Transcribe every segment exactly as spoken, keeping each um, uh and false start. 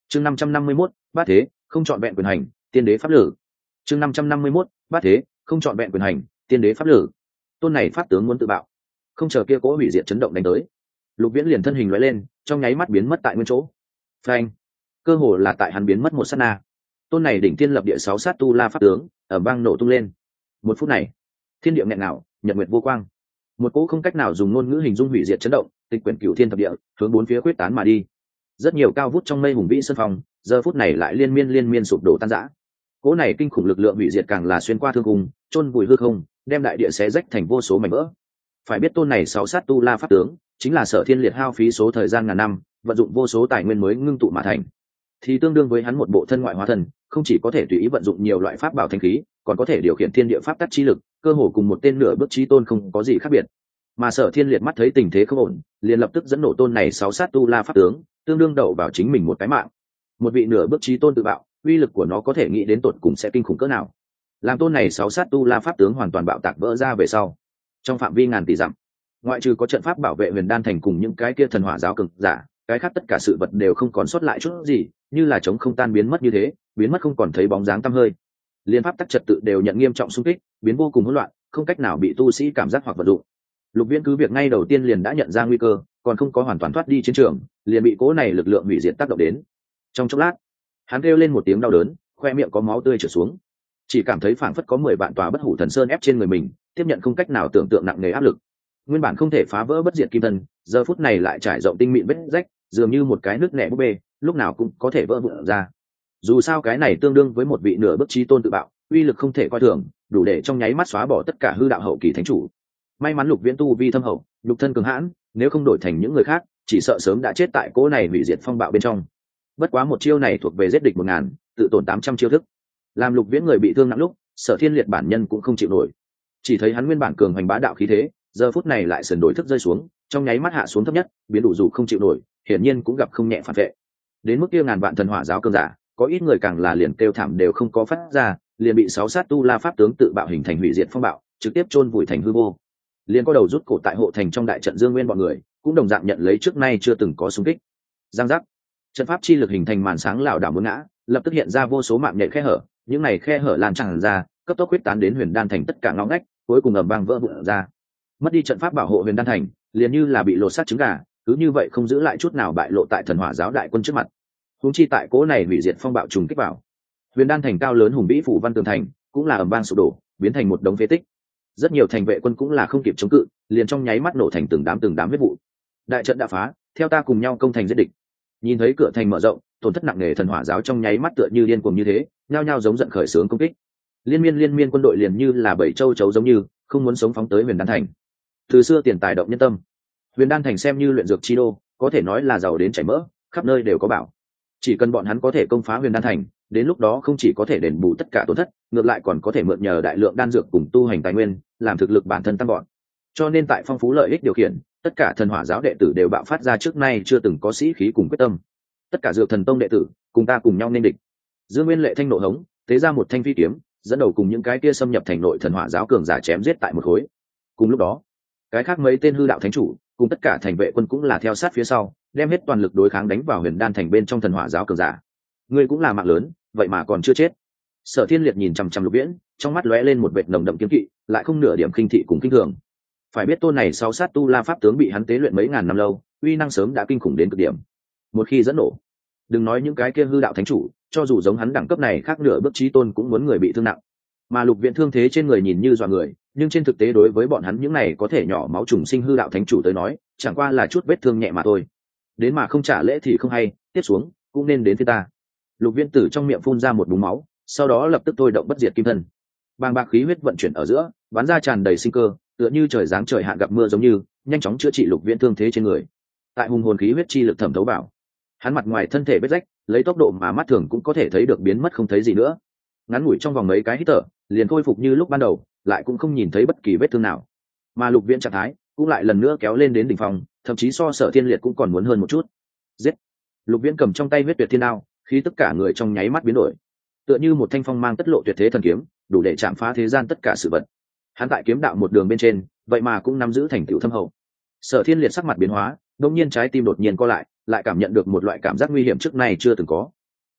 chương năm trăm năm mươi mốt bát thế không chọn vẹn quyền hành tiên đế pháp lử chương năm trăm năm mươi mốt bát thế không chọn vẹn quyền hành tiên đế pháp lử tôn này pháp tướng muốn tự bạo, không chờ kia cỗ hủy diệt chấn động đánh tới, Lục Viễn liền thân hình lóe lên, trong nháy mắt biến mất tại nguyên chỗ. Phanh! Cơ hồ là tại hắn biến mất một sát na, tôn này đỉnh thiên lập địa sáu sát tu la pháp tướng ở bang nổ tung lên. Một phút này, thiên địa nghẹn ngào, nhật nguyệt vô quang, một cỗ không cách nào dùng ngôn ngữ hình dung hủy diệt chấn động, tịch quyển cửu thiên thập địa, hướng bốn phía quyết tán mà đi. Rất nhiều cao vút trong mây hùng vĩ sơn phong, giờ phút này lại liên miên liên miên sụp đổ tan rã. Cỗ này kinh khủng lực lượng hủy diệt càng là xuyên qua thương cung, chôn vùi hư không, đem đại địa xé rách thành vô số mảnh vỡ. Phải biết tôn này sáu sát tu la pháp tướng chính là Sở Thiên Liệt hao phí số thời gian ngàn năm, vận dụng vô số tài nguyên mới ngưng tụ mà thành, thì tương đương với hắn một bộ thân ngoại hóa thân, không chỉ có thể tùy ý vận dụng nhiều loại pháp bảo thanh khí, còn có thể điều khiển thiên địa pháp tắc chi lực, cơ hồ cùng một tên nửa bước chí tôn không có gì khác biệt. Mà Sở Thiên Liệt mắt thấy tình thế không ổn, liền lập tức dẫn nổ tôn này sáu sát tu la pháp tướng, tương đương đậu vào chính mình một cái mạng. Một vị nửa bước chí tôn tự bạo, uy lực của nó có thể nghĩ đến tột cùng sẽ kinh khủng cỡ nào. Làm tôn này sáu sát tu la pháp tướng hoàn toàn bạo tạc vỡ ra về sau, trong phạm vi ngàn tỷ dặm, ngoại trừ có trận pháp bảo vệ Huyền Đan thành cùng những cái kia thần hỏa giáo cực giả, cái khác tất cả sự vật đều không còn sót lại chút gì, như là trống không tan biến mất như thế, biến mất không còn thấy bóng dáng tăm hơi. Liên pháp tắc trật tự đều nhận nghiêm trọng xung kích, biến vô cùng hỗn loạn, không cách nào bị tu sĩ cảm giác hoặc vận dụng. Lục Viễn cứ việc ngay đầu tiên liền đã nhận ra nguy cơ, còn không có hoàn toàn thoát đi chiến trường, liền bị cố này lực lượng hủy diệt tác động đến. Trong chốc lát, hắn kêu lên một tiếng đau đớn, khoe miệng có máu tươi trượt xuống, chỉ cảm thấy phảng phất có mười vạn tòa bất hủ thần sơn ép trên người mình, tiếp nhận không cách nào tưởng tượng nặng nề áp lực. Nguyên bản không thể phá vỡ bất diệt kim thân, giờ phút này lại trải rộng tinh mịn vết rách, dường như một cái nước nẻ búp bê, lúc nào cũng có thể vỡ vụn ra. Dù sao cái này tương đương với một vị nửa bước chí tôn tự bạo, uy lực không thể coi thường, đủ để trong nháy mắt xóa bỏ tất cả hư đạo hậu kỳ thánh chủ. May mắn Lục Viễn tu vi thâm hậu, nhục thân cường hãn, nếu không đổi thành những người khác, chỉ sợ sớm đã chết tại cỗ này hủy diệt phong bạo bên trong. Bất quá một chiêu này thuộc về giết địch một ngàn, tự tổn tám trăm chiêu thức. Làm Lục Viễn người bị thương nặng lúc, Sở Thiên Liệt bản nhân cũng không chịu nổi. Chỉ thấy hắn nguyên bản cường hoành bá đạo khí thế, giờ phút này lại sườn đổi thức rơi xuống, trong nháy mắt hạ xuống thấp nhất, biến đủ dù không chịu nổi, hiển nhiên cũng gặp không nhẹ phản vệ. Đến mức kia ngàn vạn thần hỏa giáo cường giả, có ít người càng là liền kêu thảm đều không có phát ra, liền bị sáu sát tu la pháp tướng tự bạo hình thành hủy diệt phong bạo, trực tiếp chôn vùi thành hư vô. Liền có đầu rút cổ tại hộ thành trong đại trận Dương Nguyên bọn người, cũng đồng dạng nhận lấy trước nay chưa từng có xung kích. Giang giác, trận pháp chi lực hình thành màn sáng lảo đảo muốn ngã, lập tức hiện ra vô số mạng nhện khe hở, những này khe hở lan tràn ra, cấp tốc huyết tán đến Huyền Đan thành tất cả ngõ ngách, cuối cùng ầm vang vỡ vụn ra. Mất đi trận pháp bảo hộ Huyền Đan thành, liền như là bị lột xác trứng gà, cứ như vậy không giữ lại chút nào bại lộ tại thần hỏa giáo đại quân trước mặt. Huống chi tại cố này hủy diệt phong bạo trùng kích vào, Huyền Đan thành cao lớn hùng vĩ phủ văn tường thành, cũng là ầm vang sụp đổ, biến thành một đống phế tích. Rất nhiều thành vệ quân cũng là không kịp chống cự, liền trong nháy mắt nổ thành từng đám từng đám huyết vụ. Đại trận đã phá, theo ta cùng nhau công thành giết địch. Nhìn thấy cửa thành mở rộng, tổn thất nặng nề thần hỏa giáo trong nháy mắt tựa như điên cuồng như thế, nhao nhao giống giận khởi xướng công kích. Liên miên liên miên quân đội liền như là bảy châu chấu giống như, không muốn sống phóng tới Huyền Đan thành. Từ xưa tiền tài động nhân tâm, Huyền Đan thành xem như luyện dược chi đô, có thể nói là giàu đến chảy mỡ, khắp nơi đều có bảo. Chỉ cần bọn hắn có thể công phá Huyền Đan thành, đến lúc đó không chỉ có thể đền bù tất cả tổn thất, ngược lại còn có thể mượn nhờ đại lượng đan dược cùng tu hành tài nguyên, làm thực lực bản thân tăng gọn. Cho nên tại phong phú lợi ích điều khiển, tất cả thần hỏa giáo đệ tử đều bạo phát ra trước nay chưa từng có sĩ khí cùng quyết tâm. Tất cả dược thần tông đệ tử, cùng ta cùng nhau nên địch. Dương Nguyên lệ thanh nộ hống, tế ra một thanh phi kiếm, dẫn đầu cùng những cái kia xâm nhập thành nội thần hỏa giáo cường giả chém giết tại một khối. Cùng lúc đó, cái khác mấy tên hư đạo thánh chủ, cùng tất cả thành vệ quân cũng là theo sát phía sau, đem hết toàn lực đối kháng đánh vào Huyền Đan thành bên trong thần hỏa giáo cường giả. Ngươi cũng là mạng lớn, vậy mà còn chưa chết. Sở Thiên Liệt nhìn chằm chằm Lục Viễn, trong mắt lóe lên một vệt nồng đậm kiếm kỵ, lại không nửa điểm khinh thị cùng kinh thường. Phải biết tôn này sau sát tu la pháp tướng bị hắn tế luyện mấy ngàn năm lâu, uy năng sớm đã kinh khủng đến cực điểm. Một khi dẫn nổ, đừng nói những cái kia hư đạo thánh chủ, cho dù giống hắn đẳng cấp này khác nửa bước chí tôn cũng muốn người bị thương nặng. Mà Lục Viễn thương thế trên người nhìn như dọa người, nhưng trên thực tế đối với bọn hắn những này có thể nhỏ máu trùng sinh hư đạo thánh chủ tới nói, chẳng qua là chút vết thương nhẹ mà thôi. Đến mà không trả lễ thì không hay, tiếp xuống cũng nên đến phía ta. Lục Viễn tử trong miệng phun ra một búng máu, sau đó lập tức thôi động bất diệt kim thân. Bàng bạc khí huyết vận chuyển ở giữa, bắn ra tràn đầy sinh cơ, tựa như trời giáng trời hạn gặp mưa giống như, nhanh chóng chữa trị Lục Viễn thương thế trên người. Tại hùng hồn khí huyết chi lực thẩm thấu vào, hắn mặt ngoài thân thể vết rách, lấy tốc độ mà mắt thường cũng có thể thấy được biến mất không thấy gì nữa. Ngắn ngủi trong vòng mấy cái hít thở, liền khôi phục như lúc ban đầu, lại cũng không nhìn thấy bất kỳ vết thương nào. Mà Lục Viễn trạng thái cũng lại lần nữa kéo lên đến đỉnh phong, thậm chí so Sở Thiên Liệt cũng còn muốn hơn một chút. Giết! Lục Viễn cầm trong tay huyết tuyệt thiên đao, khí tất cả người trong nháy mắt biến đổi, tựa như một thanh phong mang tất lộ tuyệt thế thần kiếm, đủ để chạm phá thế gian tất cả sự vật. Hắn tại kiếm đạo một đường bên trên, vậy mà cũng nắm giữ thành tựu thâm hậu. Sở Thiên Liệt sắc mặt biến hóa, đột nhiên trái tim đột nhiên co lại, lại cảm nhận được một loại cảm giác nguy hiểm trước nay chưa từng có.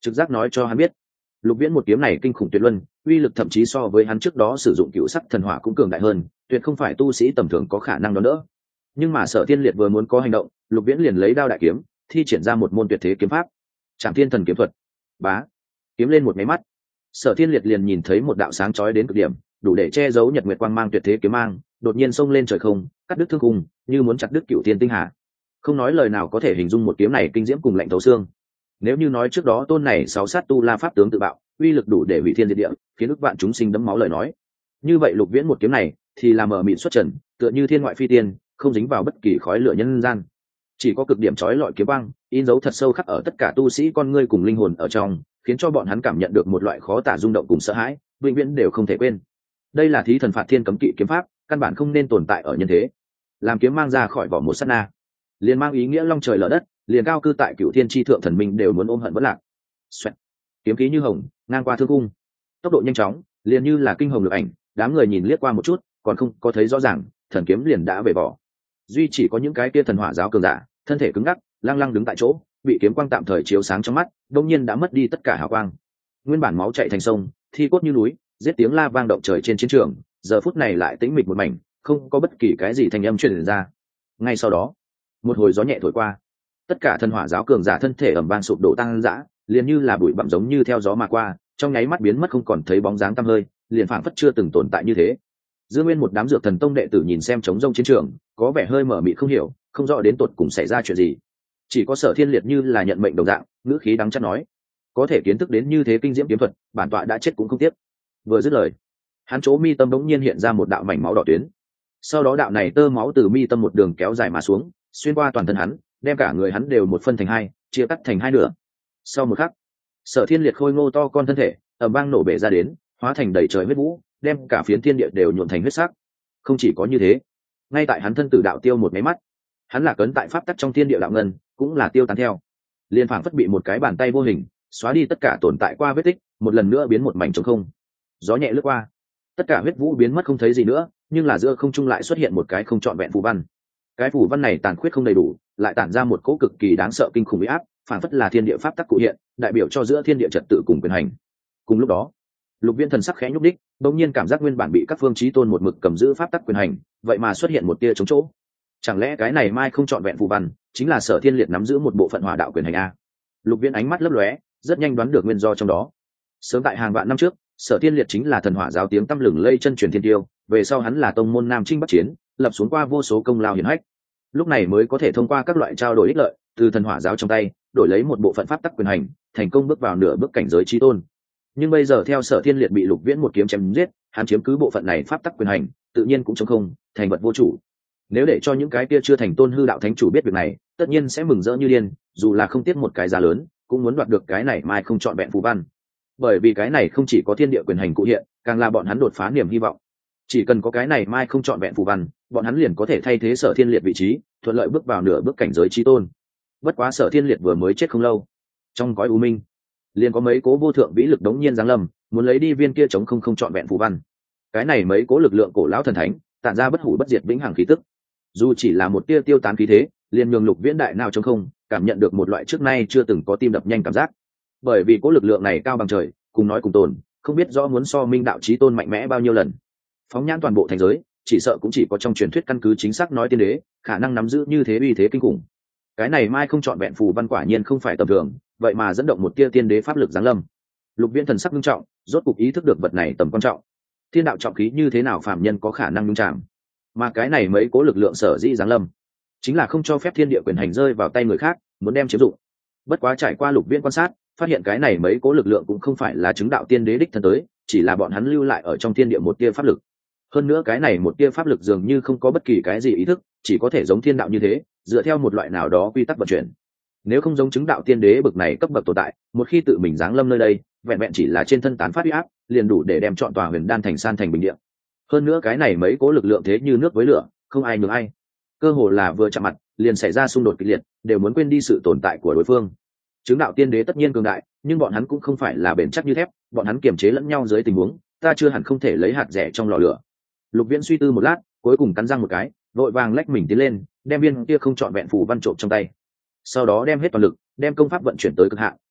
trực giác nói cho hắn biết lục viễn một kiếm này kinh khủng tuyệt luân, uy lực thậm chí so với hắn trước đó sử dụng cựu sắc thần hỏa cũng cường đại hơn, tuyệt không phải tu sĩ tầm thường có khả năng đón đỡ. Nhưng mà Sở Thiên Liệt vừa muốn có hành động, lục viễn liền lấy đao đại kiếm thi triển ra một môn tuyệt thế kiếm pháp, Trảm Thiên Thần kiếm thuật. Bá, kiếm lên một máy mắt, Sở Thiên Liệt liền nhìn thấy một đạo sáng chói đến cực điểm, đủ để che giấu nhật nguyệt quang mang tuyệt thế kiếm mang, đột nhiên xông lên trời không, cắt đứt thương khung, như muốn chặt đứt cựu thiên tinh hà. Không nói lời nào có thể hình dung một kiếm này kinh diễm cùng lạnh thấu xương. Nếu như nói trước đó tôn này sáu sát tu la pháp tướng tự bạo, uy lực đủ để hủy thiên diệt địa, khiến ức vạn chúng sinh đẫm máu lời nói, như vậy lục viễn một kiếm này thì là mở mịn xuất trần, tựa như thiên ngoại phi tiên, không dính vào bất kỳ khói lửa nhân gian, chỉ có cực điểm chói lọi kiếm băng in dấu thật sâu khắc ở tất cả tu sĩ con ngươi cùng linh hồn ở trong, khiến cho bọn hắn cảm nhận được một loại khó tả rung động cùng sợ hãi, vĩnh viễn đều không thể quên. Đây là thí thần phạt thiên cấm kỵ kiếm pháp, căn bản không nên tồn tại ở nhân thế. Làm kiếm mang ra khỏi vỏ một sát na, liền mang ý nghĩa long trời lở đất, liền cao cư tại cựu thiên tri thượng thần minh đều muốn ôm hận vẫn lạc. Xoẹt. Kiếm khí như hồng ngang qua thương cung, tốc độ nhanh chóng, liền như là kinh hồng lực ảnh, đám người nhìn liếc qua một chút còn không có thấy rõ ràng, thần kiếm liền đã về vỏ. Duy chỉ có những cái kia thần hỏa giáo cường giả, thân thể cứng ngắc lăng lăng đứng tại chỗ, bị kiếm quang tạm thời chiếu sáng trong mắt, đông nhiên đã mất đi tất cả hào quang. Nguyên bản máu chạy thành sông, thi cốt như núi, giết tiếng la vang động trời trên chiến trường, giờ phút này lại tĩnh mịch một mảnh, không có bất kỳ cái gì thanh âm truyền ra. Ngay sau đó, một hồi gió nhẹ thổi qua, tất cả thần hỏa giáo cường giả thân thể ầm vang sụp đổ tăng dã, liền như là bụi bặm giống như theo gió mà qua, trong nháy mắt biến mất không còn thấy bóng dáng tăm hơi, liền phảng phất chưa từng tồn tại như thế. Dương Nguyên một đám dược thần tông đệ tử nhìn xem trống rông chiến trường, có vẻ hơi mở mịt không hiểu, không rõ đến tột cùng xảy ra chuyện gì. Chỉ có Sở Thiên Liệt như là nhận mệnh đồng dạng, ngữ khí đắng chát nói: "Có thể kiến thức đến như thế kinh diễm kiếm thuật, bản tọa đã chết cũng không tiếc." Vừa dứt lời, hắn chỗ mi tâm bỗng nhiên hiện ra một đạo mảnh máu đỏ tuyến. Sau đó đạo này tơ máu từ mi tâm một đường kéo dài mà xuống, xuyên qua toàn thân hắn, đem cả người hắn đều một phân thành hai, chia cắt thành hai nửa. Sau một khắc, Sở Thiên Liệt khôi ngô to con thân thể ầm vang nổ bể ra đến, hóa thành đầy trời huyết vũ, đem cả phiến thiên địa đều nhuộm thành huyết sắc. Không chỉ có như thế, ngay tại hắn thân tử đạo tiêu một máy mắt, hắn là cấn tại pháp tắc trong thiên địa đạo ngân, cũng là tiêu tán theo, liên phảng phất bị một cái bàn tay vô hình xóa đi tất cả tồn tại qua vết tích, một lần nữa biến một mảnh trống không. Gió nhẹ lướt qua, tất cả huyết vũ biến mất không thấy gì nữa, nhưng là giữa không trung lại xuất hiện một cái không trọn vẹn phù văn. Cái phù văn này tàn khuyết không đầy đủ, lại tản ra một cỗ cực kỳ đáng sợ kinh khủng uy áp, phảng phất là thiên địa pháp tắc cụ hiện, đại biểu cho giữa thiên địa trật tự cùng quyền hành. Cùng lúc đó, Lục Viễn thần sắc khẽ nhúc đích, đột nhiên cảm giác nguyên bản bị các phương chí tôn một mực cầm giữ pháp tắc quyền hành, vậy mà xuất hiện một tia trống chỗ. Chẳng lẽ cái này mai không trọn vẹn phù văn, chính là Sở Thiên Liệt nắm giữ một bộ phận hỏa đạo quyền hành a? Lục Viễn ánh mắt lấp lóe, rất nhanh đoán được nguyên do trong đó. Sớm tại hàng vạn năm trước, Sở Thiên Liệt chính là thần hỏa giáo tiếng tăm lừng lây chân truyền thiên tiêu, về sau hắn là tông môn Nam Chinh Bắc Chiến, lập xuống qua vô số công lao hiển hách. Lúc này mới có thể thông qua các loại trao đổi ích lợi, từ thần hỏa giáo trong tay, đổi lấy một bộ phận pháp tắc quyền hành, thành công bước vào nửa bước cảnh giới chí tôn. Nhưng bây giờ theo Sở Thiên Liệt bị Lục Viễn một kiếm chém giết, hắn chiếm cứ bộ phận này pháp tắc quyền hành, tự nhiên cũng trống không, thành vật vô chủ. Nếu để cho những cái kia chưa thành tôn hư đạo thánh chủ biết việc này, tất nhiên sẽ mừng rỡ như điên, dù là không tiếc một cái giá lớn, cũng muốn đoạt được cái này mai không trọn vẹn phù văn. Bởi vì cái này không chỉ có thiên địa quyền hành cụ hiện, càng là bọn hắn đột phá niềm hy vọng. Chỉ cần có cái này mai không trọn vẹn phù văn, bọn hắn liền có thể thay thế Sở Thiên Liệt vị trí, thuận lợi bước vào nửa bước cảnh giới chí tôn. Bất quá Sở Thiên Liệt vừa mới chết không lâu, trong cõi u minh, liền có mấy cố vô thượng vĩ lực đống nhiên giáng lâm, muốn lấy đi viên kia chống không không trọn vẹn phù văn. Cái này mấy cố lực lượng cổ lão thần thánh, tản ra bất hủ bất diệt vĩnh hằng khí tức. Dù chỉ là một tia tiêu tán khí thế, liền nhường Lục Viễn đại nào chống không, cảm nhận được một loại trước nay chưa từng có tim đập nhanh cảm giác. Bởi vì cố lực lượng này cao bằng trời, cùng nói cùng tồn, không biết rõ muốn so minh đạo chí tôn mạnh mẽ bao nhiêu lần. Phóng nhãn toàn bộ thành giới, chỉ sợ cũng chỉ có trong truyền thuyết căn cứ chính xác nói tiên đế, khả năng nắm giữ như thế uy thế kinh khủng. Cái này mai không trọn vẹn phù văn quả nhiên không phải tầm thường, vậy mà dẫn động một tia tiên đế pháp lực giáng lâm. Lục Viễn thần sắc nghiêm trọng, rốt cục ý thức được vật này tầm quan trọng. Thiên đạo trọng khí như thế nào phàm nhân có khả năng nhúng chạm, mà cái này mấy cố lực lượng sở dĩ giáng lâm, chính là không cho phép thiên địa quyền hành rơi vào tay người khác, muốn đem chiếm dụng. Bất quá trải qua Lục Viễn quan sát, phát hiện cái này mấy cố lực lượng cũng không phải là chứng đạo tiên đế đích thân tới, chỉ là bọn hắn lưu lại ở trong thiên địa một tia pháp lực. Hơn nữa cái này một tia pháp lực dường như không có bất kỳ cái gì ý thức, chỉ có thể giống thiên đạo như thế, dựa theo một loại nào đó quy tắc vận chuyển. Nếu không giống chứng đạo tiên đế bậc này cấp bậc tồn tại, một khi tự mình giáng lâm nơi đây, vẹn vẹn chỉ là trên thân tán phát uy áp, liền đủ để đem trọn tòa Huyền Đan thành san thành bình địa. Hơn nữa cái này mấy cố lực lượng thế như nước với lửa, không ai nhường ai. Cơ hồ là vừa chạm mặt, liền xảy ra xung đột kịch liệt, đều muốn quên đi sự tồn tại của đối phương. Chứng đạo tiên đế tất nhiên cường đại, nhưng bọn hắn cũng không phải là bền chắc như thép, bọn hắn kiềm chế lẫn nhau dưới tình huống, ta chưa hẳn không thể lấy hạt rẻ trong lò lửa. Lục Viễn suy tư một lát, cuối cùng cắn răng một cái, vội vàng lách mình tiến lên, đem viên kia không trọn vẹn phù văn trộm trong tay. Sau đó đem hết toàn lực, đem công pháp vận chuyển tới cực hạn,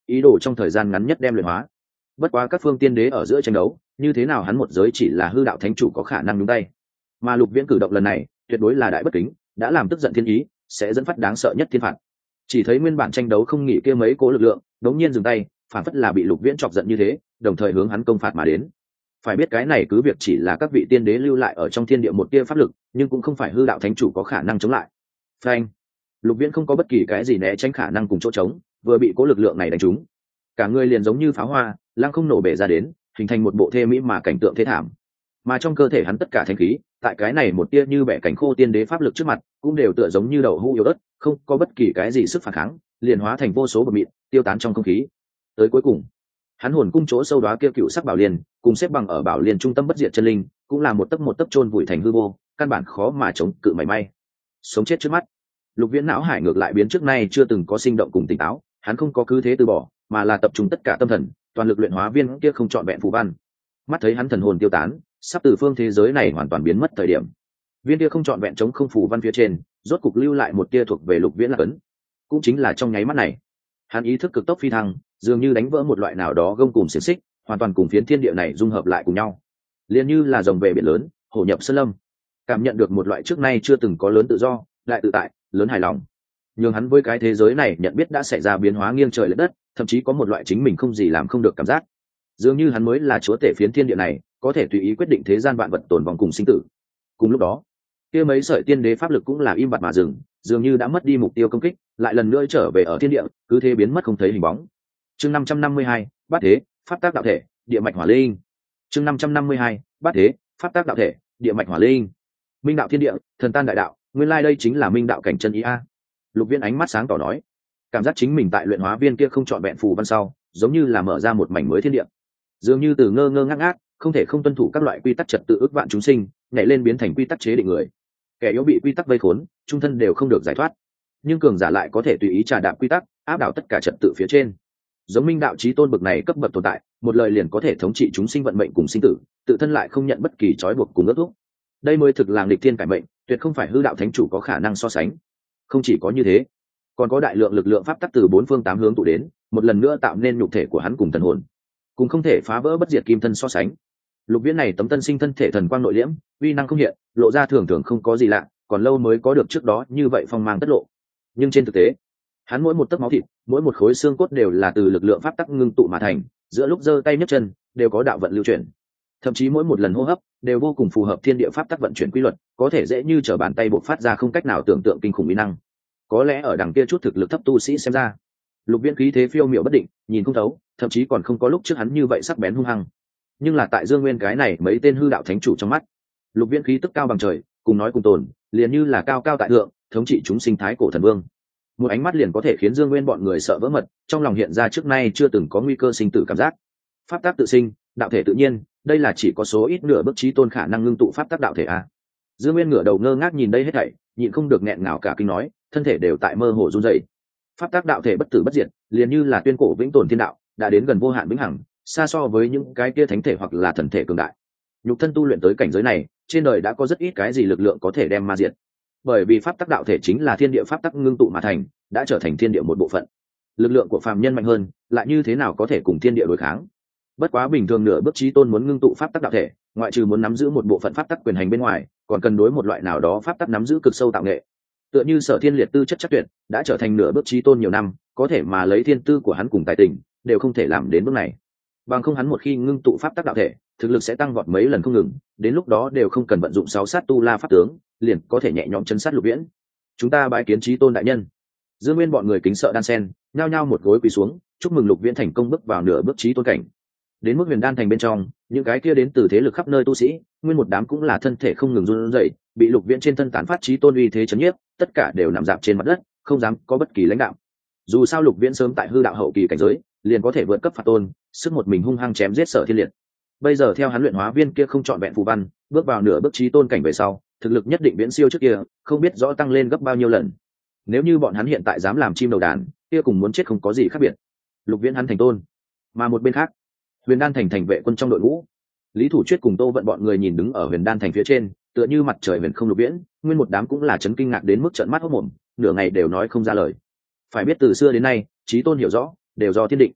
ý đồ trong thời gian ngắn nhất đem luyện hóa. Bất quá các phương tiên đế ở giữa tranh đấu, như thế nào hắn một giới chỉ là hư đạo thánh chủ có khả năng nhúng tay. Mà Lục Viễn cử động lần này tuyệt đối là đại bất kính, đã làm tức giận thiên ý, sẽ dẫn phát đáng sợ nhất thiên phạt. Chỉ thấy nguyên bản tranh đấu không nghỉ kia mấy cố lực lượng đống nhiên dừng tay, phản phất là bị Lục Viễn chọc giận như thế, đồng thời hướng hắn công phạt mà đến. Phải biết cái này cứ việc chỉ là các vị tiên đế lưu lại ở trong thiên địa một tia pháp lực, nhưng cũng không phải hư đạo thánh chủ có khả năng chống lại. Phanh! Lục Viễn không có bất kỳ cái gì né tránh khả năng cùng chỗ trống, vừa bị cố lực lượng này đánh trúng, cả người liền giống như pháo hoa lăng không nổ bể ra đến, hình thành một bộ thê mỹ mà cảnh tượng thế thảm. Mà trong cơ thể hắn tất cả thánh khí, tại cái này một tia như bẻ cảnh khô tiên đế pháp lực trước mặt, cũng đều tựa giống như đậu hũ yếu ớt, không có bất kỳ cái gì sức phản kháng, liền hóa thành vô số bột mịn, tiêu tán trong không khí. Tới cuối cùng, hắn hồn cung chỗ sâu đó kia cựu sắc bảo liên, cùng xếp bằng ở bảo liên trung tâm bất diệt chân linh, cũng là một tấc một tấc chôn vùi thành hư vô, căn bản khó mà chống cự mảy may. Sống chết trước mắt, Lục Viễn não hải ngược lại biến trước nay chưa từng có sinh động cùng tỉnh táo, hắn không có cứ thế từ bỏ, mà là tập trung tất cả tâm thần, toàn lực luyện hóa viên kia không chọn vẹn phù văn. Mắt thấy hắn thần hồn tiêu tán, sắp từ phương thế giới này hoàn toàn biến mất thời điểm, viên kia không chọn vẹn chống không phù văn phía trên, rốt cục lưu lại một tia thuộc về Lục Viễn là ấn. Cũng chính là trong nháy mắt này, hắn ý thức cực tốc phi thăng, dường như đánh vỡ một loại nào đó gông cùm xiềng xích, hoàn toàn cùng phiến thiên địa này dung hợp lại cùng nhau, liền như là rồng về biển lớn, hổ nhập sơn lâm, cảm nhận được một loại trước nay chưa từng có lớn tự do, đại tự tại, lớn hài lòng. Nhưng hắn với cái thế giới này nhận biết đã xảy ra biến hóa nghiêng trời lệch đất, thậm chí có một loại chính mình không gì làm không được cảm giác, dường như hắn mới là chúa tể phiến thiên địa này, có thể tùy ý quyết định thế gian vạn vật tồn vong cùng sinh tử. Cùng lúc đó, kia mấy sợi tiên đế pháp lực cũng là im bặt mà dừng, dường như đã mất đi mục tiêu công kích, lại lần nữa trở về ở thiên địa, cứ thế biến mất không thấy hình bóng. Chương năm trăm năm mươi hai, bát thế, pháp tác đạo thể, địa mạch hỏa linh. Chương năm trăm năm mươi hai, bát thế, pháp tác đạo thể, địa mạch hỏa linh. Minh đạo thiên địa, thần tan đại đạo, nguyên lai đây chính là minh đạo cảnh chân ý a. Lục Viễn ánh mắt sáng tỏ nói, cảm giác chính mình tại luyện hóa viên kia không chọn vẹn phù văn sau, giống như là mở ra một mảnh mới thiên địa, dường như từ ngơ ngơ ngác ngác, không thể không tuân thủ các loại quy tắc trật tự ước vạn chúng sinh, nhảy lên biến thành quy tắc chế định người. Kẻ yếu bị quy tắc vây khốn, trung thân đều không được giải thoát, nhưng cường giả lại có thể tùy ý trà đạp quy tắc, áp đảo tất cả trật tự phía trên. Giống minh đạo chí tôn bậc này cấp bậc tồn tại, một lời liền có thể thống trị chúng sinh vận mệnh cùng sinh tử, tự thân lại không nhận bất kỳ trói buộc cùng ước thúc. Đây mới thực là nghịch thiên cải mệnh, tuyệt không phải hư đạo thánh chủ có khả năng so sánh. Không chỉ có như thế, còn có đại lượng lực lượng pháp tắc từ bốn phương tám hướng tụ đến, một lần nữa tạo nên nhục thể của hắn cùng thần hồn, cùng không thể phá vỡ bất diệt kim thân so sánh. Lục Viễn này tấm tân sinh thân thể thần quang nội liễm, uy năng không hiện, lộ ra thường thường không có gì lạ, còn lâu mới có được trước đó như vậy phong mang tất lộ. Nhưng trên thực tế, hắn mỗi một tấc máu thịt, mỗi một khối xương cốt đều là từ lực lượng pháp tắc ngưng tụ mà thành, giữa lúc giơ tay nhấc chân đều có đạo vận lưu chuyển, thậm chí mỗi một lần hô hấp đều vô cùng phù hợp thiên địa pháp tắc vận chuyển quy luật, có thể dễ như trở bàn tay bộc phát ra không cách nào tưởng tượng kinh khủng uy năng. Có lẽ ở đằng kia chút thực lực thấp tu sĩ xem ra, Lục Viễn khí thế phiêu miểu bất định, nhìn không thấu, thậm chí còn không có lúc trước hắn như vậy sắc bén hung hăng. Nhưng là tại Dương Nguyên cái này mấy tên hư đạo thánh chủ trong mắt, Lục Viễn khí tức cao bằng trời, cùng nói cùng tồn, liền như là cao cao tại thượng, thống trị chúng sinh thái cổ thần vương. Một ánh mắt liền có thể khiến Dương Nguyên bọn người sợ vỡ mật, trong lòng hiện ra trước nay chưa từng có nguy cơ sinh tử cảm giác. Pháp tác tự sinh, đạo thể tự nhiên, đây là chỉ có số ít nửa bước chí tôn khả năng ngưng tụ pháp tác đạo thể a. Dương Nguyên ngửa đầu ngơ ngác nhìn đây hết thảy, nhịn không được nghẹn ngào cả kinh nói, thân thể đều tại mơ hồ run rẩy. Pháp tác đạo thể bất tử bất diệt, liền như là tuyên cổ vĩnh tồn thiên đạo, đã đến gần vô hạn vĩnh hằng, xa so với những cái kia thánh thể hoặc là thần thể cường đại. Nhục thân tu luyện tới cảnh giới này, trên đời đã có rất ít cái gì lực lượng có thể đem ma diệt. Bởi vì pháp tắc đạo thể chính là thiên địa pháp tắc ngưng tụ mà thành, đã trở thành thiên địa một bộ phận. Lực lượng của phàm nhân mạnh hơn, lại như thế nào có thể cùng thiên địa đối kháng? Bất quá bình thường nửa bước chí tôn muốn ngưng tụ pháp tắc đạo thể, ngoại trừ muốn nắm giữ một bộ phận pháp tắc quyền hành bên ngoài, còn cần đối một loại nào đó pháp tắc nắm giữ cực sâu tạo nghệ. Tựa như Sở Thiên Liệt tư chất chắc tuyệt, đã trở thành nửa bước chí tôn nhiều năm, có thể mà lấy thiên tư của hắn cùng tài tình, đều không thể làm đến bước này. Bằng không hắn một khi ngưng tụ pháp tắc đạo thể, thực lực sẽ tăng vọt mấy lần không ngừng, đến lúc đó đều không cần vận dụng sáu sát tu la pháp tướng, liền có thể nhẹ nhõm chấn sát Lục Viễn. Chúng ta bái kiến chí tôn đại nhân. Dương Nguyên bọn người kính sợ đan sen, nhao nhao một gối quỳ xuống, chúc mừng Lục Viễn thành công bước vào nửa bước chí tôn cảnh. Đến mức Huyền Đan thành bên trong, những cái kia đến từ thế lực khắp nơi tu sĩ, nguyên một đám cũng là thân thể không ngừng run rẩy, bị Lục Viễn trên thân tán phát chí tôn uy thế chấn nhiếp, tất cả đều nằm dạp trên mặt đất, không dám có bất kỳ lãnh đạo. Dù sao Lục Viễn sớm tại hư đạo hậu kỳ cảnh giới, liền có thể vượt cấp phạt tôn, sức một mình hung hăng chém giết Sở Thiên Liệt. Bây giờ theo hắn luyện hóa viên kia không chọn vẹn phù văn, bước vào nửa bước chí tôn cảnh về sau, thực lực nhất định viễn siêu trước kia, không biết rõ tăng lên gấp bao nhiêu lần. Nếu như bọn hắn hiện tại dám làm chim đầu đàn, kia cùng muốn chết không có gì khác biệt. Lục Viễn hắn thành tôn. Mà một bên khác, Huyền Đan thành thành vệ quân trong đội ngũ, Lý Thủ Chuyết cùng Tô Vận bọn người nhìn đứng ở Huyền Đan thành phía trên, tựa như mặt trời huyền không Lục Viễn, nguyên một đám cũng là chấn kinh ngạc đến mức trợn mắt hốt mồm, nửa ngày đều nói không ra lời. Phải biết từ xưa đến nay, chí tôn hiểu rõ, đều do thiên định.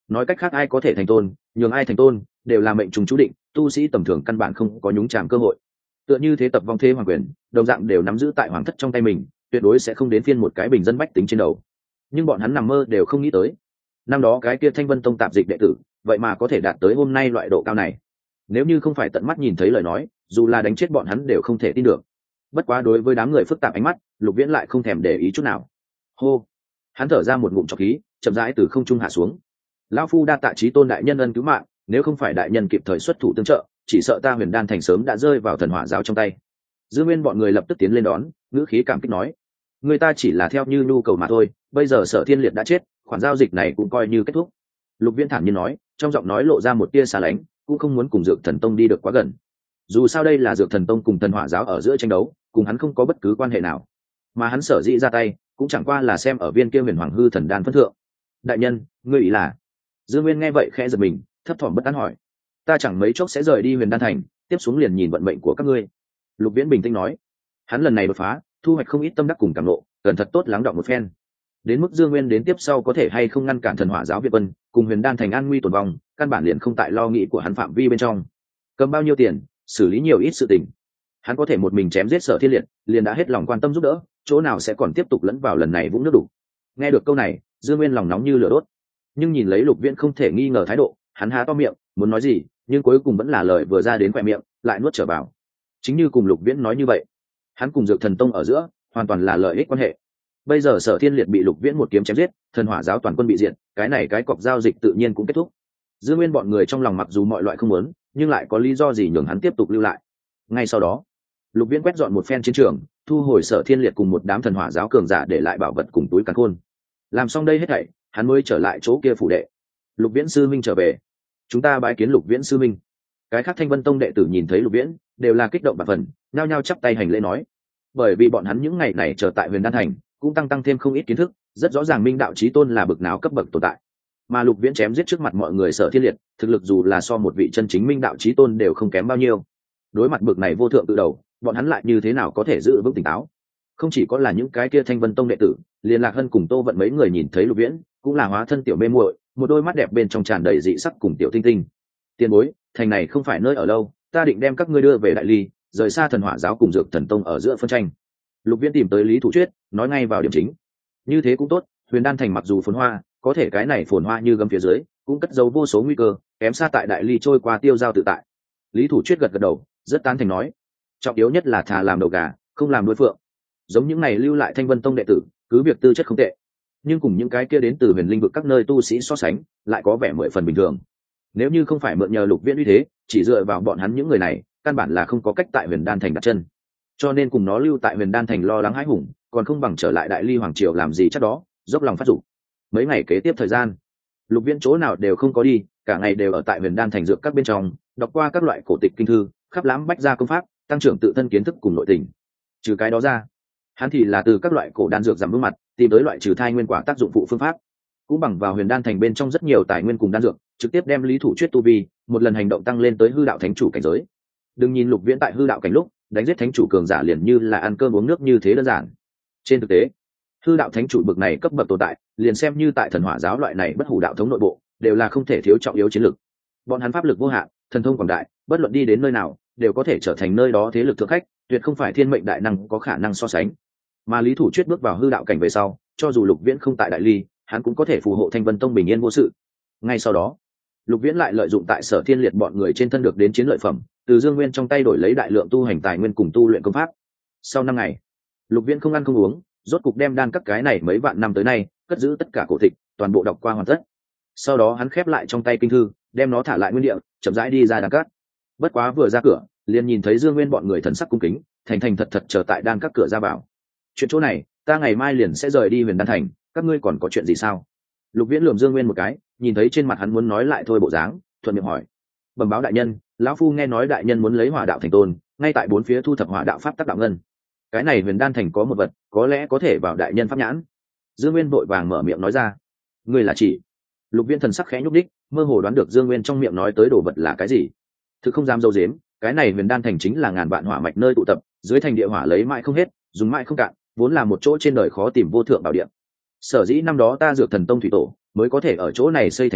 nói cách khác ai có thể thành tôn nhường ai thành tôn đều là mệnh trùng chú định, tu sĩ tầm thường căn bản không có nhúng chàm cơ hội. Tựa như thế tập vong thế hoàng quyền đồng dạng đều nắm giữ tại hoàng thất trong tay mình, tuyệt đối sẽ không đến phiên một cái bình dân bách tính trên đầu. Nhưng bọn hắn nằm mơ đều không nghĩ tới, năm đó cái kia Thanh Vân Tông tạp dịch đệ tử vậy mà có thể đạt tới hôm nay loại độ cao này. Nếu như không phải tận mắt nhìn thấy lời nói, dù là đánh chết bọn hắn đều không thể tin được. Bất quá đối với đám người phức tạp ánh mắt, Lục Viễn lại không thèm để ý chút nào. Hô, hắn thở ra một ngụm trọc khí, chậm rãi từ không trung hạ xuống. Lão phu đa tạ chí tôn đại nhân ân cứu mạng, nếu không phải đại nhân kịp thời xuất thủ tương trợ, chỉ sợ ta Huyền Đan thành sớm đã rơi vào thần hỏa giáo trong tay. Dương Nguyên bọn người lập tức tiến lên đón, ngữ khí cảm kích nói: người ta chỉ là theo như nhu cầu mà thôi, bây giờ Sở Thiên Liệt đã chết, khoản giao dịch này cũng coi như kết thúc. Lục Viễn thản nhiên nói, trong giọng nói lộ ra một tia xa lánh, cũng không muốn cùng Dược Thần Tông đi được quá gần. Dù sao đây là Dược Thần Tông cùng Thần Hỏa giáo ở giữa tranh đấu, cùng hắn không có bất cứ quan hệ nào. Mà hắn sở dĩ ra tay, cũng chẳng qua là xem ở viên kia Huyền Hoàng hư thần đan phân thượng. Đại nhân, ngươi ý là? Dương Nguyên nghe vậy khẽ giật mình, thấp thỏm bất an hỏi: ta chẳng mấy chốc sẽ rời đi Huyền Đan thành, tiếp xuống liền nhìn vận mệnh của các ngươi. Lục Viễn bình tĩnh nói. Hắn lần này đột phá, thu hoạch không ít tâm đắc cùng cảm ngộ, cần thật tốt lắng đọng một phen. Đến mức Dương Nguyên đến tiếp sau có thể hay không ngăn cản Thần Hỏa giáo Việt Vân cùng Huyền Đan thành an nguy tồn vong, căn bản liền không tại lo nghĩ của hắn phạm vi bên trong. Cầm bao nhiêu tiền, xử lý nhiều ít sự tình, hắn có thể một mình chém giết Sở Thiên Liệt, liền đã hết lòng quan tâm giúp đỡ, chỗ nào sẽ còn tiếp tục lẫn vào lần này vũng nước đủ. Nghe được câu này, Dương Nguyên lòng nóng như lửa đốt, nhưng nhìn lấy Lục Viễn không thể nghi ngờ thái độ, hắn há to miệng muốn nói gì, nhưng cuối cùng vẫn là lời vừa ra đến khóe miệng lại nuốt trở vào. Chính như cùng Lục Viễn nói như vậy, hắn cùng Dược Thần Tông ở giữa hoàn toàn là lợi ích quan hệ. Bây giờ Sở Thiên Liệt bị Lục Viễn một kiếm chém giết, Thần Hỏa giáo toàn quân bị diệt, cái này cái cọc giao dịch tự nhiên cũng kết thúc. Dương Nguyên bọn người trong lòng mặc dù mọi loại không muốn, nhưng lại có lý do gì nhường hắn tiếp tục lưu lại. Ngay sau đó, Lục Viễn quét dọn một phen chiến trường, thu hồi Sở Thiên Liệt cùng một đám Thần Hỏa giáo cường giả để lại bảo vật cùng túi càn khôn. Làm xong đây hết thảy, hắn mới trở lại chỗ kia phủ đệ. Lục Viễn sư minh trở về, chúng ta bái kiến Lục Viễn sư minh. Cái khác Thanh Vân Tông đệ tử nhìn thấy Lục Viễn, đều là kích động bạt phần, nhao nhao chắp tay hành lễ nói. Bởi vì bọn hắn những ngày này chờ tại Huyền Đan thành, cũng tăng tăng thêm không ít kiến thức, rất rõ ràng minh đạo chí tôn là bực nào cấp bậc tồn tại. Mà Lục Viễn chém giết trước mặt mọi người Sở Thiên Liệt, thực lực dù là so một vị chân chính minh đạo chí tôn đều không kém bao nhiêu. Đối mặt bực này vô thượng tự đầu, bọn hắn lại như thế nào có thể giữ vững tỉnh táo? Không chỉ có là những cái kia Thanh Vân Tông đệ tử, liên Lạc Hân cùng Tô Vận mấy người nhìn thấy Lục Viễn, cũng là hóa thân tiểu mê muội, một đôi mắt đẹp bên trong tràn đầy dị sắc cùng tiểu tinh tinh. Tiền bối, thành này không phải nơi ở lâu, ta định đem các ngươi đưa về Đại Ly, rời xa Thần Hỏa giáo cùng Dược Thần Tông ở giữa phân tranh. Lục Viễn tìm tới Lý Thủ Chuyết, nói ngay vào điểm chính. Như thế cũng tốt, Huyền Đan thành mặc dù phồn hoa, có thể cái này phồn hoa như gấm phía dưới, cũng cất giấu vô số nguy cơ, kém xa tại Đại Ly trôi qua tiêu giao tự tại. Lý Thủ Chuyết gật gật đầu, rất tán thành nói, trọng yếu nhất là thà làm đầu gà, không làm đuôi phượng. Giống những này lưu lại Thanh Vân Tông đệ tử, cứ việc tư chất không tệ, nhưng cùng những cái kia đến từ huyền linh vực các nơi tu sĩ so sánh, lại có vẻ mười phần bình thường. Nếu như không phải mượn nhờ Lục Viễn uy thế, chỉ dựa vào bọn hắn những người này, căn bản là không có cách tại Huyền Đan thành đặt chân. Cho nên cùng nó lưu tại Huyền Đan thành lo lắng hãi hùng, còn không bằng trở lại Đại Ly hoàng triều làm gì chắc đó, dốc lòng phát dục. Mấy ngày kế tiếp thời gian, Lục Viễn chỗ nào đều không có đi, cả ngày đều ở tại Huyền Đan thành dược các bên trong, đọc qua các loại cổ tịch kinh thư, khắp lãm bách gia công pháp, tăng trưởng tự thân kiến thức cùng nội tình. Trừ cái đó ra, hắn thì là từ các loại cổ đan dược giảm bước mặt, tìm tới loại trừ thai nguyên quả tác dụng phụ phương pháp, cũng bằng vào Huyền Đan thành bên trong rất nhiều tài nguyên cùng đan dược, trực tiếp đem Lý Thủ Chuyết tu vi một lần hành động tăng lên tới hư đạo thánh chủ cảnh giới. Đừng nhìn Lục Viễn tại hư đạo cảnh lúc đánh giết thánh chủ cường giả liền như là ăn cơm uống nước như thế đơn giản, trên thực tế hư đạo thánh chủ bậc này cấp bậc tồn tại, liền xem như tại Thần Hỏa giáo loại này bất hủ đạo thống nội bộ, đều là không thể thiếu trọng yếu chiến lực. Bọn hắn pháp lực vô hạn, thần thông quảng đại, bất luận đi đến nơi nào đều có thể trở thành nơi đó thế lực thượng khách, tuyệt không phải thiên mệnh đại năng có khả năng so sánh. Mà Lý Thủ Chuyết bước vào hư đạo cảnh về sau, cho dù Lục Viễn không tại Đại Ly, hắn cũng có thể phù hộ Thanh Vân Tông bình yên vô sự. Ngay sau đó, Lục Viễn lại lợi dụng tại Sở Thiên Liệt bọn người trên thân được đến chiến lợi phẩm, từ Dương Nguyên trong tay đổi lấy đại lượng tu hành tài nguyên cùng tu luyện công pháp. Sau năm ngày, Lục Viễn không ăn không uống, rốt cục đem đan các cái này mấy vạn năm tới nay cất giữ tất cả cổ tịch, toàn bộ đọc qua hoàn tất. Sau đó hắn khép lại trong tay kinh thư, đem nó thả lại nguyên địa, chậm rãi đi ra đan các. Bất quá vừa ra cửa, liền nhìn thấy Dương Nguyên bọn người thần sắc cung kính, thành thành thật thật chờ tại đan các cửa ra vào. Chuyện chỗ này, ta ngày mai liền sẽ rời đi Huyền Đan thành, các ngươi còn có chuyện gì sao? Lục Viễn lườm Dương Nguyên một cái, nhìn thấy trên mặt hắn muốn nói lại thôi bộ dáng, thuận miệng hỏi. Bẩm báo đại nhân, lão phu nghe nói đại nhân muốn lấy hỏa đạo thành tôn, ngay tại bốn phía thu thập hỏa đạo pháp tắc đạo ngân. Cái này Huyền Đan thành có một vật, có lẽ có thể vào đại nhân pháp nhãn. Dương Nguyên vội vàng mở miệng nói ra. Ngươi là chỉ? Lục Viễn thần sắc khẽ nhúc đích, mơ hồ đoán được Dương Nguyên trong miệng nói tới đồ vật là cái gì. Thực không dám dâu dếm, cái này Huyền Đan thành chính là ngàn vạn hỏa mạch nơi tụ tập, dưới thành địa hỏa lấy mãi không hết, dùng mãi không cạn, vốn là một chỗ trên đời khó tìm vô thượng bảo địa. Sở dĩ năm đó ta Dược Thần Tông thủy tổ mới có thể ở chỗ này xây thành trì,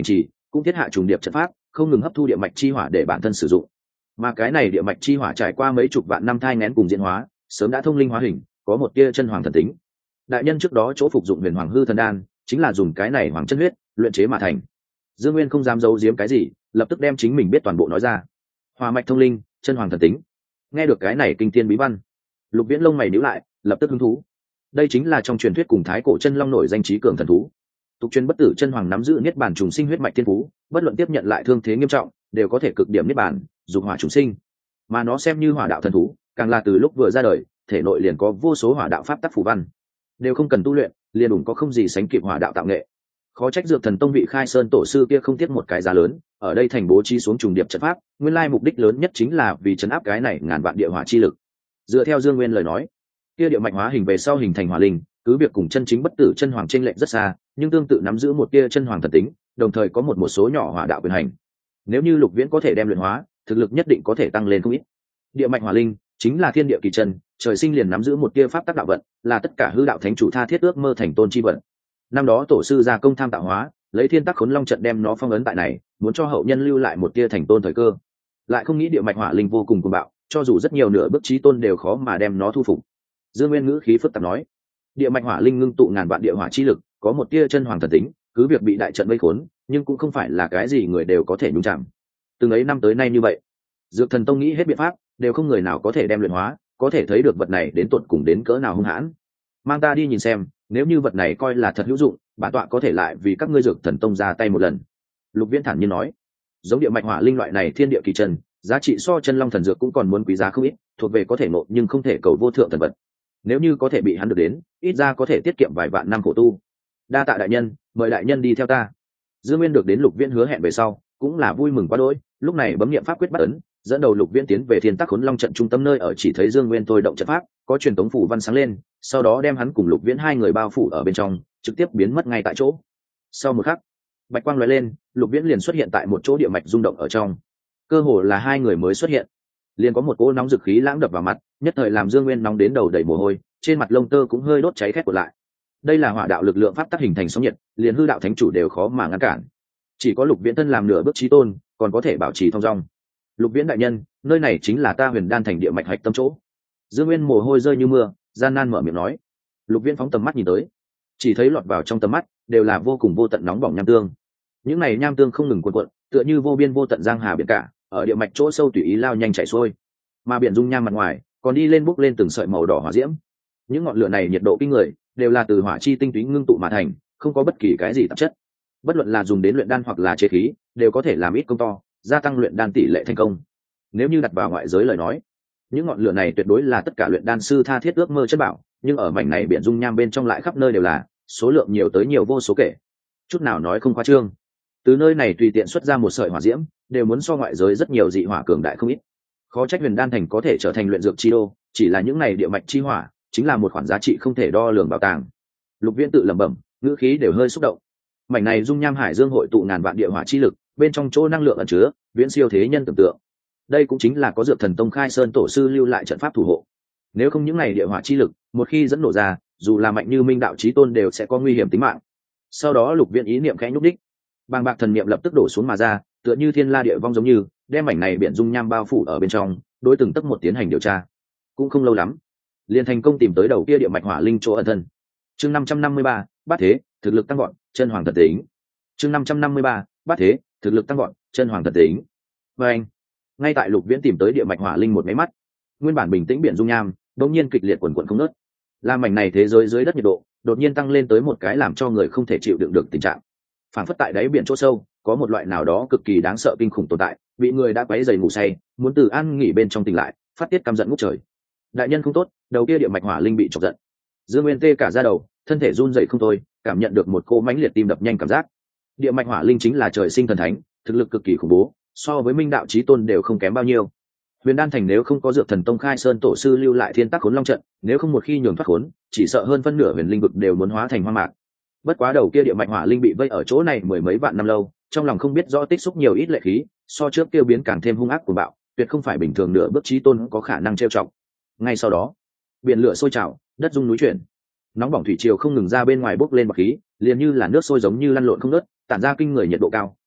cũng thiết hạ trùng điệp trận pháp, không ngừng hấp thu địa mạch chi hỏa để bản thân sử dụng. Mà cái này địa mạch chi hỏa trải qua mấy chục vạn năm thai nghén cùng diễn hóa, sớm đã thông linh hóa hình, có một tia chân hoàng thần tính. Đại nhân trước đó chỗ phục dụng huyền hoàng hư thần đan, chính là dùng cái này hoàng chân huyết luyện chế mà thành. Dương Nguyên không dám giấu giếm cái gì, lập tức đem chính mình biết toàn bộ nói ra. Hỏa mạch thông linh, chân hoàng thần tính. Nghe được cái này kinh thiên bí văn, Lục Viễn lông mày nhíu lại, lập tức hứng thú. Đây chính là trong truyền thuyết cùng thái cổ chân long nổi danh trí cường thần thú. Tục truyền bất tử chân hoàng nắm giữ niết bàn trùng sinh huyết mạch thiên phú, bất luận tiếp nhận lại thương thế nghiêm trọng, đều có thể cực điểm niết bàn, dục hỏa trùng sinh. Mà nó xem như hỏa đạo thần thú, càng là từ lúc vừa ra đời, thể nội liền có vô số hỏa đạo pháp tắc phù văn, đều không cần tu luyện, liền đủ có không gì sánh kịp hỏa đạo tạo nghệ. Khó trách Dược Thần Tông vị Khai Sơn tổ sư kia không tiếc một cái giá lớn, ở đây thành bố trí xuống trùng điệp trận pháp, nguyên lai mục đích lớn nhất chính là vì trấn áp cái này ngàn vạn địa hỏa chi lực. Dựa theo Dương Nguyên lời nói, kia địa mạch hóa hình về sau hình thành hỏa linh, cứ việc cùng chân chính bất tử chân hoàng chênh lệch rất xa, nhưng tương tự nắm giữ một tia chân hoàng thần tính, đồng thời có một một số nhỏ hỏa đạo quyền hành. Nếu như Lục Viễn có thể đem luyện hóa, thực lực nhất định có thể tăng lên không ít. Địa mạch hỏa linh chính là thiên địa kỳ chân, trời sinh liền nắm giữ một tia pháp tắc đạo vận, là tất cả hư đạo thánh chủ tha thiết ước mơ thành tôn chi vận. Năm đó tổ sư gia công tham tạo hóa, lấy thiên tắc khốn long trận đem nó phong ấn tại này, muốn cho hậu nhân lưu lại một tia thành tôn thời cơ. Lại không nghĩ địa mạch hỏa linh vô cùng cuồng bạo, cho dù rất nhiều nửa bước chí tôn đều khó mà đem nó thu phục. Dương Nguyên ngữ khí phức tạp nói, địa mạch hỏa linh ngưng tụ ngàn vạn địa hỏa chi lực, có một tia chân hoàng thần tính, cứ việc bị đại trận vây khốn, nhưng cũng không phải là cái gì người đều có thể nhúng chạm. Từng ấy năm tới nay như vậy, Dược Thần Tông nghĩ hết biện pháp, đều không người nào có thể đem luyện hóa, có thể thấy được vật này đến tột cùng đến cỡ nào hung hãn. Mang ta đi nhìn xem, nếu như vật này coi là thật hữu dụng, bản tọa có thể lại vì các ngươi Dược Thần Tông ra tay một lần. Lục Viễn thản nhiên nói, giống địa mạch hỏa linh loại này thiên địa kỳ chân, giá trị so chân long thần dược cũng còn muốn quý giá không ít, thuộc về có thể nộ nhưng không thể cầu vô thượng thần vật. Nếu như có thể bị hắn được đến, ít ra có thể tiết kiệm vài vạn năm khổ tu. Đa tạ đại nhân, mời đại nhân đi theo ta. Dương Nguyên được đến Lục Viễn hứa hẹn về sau, cũng là vui mừng quá đỗi, lúc này bấm niệm pháp quyết bắt ấn, dẫn đầu Lục Viễn tiến về thiên tắc khốn long trận trung tâm nơi ở, chỉ thấy Dương Nguyên thôi động trận pháp, có truyền tống phủ văn sáng lên, sau đó đem hắn cùng Lục Viễn hai người bao phủ ở bên trong, trực tiếp biến mất ngay tại chỗ. Sau một khắc, bạch quang lóe lên, Lục Viễn liền xuất hiện tại một chỗ địa mạch rung động ở trong. Cơ hồ là hai người mới xuất hiện, liền có một cỗ nóng dực khí lãng đập vào mặt, nhất thời làm Dương Nguyên nóng đến đầu đầy mồ hôi, trên mặt lông tơ cũng hơi đốt cháy khét của lại. Đây là hỏa đạo lực lượng pháp tắc hình thành sóng nhiệt, liền hư đạo thánh chủ đều khó mà ngăn cản. Chỉ có Lục Viễn thân làm nửa bước chí tôn, còn có thể bảo trì thong dong. Lục Viễn đại nhân, nơi này chính là ta Huyền Đan thành địa mạch hạch tâm chỗ. Dương Nguyên mồ hôi rơi như mưa, gian nan mở miệng nói. Lục Viễn phóng tầm mắt nhìn tới, chỉ thấy lọt vào trong tầm mắt đều là vô cùng vô tận nóng bỏng nham tương. Những này nham tương không ngừng cuộn cuộn, tựa như vô biên vô tận giang hà biển cả, ở địa mạch chỗ sâu tùy ý lao nhanh chảy xuôi. Mà biển dung nham mặt ngoài còn đi lên bốc lên từng sợi màu đỏ hỏa diễm. Những ngọn lửa này nhiệt độ kinh người, đều là từ hỏa chi tinh túy ngưng tụ mà thành, không có bất kỳ cái gì tạp chất. Bất luận là dùng đến luyện đan hoặc là chế khí, đều có thể làm ít công to, gia tăng luyện đan tỷ lệ thành công. Nếu như đặt vào ngoại giới lời nói, những ngọn lửa này tuyệt đối là tất cả luyện đan sư tha thiết ước mơ chất bảo, nhưng ở mảnh này biển dung nham bên trong lại khắp nơi đều là, số lượng nhiều tới nhiều vô số kể. Chút nào nói không khoa trương. Từ nơi này tùy tiện xuất ra một sợi hỏa diễm, đều muốn so ngoại giới rất nhiều dị hỏa cường đại không ít. Khó trách Huyền Đan thành có thể trở thành luyện dược chi đô, chỉ là những này địa mạch chi hỏa, chính là một khoản giá trị không thể đo lường bảo tàng. Lục Viễn tự lẩm bẩm, ngữ khí đều hơi xúc động. Mảnh này dung nham hải dương hội tụ ngàn vạn địa hỏa chi lực, bên trong chỗ năng lượng ẩn chứa, viễn siêu thế nhân tưởng tượng. Đây cũng chính là có Dược Thần Tông Khai Sơn tổ sư lưu lại trận pháp thủ hộ. Nếu không những này địa hỏa chi lực, một khi dẫn nổ ra, dù là mạnh như Minh đạo chí tôn đều sẽ có nguy hiểm tính mạng. Sau đó Lục Viễn ý niệm khẽ nhúc đích, bàng bạc thần niệm lập tức đổ xuống mà ra, tựa như thiên la địa vong giống như, đem mảnh này biển dung nham bao phủ ở bên trong, đối từng tấc một tiến hành điều tra. Cũng không lâu lắm, liền thành công tìm tới đầu kia địa mạch hỏa linh chỗ ẩn thân. Chương năm trăm năm mươi ba, Bát Thế, thực lực tăng vọt, chân hoàng thần tính. Chương năm trăm năm mươi ba, Bát Thế, thực lực tăng vọt, chân hoàng thần tính. Và anh, ngay tại Lục Viễn tìm tới địa mạch hỏa linh một máy mắt, nguyên bản bình tĩnh biển dung nham, đột nhiên kịch liệt quần quần không ngớt. Làm mảnh này thế giới dưới đất nhiệt độ đột nhiên tăng lên tới một cái làm cho người không thể chịu đựng được tình trạng. Phản phất tại đáy biển chỗ sâu, có một loại nào đó cực kỳ đáng sợ kinh khủng tồn tại, bị người đã quấy rầy ngủ say, muốn từ an nghỉ bên trong tỉnh lại, phát tiết căm giận ngút trời. Đại nhân không tốt, đầu kia địa mạch hỏa linh bị chọc giận. Dương Nguyên tê cả da đầu, thân thể run rẩy không thôi, cảm nhận được một cỗ mãnh liệt tim đập nhanh cảm giác. Địa mạch hỏa linh chính là trời sinh thần thánh, thực lực cực kỳ khủng bố, so với Minh đạo chí tôn đều không kém bao nhiêu. Huyền Đan thành nếu không có Dược Thần Tông Khai Sơn tổ sư lưu lại thiên tắc khốn long trận, nếu không một khi nhường thoát khốn, chỉ sợ hơn phân nửa huyền linh vực đều muốn hóa thành hoang mạc. Bất quá đầu kia địa mạch hỏa linh bị vây ở chỗ này mười mấy vạn năm lâu, trong lòng không biết rõ tích xúc nhiều ít lệ khí, so trước tiêu biến càng thêm hung ác của bạo, tuyệt không phải bình thường nửa bước chí tôn có khả năng trêu chọc. Ngay sau đó, biển lửa sôi trào, đất rung núi chuyển, nóng bỏng thủy triều không ngừng ra bên ngoài bốc lên bọt khí, liền như là nước sôi giống như lăn lộn không ngớt, tản ra kinh người nhiệt độ cao,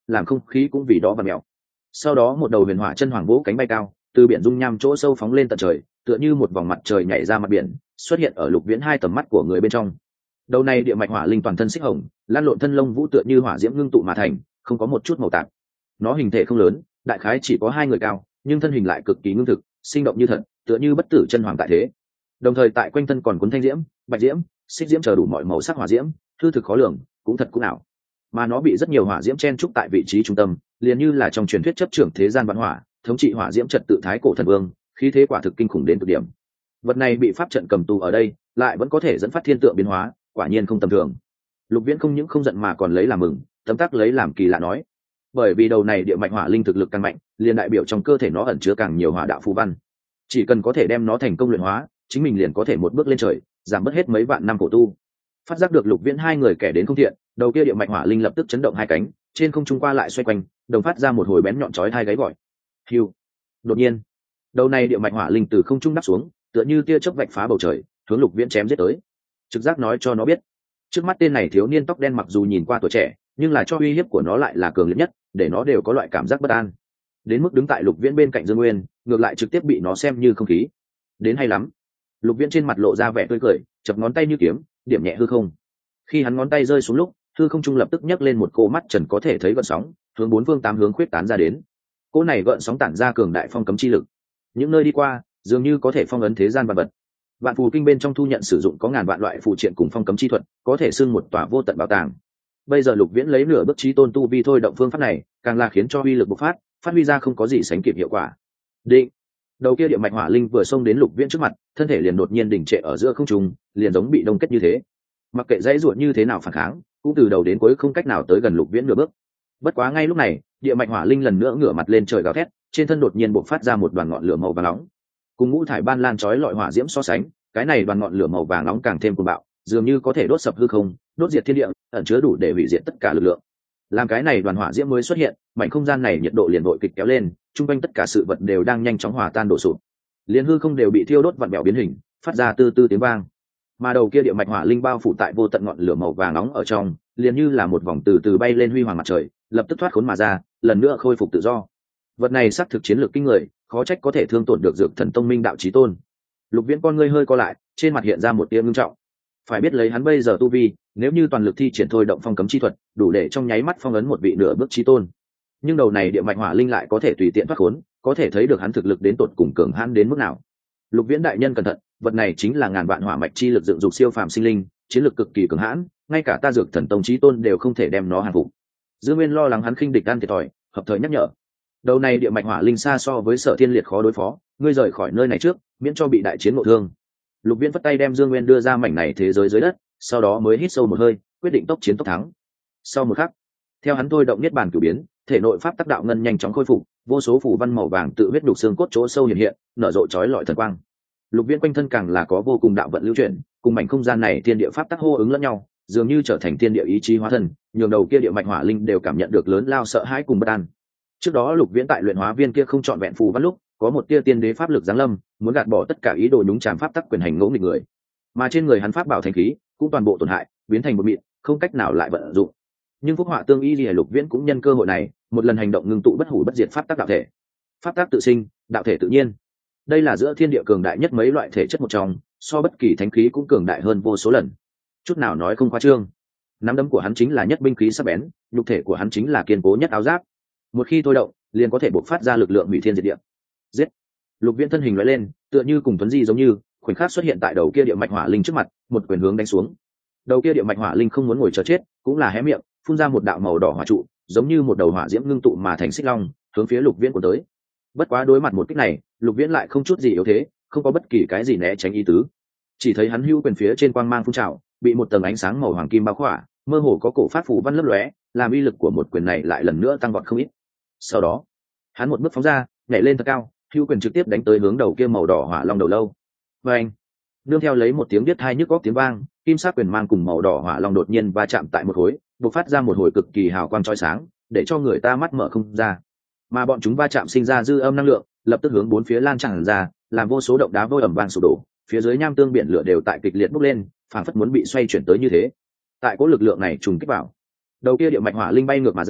làm không khí cũng vì đó và mèo. Sau đó một đầu huyền hỏa chân hoàng vỗ cánh bay cao, từ biển dung nham chỗ sâu phóng lên tận trời, tựa như một vòng mặt trời nhảy ra mặt biển, xuất hiện ở Lục Viễn hai tầm mắt của người bên trong. Đầu này địa mạch hỏa linh toàn thân xích hồng, lan lộn thân lông vũ tựa như hỏa diễm ngưng tụ mà thành, không có một chút màu tạp. Nó hình thể không lớn, đại khái chỉ có hai người cao, nhưng thân hình lại cực kỳ ngưng thực, sinh động như thật, tựa như bất tử chân hoàng tại thế. Đồng thời tại quanh thân còn cuốn thanh diễm, bạch diễm, xích diễm chờ đủ mọi màu sắc hỏa diễm, thư thực khó lường, cũng thật cũng ảo. Mà nó bị rất nhiều hỏa diễm chen trúc tại vị trí trung tâm, liền như là trong truyền thuyết chấp trưởng thế gian văn hỏa, thống trị hỏa diễm trật tự thái cổ thần vương, khí thế quả thực kinh khủng đến cực điểm. Vật này bị pháp trận cầm tù ở đây, lại vẫn có thể dẫn phát thiên tượng biến hóa, quả nhiên không tầm thường. Lục Viễn không những không giận mà còn lấy làm mừng, tấm tắc lấy làm kỳ lạ nói, bởi vì đầu này địa mạch hỏa linh thực lực càng mạnh, liền đại biểu trong cơ thể nó ẩn chứa càng nhiều hỏa đạo phù văn, chỉ cần có thể đem nó thành công luyện hóa, chính mình liền có thể một bước lên trời, giảm bớt hết mấy vạn năm khổ tu. Phát giác được Lục Viễn hai người kẻ đến không thiện, đầu kia địa mạch hỏa linh lập tức chấn động hai cánh, trên không trung qua lại xoay quanh, đồng phát ra một hồi bén nhọn chói tai gáy gọi. Hưu. Đột nhiên, đầu này địa mạch hỏa linh từ không trung đáp xuống, tựa như tia chớp vạch phá bầu trời, hướng Lục Viễn chém giết tới. Trực giác nói cho nó biết, trước mắt tên này thiếu niên tóc đen mặc dù nhìn qua tuổi trẻ, nhưng là cho uy hiếp của nó lại là cường liệt nhất, để nó đều có loại cảm giác bất an. Đến mức đứng tại Lục Viễn bên cạnh Dương Nguyên, ngược lại trực tiếp bị nó xem như không khí. Đến hay lắm. Lục Viễn trên mặt lộ ra vẻ tươi cười, chập ngón tay như kiếm, điểm nhẹ hư không. Khi hắn ngón tay rơi xuống lúc, hư không trung lập tức nhấc lên một cô mắt trần có thể thấy gợn sóng, hướng bốn phương tám hướng khuyết tán ra đến. Cô này gợn sóng tản ra cường đại phong cấm chi lực, những nơi đi qua dường như có thể phong ấn thế gian vạn vật. Vạn phù kinh bên trong thu nhận sử dụng có ngàn vạn loại phù triện cùng phong cấm chi thuật, có thể xưng một tòa vô tận bảo tàng. Bây giờ Lục Viễn lấy nửa bước chí tôn tu vi thôi động phương pháp này, càng là khiến cho uy lực bộc phát, phát huy ra không có gì sánh kịp hiệu quả. Định. Đầu kia địa mạch hỏa linh vừa xông đến Lục Viễn trước mặt, thân thể liền đột nhiên đình trệ ở giữa không trung, liền giống bị đông kết như thế. Mặc kệ dãy ruột như thế nào phản kháng, cũng từ đầu đến cuối không cách nào tới gần Lục Viễn nửa bước. Bất quá ngay lúc này, địa mạch hỏa linh lần nữa ngửa mặt lên trời gào thét, trên thân đột nhiên bộc phát ra một đoàn ngọn lửa màu vàng nóng. Cùng ngũ thải ban lan chói lọi hỏa diễm so sánh, cái này đoàn ngọn lửa màu vàng nóng càng thêm cuồng bạo, dường như có thể đốt sập hư không, đốt diệt thiên địa, ẩn chứa đủ để hủy diệt tất cả lực lượng. Làm cái này đoàn hỏa diễm mới xuất hiện, mảnh không gian này nhiệt độ liền vội kịch kéo lên, trung quanh tất cả sự vật đều đang nhanh chóng hòa tan đổ sụp. Liên hư không đều bị thiêu đốt vặn vẹo biến hình, phát ra tư tư tiếng vang. Mà đầu kia địa mạch hỏa linh bao phủ tại vô tận ngọn lửa màu vàng nóng ở trong, liền như là một vòng từ từ bay lên huy hoàng mặt trời, lập tức thoát khốn mà ra, lần nữa khôi phục tự do. Vật này xác thực chiến lược kinh người, khó trách có thể thương tổn được Dược Thần Tông Minh đạo chí tôn. Lục Viễn con ngươi hơi co lại, trên mặt hiện ra một tia ngưng trọng. Phải biết lấy hắn bây giờ tu vi, nếu như toàn lực thi triển thôi động phong cấm chi thuật, đủ để trong nháy mắt phong ấn một vị nửa bước chí tôn. Nhưng đầu này địa mạch hỏa linh lại có thể tùy tiện thoát khốn, có thể thấy được hắn thực lực đến tột cùng cường hãn đến mức nào. Lục Viễn đại nhân cẩn thận, vật này chính là ngàn vạn hỏa mạch chi lực dựng dục siêu phàm sinh linh, chiến lược cực kỳ cường hãn, ngay cả ta Dược Thần Tông chí tôn đều không thể đem nó hàng phục. Dương Nguyên lo lắng hắn khinh địch ăn thiệt thòi, hợp thời nhắc nhở. Đầu này địa mạch hỏa linh xa so với Sở Thiên Liệt khó đối phó, ngươi rời khỏi nơi này trước, miễn cho bị đại chiến ngộ thương. Lục Viễn vất tay đem Dương Nguyên đưa ra mảnh này thế giới dưới đất, sau đó mới hít sâu một hơi, quyết định tốc chiến tốc thắng. Sau một khắc, theo hắn thôi động niết bàn cửu biến, thể nội pháp tắc đạo ngân nhanh chóng khôi phục, vô số phù văn màu vàng tự huyết đục xương cốt chỗ sâu hiện hiện, nở rộ chói lọi thần quang. Lục Viễn quanh thân càng là có vô cùng đạo vận lưu chuyển, cùng mảnh không gian này thiên địa pháp tắc hô ứng lẫn nhau, dường như trở thành thiên địa ý chí hóa thân, nhường đầu kia địa mạch hỏa linh đều cảm nhận được lớn lao sợ hãi cùng bất an. Trước đó Lục Viễn tại luyện hóa viên kia không chọn vẹn phù văn lúc, có một tia tiên đế pháp lực giáng lâm, muốn gạt bỏ tất cả ý đồ nhúng chàm pháp tắc quyền hành ngỗ nghịch người. Mà trên người hắn pháp bảo thành khí cũng toàn bộ tổn hại, biến thành một mịn, không cách nào lại vận dụng. Nhưng phúc họa tương y Liễu Lục Viễn cũng nhân cơ hội này, một lần hành động ngưng tụ bất hủ bất diệt pháp tắc đạo thể. Pháp tắc tự sinh, đạo thể tự nhiên. Đây là giữa thiên địa cường đại nhất mấy loại thể chất một trong, so bất kỳ thánh khí cũng cường đại hơn vô số lần. Chút nào nói không khoa trương. Nắm đấm của hắn chính là nhất binh khí sắc bén, nhục thể của hắn chính là kiên cố nhất áo giáp. Một khi thôi động, liền có thể bộc phát ra lực lượng hủy thiên diệt địa. Giết! Lục Viễn thân hình lóe lên, tựa như cùng tuấn di giống như, khoảnh khắc xuất hiện tại đầu kia địa mạch hỏa linh trước mặt, một quyền hướng đánh xuống. Đầu kia địa mạch hỏa linh không muốn ngồi chờ chết, cũng là hé miệng, phun ra một đạo màu đỏ hỏa trụ, giống như một đầu hỏa diễm ngưng tụ mà thành xích long, hướng phía Lục Viễn của tới. Bất quá đối mặt một kích này, Lục Viễn lại không chút gì yếu thế, không có bất kỳ cái gì né tránh ý tứ. Chỉ thấy hắn hưu quyền phía trên quang mang phun trào, bị một tầng ánh sáng màu hoàng kim bao khỏa, mơ hồ có cổ phát phù văn lấp lóe, làm uy lực của một quyền này lại lần nữa tăng vọt không ít. Sau đó, hắn một bước phóng ra, nhảy lên thật cao, hưu quyền trực tiếp đánh tới hướng đầu kia màu đỏ hỏa long đầu lâu. Và anh, nương theo lấy một tiếng biết hai nhức góc tiếng vang, kim sắc quyền mang cùng màu đỏ hỏa long đột nhiên va chạm tại một khối, bộc phát ra một hồi cực kỳ hào quang chói sáng, để cho người ta mắt mở không ra. Mà bọn chúng va chạm sinh ra dư âm năng lượng, lập tức hướng bốn phía lan tràn ra, làm vô số động đá vôi ẩm vang sụp đổ, phía dưới nham tương biển lửa đều tại kịch liệt bốc lên, phảng phất muốn bị xoay chuyển tới như thế. Tại cỗ lực lượng này trùng kích vào, đầu kia địa mạch hỏa linh bay ngược mà ra,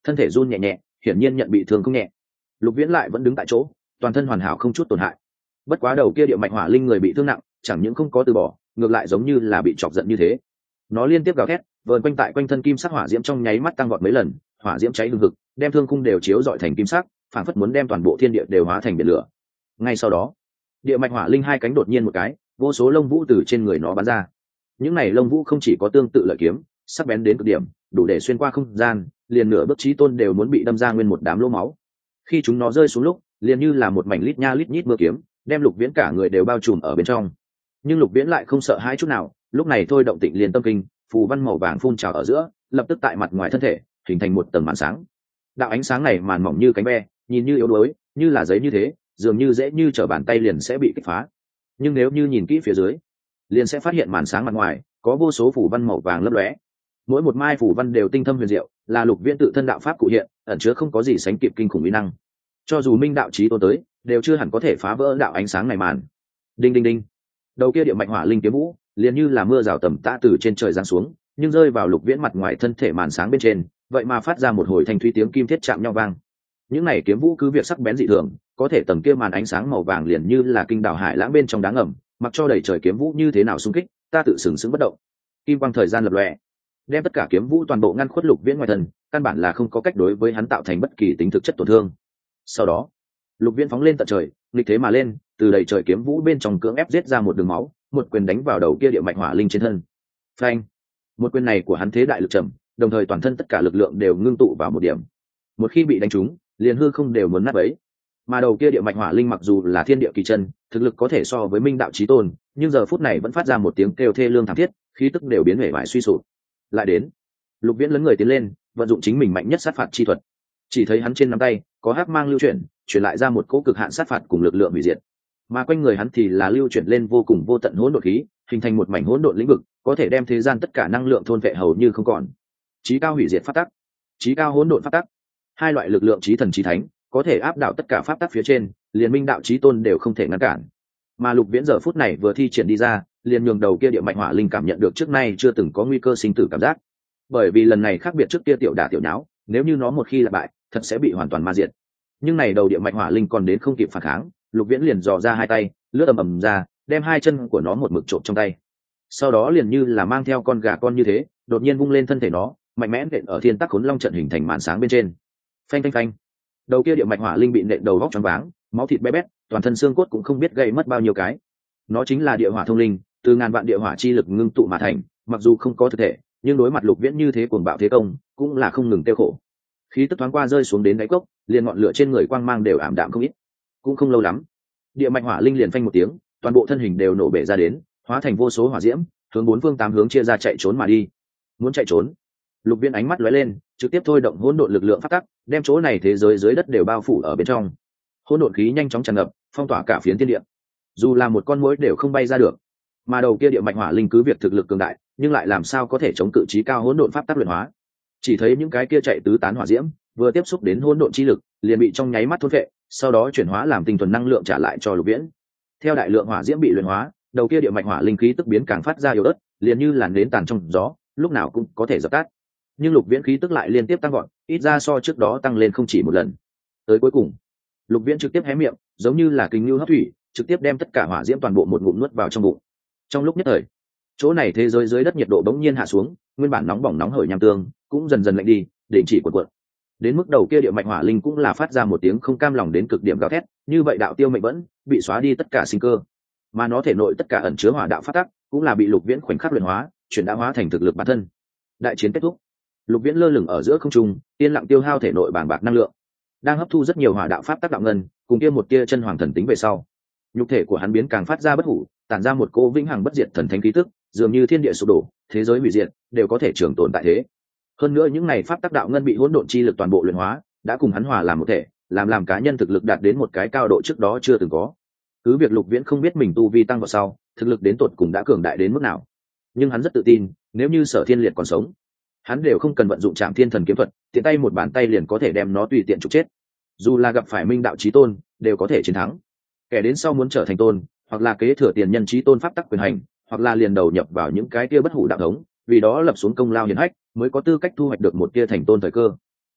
thân thể run nhẹ nhẹ, hiển nhiên nhận bị thương không nhẹ. Lục Viễn lại vẫn đứng tại chỗ, toàn thân hoàn hảo không chút tổn hại. Bất quá đầu kia địa mạch hỏa linh người bị thương nặng, chẳng những không có từ bỏ, ngược lại giống như là bị chọc giận như thế. Nó liên tiếp gào thét, vờn quanh tại quanh thân kim sắc hỏa diễm trong nháy mắt tăng vọt mấy lần, hỏa diễm cháy hừng hực, đem thương khung đều chiếu rọi thành kim sắc, phảng phất muốn đem toàn bộ thiên địa đều hóa thành biển lửa. Ngay sau đó, địa mạch hỏa linh hai cánh đột nhiên một cái, vô số lông vũ từ trên người nó bắn ra. Những này lông vũ không chỉ có tương tự lợi kiếm, sắc bén đến cực điểm, đủ để xuyên qua không gian, liền nửa bước chí tôn đều muốn bị đâm ra nguyên một đám lỗ máu. Khi chúng nó rơi xuống lúc, liền như là một mảnh lít nha lít nhít mưa kiếm, đem Lục Viễn cả người đều bao trùm ở bên trong. Nhưng Lục Viễn lại không sợ hãi chút nào, lúc này thôi động Tịnh Liên Tâm Kinh, phù văn màu vàng phun trào ở giữa, lập tức tại mặt ngoài thân thể hình thành một tầng màn sáng. Đạo ánh sáng này màn mỏng như cánh ve, nhìn như yếu đuối, như là giấy như thế, dường như dễ như trở bàn tay liền sẽ bị kích phá. Nhưng nếu như nhìn kỹ phía dưới, liền sẽ phát hiện màn sáng mặt ngoài có vô số phù văn màu vàng lấp lóe. Mỗi một mai phù văn đều tinh thâm huyền diệu, là Lục Viễn tự thân đạo pháp cụ hiện, ẩn chứa không có gì sánh kịp kinh khủng uy năng. Cho dù minh đạo chí tôn tới, đều chưa hẳn có thể phá vỡ đạo ánh sáng này màn. Đinh đinh đinh. Đầu kia địa mạch hỏa linh kiếm vũ, liền như là mưa rào tầm tã từ trên trời giáng xuống, nhưng rơi vào Lục Viễn mặt ngoài thân thể màn sáng bên trên, vậy mà phát ra một hồi thanh thúy tiếng kim thiết chạm nhau vang. Những này kiếm vũ cứ việc sắc bén dị thường, có thể tầng kia màn ánh sáng màu vàng liền như là kinh đảo hải lãng bên trong đá ngầm, mặc cho đầy trời kiếm vũ như thế nào xung kích, ta tự sừng sững bất động. Kim quang thời gian lập lòe, đem tất cả kiếm vũ toàn bộ ngăn khuất Lục Viễn ngoài thân, căn bản là không có cách đối với hắn tạo thành bất kỳ tính thực chất tổn thương. Sau đó, Lục Viễn phóng lên tận trời, nghịch thế mà lên, từ đầy trời kiếm vũ bên trong cưỡng ép giết ra một đường máu, một quyền đánh vào đầu kia địa mạch hỏa linh trên thân. Phanh! Một quyền này của hắn thế đại lực trầm, đồng thời toàn thân tất cả lực lượng đều ngưng tụ vào một điểm. Một khi bị đánh trúng, liền hư không đều muốn nát bấy. Mà đầu kia địa mạch hỏa linh mặc dù là thiên địa kỳ chân, thực lực có thể so với minh đạo chí tôn, nhưng giờ phút này vẫn phát ra một tiếng kêu thê lương thảm thiết, khí tức đều biến hể vải suy sụp. Lại đến, Lục Viễn lớn người tiến lên, vận dụng chính mình mạnh nhất sát phạt chi thuật. Chỉ thấy hắn trên nắm tay có hắc mang lưu chuyển, truyền lại ra một cỗ cực hạn sát phạt cùng lực lượng hủy diệt. Mà quanh người hắn thì là lưu chuyển lên vô cùng vô tận hỗn độn khí, hình thành một mảnh hỗn độn lĩnh vực, có thể đem thế gian tất cả năng lượng thôn vệ hầu như không còn. Chí cao hủy diệt pháp tắc, chí cao hỗn độn pháp tắc, hai loại lực lượng chí thần chí thánh, có thể áp đảo tất cả pháp tắc phía trên, liền minh đạo chí tôn đều không thể ngăn cản. Mà Lục Viễn giờ phút này vừa thi triển đi ra, liền nhường đầu kia địa mạch hỏa linh cảm nhận được trước nay chưa từng có nguy cơ sinh tử cảm giác. Bởi vì lần này khác biệt trước kia tiểu đả tiểu nháo, nếu như nó một khi là bại, thật sẽ bị hoàn toàn ma diệt. Nhưng này đầu địa mạch hỏa linh còn đến không kịp phản kháng, Lục Viễn liền dò ra hai tay, lướt ầm ầm ra, đem hai chân của nó một mực trộm trong tay. Sau đó liền như là mang theo con gà con như thế, đột nhiên vung lên thân thể nó, mạnh mẽ nện ở thiên tắc khốn long trận hình thành màn sáng bên trên. Phanh phanh phanh. Đầu kia địa mạch hỏa linh bị nện đầu vóc choáng váng, máu thịt bé bét, toàn thân xương cốt cũng không biết gây mất bao nhiêu cái. Nó chính là địa hỏa thông linh, từ ngàn vạn địa hỏa chi lực ngưng tụ mà thành, mặc dù không có thực thể, nhưng đối mặt Lục Viễn như thế cuồng bạo thế công, cũng là không ngừng tiêu khổ. Khí tức thoáng qua rơi xuống đến đáy cốc, liền ngọn lửa trên người quang mang đều ảm đạm không ít. Cũng không lâu lắm, địa mạch hỏa linh liền phanh một tiếng, toàn bộ thân hình đều nổ bể ra đến, hóa thành vô số hỏa diễm, hướng bốn phương tám hướng chia ra chạy trốn mà đi. Muốn chạy trốn, Lục Viễn ánh mắt lóe lên, trực tiếp thôi động hỗn độn lực lượng phát tắc, đem chỗ này thế giới dưới đất đều bao phủ ở bên trong. Hỗn độn khí nhanh chóng tràn ngập, phong tỏa cả phiến thiên địa. Dù là một con muỗi đều không bay ra được. Mà đầu kia địa mạch hỏa linh cứ việc thực lực cường đại, nhưng lại làm sao có thể chống cự trí cao hỗn độn pháp tắc luyện hóa. Chỉ thấy những cái kia chạy tứ tán hỏa diễm, vừa tiếp xúc đến hỗn độn chi lực, liền bị trong nháy mắt thôn phệ, sau đó chuyển hóa làm tinh thuần năng lượng trả lại cho Lục Viễn. Theo đại lượng hỏa diễm bị luyện hóa, đầu kia địa mạch hỏa linh khí tức biến càng phát ra yếu ớt, liền như làn nến tàn trong gió, lúc nào cũng có thể dập tắt. Nhưng Lục Viễn khí tức lại liên tiếp tăng vọt, ít ra so trước đó tăng lên không chỉ một lần. Tới cuối cùng, Lục Viễn trực tiếp hé miệng, giống như là kình lưu hấp thủy, trực tiếp đem tất cả hỏa diễm toàn bộ một ngụm nuốt vào trong bụng. Trong lúc nhất thời, chỗ này thế giới dưới đất nhiệt độ bỗng nhiên hạ xuống, nguyên bản nóng bỏng nóng hởi nham tương cũng dần dần lạnh đi, đình chỉ cuộn cuộn. Đến mức đầu kia địa mạch hỏa linh cũng là phát ra một tiếng không cam lòng đến cực điểm gào thét, như vậy đạo tiêu mệnh vẫn bị xóa đi tất cả sinh cơ, mà nó thể nội tất cả ẩn chứa hỏa đạo phát tắc cũng là bị Lục Viễn khoảnh khắc luyện hóa, chuyển đã hóa thành thực lực bản thân. Đại chiến kết thúc, Lục Viễn lơ lửng ở giữa không trung, yên lặng tiêu hao thể nội bàng bạc năng lượng, đang hấp thu rất nhiều hỏa đạo pháp tắc đạo ngân, cùng kia một tia chân hoàng thần tính về sau, nhục thể của hắn biến càng phát ra bất hủ, tản ra một cô vĩnh hằng bất diệt thần thánh khí tức, dường như thiên địa sụp đổ, thế giới hủy diệt đều có thể trường tồn tại thế. Hơn nữa những này pháp tắc đạo ngân bị hỗn độn chi lực toàn bộ luyện hóa, đã cùng hắn hòa làm một thể, làm làm cá nhân thực lực đạt đến một cái cao độ trước đó chưa từng có. Cứ việc Lục Viễn không biết mình tu vi tăng vào sau, thực lực đến tột cùng đã cường đại đến mức nào, nhưng hắn rất tự tin, nếu như Sở Thiên Liệt còn sống, hắn đều không cần vận dụng Trảm Thiên Thần kiếm thuật, tiện tay một bàn tay liền có thể đem nó tùy tiện trục chết. Dù là gặp phải minh đạo chí tôn, đều có thể chiến thắng. Kẻ đến sau muốn trở thành tôn, hoặc là kế thừa tiền nhân chí tôn pháp tắc quyền hành, hoặc là liền đầu nhập vào những cái kia bất hủ đạo thống, vì đó lập xuống công lao hiển hách, mới có tư cách thu hoạch được một kia thành tôn thời cơ.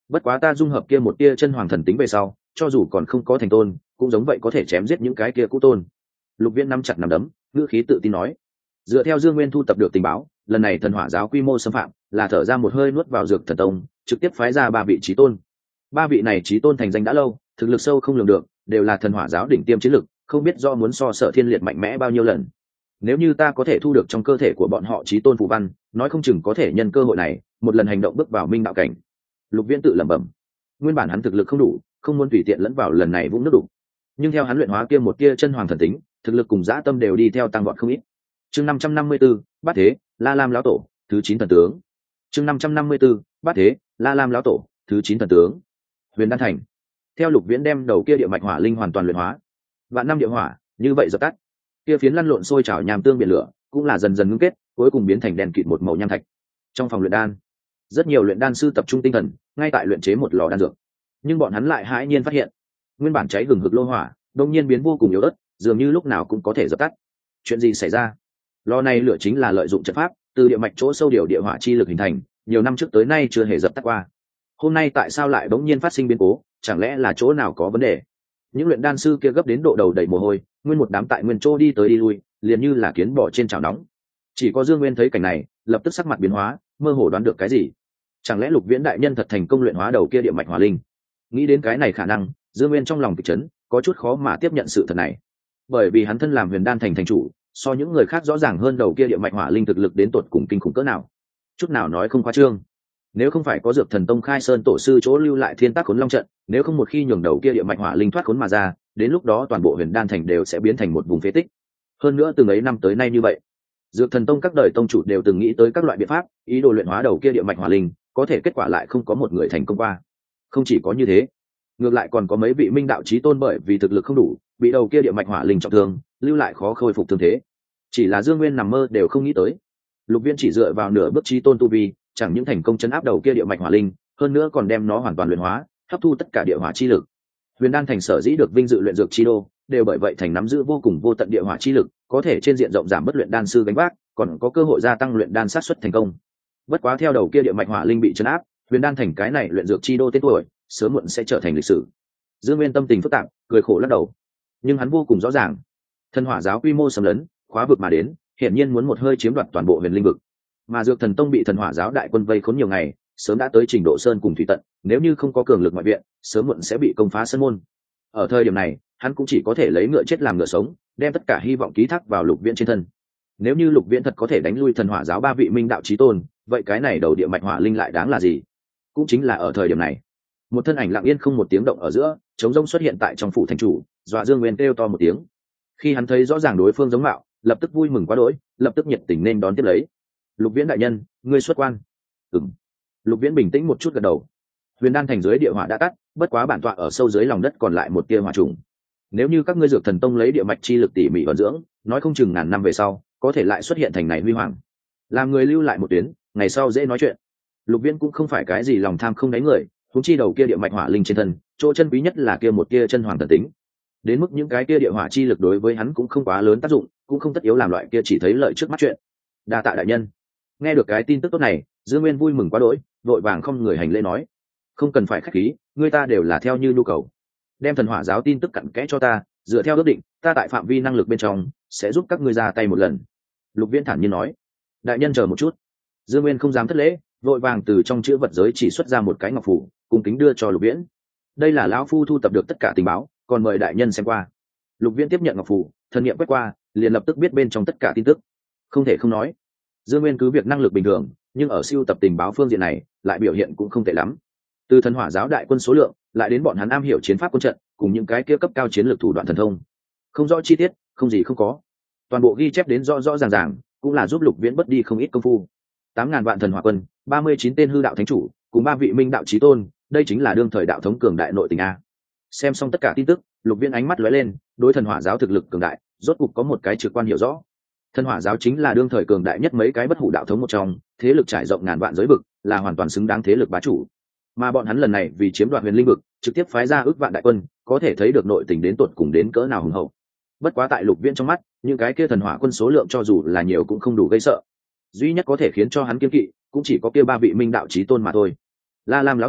bất quá ta dung hợp kia một tia chân hoàng thần tính về sau, cho dù còn không có thành tôn cũng giống vậy có thể chém giết những cái kia cũ tôn. Lục Viễn nắm chặt nắm đấm, ngữ khí tự tin nói. Dựa theo Dương Nguyên thu tập được tình báo, lần này thần hỏa giáo quy mô xâm phạm là thở ra một hơi nuốt vào dược thần tông, trực tiếp phái ra ba vị chí tôn. Ba vị này chí tôn thành danh đã lâu, thực lực sâu không lường được, đều là thần hỏa giáo đỉnh tiêm chiến lực, không biết do muốn so Sở Thiên Liệt mạnh mẽ bao nhiêu lần. Nếu như ta có thể thu được trong cơ thể của bọn họ chí tôn phù văn, nói không chừng có thể nhân cơ hội này, một lần hành động bước vào minh đạo cảnh. Lục Viễn tự lẩm bẩm. Nguyên bản hắn thực lực không đủ, không muốn tùy tiện lẫn vào lần này vũng nước đủ. Nhưng theo hắn luyện hóa kia một tia chân hoàng thần tính, thực lực cùng dã tâm đều đi theo tăng vọt không ít. Chương năm trăm năm mươi 554, Bát Thế, La Lam lão tổ, thứ chín thần tướng. Chương năm trăm năm mươi 554, Bát Thế, La Lam lão tổ, thứ chín thần tướng. Huyền Đan Thành. Theo Lục Viễn đem đầu kia địa mạch hỏa linh hoàn toàn luyện hóa, vạn năm địa hỏa như vậy dập tắt, kia phiến lăn lộn sôi trào nham tương biển lửa cũng là dần dần ngưng kết, cuối cùng biến thành đèn kịt một màu nham thạch. Trong phòng luyện đan, rất nhiều luyện đan sư tập trung tinh thần, ngay tại luyện chế một lò đan dược. Nhưng bọn hắn lại hãi nhiên phát hiện, nguyên bản cháy gừng hực lô hỏa, đột nhiên biến vô cùng yếu ớt, dường như lúc nào cũng có thể dập tắt. Chuyện gì xảy ra? Lò này lửa chính là lợi dụng trận pháp, từ địa mạch chỗ sâu điều địa hỏa chi lực hình thành, nhiều năm trước tới nay chưa hề dập tắt qua. Hôm nay tại sao lại bỗng nhiên phát sinh biến cố, chẳng lẽ là chỗ nào có vấn đề? Những luyện đan sư kia gấp đến độ đầu đầy mồ hôi, nguyên một đám tại nguyên chỗ đi tới đi lui, liền như là kiến bò trên chảo nóng. Chỉ có Dương Nguyên thấy cảnh này, lập tức sắc mặt biến hóa, mơ hồ đoán được cái gì. Chẳng lẽ Lục Viễn đại nhân thật thành công luyện hóa đầu kia địa mạch hỏa linh? Nghĩ đến cái này khả năng, Dương Nguyên trong lòng kịch chấn, có chút khó mà tiếp nhận sự thật này. Bởi vì hắn thân làm Huyền Đan thành thành chủ, so những người khác rõ ràng hơn đầu kia địa mạch hỏa linh thực lực đến tột cùng kinh khủng cỡ nào. Chút nào nói không khoa trương. Nếu không phải có Dược Thần Tông Khai Sơn tổ sư chỗ lưu lại Thiên Tác Khốn Long trận, nếu không một khi nhường đầu kia địa mạch hỏa linh thoát khốn mà ra, đến lúc đó toàn bộ Huyền Đan thành đều sẽ biến thành một vùng phế tích. Hơn nữa từng ấy năm tới nay như vậy, Dược Thần Tông các đời tông chủ đều từng nghĩ tới các loại biện pháp, ý đồ luyện hóa đầu kia địa mạch hỏa linh, có thể kết quả lại không có một người thành công qua. Không chỉ có như thế, ngược lại còn có mấy vị minh đạo chí tôn bởi vì thực lực không đủ, bị đầu kia địa mạch hỏa linh trọng thương, lưu lại khó khôi phục thương thế. Chỉ là Dương Nguyên nằm mơ đều không nghĩ tới, Lục Viễn chỉ dựa vào nửa bước chí tôn tu vi, chẳng những thành công chấn áp đầu kia địa mạch hỏa linh, hơn nữa còn đem nó hoàn toàn luyện hóa, hấp thu tất cả địa hỏa chi lực. Huyền Đan thành sở dĩ được vinh dự luyện dược chi đô, đều bởi vậy thành nắm giữ vô cùng vô tận địa hỏa chi lực, có thể trên diện rộng giảm bất luyện đan sư gánh vác, còn có cơ hội gia tăng luyện đan sát suất thành công. Bất quá theo đầu kia địa mạch hỏa linh bị chấn áp, Huyền Đan thành cái này luyện dược chi đô tên tuổi, sớm muộn sẽ trở thành lịch sử. Dương Nguyên tâm tình phức tạp, cười khổ lắc đầu. Nhưng hắn vô cùng rõ ràng, Thần Hỏa giáo quy mô xâm lấn, khóa vực mà đến, hiển nhiên muốn một hơi chiếm đoạt toàn bộ Huyền Linh vực. Mà Dược Thần Tông bị Thần Hỏa giáo đại quân vây khốn nhiều ngày, sớm đã tới trình độ sơn cùng thủy tận, nếu như không có cường lực ngoại viện, sớm muộn sẽ bị công phá sân môn. Ở thời điểm này, hắn cũng chỉ có thể lấy ngựa chết làm ngựa sống, đem tất cả hy vọng ký thác vào Lục Viễn trên thân. Nếu như Lục Viễn thật có thể đánh lui Thần Hỏa giáo ba vị minh đạo chí tôn, vậy cái này đầu địa mạch hỏa linh lại đáng là gì? Cũng chính là ở thời điểm này, một thân ảnh lặng yên không một tiếng động ở giữa, trống rỗng xuất hiện tại trong phủ thành chủ, dọa Dương Nguyên kêu to một tiếng. Khi hắn thấy rõ ràng đối phương giống mạo, lập tức vui mừng quá đỗi, lập tức nhiệt tình nên đón tiếp lấy. Lục Viễn đại nhân, ngươi xuất quan. Ừm. Lục Viễn bình tĩnh một chút gật đầu. Huyền Đan thành dưới địa hỏa đã tắt, bất quá bản tọa ở sâu dưới lòng đất còn lại một tia hỏa trùng. Nếu như các ngươi Dược Thần Tông lấy địa mạch chi lực tỉ mỉ vận dưỡng, nói không chừng ngàn năm về sau, có thể lại xuất hiện thành này huy hoàng. Làm người lưu lại một tuyến, ngày sau dễ nói chuyện. Lục Viễn cũng không phải cái gì lòng tham không đáy người, huống chi đầu kia địa mạch hỏa linh trên thân, chỗ chân quý nhất là kia một kia chân hoàng thần tính. Đến mức những cái kia địa hỏa chi lực đối với hắn cũng không quá lớn tác dụng, cũng không tất yếu làm loại kia chỉ thấy lợi trước mắt chuyện. Đa tạ đại nhân. Nghe được cái tin tức tốt này, Dương Nguyên vui mừng quá đỗi, vội vàng không người hành lễ nói: "Không cần phải khách khí, người ta đều là theo như nhu cầu. Đem Thần Hỏa giáo tin tức cặn kẽ cho ta, dựa theo ước định, ta tại phạm vi năng lực bên trong sẽ giúp các ngươi ra tay một lần." Lục Viễn thản nhiên nói. "Đại nhân chờ một chút." Dương Nguyên không dám thất lễ, vội vàng từ trong chữ vật giới chỉ xuất ra một cái ngọc phù, cung kính đưa cho Lục Viễn. "Đây là lão phu thu tập được tất cả tình báo, còn mời đại nhân xem qua." Lục Viễn tiếp nhận ngọc phù, thần niệm quét qua, liền lập tức biết bên trong tất cả tin tức. Không thể không nói, Dương Nguyên cứ việc năng lực bình thường, nhưng ở siêu tập tình báo phương diện này, lại biểu hiện cũng không tệ lắm. Từ Thần Hỏa giáo đại quân số lượng, lại đến bọn hắn am hiểu chiến pháp quân trận, cùng những cái kia cấp cao chiến lược thủ đoạn thần thông, không rõ chi tiết, không gì không có, toàn bộ ghi chép đến rõ rõ ràng ràng, cũng là giúp Lục Viễn bất đi không ít công phu. Tám ngàn vạn thần hỏa quân, ba mươi chín tên hư đạo thánh chủ, cùng ba vị minh đạo chí tôn, đây chính là đương thời đạo thống cường đại nội tình a. Xem xong tất cả tin tức, Lục Viễn ánh mắt lóe lên, đối Thần Hỏa giáo thực lực cường đại, rốt cục có một cái trực quan hiểu rõ. Thần Hỏa giáo chính là đương thời cường đại nhất mấy cái bất hủ đạo thống một trong, thế lực trải rộng ngàn vạn giới vực, là hoàn toàn xứng đáng thế lực bá chủ. Mà bọn hắn lần này vì chiếm đoạt huyền linh vực, trực tiếp phái ra ước vạn đại quân, có thể thấy được nội tình đến tột cùng đến cỡ nào hùng hậu. Bất quá tại Lục Viễn trong mắt, những cái kia thần hỏa quân số lượng cho dù là nhiều cũng không đủ gây sợ. Duy nhất có thể khiến cho hắn kiêng kỵ, cũng chỉ có kia ba vị minh đạo chí tôn mà thôi. La Lam lão tổ,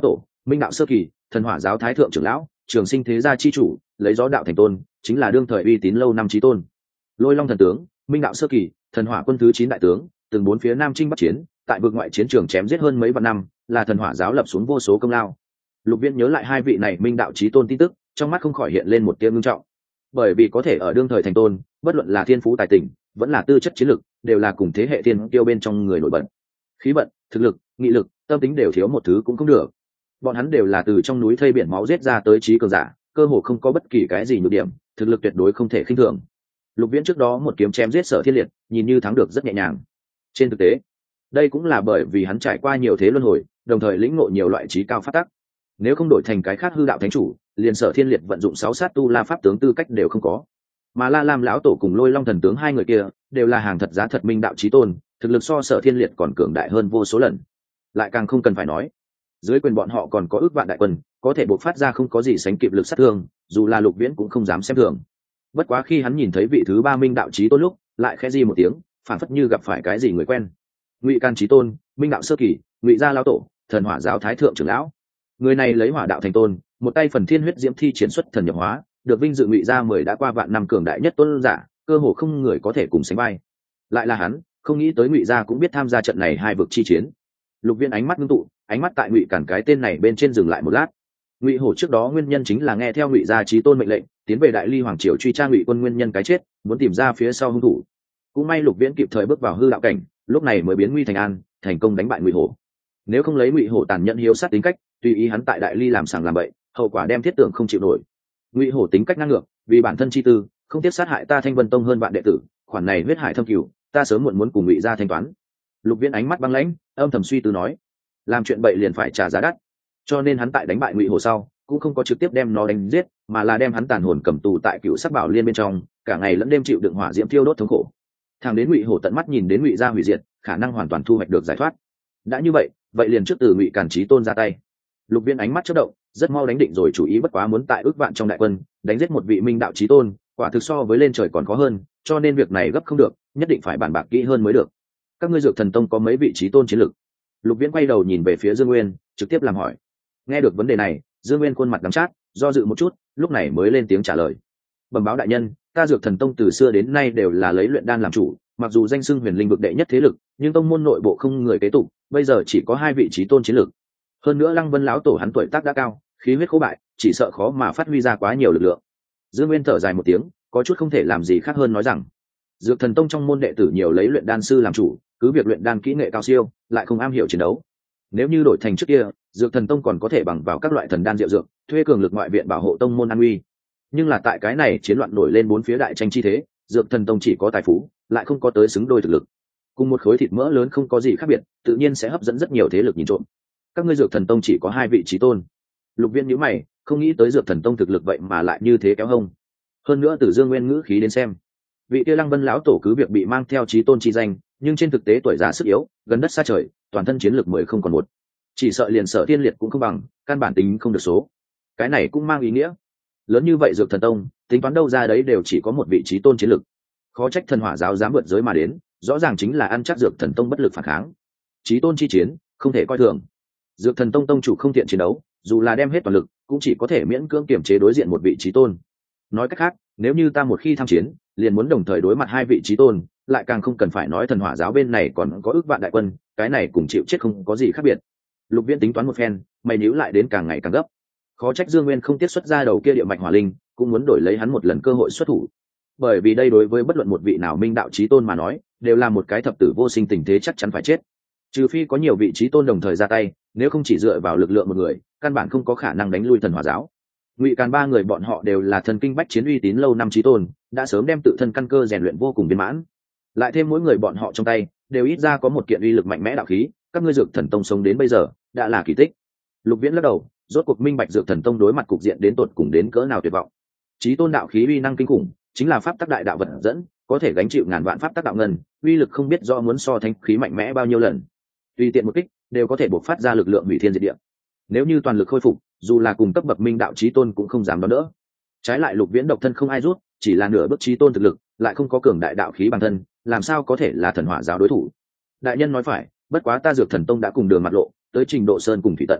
Minh đạo sơ kỳ, thần hỏa giáo thái thượng trưởng lão, trường sinh thế gia chi chủ, lấy gió đạo thành tôn, chính là đương thời uy tín lâu năm chí tôn. Lôi long thần tướng, Minh đạo sơ kỳ, thần hỏa quân thứ chín đại tướng, từng bốn phía nam chinh bắc chiến, tại vực ngoại chiến trường chém giết hơn mấy vạn năm, là thần hỏa giáo lập xuống vô số công lao. Lục Viễn nhớ lại hai vị này minh đạo chí tôn tin tức, trong mắt không khỏi hiện lên một tia ngưng trọng. Bởi vì có thể ở đương thời thành tôn, bất luận là thiên phú tài tình, vẫn là tư chất chiến lực, đều là cùng thế hệ thiên tiêu bên trong người nổi bật. Khí vận, thực lực, nghị lực, tâm tính đều thiếu một thứ cũng không được. Bọn hắn đều là từ trong núi thây biển máu giết ra tới trí cường giả, cơ hồ không có bất kỳ cái gì nhược điểm, thực lực tuyệt đối không thể khinh thường. Lục Viễn trước đó một kiếm chém giết Sở Thiên Liệt, nhìn như thắng được rất nhẹ nhàng. Trên thực tế, đây cũng là bởi vì hắn trải qua nhiều thế luân hồi, đồng thời lĩnh ngộ nhiều loại trí cao pháp tắc. Nếu không đổi thành cái khác hư đạo thánh chủ, liền Sở Thiên Liệt vận dụng sáu sát tu la pháp tướng tư cách đều không có. Mà La Lam lão tổ cùng Lôi Long thần tướng hai người kia, đều là hàng thật giá thật minh đạo chí tôn, thực lực so Sở Thiên Liệt còn cường đại hơn vô số lần. Lại càng không cần phải nói, dưới quyền bọn họ còn có ước vạn đại quân, có thể bộc phát ra không có gì sánh kịp lực sát thương, dù là Lục Viễn cũng không dám xem thường. Bất quá khi hắn nhìn thấy vị thứ ba minh đạo chí tôn lúc, lại khẽ di một tiếng, phản phất như gặp phải cái gì người quen. Ngụy Can chí tôn, minh đạo sơ kỳ, Ngụy gia lão tổ, thần hỏa giáo thái thượng trưởng lão. Người này lấy hỏa đạo thành tôn, một tay phần thiên huyết diễm thi chiến xuất thần nhập hóa, được vinh dự Ngụy gia mười đã qua vạn năm cường đại nhất tôn giả, cơ hồ không người có thể cùng sánh vai. Lại là hắn, không nghĩ tới Ngụy gia cũng biết tham gia trận này hai vực chi chiến. Lục Viễn ánh mắt ngưng tụ, ánh mắt tại Ngụy Cản cái tên này bên trên dừng lại một lát. Ngụy Hổ trước đó nguyên nhân chính là nghe theo Ngụy gia chí tôn mệnh lệnh, tiến về Đại Ly hoàng triều truy tra Ngụy quân nguyên nhân cái chết, muốn tìm ra phía sau hung thủ. Cũng may Lục Viễn kịp thời bước vào hư đạo cảnh, lúc này mới biến nguy thành an, thành công đánh bại Ngụy Hổ. Nếu không lấy Ngụy Hổ tàn nhẫn hiếu sát tính cách, tùy ý hắn tại Đại Ly làm sàng làm bậy, hậu quả đem thiết tưởng không chịu nổi. Ngụy Hổ tính cách ngang ngược, vì bản thân chi tư, không tiếc sát hại ta Thanh Vân Tông hơn vạn đệ tử, khoản này huyết hải thâm cửu, ta sớm muộn muốn cùng Ngụy gia thanh toán. Lục Viễn ánh mắt băng lãnh, âm thầm suy tư nói, làm chuyện bậy liền phải trả giá đắt. Cho nên hắn tại đánh bại Ngụy Hổ sau, cũng không có trực tiếp đem nó đánh giết, mà là đem hắn tàn hồn cầm tù tại Cựu Sắc Bảo Liên bên trong, cả ngày lẫn đêm chịu đựng hỏa diễm thiêu đốt thống khổ. Thằng đến Ngụy Hổ tận mắt nhìn đến Ngụy gia hủy diệt, khả năng hoàn toàn thu hoạch được giải thoát. Đã như vậy, vậy liền trước từ Ngụy Cản chí tôn ra tay. Lục Viễn ánh mắt chớp động, rất mau đánh định rồi chủ ý, bất quá muốn tại ước vạn trong đại quân đánh giết một vị minh đạo chí tôn, quả thực so với lên trời còn khó hơn, cho nên việc này gấp không được, nhất định phải bàn bạc kỹ hơn mới được. Các ngươi Dược Thần Tông có mấy vị chí tôn chiến lực? Lục Viễn quay đầu nhìn về phía Dương Nguyên, trực tiếp làm hỏi. Nghe được vấn đề này, Dương Nguyên khuôn mặt đắng chát, do dự một chút, lúc này mới lên tiếng trả lời. Bẩm báo đại nhân, ta Dược Thần Tông từ xưa đến nay đều là lấy luyện đan làm chủ, mặc dù danh xưng huyền linh vực đệ nhất thế lực, nhưng tông môn nội bộ không người kế tục, bây giờ chỉ có hai vị chí tôn chiến lực. Hơn nữa Lăng Vân lão tổ hắn tuổi tác đã cao, khí huyết khô bại, chỉ sợ khó mà phát huy ra quá nhiều lực lượng. Dương Nguyên thở dài một tiếng, có chút không thể làm gì khác hơn nói rằng, Dược Thần Tông trong môn đệ tử nhiều lấy luyện đan sư làm chủ, cứ việc luyện đan kỹ nghệ cao siêu, lại không am hiểu chiến đấu. Nếu như đổi thành trước kia, Dược Thần Tông còn có thể bằng vào các loại thần đan diệu dược, thuê cường lực ngoại viện bảo hộ tông môn an uy. Nhưng là tại cái này chiến loạn nổi lên bốn phía đại tranh chi thế, Dược Thần Tông chỉ có tài phú, lại không có tới xứng đôi thực lực. Cùng một khối thịt mỡ lớn không có gì khác biệt, tự nhiên sẽ hấp dẫn rất nhiều thế lực nhìn trộm. Các ngươi Dược Thần Tông chỉ có hai vị chí tôn. Lục Viễn nhíu mày, không nghĩ tới Dược Thần Tông thực lực vậy mà lại như thế kéo hông. Hơn nữa từ Dương Nguyên ngữ khí đến xem, vị kia Lăng Vân lão tổ cứ việc bị mang theo chí tôn chi danh, nhưng trên thực tế tuổi già sức yếu, gần đất xa trời, toàn thân chiến lực mười không còn một. Chỉ sợ liền Sở Thiên Liệt cũng không bằng, căn bản tính không được số. Cái này cũng mang ý nghĩa lớn như vậy, Dược Thần Tông tính toán đâu ra đấy đều chỉ có một vị chí tôn chiến lực. Khó trách thần hỏa giáo dám vượt giới mà đến, rõ ràng chính là ăn chắc Dược Thần Tông bất lực phản kháng. Chí tôn chi chiến không thể coi thường. Dược Thần Tông tông chủ không thiện chiến đấu, dù là đem hết toàn lực, cũng chỉ có thể miễn cưỡng kiểm chế đối diện một vị chí tôn. Nói cách khác, nếu như ta một khi tham chiến, liền muốn đồng thời đối mặt hai vị chí tôn, lại càng không cần phải nói thần hỏa giáo bên này còn có ước vạn đại quân, cái này cùng chịu chết không có gì khác biệt. Lục Viễn tính toán một phen, mày nhíu lại đến càng ngày càng gấp. Khó trách Dương Nguyên không tiết xuất ra đầu kia địa mạch hỏa linh, cũng muốn đổi lấy hắn một lần cơ hội xuất thủ. Bởi vì đây đối với bất luận một vị nào minh đạo chí tôn mà nói, đều là một cái thập tử vô sinh tình thế chắc chắn phải chết. Trừ phi có nhiều vị chí tôn đồng thời ra tay, nếu không chỉ dựa vào lực lượng một người, căn bản không có khả năng đánh lui thần hỏa giáo. Ngụy Càn ba người bọn họ đều là thần kinh bách chiến uy tín lâu năm chí tôn, đã sớm đem tự thân căn cơ rèn luyện vô cùng viên mãn. Lại thêm mỗi người bọn họ trong tay đều ít ra có một kiện uy lực mạnh mẽ đạo khí, các ngươi Dược Thần Tông sống đến bây giờ đã là kỳ tích. Lục Viễn lắc đầu, rốt cuộc minh bạch Dược Thần Tông đối mặt cục diện đến tột cùng đến cỡ nào tuyệt vọng. Chí tôn đạo khí uy năng kinh khủng, chính là pháp tắc đại đạo vật dẫn, có thể gánh chịu ngàn vạn pháp tắc đạo ngân, uy lực không biết do muốn so thanh khí mạnh mẽ bao nhiêu lần. Tùy tiện một kích đều có thể bộc phát ra lực lượng hủy thiên diệt địa. Nếu như toàn lực khôi phục, dù là cùng cấp bậc minh đạo chí tôn cũng không dám đón đỡ. Trái lại Lục Viễn độc thân không ai rút, chỉ là nửa bước chí tôn thực lực, lại không có cường đại đạo khí bản thân, làm sao có thể là thần hỏa giáo đối thủ. Đại nhân nói phải, bất quá ta Dược Thần Tông đã cùng đường mặt lộ, tới trình độ sơn cùng thủy tận.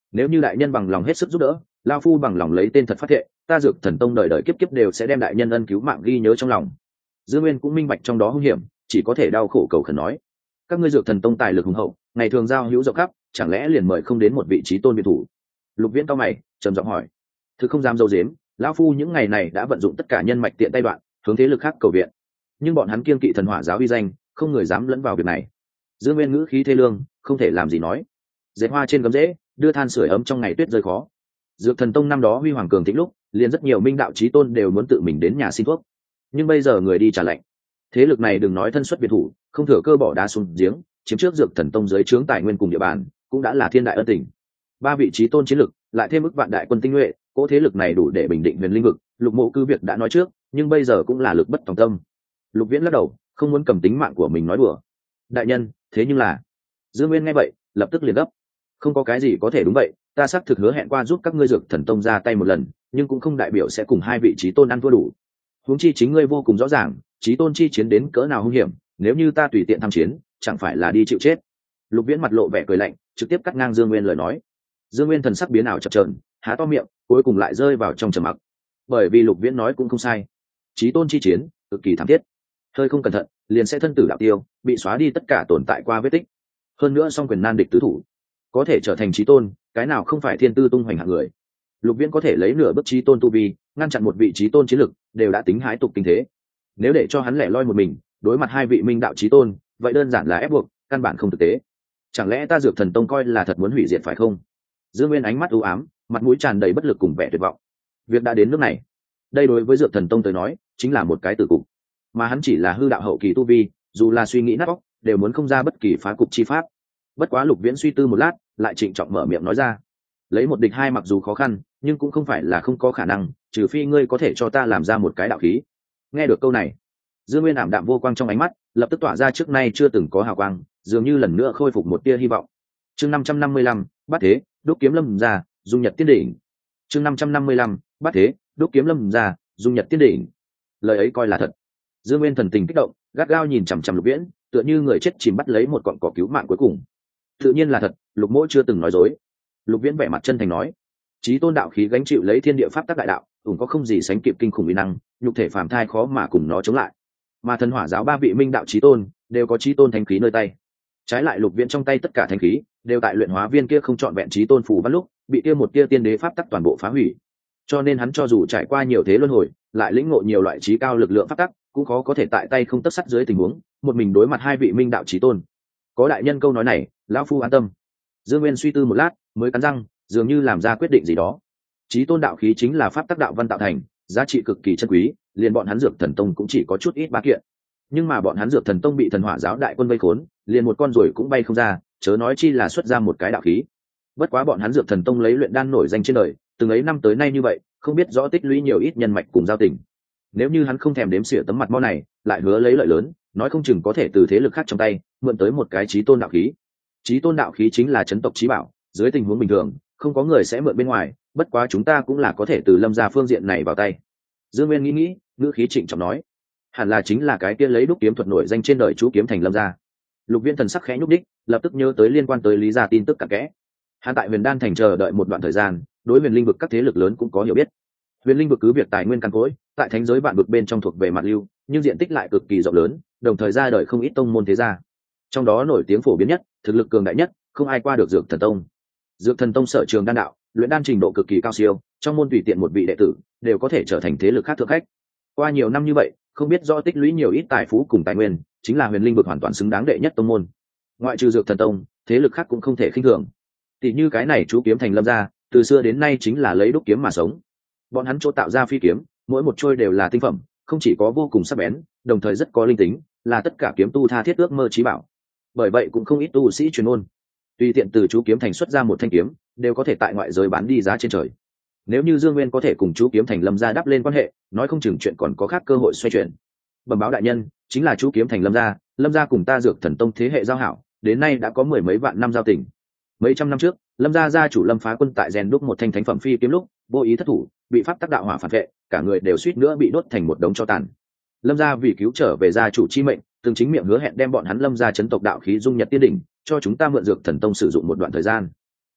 nếu như đại nhân bằng lòng hết sức giúp đỡ, lao phu bằng lòng lấy tên thật phát thệ, ta dược thần tông đời đời kiếp kiếp đều sẽ đem đại nhân ân cứu mạng ghi nhớ trong lòng. Dương Nguyên cũng minh bạch trong đó hung hiểm, chỉ có thể đau khổ cầu khẩn nói: các ngươi dược thần tông tài lực hùng hậu, ngày thường giao hữu rộng khắp, chẳng lẽ liền mời không đến một vị trí tôn biệt thủ? Lục Viễn cao mày trầm giọng hỏi. Thực không dám dâu dếm, lão phu những ngày này đã vận dụng tất cả nhân mạch tiện tay đoạn, hướng thế lực khác cầu viện, nhưng bọn hắn kiêng kỵ thần hỏa giáo uy danh, không người dám lẫn vào việc này. Dương Nguyên ngữ khí thê lương, không thể làm gì nói: dệt hoa trên gấm rễ, đưa than sưởi ấm trong ngày tuyết rơi khó. Dược thần tông năm đó huy hoàng cường thịnh lúc, liền rất nhiều minh đạo chí tôn đều muốn tự mình đến nhà xin thuốc, nhưng bây giờ người đi trả lệnh, thế lực này đừng nói thân xuất biệt thủ, không thừa cơ bỏ đá xuống giếng, chiếm trước dược thần tông dưới trướng tài nguyên cùng địa bàn, cũng đã là thiên đại ân tình. Ba vị chí tôn chiến lực, lại thêm mức vạn đại quân tinh nhuệ, cỗ thế lực này đủ để bình định huyền linh vực. Lục Mộ cứ việc đã nói trước, nhưng bây giờ cũng là lực bất tòng tâm. Lục Viễn lắc đầu, không muốn cầm tính mạng của mình nói đùa. Đại nhân, thế nhưng là... Dương Nguyên nghe vậy, lập tức liền gấp. Không có cái gì có thể đúng vậy, ta xác thực hứa hẹn qua giúp các ngươi dược thần tông ra tay một lần, nhưng cũng không đại biểu sẽ cùng hai vị chí tôn ăn thua đủ. Huống chi chính ngươi vô cùng rõ ràng, chí tôn chi chiến đến cỡ nào hung hiểm, nếu như ta tùy tiện tham chiến, chẳng phải là đi chịu chết. Lục Viễn mặt lộ vẻ cười lạnh, trực tiếp cắt ngang Dương Nguyên lời nói. Dương Nguyên thần sắc biến ảo chập chờn, há to miệng, cuối cùng lại rơi vào trong trầm mặc. Bởi vì Lục Viễn nói cũng không sai, chí tôn chi chiến cực kỳ thảm thiết, hơi không cẩn thận liền sẽ thân tử đạo tiêu, bị xóa đi tất cả tồn tại qua vết tích. Hơn nữa song quyền nan địch tứ thủ, có thể trở thành chí tôn, cái nào không phải thiên tư tung hoành hạng người. Lục Viễn có thể lấy nửa bước chí tôn tu vi, ngăn chặn một vị chí tôn chiến lực, đều đã tính hái tục kinh thế. Nếu để cho hắn lẻ loi một mình, đối mặt hai vị minh đạo chí tôn, vậy đơn giản là ép buộc, căn bản không thực tế. Chẳng lẽ ta dược thần tông coi là thật muốn hủy diệt phải không? Dương Nguyên ánh mắt u ám, mặt mũi tràn đầy bất lực cùng vẻ tuyệt vọng. Việc đã đến nước này, đây đối với dược thần tông tới nói chính là một cái tử cục, mà hắn chỉ là hư đạo hậu kỳ tu vi, dù là suy nghĩ nát óc đều muốn không ra bất kỳ phá cục chi pháp. Bất quá Lục Viễn suy tư một lát, lại trịnh trọng mở miệng nói ra: lấy một địch hai mặc dù khó khăn, nhưng cũng không phải là không có khả năng, trừ phi ngươi có thể cho ta làm ra một cái đạo khí. Nghe được câu này, Dương Nguyên ảm đạm vô quang trong ánh mắt lập tức tỏa ra trước nay chưa từng có hào quang, dường như lần nữa khôi phục một tia hy vọng. Chương năm trăm năm mươi lăm, Bát Thế đúc kiếm lâm ra, dung nhật tiên đỉnh. Chương năm trăm năm mươi lăm, Bát Thế đúc kiếm lâm ra, dung nhật tiên đỉnh. Lời ấy coi là thật. Dương Nguyên thần tình kích động, gắt gao nhìn chằm chằm Lục Viễn, tựa như người chết chìm bắt lấy một cọng cỏ cứu mạng cuối cùng. Tự nhiên là thật, Lục Mỗ chưa từng nói dối. Lục Viễn vẻ mặt chân thành nói: chí tôn đạo khí gánh chịu lấy thiên địa pháp tắc đại đạo, ủng có không gì sánh kịp kinh khủng uy năng, nhục thể phàm thai khó mà cùng nó chống lại. Mà thần hỏa giáo ba vị minh đạo chí tôn đều có chí tôn thánh khí nơi tay. Trái lại Lục Viễn trong tay tất cả thánh khí đều tại luyện hóa viên kia không chọn vẹn chí tôn phù văn lúc bị kia một kia tiên đế pháp tắc toàn bộ phá hủy. Cho nên hắn cho dù trải qua nhiều thế luân hồi, lại lĩnh ngộ nhiều loại trí cao lực lượng pháp tắc, cũng khó có thể tại tay không tất sắt dưới tình huống một mình đối mặt hai vị minh đạo chí tôn. Có đại nhân câu nói này, lão phu an tâm. Dương Nguyên suy tư một lát, mới cắn răng, dường như làm ra quyết định gì đó. Chí tôn đạo khí chính là pháp tắc đạo văn tạo thành, giá trị cực kỳ chân quý, liền bọn hắn dược thần tông cũng chỉ có chút ít bá kiện. Nhưng mà bọn hắn dược thần tông bị thần hỏa giáo đại quân vây khốn, liền một con ruồi cũng bay không ra, chớ nói chi là xuất ra một cái đạo khí. Bất quá bọn hắn dược thần tông lấy luyện đan nổi danh trên đời, từng ấy năm tới nay như vậy, không biết rõ tích lũy nhiều ít nhân mạch cùng giao tình. Nếu như hắn không thèm đếm xỉa tấm mặt mo này, lại hứa lấy lợi lớn, nói không chừng có thể từ thế lực khác trong tay mượn tới một cái chí tôn đạo khí. Chí tôn đạo khí chính là chấn tộc chí bảo, dưới tình huống bình thường không có người sẽ mượn bên ngoài, bất quá chúng ta cũng là có thể từ Lâm gia phương diện này vào tay. Dương Nguyên nghĩ nghĩ, ngữ khí trịnh trọng nói: hẳn là chính là cái kia lấy đúc kiếm thuật nổi danh trên đời chú kiếm thành Lâm gia. Lục Viễn thần sắc khẽ nhúc đích, lập tức nhớ tới liên quan tới Lý gia tin tức cặn kẽ. Hắn tại Huyền Đan thành chờ đợi một đoạn thời gian, đối huyền linh vực các thế lực lớn cũng có hiểu biết. Huyền linh vực cứ việc tài nguyên căn cỗi, tại thánh giới vạn vực bên trong thuộc về mặt lưu, nhưng diện tích lại cực kỳ rộng lớn, đồng thời ra đời không ít tông môn thế gia. Trong đó nổi tiếng phổ biến nhất, thực lực cường đại nhất, không ai qua được Dược Thần Tông. Dược Thần Tông sở trường đan đạo, luyện đan trình độ cực kỳ cao siêu, trong môn tùy tiện một vị đệ tử đều có thể trở thành thế lực khác thượng khách. Qua nhiều năm như vậy, không biết do tích lũy nhiều ít tài phú cùng tài nguyên, chính là huyền linh vực hoàn toàn xứng đáng đệ nhất tông môn. Ngoại trừ Dược Thần Tông, thế lực khác cũng không thể khinh thường. Tỷ như cái này chú kiếm thành Lâm gia, từ xưa đến nay chính là lấy đúc kiếm mà sống. Bọn hắn chỗ tạo ra phi kiếm, mỗi một trôi đều là tinh phẩm, không chỉ có vô cùng sắc bén, đồng thời rất có linh tính, là tất cả kiếm tu tha thiết ước mơ chí bảo. Bởi vậy cũng không ít tu sĩ truyền ôn, tùy tiện từ chú kiếm thành xuất ra một thanh kiếm, đều có thể tại ngoại giới bán đi giá trên trời. Nếu như Dương Nguyên có thể cùng chú kiếm thành Lâm gia đắp lên quan hệ, nói không chừng chuyện còn có khác cơ hội xoay chuyển. Bẩm báo đại nhân, chính là chú kiếm thành Lâm gia, Lâm gia cùng ta Dược Thần Tông thế hệ giao hảo, đến nay đã có mười mấy vạn năm giao tình. Mấy trăm năm trước, Lâm gia gia chủ Lâm Phá Quân tại rèn đúc một thanh thánh phẩm phi kiếm lúc, vô ý thất thủ, bị pháp tắc đạo hỏa phản vệ, cả người đều suýt nữa bị đốt thành một đống tro tàn. Lâm gia vì cứu trở về gia chủ chi mệnh, từng chính miệng hứa hẹn đem bọn hắn Lâm gia chấn tộc đạo khí dung nhật tiên đỉnh cho chúng ta mượn Dược Thần Tông sử dụng một đoạn thời gian.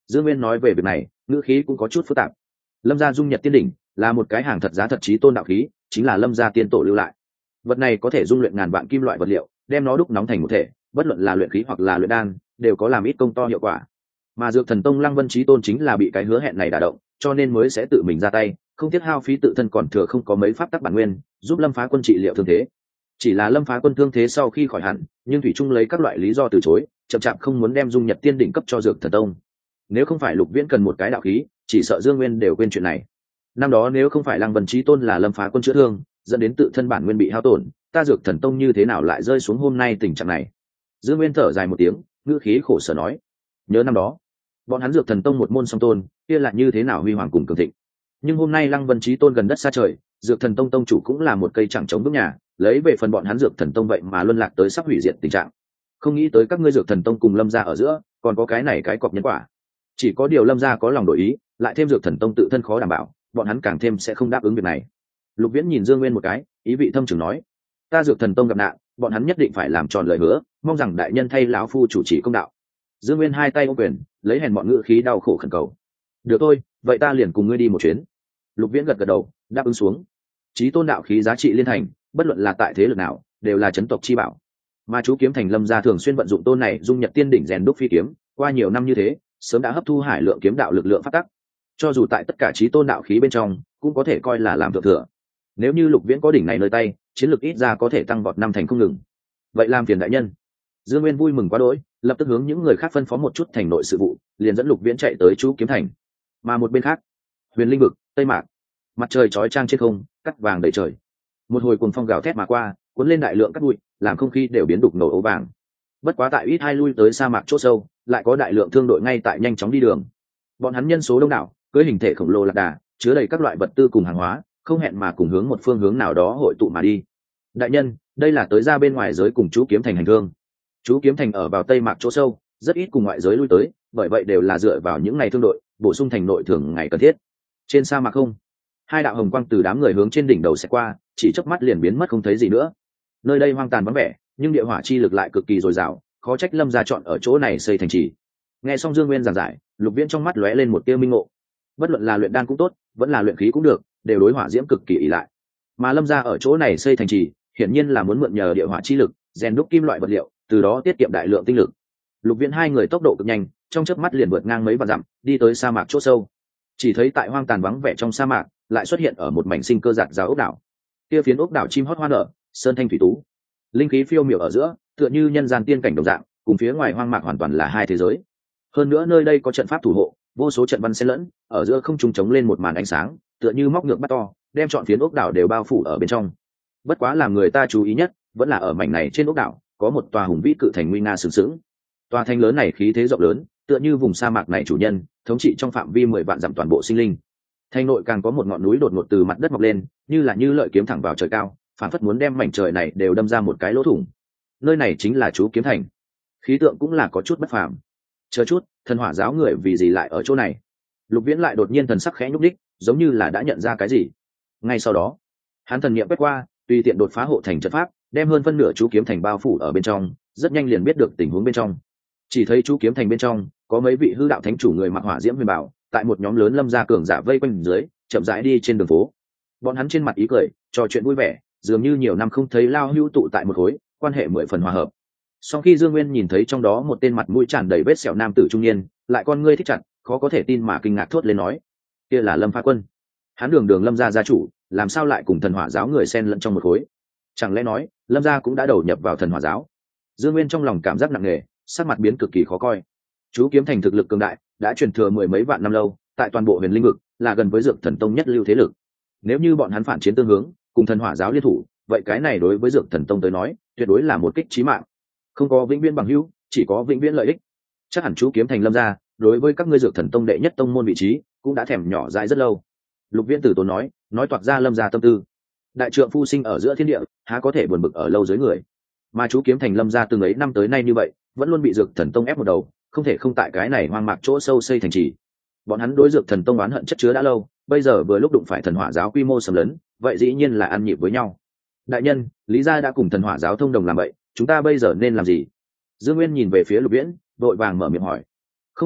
Dương Nguyên nói về việc này ngữ khí cũng có chút phức tạp. Lâm gia dung nhật tiên đỉnh là một cái hàng thật giá thật chí tôn đạo khí, chính là Lâm gia tiên tổ lưu lại. Vật này có thể dung luyện ngàn vạn kim loại vật liệu, đem nó đúc nóng thành một thể, bất luận là luyện khí hoặc là luyện đan đều có làm ít công to hiệu quả. Mà Dược Thần Tông Lăng Vân Chí Tôn chính là bị cái hứa hẹn này đả động, cho nên mới sẽ tự mình ra tay, không tiếc hao phí tự thân còn thừa không có mấy pháp tắc bản nguyên, giúp Lâm Phá Quân trị liệu thương thế. Chỉ là Lâm Phá Quân thương thế sau khi khỏi hẳn, nhưng thủy trung lấy các loại lý do từ chối, chậm chạp không muốn đem dung nhật tiên đỉnh cấp cho Dược Thần Tông. Nếu không phải Lục Viễn cần một cái đạo khí, chỉ sợ Dương Nguyên đều quên chuyện này. Năm đó nếu không phải Lăng Vân Chí Tôn là Lâm Phá Quân chữa thương, dẫn đến tự thân bản nguyên bị hao tổn, ta Dược Thần Tông như thế nào lại rơi xuống hôm nay tình trạng này? Dương Nguyên thở dài một tiếng, ngữ khí khổ sở nói: nhớ năm đó bọn hắn Dược Thần Tông một môn song tôn, kia là như thế nào huy hoàng cùng cường thịnh. Nhưng hôm nay Lăng Vân Chí Tôn gần đất xa trời, Dược Thần Tông tông chủ cũng là một cây chẳng chống vững nhà, lấy về phần bọn hắn Dược Thần Tông vậy mà luân lạc tới sắp hủy diệt tình trạng. Không nghĩ tới các ngươi Dược Thần Tông cùng Lâm gia ở giữa còn có cái này cái cọc nhân quả. Chỉ có điều Lâm gia có lòng đổi ý, lại thêm Dược Thần Tông tự thân khó đảm bảo, bọn hắn càng thêm sẽ không đáp ứng việc này. Lục Viễn nhìn Dương Nguyên một cái, ý vị thâm trường nói: ta Dược Thần Tông gặp nạn, bọn hắn nhất định phải làm tròn lời hứa, mong rằng đại nhân thay lão phu chủ trì công đạo. Dương Nguyên hai tay ôm quyền, lấy hèn bọn ngữ khí đau khổ khẩn cầu: được thôi, vậy ta liền cùng ngươi đi một chuyến. Lục Viễn gật gật đầu, đáp ứng xuống. Chí tôn đạo khí giá trị liên thành, bất luận là tại thế lực nào, đều là chấn tộc chi bảo. Mà chú kiếm thành Lâm gia thường xuyên vận dụng tôn này dung nhật tiên đỉnh rèn đúc phi kiếm, qua nhiều năm như thế, sớm đã hấp thu hải lượng kiếm đạo lực lượng phát tắc. Cho dù tại tất cả chí tôn đạo khí bên trong, cũng có thể coi là làm thượng thừa. Nếu như Lục Viễn có đỉnh này nơi tay, chiến lực ít ra có thể tăng vọt năm thành không ngừng. Vậy làm phiền đại nhân. Dương Nguyên vui mừng quá đỗi, lập tức hướng những người khác phân phó một chút thành nội sự vụ, liền dẫn Lục Viễn chạy tới chú kiếm thành. Mà một bên khác, Huyền Linh vực, Tây Mạc, mặt trời chói chang trên không, cắt vàng đầy trời. Một hồi cuồng phong gào thét mà qua, cuốn lên đại lượng cát bụi, làm không khí đều biến đục nổ ố vàng. Bất quá tại ít hai lui tới sa mạc chỗ sâu, lại có đại lượng thương đội ngay tại nhanh chóng đi đường. Bọn hắn nhân số đông đảo, cưỡi hình thể khổng lồ lạc đà, chứa đầy các loại vật tư cùng hàng hóa, không hẹn mà cùng hướng một phương hướng nào đó hội tụ mà đi. Đại nhân, đây là tới ra bên ngoài giới cùng chú kiếm thành hành thương. Chú kiếm thành ở vào Tây Mạc chỗ sâu, rất ít cùng ngoại giới lui tới, bởi vậy đều là dựa vào những ngày thương đội bổ sung thành nội thường ngày cần thiết. Trên sa mạc không, hai đạo hồng quang từ đám người hướng trên đỉnh đầu sẽ qua, chỉ chớp mắt liền biến mất không thấy gì nữa. Nơi đây hoang tàn vắng vẻ, nhưng địa hỏa chi lực lại cực kỳ dồi dào, khó trách Lâm gia chọn ở chỗ này xây thành trì. Nghe xong Dương Nguyên giảng giải, Lục Viễn trong mắt lóe lên một tia minh ngộ. Bất luận là luyện đan cũng tốt, vẫn là luyện khí cũng được, đều đối hỏa diễm cực kỳ ỷ lại. Mà Lâm gia ở chỗ này xây thành trì, hiển nhiên là muốn mượn nhờ địa hỏa chi lực, rèn đúc kim loại vật liệu, từ đó tiết kiệm đại lượng tinh lực. Lục Viễn hai người tốc độ cực nhanh, trong chớp mắt liền vượt ngang mấy vạn dặm, đi tới sa mạc chỗ sâu. Chỉ thấy tại hoang tàn vắng vẻ trong sa mạc, lại xuất hiện ở một mảnh sinh cơ giạt rào ốc đảo. Kia phiến ốc đảo chim hót hoa nở, sơn thanh thủy tú, linh khí phiêu miểu ở giữa, tựa như nhân gian tiên cảnh đồng dạng, cùng phía ngoài hoang mạc hoàn toàn là hai thế giới. Hơn nữa nơi đây có trận pháp thủ hộ, vô số trận văn xen lẫn, ở giữa không trung chống lên một màn ánh sáng, tựa như móc ngược bắt to, đem trọn phiến ốc đảo đều bao phủ ở bên trong. Bất quá làm người ta chú ý nhất, vẫn là ở mảnh này trên ốc đảo, có một tòa hùng vĩ cự thành nguy nga sừng sững. Tòa thành lớn này khí thế rộng lớn, tựa như vùng sa mạc này chủ nhân, thống trị trong phạm vi mười vạn dặm toàn bộ sinh linh. Thành nội càng có một ngọn núi đột ngột từ mặt đất mọc lên, như là như lợi kiếm thẳng vào trời cao, phản phất muốn đem mảnh trời này đều đâm ra một cái lỗ thủng. Nơi này chính là chú kiếm thành. Khí tượng cũng là có chút bất phàm. Chờ chút, thần hỏa giáo người vì gì lại ở chỗ này? Lục Viễn lại đột nhiên thần sắc khẽ nhúc đích, giống như là đã nhận ra cái gì. Ngay sau đó, hắn thần niệm quét qua, tùy tiện đột phá hộ thành trận pháp, đem hơn phân nửa chú kiếm thành bao phủ ở bên trong, rất nhanh liền biết được tình huống bên trong. Chỉ thấy chú kiếm thành bên trong có mấy vị hư đạo thánh chủ người mặc hỏa diễm huyền bảo, tại một nhóm lớn Lâm gia cường giả vây quanh dưới, chậm rãi đi trên đường phố. Bọn hắn trên mặt ý cười, trò chuyện vui vẻ, dường như nhiều năm không thấy lao hữu tụ tại một khối, quan hệ mười phần hòa hợp. Sau khi Dương Nguyên nhìn thấy trong đó một tên mặt mũi tràn đầy vết sẹo nam tử trung niên, lại con ngươi thích chặt, khó có thể tin mà kinh ngạc thốt lên nói: kia là Lâm Phá Quân. Hắn đường đường Lâm gia gia chủ, làm sao lại cùng thần hỏa giáo người xen lẫn trong một khối? Chẳng lẽ nói Lâm gia cũng đã đầu nhập vào thần hỏa giáo? Dương Nguyên trong lòng cảm giác nặng nề, sắc mặt biến cực kỳ khó coi. Chú kiếm thành thực lực cường đại, đã truyền thừa mười mấy vạn năm lâu, tại toàn bộ huyền linh vực là gần với Dược Thần Tông nhất lưu thế lực. Nếu như bọn hắn phản chiến tương hướng, cùng thần hỏa giáo liên thủ, vậy cái này đối với Dược Thần Tông tới nói, tuyệt đối là một kích chí mạng. Không có vĩnh viễn bằng hữu, chỉ có vĩnh viễn lợi ích. Chắc hẳn chú kiếm thành Lâm gia, đối với các ngươi Dược Thần Tông đệ nhất tông môn vị trí, cũng đã thèm nhỏ dại rất lâu. Lục Viễn tử tốn nói, nói toạc ra Lâm gia tâm tư. Đại trượng phu sinh ở giữa thiên địa, há có thể buồn bực ở lâu dưới người. Mà chú kiếm thành Lâm gia từng ấy năm tới nay như vậy, vẫn luôn bị Dược Thần Tông ép một đầu, không thể không tại cái này hoang mạc chỗ sâu xây thành trì. Bọn hắn đối Dược Thần Tông oán hận chất chứa đã lâu, bây giờ vừa lúc đụng phải thần hỏa giáo quy mô xâm lấn, vậy dĩ nhiên là ăn nhịp với nhau. Đại nhân, Lý gia đã cùng thần hỏa giáo thông đồng làm vậy, chúng ta bây giờ nên làm gì? Dương Nguyên nhìn về phía Lục Viễn, đội vàng mở miệng hỏi. Không đội,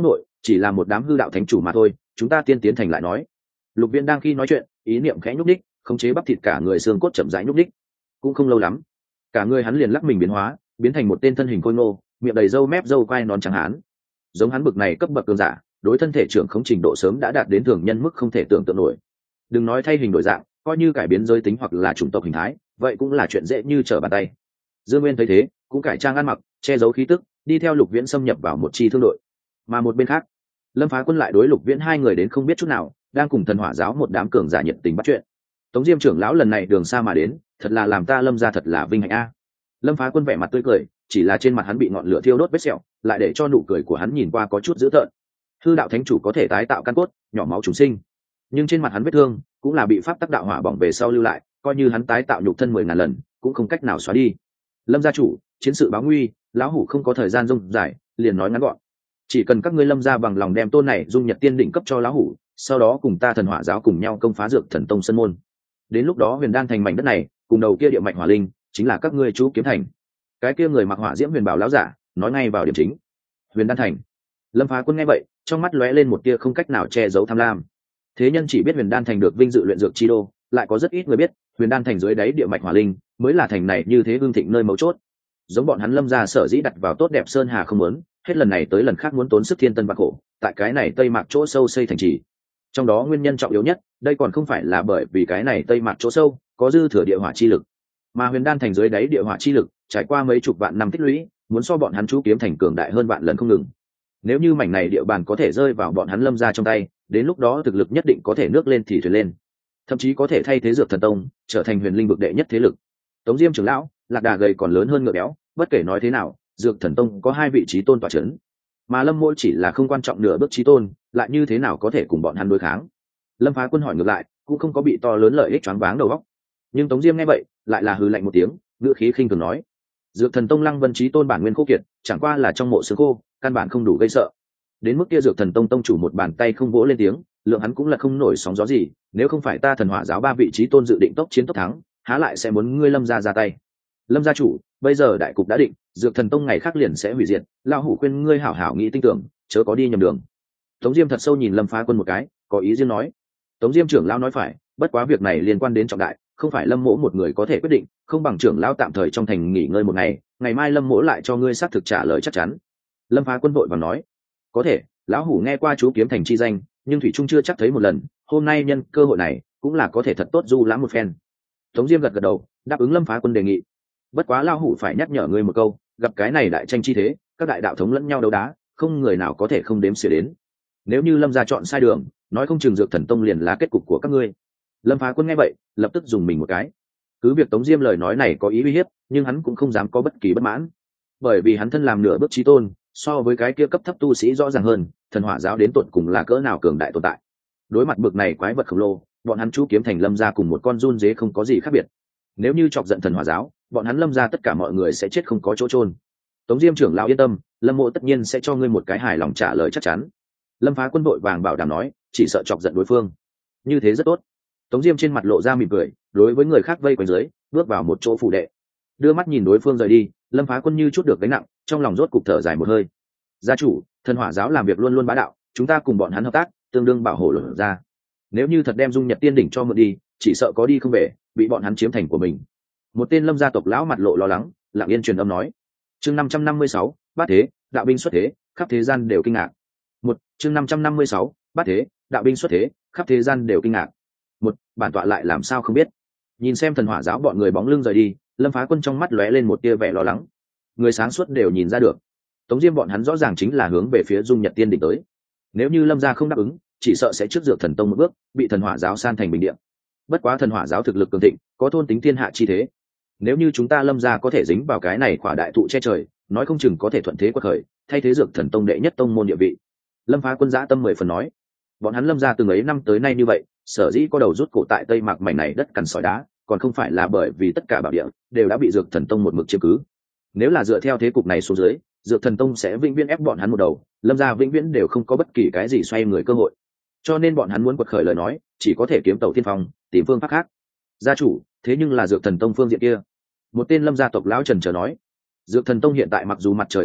chỉ là một đám hư đạo thánh chủ mà thôi, chúng ta tiên tiến thành lại nói. Lục Viễn đang khi nói chuyện, ý niệm khẽ nhúc đích, khống chế bắp thịt cả người xương cốt chậm rãi nhúc đích. Cũng không lâu lắm, cả người hắn liền lắc mình biến hóa, biến thành một tên thân hình khôi ngô, miệng đầy râu mép râu quai nón trắng hán. Giống hắn bực này cấp bậc cường giả, đối thân thể trưởng khống trình độ sớm đã đạt đến thường nhân mức không thể tưởng tượng nổi. Đừng nói thay hình đổi dạng, coi như cải biến giới tính hoặc là chủng tộc hình thái, vậy cũng là chuyện dễ như trở bàn tay. Dương Nguyên thấy thế, cũng cải trang ăn mặc, che giấu khí tức, đi theo Lục Viễn xâm nhập vào một chi thương đội. Mà một bên khác, Lâm Phá Quân lại đối Lục Viễn hai người đến không biết chút nào, đang cùng Thần Hỏa giáo một đám cường giả nhiệt tình bắt chuyện. Tống Diêm trưởng lão lần này đường xa mà đến, thật là làm ta Lâm gia thật là vinh hạnh a. Lâm Phá Quân vẻ mặt tươi cười, chỉ là trên mặt hắn bị ngọn lửa thiêu đốt vết sẹo, lại để cho nụ cười của hắn nhìn qua có chút dữ tợn. Hư đạo thánh chủ có thể tái tạo căn cốt, nhỏ máu chúng sinh, nhưng trên mặt hắn vết thương cũng là bị pháp tắc đạo hỏa bỏng về sau lưu lại, coi như hắn tái tạo nhục thân mười ngàn lần, cũng không cách nào xóa đi. Lâm gia chủ, chiến sự báo nguy, lão hủ không có thời gian dung giải, liền nói ngắn gọn. Chỉ cần các ngươi Lâm gia bằng lòng đem tôn này dung nhật tiên đỉnh cấp cho lão hủ, sau đó cùng ta Thần Hỏa giáo cùng nhau công phá Dược Thần Tông sân môn. Đến lúc đó Huyền Đan thành mảnh đất này, cùng đầu kia địa mạch hỏa linh, chính là các ngươi chú kiếm thành. Cái kia người mặc hỏa diễm huyền bảo lão giả nói ngay vào điểm chính. Huyền Đan thành. Lâm Phá Quân nghe vậy, trong mắt lóe lên một tia không cách nào che giấu tham lam. Thế nhân chỉ biết Huyền Đan thành được vinh dự luyện dược chi đô, lại có rất ít người biết Huyền Đan thành dưới đáy địa mạch hỏa linh mới là thành này như thế hương thịnh nơi mấu chốt. Giống bọn hắn Lâm gia sở dĩ đặt vào tốt đẹp sơn hà không muốn, hết lần này tới lần khác muốn tốn sức thiên tân bạc khổ, tại cái này tây mạc chỗ sâu xây thành trì. Trong đó nguyên nhân trọng yếu nhất, đây còn không phải là bởi vì cái này tây mạc chỗ sâu có dư thừa địa hỏa chi lực, mà Huyền Đan thành dưới đáy địa hỏa chi lực trải qua mấy chục vạn năm tích lũy, muốn so bọn hắn chú kiếm thành cường đại hơn vạn lần không ngừng. Nếu như mảnh này địa bàn có thể rơi vào bọn hắn Lâm gia trong tay, đến lúc đó thực lực nhất định có thể nước lên thì thuyền lên, thậm chí có thể thay thế Dược Thần Tông trở thành huyền linh vực đệ nhất thế lực. Tống Diêm trưởng lão, lạc đà gầy còn lớn hơn ngựa béo, bất kể nói thế nào, Dược Thần Tông có hai vị trí tôn tọa chấn, mà Lâm Mỗ chỉ là không quan trọng nửa bước trí tôn, lại như thế nào có thể cùng bọn hắn đối kháng? Lâm Phá Quân hỏi ngược lại, cũng không có bị to lớn lợi ích choáng váng đầu óc. Nhưng Tống Diêm nghe vậy, lại là hừ lạnh một tiếng, ngữ khí khinh thường nói: Dược Thần Tông Lăng Vân chí tôn bản nguyên khô kiệt, chẳng qua là trong mộ xương khô, căn bản không đủ gây sợ. Đến mức kia Dược Thần Tông tông chủ một bàn tay không vỗ lên tiếng, lượng hắn cũng là không nổi sóng gió gì, nếu không phải ta Thần Hỏa giáo ba vị trí tôn dự định tốc chiến tốc thắng, há lại sẽ muốn ngươi Lâm gia ra tay. Lâm gia chủ, bây giờ đại cục đã định, Dược Thần Tông ngày khác liền sẽ hủy diệt, lão hủ khuyên ngươi hảo hảo nghĩ tinh tưởng, chớ có đi nhầm đường. Tống Diêm thật sâu nhìn Lâm Phá Quân một cái, có ý riêng nói. Tống Diêm trưởng lão nói phải, bất quá việc này liên quan đến trọng đại, không phải Lâm Mỗ một người có thể quyết định, không bằng trưởng lão tạm thời trong thành nghỉ ngơi một ngày, ngày mai Lâm Mỗ lại cho ngươi xác thực trả lời chắc chắn. Lâm Phá Quân vội vàng nói, có thể, lão hủ nghe qua chú kiếm thành chi danh, nhưng thủy trung chưa chắc thấy một lần, hôm nay nhân cơ hội này cũng là có thể thật tốt du lãm một phen. Tống Diêm gật gật đầu, đáp ứng Lâm Phá Quân đề nghị. Bất quá lão hủ phải nhắc nhở ngươi một câu, gặp cái này đại tranh chi thế, các đại đạo thống lẫn nhau đấu đá, không người nào có thể không đếm xỉa đến. Nếu như Lâm gia chọn sai đường, nói không chừng Dược Thần Tông liền là kết cục của các ngươi. Lâm Phá Quân nghe vậy, lập tức dùng mình một cái. Cứ việc Tống Diêm lời nói này có ý uy hiếp, nhưng hắn cũng không dám có bất kỳ bất mãn, bởi vì hắn thân làm nửa bước chí tôn, so với cái kia cấp thấp tu sĩ rõ ràng hơn, Thần Hỏa giáo đến tận cùng là cỡ nào cường đại tồn tại. Đối mặt bực này quái vật khổng lồ, bọn hắn chú kiếm thành Lâm gia cùng một con run dế không có gì khác biệt. Nếu như chọc giận Thần Hỏa giáo, bọn hắn Lâm gia tất cả mọi người sẽ chết không có chỗ chôn. Tống Diêm trưởng lão yên tâm, Lâm Mộ tất nhiên sẽ cho ngươi một cái hài lòng trả lời chắc chắn. Lâm Phá Quân vội vàng bảo đảm nói, chỉ sợ chọc giận đối phương. Như thế rất tốt. Tống Diêm trên mặt lộ ra mỉm cười, đối với người khác vây quanh dưới, bước vào một chỗ phủ đệ. Đưa mắt nhìn đối phương rời đi, Lâm Phá Quân như chút được gánh nặng, trong lòng rốt cục thở dài một hơi. Gia chủ, Thần Hỏa giáo làm việc luôn luôn bá đạo, chúng ta cùng bọn hắn hợp tác, tương đương bảo hộ luật ra. Nếu như thật đem Dung Nhật Tiên đỉnh cho mượn đi, chỉ sợ có đi không về, bị bọn hắn chiếm thành của mình. Một tên Lâm gia tộc lão mặt lộ lo lắng, lặng yên truyền âm nói. Chương năm trăm năm mươi sáu, Bát thế, đạo binh xuất thế, khắp thế gian đều kinh ngạc. Một, chương năm trăm năm mươi sáu, Bát thế, đạo binh xuất thế, khắp thế gian đều kinh ngạc. Một, bản tọa lại làm sao không biết. Nhìn xem Thần Hỏa giáo bọn người bóng lưng rời đi, Lâm Phá Quân trong mắt lóe lên một tia vẻ lo lắng. Người sáng suốt đều nhìn ra được, Tống Diêm bọn hắn rõ ràng chính là hướng về phía Dung Nhật Tiên đỉnh tới. Nếu như Lâm gia không đáp ứng, chỉ sợ sẽ trước Dược Thần Tông một bước, bị Thần Hỏa giáo san thành bình địa. Bất quá Thần Hỏa giáo thực lực cường thịnh, có thôn tính thiên hạ chi thế. Nếu như chúng ta Lâm gia có thể dính vào cái này khỏa đại thụ che trời, nói không chừng có thể thuận thế quật khởi, thay thế Dược Thần Tông đệ nhất tông môn địa vị. Lâm Phá Quân dã tâm mười phần nói, bọn hắn Lâm gia từng ấy năm tới nay như vậy, sở dĩ có đầu rút cổ tại Tây Mạc mảnh này đất cằn sỏi đá, còn không phải là bởi vì tất cả bảo địa đều đã bị Dược Thần Tông một mực chiếm cứ. Nếu là dựa theo thế cục này xuống dưới, Dược Thần Tông sẽ vĩnh viễn ép bọn hắn một đầu, Lâm gia vĩnh viễn đều không có bất kỳ cái gì xoay người cơ hội. Cho nên bọn hắn muốn quật khởi lời nói, chỉ có thể kiếm tàu tiên phong, tìm phương pháp khác. Gia chủ, thế nhưng là Dược Thần Tông phương diện kia. Một tên Lâm gia tộc lão trần chờ nói, Dược Thần Tông hiện tại mặc dù mặt trời sắp lặn,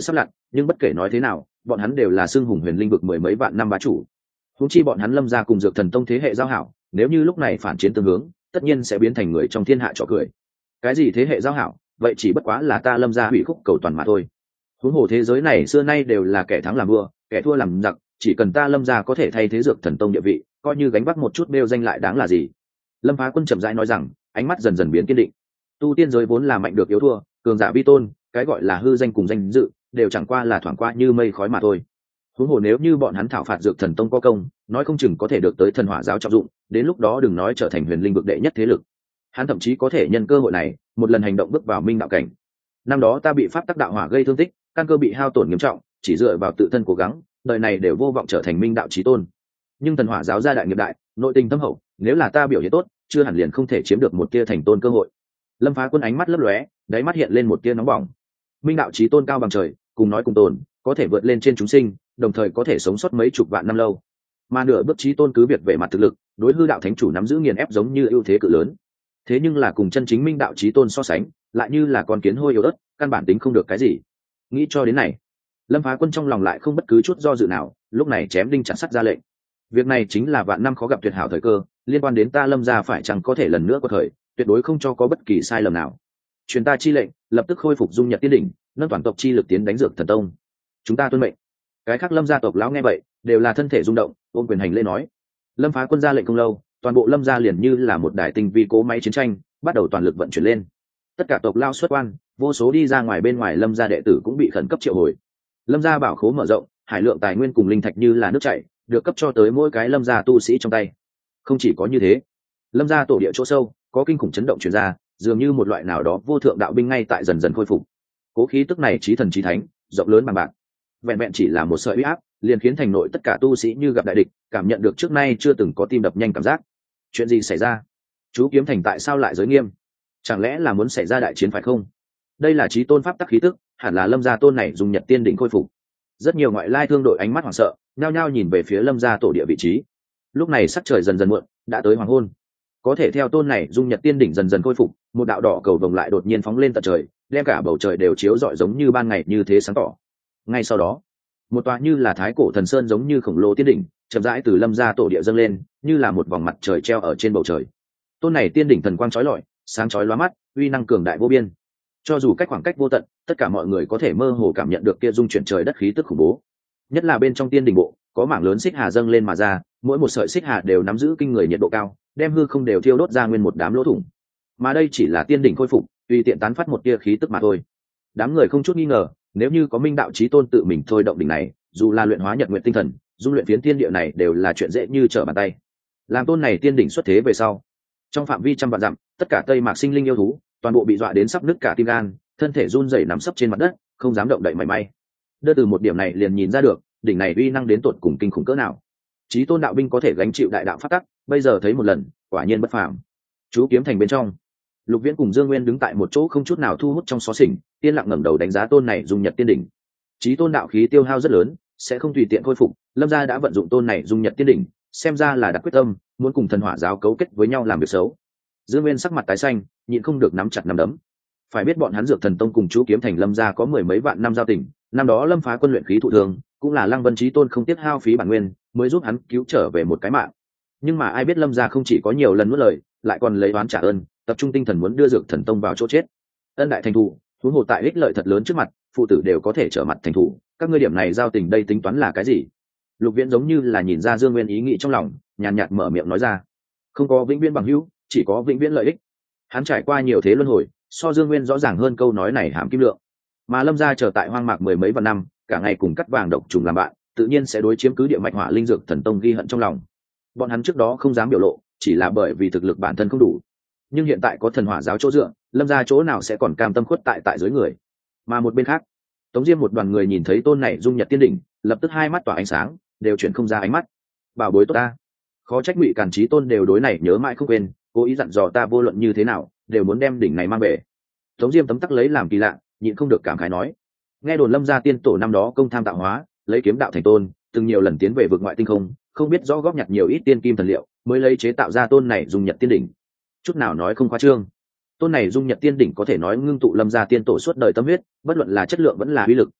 nhưng bất kể nói thế nào bọn hắn đều là xưng hùng huyền linh vực mười mấy vạn năm bá chủ. Huống chi bọn hắn Lâm gia cùng Dược Thần Tông thế hệ giao hảo, nếu như lúc này phản chiến tương hướng, tất nhiên sẽ biến thành người trong thiên hạ trò cười. Cái gì thế hệ giao hảo, vậy chỉ bất quá là ta Lâm gia hủy khúc cầu toàn mà thôi. Huống hồ thế giới này xưa nay đều là kẻ thắng làm vua, kẻ thua làm giặc, chỉ cần ta Lâm gia có thể thay thế Dược Thần Tông địa vị, coi như gánh vác một chút bêu danh lại đáng là gì. Lâm Phá Quân chậm rãi nói rằng, ánh mắt dần dần biến kiên định. Tu tiên giới vốn là mạnh được yếu thua, cường giả vi tôn, cái gọi là hư danh cùng danh dự, đều chẳng qua là thoảng qua như mây khói mà thôi. Huống hồ nếu như bọn hắn thảo phạt Dược Thần Tông có công, nói không chừng có thể được tới Thần Hỏa giáo trọng dụng, đến lúc đó đừng nói trở thành huyền linh vực đệ nhất thế lực, hắn thậm chí có thể nhân cơ hội này, một lần hành động bước vào minh đạo cảnh. Năm đó ta bị pháp tắc đạo hỏa gây thương tích, căn cơ bị hao tổn nghiêm trọng, chỉ dựa vào tự thân cố gắng, đời này đều vô vọng trở thành minh đạo chí tôn. Nhưng Thần Hỏa giáo gia đại nghiệp đại, nội tình thâm hậu, nếu là ta biểu hiện tốt, chưa hẳn liền không thể chiếm được một tia thành tôn cơ hội. Lâm Phá Quân ánh mắt lấp lóe, đáy mắt hiện lên một tia nóng bỏng. Minh đạo chí tôn cao bằng trời, cùng nói cùng tồn, có thể vượt lên trên chúng sinh, đồng thời có thể sống sót mấy chục vạn năm lâu. Mà nửa bước chí tôn cứ việc về mặt thực lực, đối hư đạo thánh chủ nắm giữ nghiền ép giống như ưu thế cự lớn. Thế nhưng là cùng chân chính minh đạo chí tôn so sánh, lại như là con kiến hôi yếu ớt, căn bản tính không được cái gì. Nghĩ cho đến này, Lâm Phá Quân trong lòng lại không bất cứ chút do dự nào, lúc này chém đinh chặt sắt ra lệnh. Việc này chính là vạn năm khó gặp tuyệt hảo thời cơ, liên quan đến ta Lâm gia phải chẳng có thể lần nữa quật khởi, tuyệt đối không cho có bất kỳ sai lầm nào. Truyền ta chi lệnh, lập tức khôi phục dung nhật tiên đỉnh, nâng toàn tộc chi lực tiến đánh Dược Thần Tông. Chúng ta tuân mệnh. Cái khác Lâm gia tộc lão nghe vậy, đều là thân thể rung động, ôm quyền hành lễ nói. Lâm Phá Quân ra lệnh không lâu, toàn bộ Lâm gia liền như là một đài tinh vi cố máy chiến tranh, bắt đầu toàn lực vận chuyển lên. Tất cả tộc lao xuất quan, vô số đi ra ngoài bên ngoài Lâm gia đệ tử cũng bị khẩn cấp triệu hồi. Lâm gia bảo khố mở rộng, hải lượng tài nguyên cùng linh thạch như là nước chảy, được cấp cho tới mỗi cái Lâm gia tu sĩ trong tay. Không chỉ có như thế, Lâm gia tổ địa chỗ sâu, có kinh khủng chấn động truyền ra, dường như một loại nào đó vô thượng đạo binh ngay tại dần dần khôi phục. Cố khí tức này chí thần chí thánh, rộng lớn bằng bạc. Vẹn vẹn chỉ là một sợi uy áp, liền khiến thành nội tất cả tu sĩ như gặp đại địch, cảm nhận được trước nay chưa từng có tim đập nhanh cảm giác. Chuyện gì xảy ra? Chú Kiếm Thành tại sao lại giới nghiêm? Chẳng lẽ là muốn xảy ra đại chiến phải không? Đây là chí tôn pháp tắc khí tức, hẳn là Lâm gia tôn này dùng Nhật Tiên đỉnh khôi phục. Rất nhiều ngoại lai thương đội ánh mắt hoảng sợ, nhao nhao nhìn về phía Lâm gia tổ địa vị trí. Lúc này sắc trời dần dần muộn, đã tới hoàng hôn. Có thể theo tôn này dung Nhật Tiên đỉnh dần dần khôi phục, một đạo đỏ cầu vồng lại đột nhiên phóng lên tận trời, đem cả bầu trời đều chiếu rọi giống như ban ngày như thế sáng tỏ. Ngay sau đó, một tòa như là thái cổ thần sơn giống như khổng lồ tiên đỉnh chậm rãi từ Lâm gia tổ địa dâng lên, như là một vòng mặt trời treo ở trên bầu trời. Tôn này tiên đỉnh thần quang chói lọi, sáng chói lóa mắt, uy năng cường đại vô biên. Cho dù cách khoảng cách vô tận, tất cả mọi người có thể mơ hồ cảm nhận được kia dung chuyển trời đất khí tức khủng bố. Nhất là bên trong tiên đỉnh bộ, có mảng lớn xích hà dâng lên mà ra, mỗi một sợi xích hà đều nắm giữ kinh người nhiệt độ cao, đem hư không đều thiêu đốt ra nguyên một đám lỗ thủng. Mà đây chỉ là tiên đỉnh khôi phục, tùy tiện tán phát một tia khí tức mà thôi. Đám người không chút nghi ngờ, nếu như có minh đạo chí tôn tự mình thôi động đỉnh này, dù là luyện hóa nhật nguyện tinh thần, dung luyện phiến tiên địa này đều là chuyện dễ như trở bàn tay. Làm tôn này tiên đỉnh xuất thế về sau, trong phạm vi trăm vạn dặm, tất cả tây mạc sinh linh yêu thú, toàn bộ bị dọa đến sắp nứt cả tim gan, thân thể run rẩy nằm sấp trên mặt đất, không dám động đậy mảy may. Đơn từ một điểm này liền nhìn ra được, đỉnh này uy năng đến tột cùng kinh khủng cỡ nào. Chí tôn đạo binh có thể gánh chịu đại đạo pháp tắc, bây giờ thấy một lần, quả nhiên bất phàm. Chú Kiếm Thành bên trong, Lục Viễn cùng Dương Nguyên đứng tại một chỗ không chút nào thu hút trong xó xỉnh, yên lặng ngẩng đầu đánh giá tôn này dung nhật tiên đỉnh. Chí tôn đạo khí tiêu hao rất lớn, sẽ không tùy tiện khôi phục, Lâm gia đã vận dụng tôn này dung nhật tiên đỉnh, xem ra là đã quyết tâm, muốn cùng Thần Hỏa giáo cấu kết với nhau làm việc xấu. Dương Nguyên sắc mặt tái xanh, nhịn không được nắm chặt nắm đấm. Phải biết bọn hắn Dược Thần Tông cùng Chú Kiếm Thành Lâm gia có mười mấy vạn năm giao tình, năm đó Lâm Phá Quân luyện khí thụ thường, cũng là Lăng Vân Chí tôn không tiếc hao phí bản nguyên, mới giúp hắn cứu trở về một cái mạng. Nhưng mà ai biết Lâm gia không chỉ có nhiều lần nuốt lời, lại còn lấy oán trả ơn, tập trung tinh thần muốn đưa Dược Thần Tông vào chỗ chết. Ân đại thành thủ, huống hồ tại ích lợi thật lớn trước mặt, phụ tử đều có thể trở mặt thành thủ, các ngươi điểm này giao tình đây tính toán là cái gì? Lục Viễn giống như là nhìn ra Dương Nguyên ý nghĩ trong lòng, nhàn nhạt mở miệng nói ra. Không có vĩnh viễn bằng hữu, chỉ có vĩnh viễn lợi ích. Hắn trải qua nhiều thế luân hồi, so Dương Nguyên rõ ràng hơn câu nói này hàm kim lượng. Mà Lâm gia chờ tại hoang mạc mười mấy vạn năm, cả ngày cùng cắt vàng độc trùng làm bạn, tự nhiên sẽ đối chiếm cứ địa mạch hỏa linh dược thần tông ghi hận trong lòng. Bọn hắn trước đó không dám biểu lộ, chỉ là bởi vì thực lực bản thân không đủ. Nhưng hiện tại có Thần Hỏa giáo chỗ dựa, Lâm gia chỗ nào sẽ còn cam tâm khuất tại tại dưới người. Mà một bên khác, Tống Diêm một đoàn người nhìn thấy tôn này dung nhật tiên đỉnh, lập tức hai mắt tỏa ánh sáng, đều chuyển không ra ánh mắt. Bảo bối tốt ta, khó trách Ngụy Càn Chí tôn đều đối này nhớ mãi không quên, cố ý dặn dò ta vô luận như thế nào, đều muốn đem đỉnh này mang về. Tống Diêm tấm tắc lấy làm kỳ lạ, nhịn không được cảm khái nói. Nghe đồn Lâm gia tiên tổ năm đó công tham tạo hóa, lấy kiếm đạo thành tôn, từng nhiều lần tiến về vực ngoại tinh không, không biết rõ góp nhặt nhiều ít tiên kim thần liệu, mới lấy chế tạo ra tôn này dung nhật tiên đỉnh. Chút nào nói không khoa trương. Tôn này dung nhật tiên đỉnh có thể nói ngưng tụ Lâm gia tiên tổ suốt đời tâm huyết, bất luận là chất lượng vẫn là uy lực,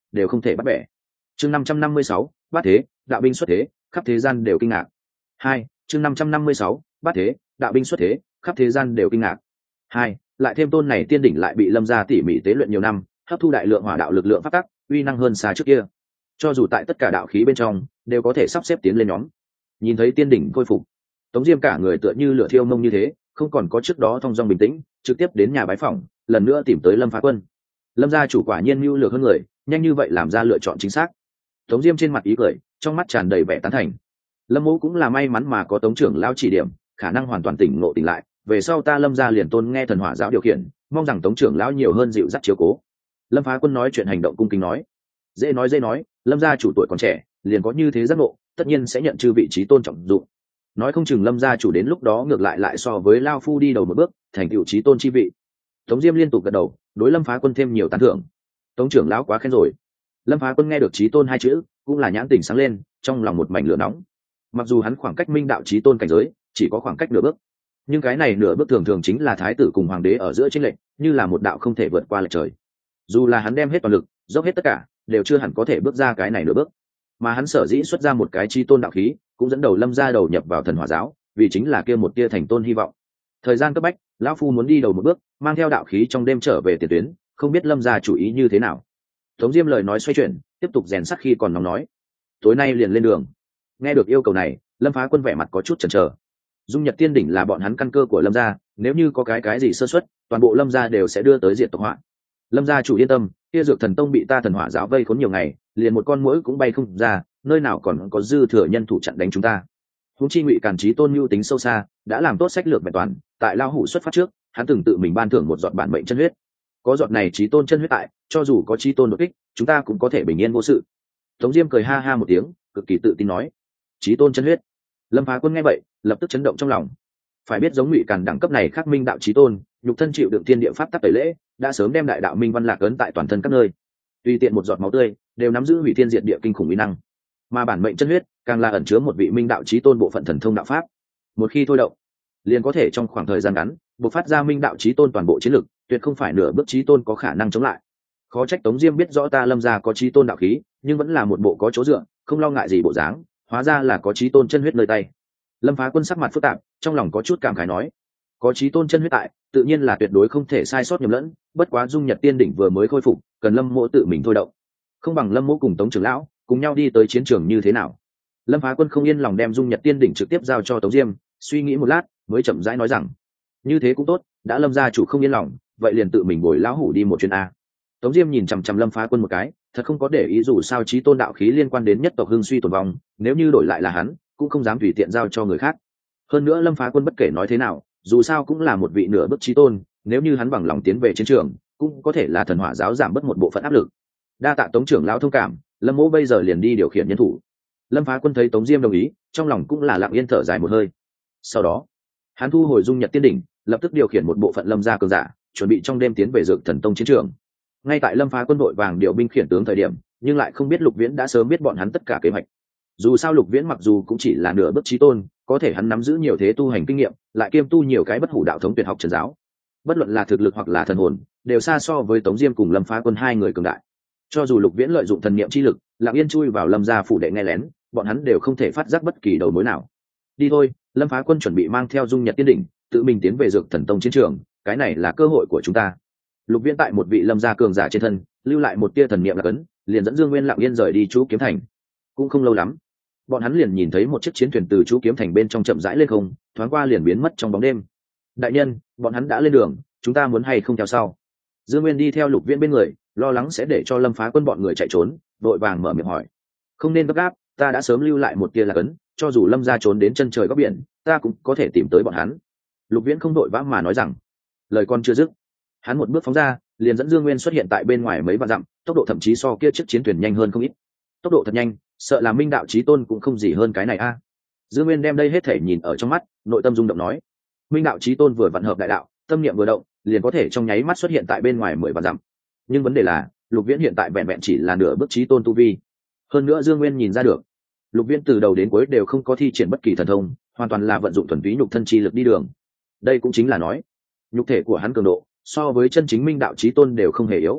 đều không thể bắt bẻ. Chương năm trăm năm mươi sáu, bát thế, đạo binh xuất thế, khắp thế gian đều kinh ngạc. Hai, chương năm trăm năm mươi sáu, bát thế, đạo binh xuất thế, khắp thế gian đều kinh ngạc. Hai, lại thêm tôn này tiên đỉnh lại bị Lâm gia tỉ mỉ tế luyện nhiều năm, hấp thu đại lượng hỏa đạo lực lượng pháp tắc, uy năng hơn xa trước kia. Cho dù tại tất cả đạo khí bên trong, đều có thể sắp xếp tiến lên nhóm. Nhìn thấy tiên đỉnh khôi phục, Tống Diêm cả người tựa như lửa thiêu mông như thế, không còn có trước đó thong dong bình tĩnh, trực tiếp đến nhà bái phỏng, lần nữa tìm tới Lâm Phá Quân. Lâm gia chủ quả nhiên mưu lược hơn người, nhanh như vậy làm ra lựa chọn chính xác. Tống Diêm trên mặt ý cười, trong mắt tràn đầy vẻ tán thành. Lâm Mỗ cũng là may mắn mà có Tống trưởng lão chỉ điểm, khả năng hoàn toàn tỉnh ngộ tỉnh lại, về sau ta Lâm gia liền tôn nghe thần hỏa giáo điều khiển, mong rằng Tống trưởng lão nhiều hơn dịu dắt chiếu cố. Lâm Phá Quân nói chuyện hành động cung kính nói. Dễ nói dễ nói, Lâm gia chủ tuổi còn trẻ, liền có như thế giác ngộ, tất nhiên sẽ nhận chư vị trí tôn trọng dụng. Nói không chừng Lâm gia chủ đến lúc đó ngược lại lại so với lao phu đi đầu một bước, thành cựu trí tôn chi vị. Tống Diêm liên tục gật đầu, đối Lâm Phá Quân thêm nhiều tán thưởng. Tống trưởng lão quá khen rồi. Lâm Phá Quân nghe được trí tôn hai chữ, cũng là nhãn tình sáng lên, trong lòng một mảnh lửa nóng. Mặc dù hắn khoảng cách minh đạo trí tôn cảnh giới chỉ có khoảng cách nửa bước, nhưng cái này nửa bước thường thường chính là thái tử cùng hoàng đế ở giữa chênh lệch, như là một đạo không thể vượt qua lệch trời. Dù là hắn đem hết toàn lực, dốc hết tất cả, đều chưa hẳn có thể bước ra cái này nửa bước. Mà hắn sở dĩ xuất ra một cái trí tôn đạo khí, cũng dẫn đầu Lâm gia đầu nhập vào thần hỏa giáo, vì chính là kia một tia thành tôn hy vọng. Thời gian cấp bách, lão phu muốn đi đầu một bước, mang theo đạo khí trong đêm trở về tiền tuyến, không biết Lâm gia chủ ý như thế nào. Tống Diêm lời nói xoay chuyển, tiếp tục rèn sắt khi còn nóng nói. Tối nay liền lên đường. Nghe được yêu cầu này, Lâm Phá Quân vẻ mặt có chút chần chờ. Dung Nhật Tiên đỉnh là bọn hắn căn cơ của Lâm gia, nếu như có cái cái gì sơ suất, toàn bộ Lâm gia đều sẽ đưa tới diệt tộc họa. Lâm gia chủ yên tâm, kia Dược Thần Tông bị ta thần hỏa giáo vây khốn nhiều ngày, liền một con muỗi cũng bay không ra, nơi nào còn có dư thừa nhân thủ chặn đánh chúng ta. Huống chi Ngụy Càn Chí Tôn mưu tính sâu xa, đã làm tốt sách lược vẹn toàn, tại lao hủ xuất phát trước, hắn từng tự mình ban thưởng một giọt bản mệnh chân huyết. Có giọt này Chí Tôn chân huyết tại, cho dù có Chí Tôn đột kích, chúng ta cũng có thể bình yên vô sự. Tống Diêm cười ha ha một tiếng, cực kỳ tự tin nói. Chí Tôn chân huyết. Lâm Phá Quân nghe vậy, lập tức chấn động trong lòng. Phải biết giống Ngụy Càn đẳng cấp này khác minh đạo Chí Tôn, nhục thân chịu đựng thiên địa pháp tắc tẩy lễ, đã sớm đem đại đạo minh văn lạc ấn tại toàn thân các nơi. Tùy tiện một giọt máu tươi, đều nắm giữ hủy thiên diệt địa kinh khủng uy năng. Mà bản mệnh chân huyết, càng là ẩn chứa một vị minh đạo Chí Tôn bộ phận thần thông đạo pháp. Một khi thôi động, liền có thể trong khoảng thời gian ngắn, bộc phát ra minh đạo Chí Tôn toàn bộ chiến lực, tuyệt không phải nửa bước Chí Tôn có khả năng chống lại. Khó trách Tống Diêm biết rõ ta Lâm gia có Chí Tôn đạo khí, nhưng vẫn là một bộ có chỗ dựa, không lo ngại gì bộ dáng, hóa ra là có Chí Tôn chân huyết nơi tay. Lâm Phá Quân sắc mặt phức tạp, trong lòng có chút cảm khái nói, có Chí Tôn chân huyết tại, tự nhiên là tuyệt đối không thể sai sót nhầm lẫn, bất quá Dung Nhật Tiên đỉnh vừa mới khôi phục, cần Lâm Mỗ tự mình thôi động. Không bằng Lâm Mỗ cùng Tống trưởng lão cùng nhau đi tới chiến trường như thế nào? Lâm Phá Quân không yên lòng đem Dung Nhật Tiên đỉnh trực tiếp giao cho Tống Diêm, suy nghĩ một lát, mới chậm rãi nói rằng, như thế cũng tốt, đã Lâm gia chủ không yên lòng, vậy liền tự mình bồi lão hủ đi một chuyến a. Tống Diêm nhìn chằm chằm Lâm Phá Quân một cái, thật không có để ý dù sao Chí Tôn đạo khí liên quan đến nhất tộc hưng suy tồn vong, nếu như đổi lại là hắn, cũng không dám tùy tiện giao cho người khác. Hơn nữa Lâm Phá Quân bất kể nói thế nào, dù sao cũng là một vị nửa bước Chí Tôn, nếu như hắn bằng lòng tiến về chiến trường, cũng có thể là thần hỏa giáo giảm bớt một bộ phận áp lực. Đa tạ Tống trưởng lão thông cảm, Lâm Mỗ bây giờ liền đi điều khiển nhân thủ. Lâm Phá Quân thấy Tống Diêm đồng ý, trong lòng cũng là lặng yên thở dài một hơi. Sau đó, hắn thu hồi Dung Nhật Tiên đỉnh, lập tức điều khiển một bộ phận Lâm gia cường giả, chuẩn bị trong đêm tiến về Dược Thần Tông chiến trường. Ngay tại Lâm Phá Quân đội vàng điều binh khiển tướng thời điểm, nhưng lại không biết Lục Viễn đã sớm biết bọn hắn tất cả kế hoạch. Dù sao Lục Viễn mặc dù cũng chỉ là nửa bước Chí Tôn, có thể hắn nắm giữ nhiều thế tu hành kinh nghiệm, lại kiêm tu nhiều cái bất hủ đạo thống tuyệt học trần giáo. Bất luận là thực lực hoặc là thần hồn, đều xa so với Tống Diêm cùng Lâm Phá Quân hai người cường đại. Cho dù Lục Viễn lợi dụng thần niệm chi lực, lặng yên chui vào Lâm gia phủ đệ nghe lén, bọn hắn đều không thể phát giác bất kỳ đầu mối nào. Đi thôi, Lâm Phá Quân chuẩn bị mang theo Dung Nhật Tiên đỉnh, tự mình tiến về Dược Thần Tông chiến trường, cái này là cơ hội của chúng ta. Lục Viễn tại một vị Lâm gia cường giả trên thân, lưu lại một tia thần niệm là cấn, liền dẫn Dương Nguyên lặng yên rời đi Chú Kiếm Thành. Cũng không lâu lắm, bọn hắn liền nhìn thấy một chiếc chiến thuyền từ Chú Kiếm Thành bên trong chậm rãi lên không, thoáng qua liền biến mất trong bóng đêm. Đại nhân, bọn hắn đã lên đường, chúng ta muốn hay không theo sau? Dương Nguyên đi theo Lục Viễn bên người, lo lắng sẽ để cho Lâm Phá Quân bọn người chạy trốn, vội vàng mở miệng hỏi. Không nên gấp gáp, ta đã sớm lưu lại một tia là cấn, cho dù Lâm gia trốn đến chân trời góc biển, ta cũng có thể tìm tới bọn hắn. Lục Viễn không đội vã mà nói rằng. Lời con chưa dứt, hắn một bước phóng ra, liền dẫn Dương Nguyên xuất hiện tại bên ngoài mấy vạn dặm, tốc độ thậm chí so kia chiếc chiến thuyền nhanh hơn không ít. Tốc độ thật nhanh, sợ là minh đạo Chí Tôn cũng không gì hơn cái này a. Dương Nguyên đem đây hết thể nhìn ở trong mắt, nội tâm rung động nói. Minh đạo Chí Tôn vừa vặn hợp đại đạo, tâm niệm vừa động, liền có thể trong nháy mắt xuất hiện tại bên ngoài mười vạn dặm. Nhưng vấn đề là, Lục Viễn hiện tại vẹn vẹn chỉ là nửa bước Chí Tôn tu vi. Hơn nữa Dương Nguyên nhìn ra được, Lục Viễn từ đầu đến cuối đều không có thi triển bất kỳ thần thông, hoàn toàn là vận dụng thuần túy nhục thân chi lực đi đường. Đây cũng chính là nói, nhục thể của hắn cường độ so với chân chính minh đạo Chí Tôn đều không hề yếu.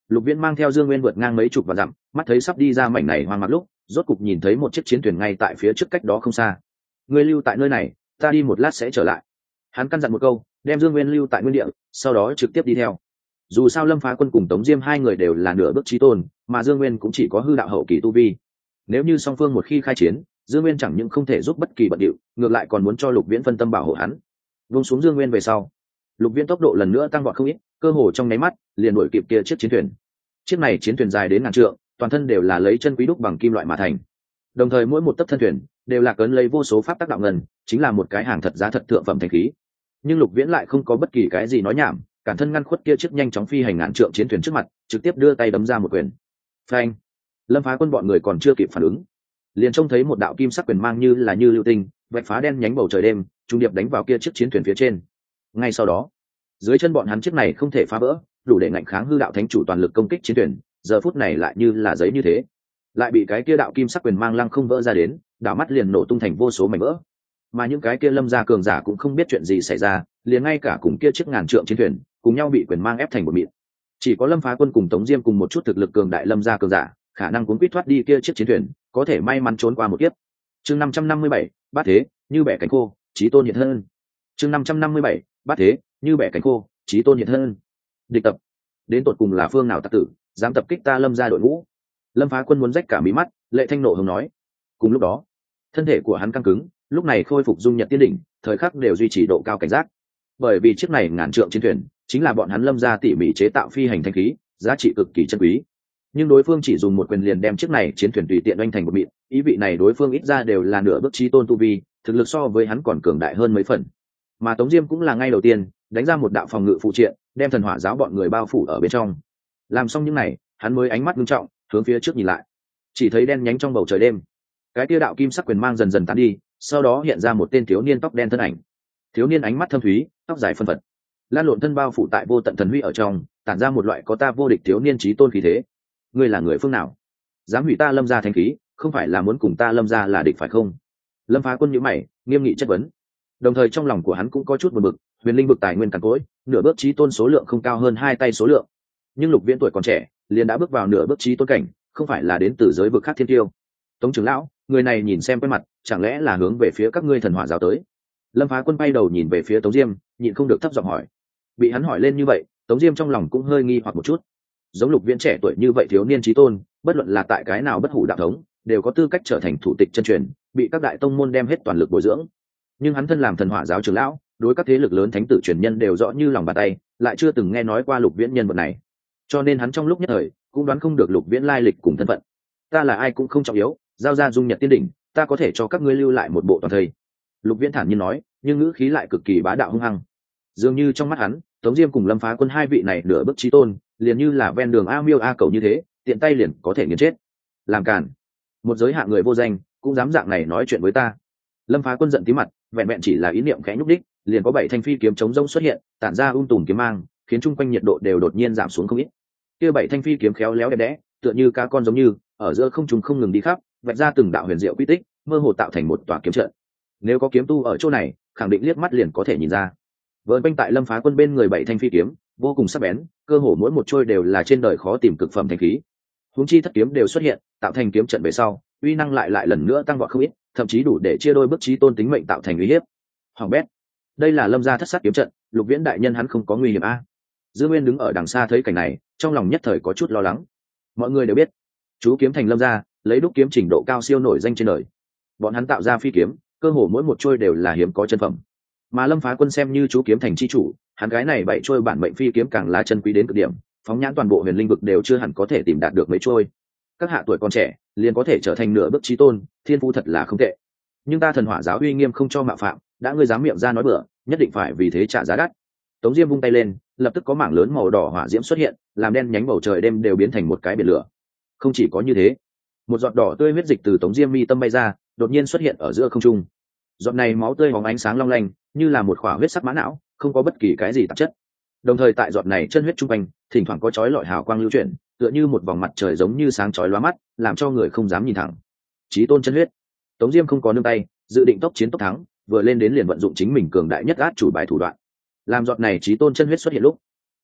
Lục Viễn mang theo Dương Nguyên vượt ngang mấy chục và dặm, mắt thấy sắp đi ra mảnh này hoang mạc lúc, rốt cục nhìn thấy một chiếc chiến thuyền ngay tại phía trước cách đó không xa. Ngươi lưu tại nơi này, ta đi một lát sẽ trở lại. Hắn căn dặn một câu, đem Dương Nguyên lưu tại nguyên địa, sau đó trực tiếp đi theo. Dù sao Lâm Phá Quân cùng Tống Diêm hai người đều là nửa bước chí tôn, mà Dương Nguyên cũng chỉ có hư đạo hậu kỳ tu vi. Nếu như song phương một khi khai chiến, Dương Nguyên chẳng những không thể giúp bất kỳ bận điệu, ngược lại còn muốn cho Lục Viễn phân tâm bảo hộ hắn. Vung xuống Dương Nguyên về sau, Lục Viễn tốc độ lần nữa tăng vọt không ít, cơ hồ trong nháy mắt liền đuổi kịp kia chiếc chiến thuyền. Chiếc này chiến thuyền dài đến ngàn trượng, toàn thân đều là lấy chân quý đúc bằng kim loại mà thành. Đồng thời mỗi một tấc thân thuyền đều là cấn lấy vô số pháp tác đạo ngân, chính là một cái hàng thật giá thật thượng phẩm thành khí. Nhưng Lục Viễn lại không có bất kỳ cái gì nói nhảm, cản thân ngăn khuất kia chiếc nhanh chóng phi hành ngàn trượng chiến thuyền trước mặt, trực tiếp đưa tay đấm ra một quyền. Phanh! Lâm Phá Quân bọn người còn chưa kịp phản ứng, liền trông thấy một đạo kim sắc quyền mang như là như lưu tinh, vạch phá đen nhánh bầu trời đêm, trung điệp đánh vào kia chiếc chiến thuyền phía trên. Ngay sau đó, dưới chân bọn hắn chiếc này không thể phá vỡ, đủ để ngạnh kháng hư đạo thánh chủ toàn lực công kích chiến thuyền, giờ phút này lại như là giấy như thế, lại bị cái kia đạo kim sắc quyền mang lăng không vỡ ra đến, đảo mắt liền nổ tung thành vô số mảnh vỡ. Mà những cái kia Lâm gia cường giả cũng không biết chuyện gì xảy ra, liền ngay cả cùng kia chiếc ngàn trượng chiến thuyền cùng nhau bị quyền mang ép thành một mịn. Chỉ có Lâm Phá Quân cùng Tống Diêm cùng một chút thực lực cường đại Lâm gia cường giả, khả năng cuốn quýt thoát đi kia chiếc chiến thuyền, có thể may mắn trốn qua một kiếp. Chương năm trăm năm mươi bảy, bát thế, như bẻ cánh khô, chí tôn hiện thân. Chương năm trăm năm mươi bảy, bát thế, như bẻ cánh khô, chí tôn hiện thân. Địch tập, đến tột cùng là phương nào tặc tử, dám tập kích ta Lâm gia đội ngũ? Lâm Phá Quân muốn rách cả mí mắt, lệ thanh nộ hùng nói. Cùng lúc đó, thân thể của hắn căng cứng, lúc này khôi phục dung nhật tiên đỉnh, thời khắc đều duy trì độ cao cảnh giác. Bởi vì chiếc này ngàn trượng chiến thuyền chính là bọn hắn Lâm gia tỉ mỉ chế tạo phi hành thanh khí, giá trị cực kỳ chân quý. Nhưng đối phương chỉ dùng một quyền liền đem chiếc này chiến thuyền tùy tiện oanh thành một mịn, ý vị này đối phương ít ra đều là nửa bước chí tôn tu vi, thực lực so với hắn còn cường đại hơn mấy phần. Mà Tống Diêm cũng là ngay đầu tiên đánh ra một đạo phòng ngự phụ triện, đem thần hỏa giáo bọn người bao phủ ở bên trong. Làm xong những này, hắn mới ánh mắt nghiêm trọng hướng phía trước nhìn lại, chỉ thấy đen nhánh trong bầu trời đêm, cái tia đạo kim sắc quyền mang dần dần tán đi, sau đó hiện ra một tên thiếu niên tóc đen thân ảnh. Thiếu niên ánh mắt thâm thúy, tóc dài phân phật, lan lộn thân bao phủ tại vô tận thần huy ở trong, tản ra một loại có ta vô địch thiếu niên chí tôn khí thế. Ngươi là người phương nào, dám hủy ta Lâm gia thanh khí, không phải là muốn cùng ta Lâm gia là địch phải không? Lâm Phá Quân nhíu mày, nghiêm nghị chất vấn. Đồng thời trong lòng của hắn cũng có chút buồn bực, huyền linh vực tài nguyên cằn cỗi, nửa bước chí tôn số lượng không cao hơn hai tay số lượng, nhưng Lục Viễn tuổi còn trẻ, liền đã bước vào nửa bước chí tôn cảnh, không phải là đến từ giới vực khác thiên tiêu. Tống trưởng lão, người này nhìn xem quen mặt, chẳng lẽ là hướng về phía các ngươi thần hỏa giáo tới? Lâm Phá Quân bay đầu nhìn về phía Tống Diêm, nhịn không được thấp giọng hỏi. Bị hắn hỏi lên như vậy, Tống Diêm trong lòng cũng hơi nghi hoặc một chút. Giống Lục Viễn trẻ tuổi như vậy thiếu niên chí tôn, bất luận là tại cái nào bất hủ đạo thống, đều có tư cách trở thành thủ tịch chân truyền, bị các đại tông môn đem hết toàn lực bồi dưỡng. Nhưng hắn thân làm thần hỏa giáo trưởng lão, đối các thế lực lớn thánh tử truyền nhân đều rõ như lòng bàn tay, lại chưa từng nghe nói qua Lục Viễn nhân vật này. Cho nên hắn trong lúc nhất thời cũng đoán không được Lục Viễn lai lịch cùng thân phận. Ta là ai cũng không trọng yếu, giao ra dung nhật tiên đỉnh, ta có thể cho các ngươi lưu lại một bộ toàn thây. Lục Viễn thản nhiên nói, nhưng ngữ khí lại cực kỳ bá đạo hung hăng. Dường như trong mắt hắn, Tống Diêm cùng Lâm Phá Quân hai vị này nửa bước chí tôn, liền như là ven đường a miêu a cầu như thế, tiện tay liền có thể nghiền chết. Làm cản, một giới hạ người vô danh cũng dám dạng này nói chuyện với ta. Lâm Phá Quân giận tí mặt, vẹn vẹn chỉ là ý niệm khẽ nhúc đích, liền có bảy thanh phi kiếm chống rông xuất hiện, tản ra um tùm kiếm mang, khiến chung quanh nhiệt độ đều đột nhiên giảm xuống không ít. Kia bảy thanh phi kiếm khéo léo đẹp đẽ, tựa như cá con giống như ở giữa không trung không ngừng đi khắp, vạch ra từng đạo huyền diệu quy tích, mơ hồ tạo thành một tòa kiếm trận. Nếu có kiếm tu ở chỗ này, khẳng định liếc mắt liền có thể nhìn ra. Vợn quanh tại Lâm Phá Quân bên người bảy thanh phi kiếm, vô cùng sắc bén, cơ hồ mỗi một trôi đều là trên đời khó tìm cực phẩm thanh khí. Huống chi thất kiếm đều xuất hiện, tạo thành kiếm trận về sau, uy năng lại lại lần nữa tăng vọt không ít, thậm chí đủ để chia đôi bức chí tôn tính mệnh tạo thành uy hiếp. Hoàng bét, đây là Lâm gia thất sát kiếm trận, Lục Viễn đại nhân hắn không có nguy hiểm a? Dương Nguyên đứng ở đằng xa thấy cảnh này, trong lòng nhất thời có chút lo lắng. Mọi người đều biết, chú kiếm thành Lâm gia lấy đúc kiếm trình độ cao siêu nổi danh trên đời. Bọn hắn tạo ra phi kiếm, cơ hồ mỗi một trôi đều là hiếm có chân phẩm. Mà Lâm Phá Quân xem như chú kiếm thành chi chủ, hắn gái này bảy trôi bản mệnh phi kiếm càng là chân quý đến cực điểm, phóng nhãn toàn bộ huyền linh vực đều chưa hẳn có thể tìm đạt được mấy trôi. Các hạ tuổi còn trẻ, liền có thể trở thành nửa bước chí tôn, thiên phú thật là không tệ. Nhưng ta thần hỏa giáo uy nghiêm không cho mạo phạm, đã ngươi dám miệng ra nói bừa, nhất định phải vì thế trả giá đắt. Tống Diêm vung tay lên, lập tức có mảng lớn màu đỏ hỏa diễm xuất hiện, làm đen nhánh bầu trời đêm đều biến thành một cái biển lửa. Không chỉ có như thế, một giọt đỏ tươi huyết dịch từ Tống Diêm mi tâm bay ra, đột nhiên xuất hiện ở giữa không trung. Giọt này máu tươi bóng ánh sáng long lanh, như là một khỏa huyết sắc mã não, không có bất kỳ cái gì tạp chất. Đồng thời tại giọt này chân huyết trung quanh, thỉnh thoảng có chói lọi hào quang lưu chuyển, tựa như một vòng mặt trời giống như sáng chói lóa mắt, làm cho người không dám nhìn thẳng. Chí tôn chân huyết. Tống Diêm không có nương tay, dự định tốc chiến tốc thắng, vừa lên đến liền vận dụng chính mình cường đại nhất át chủ bài thủ đoạn. Làm giọt này chí tôn chân huyết xuất hiện lúc,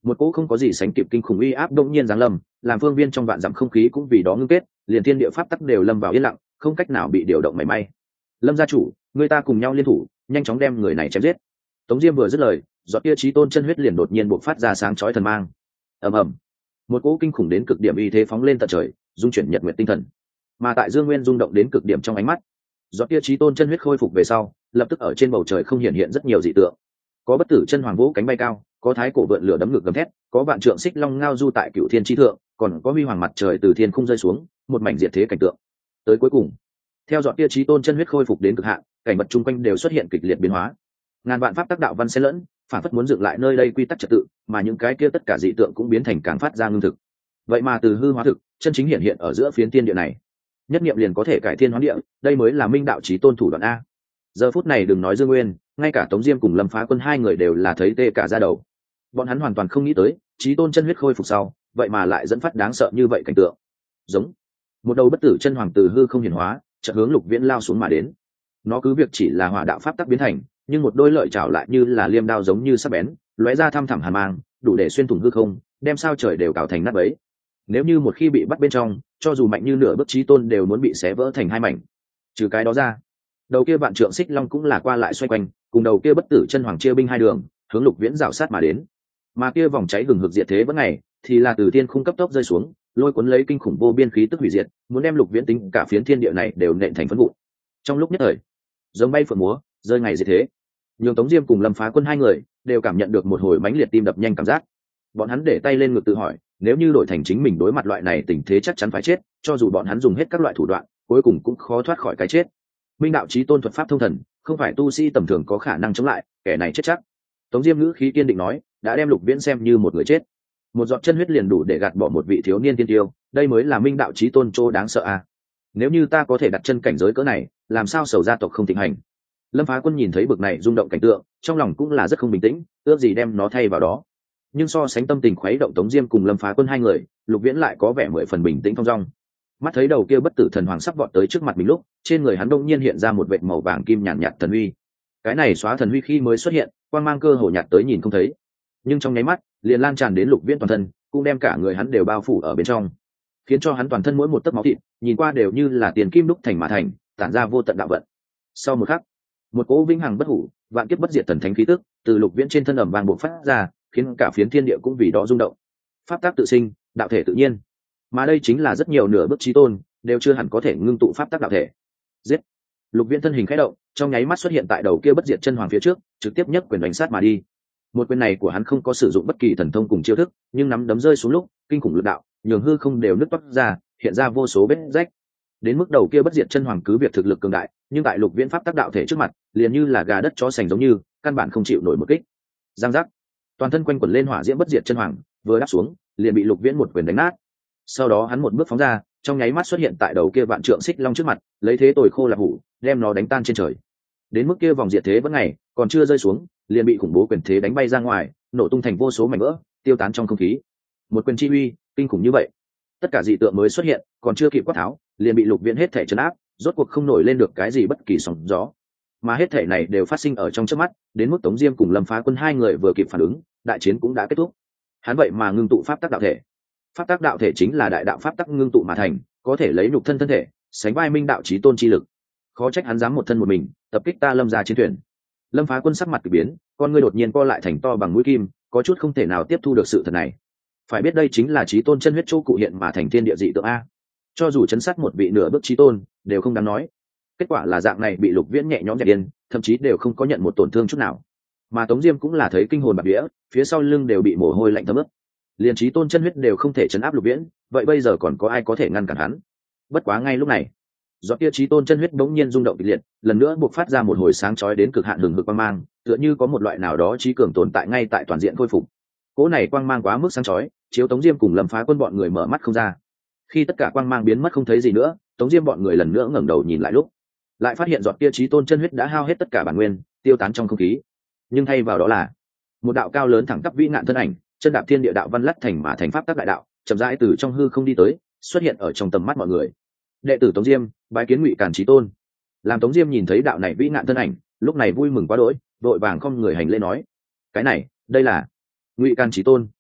một cỗ không có gì sánh kịp kinh khủng uy áp đông nhiên giáng lâm, làm phương viên trong vạn dặm không khí cũng vì đó ngưng kết, liền thiên địa pháp tắc đều lâm vào yên lặng, không cách nào bị điều động mảy may. Lâm gia chủ, người ta cùng nhau liên thủ, nhanh chóng đem người này chém giết. Tống Diêm vừa dứt lời, giọt kia chí tôn chân huyết liền đột nhiên bộc phát ra sáng chói thần mang. Ầm ầm, một cỗ kinh khủng đến cực điểm uy thế phóng lên tận trời, dung chuyển nhật nguyệt tinh thần. Mà tại Dương Nguyên rung động đến cực điểm trong ánh mắt, giọt kia chí tôn chân huyết khôi phục về sau, lập tức ở trên bầu trời không hiện hiện rất nhiều dị tượng. Có bất tử chân hoàng vũ cánh bay cao, có thái cổ vượn lửa đấm ngực gầm thét, có vạn trượng xích long ngao du tại cựu thiên chi thượng, còn có huy hoàng mặt trời từ thiên không rơi xuống, một mảnh diệt thế cảnh tượng. Tới cuối cùng, theo giọt kia chí tôn chân huyết khôi phục đến cực hạn, cảnh vật chung quanh đều xuất hiện kịch liệt biến hóa. Ngàn vạn pháp tắc đạo văn xen lẫn, phản phất muốn dựng lại nơi đây quy tắc trật tự, mà những cái kia tất cả dị tượng cũng biến thành càng phát ra ngưng thực. Vậy mà từ hư hóa thực, chân chính hiện hiện ở giữa phiến tiên địa này. Nhất niệm liền có thể cải thiên hóa địa, đây mới là minh đạo chí tôn thủ đoạn a. Giờ phút này đừng nói Dương Nguyên, ngay cả Tống Diêm cùng Lâm Phá Quân hai người đều là thấy tê cả da đầu. Bọn hắn hoàn toàn không nghĩ tới, chí tôn chân huyết khôi phục sau, vậy mà lại dẫn phát đáng sợ như vậy cảnh tượng. Giống một đầu bất tử chân hoàng từ hư không hiển hóa, chợt hướng Lục Viễn lao xuống mà đến. Nó cứ việc chỉ là hỏa đạo pháp tắc biến thành, nhưng một đôi lợi chảo lại như là liêm đao giống như sắc bén, lóe ra thăm thẳm hàn mang, đủ để xuyên thủng hư không, đem sao trời đều cào thành nát bấy. Nếu như một khi bị bắt bên trong, cho dù mạnh như nửa bước chí tôn đều muốn bị xé vỡ thành hai mảnh. Trừ cái đó ra, đầu kia vạn trượng xích long cũng là qua lại xoay quanh, cùng đầu kia bất tử chân hoàng chia binh hai đường, hướng Lục Viễn rảo sát mà đến. Mà kia vòng cháy gừng hực diệt thế vẫn ngày, thì là từ thiên khung cấp tốc rơi xuống, lôi cuốn lấy kinh khủng vô biên khí tức hủy diệt, muốn đem Lục Viễn tính cả phiến thiên địa này đều nện thành phấn vụn. Trong lúc nhất thời, giống bay phượng múa, rơi ngày diệt thế. Nhường Tống Diêm cùng Lâm Phá Quân hai người đều cảm nhận được một hồi mãnh liệt tim đập nhanh cảm giác. Bọn hắn để tay lên ngực tự hỏi, nếu như đổi thành chính mình đối mặt loại này tình thế chắc chắn phải chết, cho dù bọn hắn dùng hết các loại thủ đoạn, cuối cùng cũng khó thoát khỏi cái chết. Minh đạo chí tôn thuật pháp thông thần, không phải tu sĩ tầm thường có khả năng chống lại, kẻ này chết chắc. Tống Diêm ngữ khí kiên định nói, đã đem Lục Viễn xem như một người chết. Một giọt chân huyết liền đủ để gạt bỏ một vị thiếu niên tiên tiêu, đây mới là minh đạo chí tôn chỗ đáng sợ à. Nếu như ta có thể đặt chân cảnh giới cỡ này, làm sao Sầu gia tộc không thịnh hành. Lâm Phá Quân nhìn thấy bực này rung động cảnh tượng, trong lòng cũng là rất không bình tĩnh, ước gì đem nó thay vào đó. Nhưng so sánh tâm tình khuấy động Tống Diêm cùng Lâm Phá Quân hai người, Lục Viễn lại có vẻ mười phần bình tĩnh thong dong. Mắt thấy đầu kia bất tử thần hoàng sắp vọt tới trước mặt mình lúc, trên người hắn đông nhiên hiện ra một vệt màu vàng kim nhàn nhạt, nhạt thần uy. Cái này xóa thần uy khi mới xuất hiện, quang mang cơ hồ nhạt tới nhìn không thấy, nhưng trong nháy mắt liền lan tràn đến Lục Viễn toàn thân, cũng đem cả người hắn đều bao phủ ở bên trong, khiến cho hắn toàn thân mỗi một tấc máu thịt nhìn qua đều như là tiền kim đúc thành mà thành, tản ra vô tận đạo vận. Sau một khắc, một cỗ vĩnh hằng bất hủ, vạn kiếp bất diệt thần thánh khí tức từ Lục Viễn trên thân ẩm vàng bộc phát ra, khiến cả phiến thiên địa cũng vì đó rung động. Pháp tác tự sinh, đạo thể tự nhiên, mà đây chính là rất nhiều nửa bước chí tôn đều chưa hẳn có thể ngưng tụ pháp tác đạo thể. Giết! Lục Viễn thân hình khẽ động, trong nháy mắt xuất hiện tại đầu kia bất diệt chân hoàng phía trước, trực tiếp nhấc quyền đánh sát mà đi. Một quyền này của hắn không có sử dụng bất kỳ thần thông cùng chiêu thức, nhưng nắm đấm rơi xuống lúc, kinh khủng lực đạo, nhường hư không đều nứt toát ra, hiện ra vô số vết rách. Đến mức đầu kia bất diệt chân hoàng cứ việc thực lực cường đại, nhưng tại Lục Viễn pháp tác đạo thể trước mặt, liền như là gà đất chó sành giống như, căn bản không chịu nổi một kích. Giang giác! Toàn thân quanh quẩn lên hỏa diễm bất diệt chân hoàng, vừa đáp xuống, liền bị Lục Viễn một quyền đánh nát. Sau đó hắn một bước phóng ra, trong nháy mắt xuất hiện tại đầu kia vạn trượng xích long trước mặt, lấy thế tồi khô là hủ, đem nó đánh tan trên trời. Đến mức kia vòng diệt thế vẫn ngày, còn chưa rơi xuống, liền bị khủng bố quyền thế đánh bay ra ngoài, nổ tung thành vô số mảnh vỡ, tiêu tán trong không khí. Một quyền chi uy kinh khủng như vậy, tất cả dị tượng mới xuất hiện, còn chưa kịp quát tháo, liền bị Lục Viễn hết thể trấn áp, rốt cuộc không nổi lên được cái gì bất kỳ sóng gió. Mà hết thể này đều phát sinh ở trong chớp mắt, đến mức Tống Diêm cùng Lâm Phá Quân hai người vừa kịp phản ứng, đại chiến cũng đã kết thúc. Hắn vậy mà ngưng tụ pháp tắc đạo thể. Pháp tắc đạo thể chính là đại đạo pháp tắc ngưng tụ mà thành, có thể lấy nhục thân thân thể, sánh vai minh đạo chí tôn chi lực. Khó trách hắn dám một thân một mình tập kích ta Lâm gia chiến thuyền. Lâm Phá Quân sắc mặt kỳ biến, con ngươi đột nhiên co lại thành to bằng mũi kim, có chút không thể nào tiếp thu được sự thật này. Phải biết đây chính là chí tôn chân huyết chỗ cụ hiện mà thành thiên địa dị tượng a. Cho dù chấn sát một vị nửa bước chí tôn, đều không đáng nói. Kết quả là dạng này bị Lục Viễn nhẹ nhõm dẹp điên, thậm chí đều không có nhận một tổn thương chút nào. Mà Tống Diêm cũng là thấy kinh hồn bạt vía, phía sau lưng đều bị mồ hôi lạnh thấm ướt. Liên chí tôn chân huyết đều không thể chấn áp Lục Viễn, vậy bây giờ còn có ai có thể ngăn cản hắn? Bất quá ngay lúc này, giọt kia chí tôn chân huyết bỗng nhiên rung động kịch liệt, lần nữa buộc phát ra một hồi sáng chói đến cực hạn hừng hực quang mang, tựa như có một loại nào đó chí cường tồn tại ngay tại toàn diện khôi phục. Cỗ này quang mang quá mức sáng chói, chiếu Tống Diêm cùng Lâm Phá Quân bọn người mở mắt không ra. Khi tất cả quang mang biến mất không thấy gì nữa, Tống Diêm bọn người lần nữa ngẩng đầu nhìn lại lúc, lại phát hiện giọt kia chí tôn chân huyết đã hao hết tất cả bản nguyên, tiêu tán trong không khí. Nhưng thay vào đó là một đạo cao lớn thẳng tắp vĩ ngạn thân ảnh, chân đạp thiên địa đạo văn lắt thành mà thành pháp tắc đại đạo, chậm rãi từ trong hư không đi tới, xuất hiện ở trong tầm mắt mọi người. Đệ tử Tống Diêm bái kiến Ngụy Càn chí tôn. Làm Tống Diêm nhìn thấy đạo này vĩ ngạn thân ảnh, lúc này vui mừng quá đỗi, đội vàng không người hành lễ nói: cái này đây là Ngụy Càn chí tôn.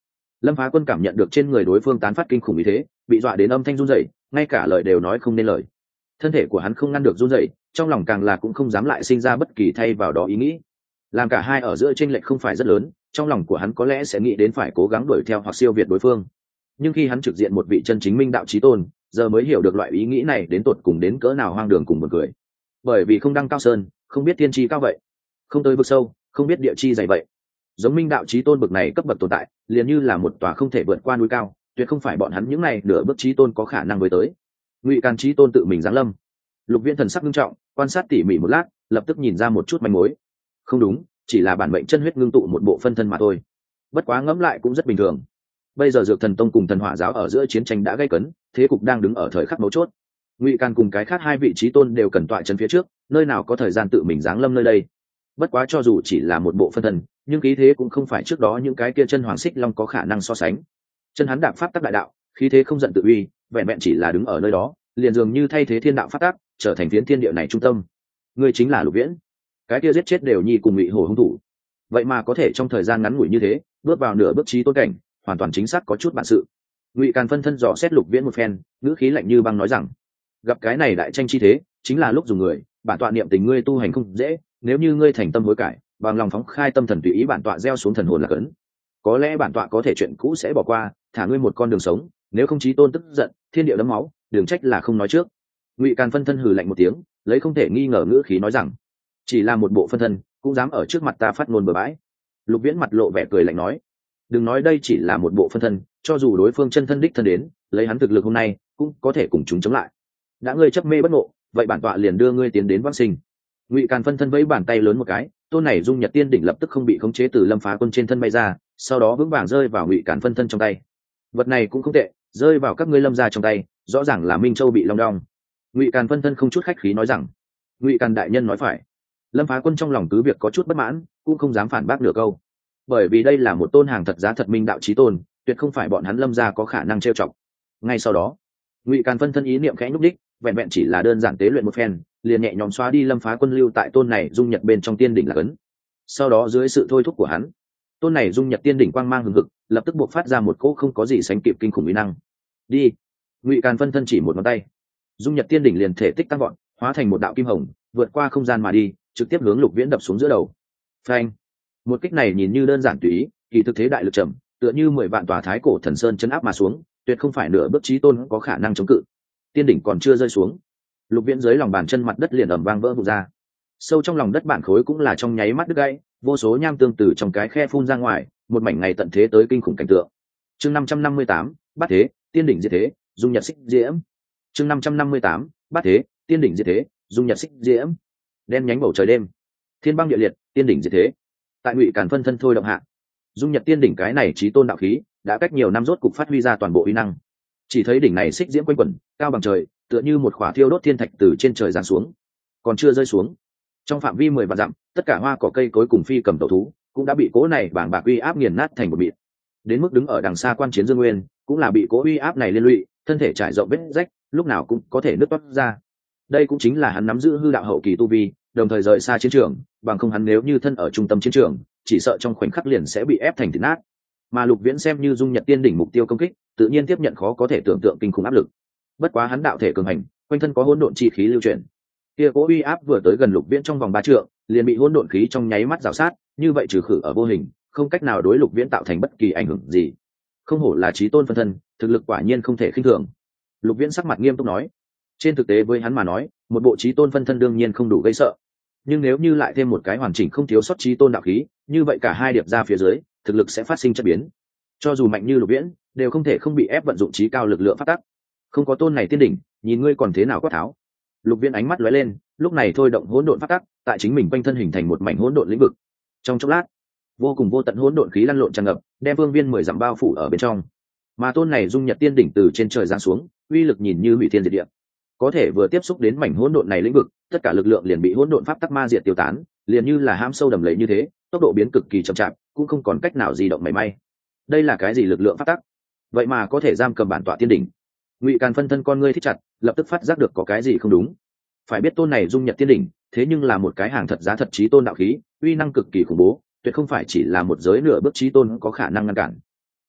Lâm Phá Quân cảm nhận được trên người đối phương tán phát kinh khủng như thế, bị dọa đến âm thanh run rẩy, ngay cả lời đều nói không nên lời. Thân thể của hắn không ngăn được run rẩy, trong lòng càng là cũng không dám lại sinh ra bất kỳ thay vào đó ý nghĩ. Làm cả hai ở giữa chênh lệch không phải rất lớn, trong lòng của hắn có lẽ sẽ nghĩ đến phải cố gắng đuổi theo hoặc siêu việt đối phương. Nhưng khi hắn trực diện một vị chân chính minh đạo chí tôn, giờ mới hiểu được loại ý nghĩ này đến tột cùng đến cỡ nào hoang đường cùng buồn cười. Bởi vì không đăng cao sơn, không biết tiên tri cao vậy, không tới vực sâu, không biết địa chi dày vậy. Giống minh đạo chí tôn bậc này cấp bậc tồn tại, liền như là một tòa không thể vượt qua núi cao, tuyệt không phải bọn hắn những này nửa bước chí tôn có khả năng với tới. Ngụy Càn chí tôn tự mình giáng lâm. Lục Viễn thần sắc nghiêm trọng, quan sát tỉ mỉ một lát, lập tức nhìn ra một chút manh mối. Không đúng, chỉ là bản mệnh chân huyết ngưng tụ một bộ phân thân mà thôi. Bất quá ngẫm lại cũng rất bình thường. Bây giờ Dược Thần Tông cùng Thần Hỏa giáo ở giữa chiến tranh đã gay cấn, thế cục đang đứng ở thời khắc mấu chốt. Ngụy Càn cùng cái khác hai vị chí tôn đều cần tọa chân phía trước, nơi nào có thời gian tự mình giáng lâm nơi đây. Bất quá cho dù chỉ là một bộ phân thân, nhưng khí thế cũng không phải trước đó những cái kia chân hoàng xích long có khả năng so sánh. Chân hắn đạp pháp tắc đại đạo, khí thế không giận tự uy, vẹn vẹn chỉ là đứng ở nơi đó, liền dường như thay thế thiên đạo pháp tắc, trở thành phiến thiên địa này trung tâm. Ngươi chính là Lục Viễn, cái kia giết chết đều nhi cùng Ngụy Hổ hung thủ. Vậy mà có thể trong thời gian ngắn ngủi như thế, bước vào nửa bước chí tôn cảnh, hoàn toàn chính xác có chút bản sự. Ngụy Càn phân thân dò xét Lục Viễn một phen, ngữ khí lạnh như băng nói rằng: gặp cái này đại tranh chi thế, chính là lúc dùng người, bản tọa niệm tình ngươi tu hành không dễ, nếu như ngươi thành tâm hối cải, bằng lòng phóng khai tâm thần tùy ý bản tọa gieo xuống thần hồn là cấn, có lẽ bản tọa có thể chuyện cũ sẽ bỏ qua, thả ngươi một con đường sống, nếu không chí tôn tức giận, thiên địa đẫm máu, đường trách là không nói trước. Ngụy Càn phân thân hừ lạnh một tiếng, lấy không thể nghi ngờ ngữ khí nói rằng: chỉ là một bộ phân thân, cũng dám ở trước mặt ta phát ngôn bừa bãi. Lục Viễn mặt lộ vẻ cười lạnh nói: đừng nói đây chỉ là một bộ phân thân, cho dù đối phương chân thân đích thân đến, lấy hắn thực lực hôm nay, cũng có thể cùng chúng chống lại. Đã ngươi chấp mê bất ngộ, vậy bản tọa liền đưa ngươi tiến đến vãng sinh. Ngụy Càn phân thân vẫy bàn tay lớn một cái, tôn này dung nhật tiên đỉnh lập tức không bị khống chế từ Lâm Phá Quân trên thân bay ra, sau đó vững vàng rơi vào Ngụy Càn phân thân trong tay. Vật này cũng không tệ, rơi vào các ngươi Lâm gia trong tay, rõ ràng là Minh Châu bị long đong. Ngụy Càn phân thân không chút khách khí nói rằng: Ngụy Càn đại nhân nói phải. Lâm Phá Quân trong lòng cứ việc có chút bất mãn, cũng không dám phản bác nửa câu, bởi vì đây là một tôn hàng thật giá thật minh đạo chí tôn, tuyệt không phải bọn hắn Lâm gia có khả năng trêu chọc. Ngay sau đó, Ngụy Càn phân thân ý niệm khẽ nhúc đích, vẹn vẹn chỉ là đơn giản tế luyện một phen, liền nhẹ nhõm xóa đi Lâm Phá Quân lưu tại tôn này dung nhật bên trong tiên đỉnh là cấn. Sau đó dưới sự thôi thúc của hắn, tôn này dung nhật tiên đỉnh quang mang hừng hực, lập tức buộc phát ra một cỗ không có gì sánh kịp kinh khủng uy năng. Đi. Ngụy Càn phân thân chỉ một ngón tay, dung nhật tiên đỉnh liền thể tích tăng vọt, hóa thành một đạo kim hồng, vượt qua không gian mà đi, trực tiếp hướng Lục Viễn đập xuống giữa đầu. Phanh. Một kích này nhìn như đơn giản tùy ý, kỳ thực thế đại lực trầm, tựa như mười vạn tòa thái cổ thần sơn chấn áp mà xuống, tuyệt không phải nửa bước chí tôn có khả năng chống cự. Tiên đỉnh còn chưa rơi xuống, Lục Viễn dưới lòng bàn chân mặt đất liền ầm vang vỡ vụn ra. Sâu trong lòng đất bản khối cũng là trong nháy mắt đứt gãy, vô số nham tương từ trong cái khe phun ra ngoài, một mảnh ngày tận thế tới kinh khủng cảnh tượng. Chương năm trăm năm mươi tám, Bát Thế, Tiên đỉnh diệt thế, dung nhật xích diễm. Chương năm trăm năm mươi tám, Bát Thế, Tiên đỉnh diệt thế, dung nhật xích diễm. Đen nhánh bầu trời đêm, thiên băng địa liệt, tiên đỉnh diệt thế. Tại Ngụy Càn phân thân thôi động hạ, dung nhật tiên đỉnh cái này chí tôn đạo khí, đã cách nhiều năm rốt cục phát huy ra toàn bộ uy năng. Chỉ thấy đỉnh này xích diễm quanh quẩn, cao bằng trời, tựa như một khỏa thiêu đốt thiên thạch từ trên trời giáng xuống, còn chưa rơi xuống. Trong phạm vi mười vạn dặm, tất cả hoa cỏ cây cối cùng phi cầm tẩu thú cũng đã bị cố này bàng bạc uy áp nghiền nát thành một mịn. Đến mức đứng ở đằng xa quan chiến Dương Nguyên, cũng là bị cố uy áp này liên lụy, thân thể trải rộng vết rách, lúc nào cũng có thể nứt toát ra. Đây cũng chính là hắn nắm giữ hư đạo hậu kỳ tu vi, đồng thời rời xa chiến trường, bằng không hắn nếu như thân ở trung tâm chiến trường, chỉ sợ trong khoảnh khắc liền sẽ bị ép thành thịt nát. Mà Lục Viễn xem như dung nhật tiên đỉnh mục tiêu công kích, tự nhiên tiếp nhận khó có thể tưởng tượng kinh khủng áp lực. Bất quá hắn đạo thể cường hành, quanh thân có hỗn độn chi khí lưu chuyển. Kia cố uy áp vừa tới gần Lục Viễn trong vòng ba trượng, liền bị hỗn độn khí trong nháy mắt rào sát, như vậy trừ khử ở vô hình, không cách nào đối Lục Viễn tạo thành bất kỳ ảnh hưởng gì. Không hổ là chí tôn phân thân, thực lực quả nhiên không thể khinh thường. Lục Viễn sắc mặt nghiêm túc nói. Trên thực tế với hắn mà nói, một bộ chí tôn phân thân đương nhiên không đủ gây sợ, nhưng nếu như lại thêm một cái hoàn chỉnh không thiếu sót chí tôn đạo khí, như vậy cả hai điệp ra phía dưới, thực lực sẽ phát sinh chất biến. Cho dù mạnh như Lục Viễn, đều không thể không bị ép vận dụng chí cao lực lượng phát tắc. Không có tôn này tiên đỉnh, nhìn ngươi còn thế nào quát tháo. Lục Viễn ánh mắt lóe lên, lúc này thôi động hỗn độn phát tắc, tại chính mình quanh thân hình thành một mảnh hỗn độn lĩnh vực. Trong chốc lát, vô cùng vô tận hỗn độn khí lăn lộn tràn ngập, đem vương viên mười dặm bao phủ ở bên trong. Mà tôn này dung nhật tiên đỉnh từ trên trời giáng xuống, uy lực nhìn như hủy thiên diệt địa. Có thể vừa tiếp xúc đến mảnh hỗn độn này lĩnh vực, tất cả lực lượng liền bị hỗn độn pháp tắc ma diệt tiêu tán, liền như là hãm sâu đầm lầy như thế, tốc độ biến cực kỳ chậm chạp, cũng không còn cách nào di động mảy may. Đây là cái gì lực lượng pháp tắc? Vậy mà có thể giam cầm bản tọa tiên đỉnh? Ngụy Càn phân thân con ngươi thích chặt, lập tức phát giác được có cái gì không đúng. Phải biết tôn này dung nhật tiên đỉnh, thế nhưng là một cái hàng thật giá thật chí tôn đạo khí, uy năng cực kỳ khủng bố, tuyệt không phải chỉ là một giới nửa bước chí tôn có khả năng ngăn cản.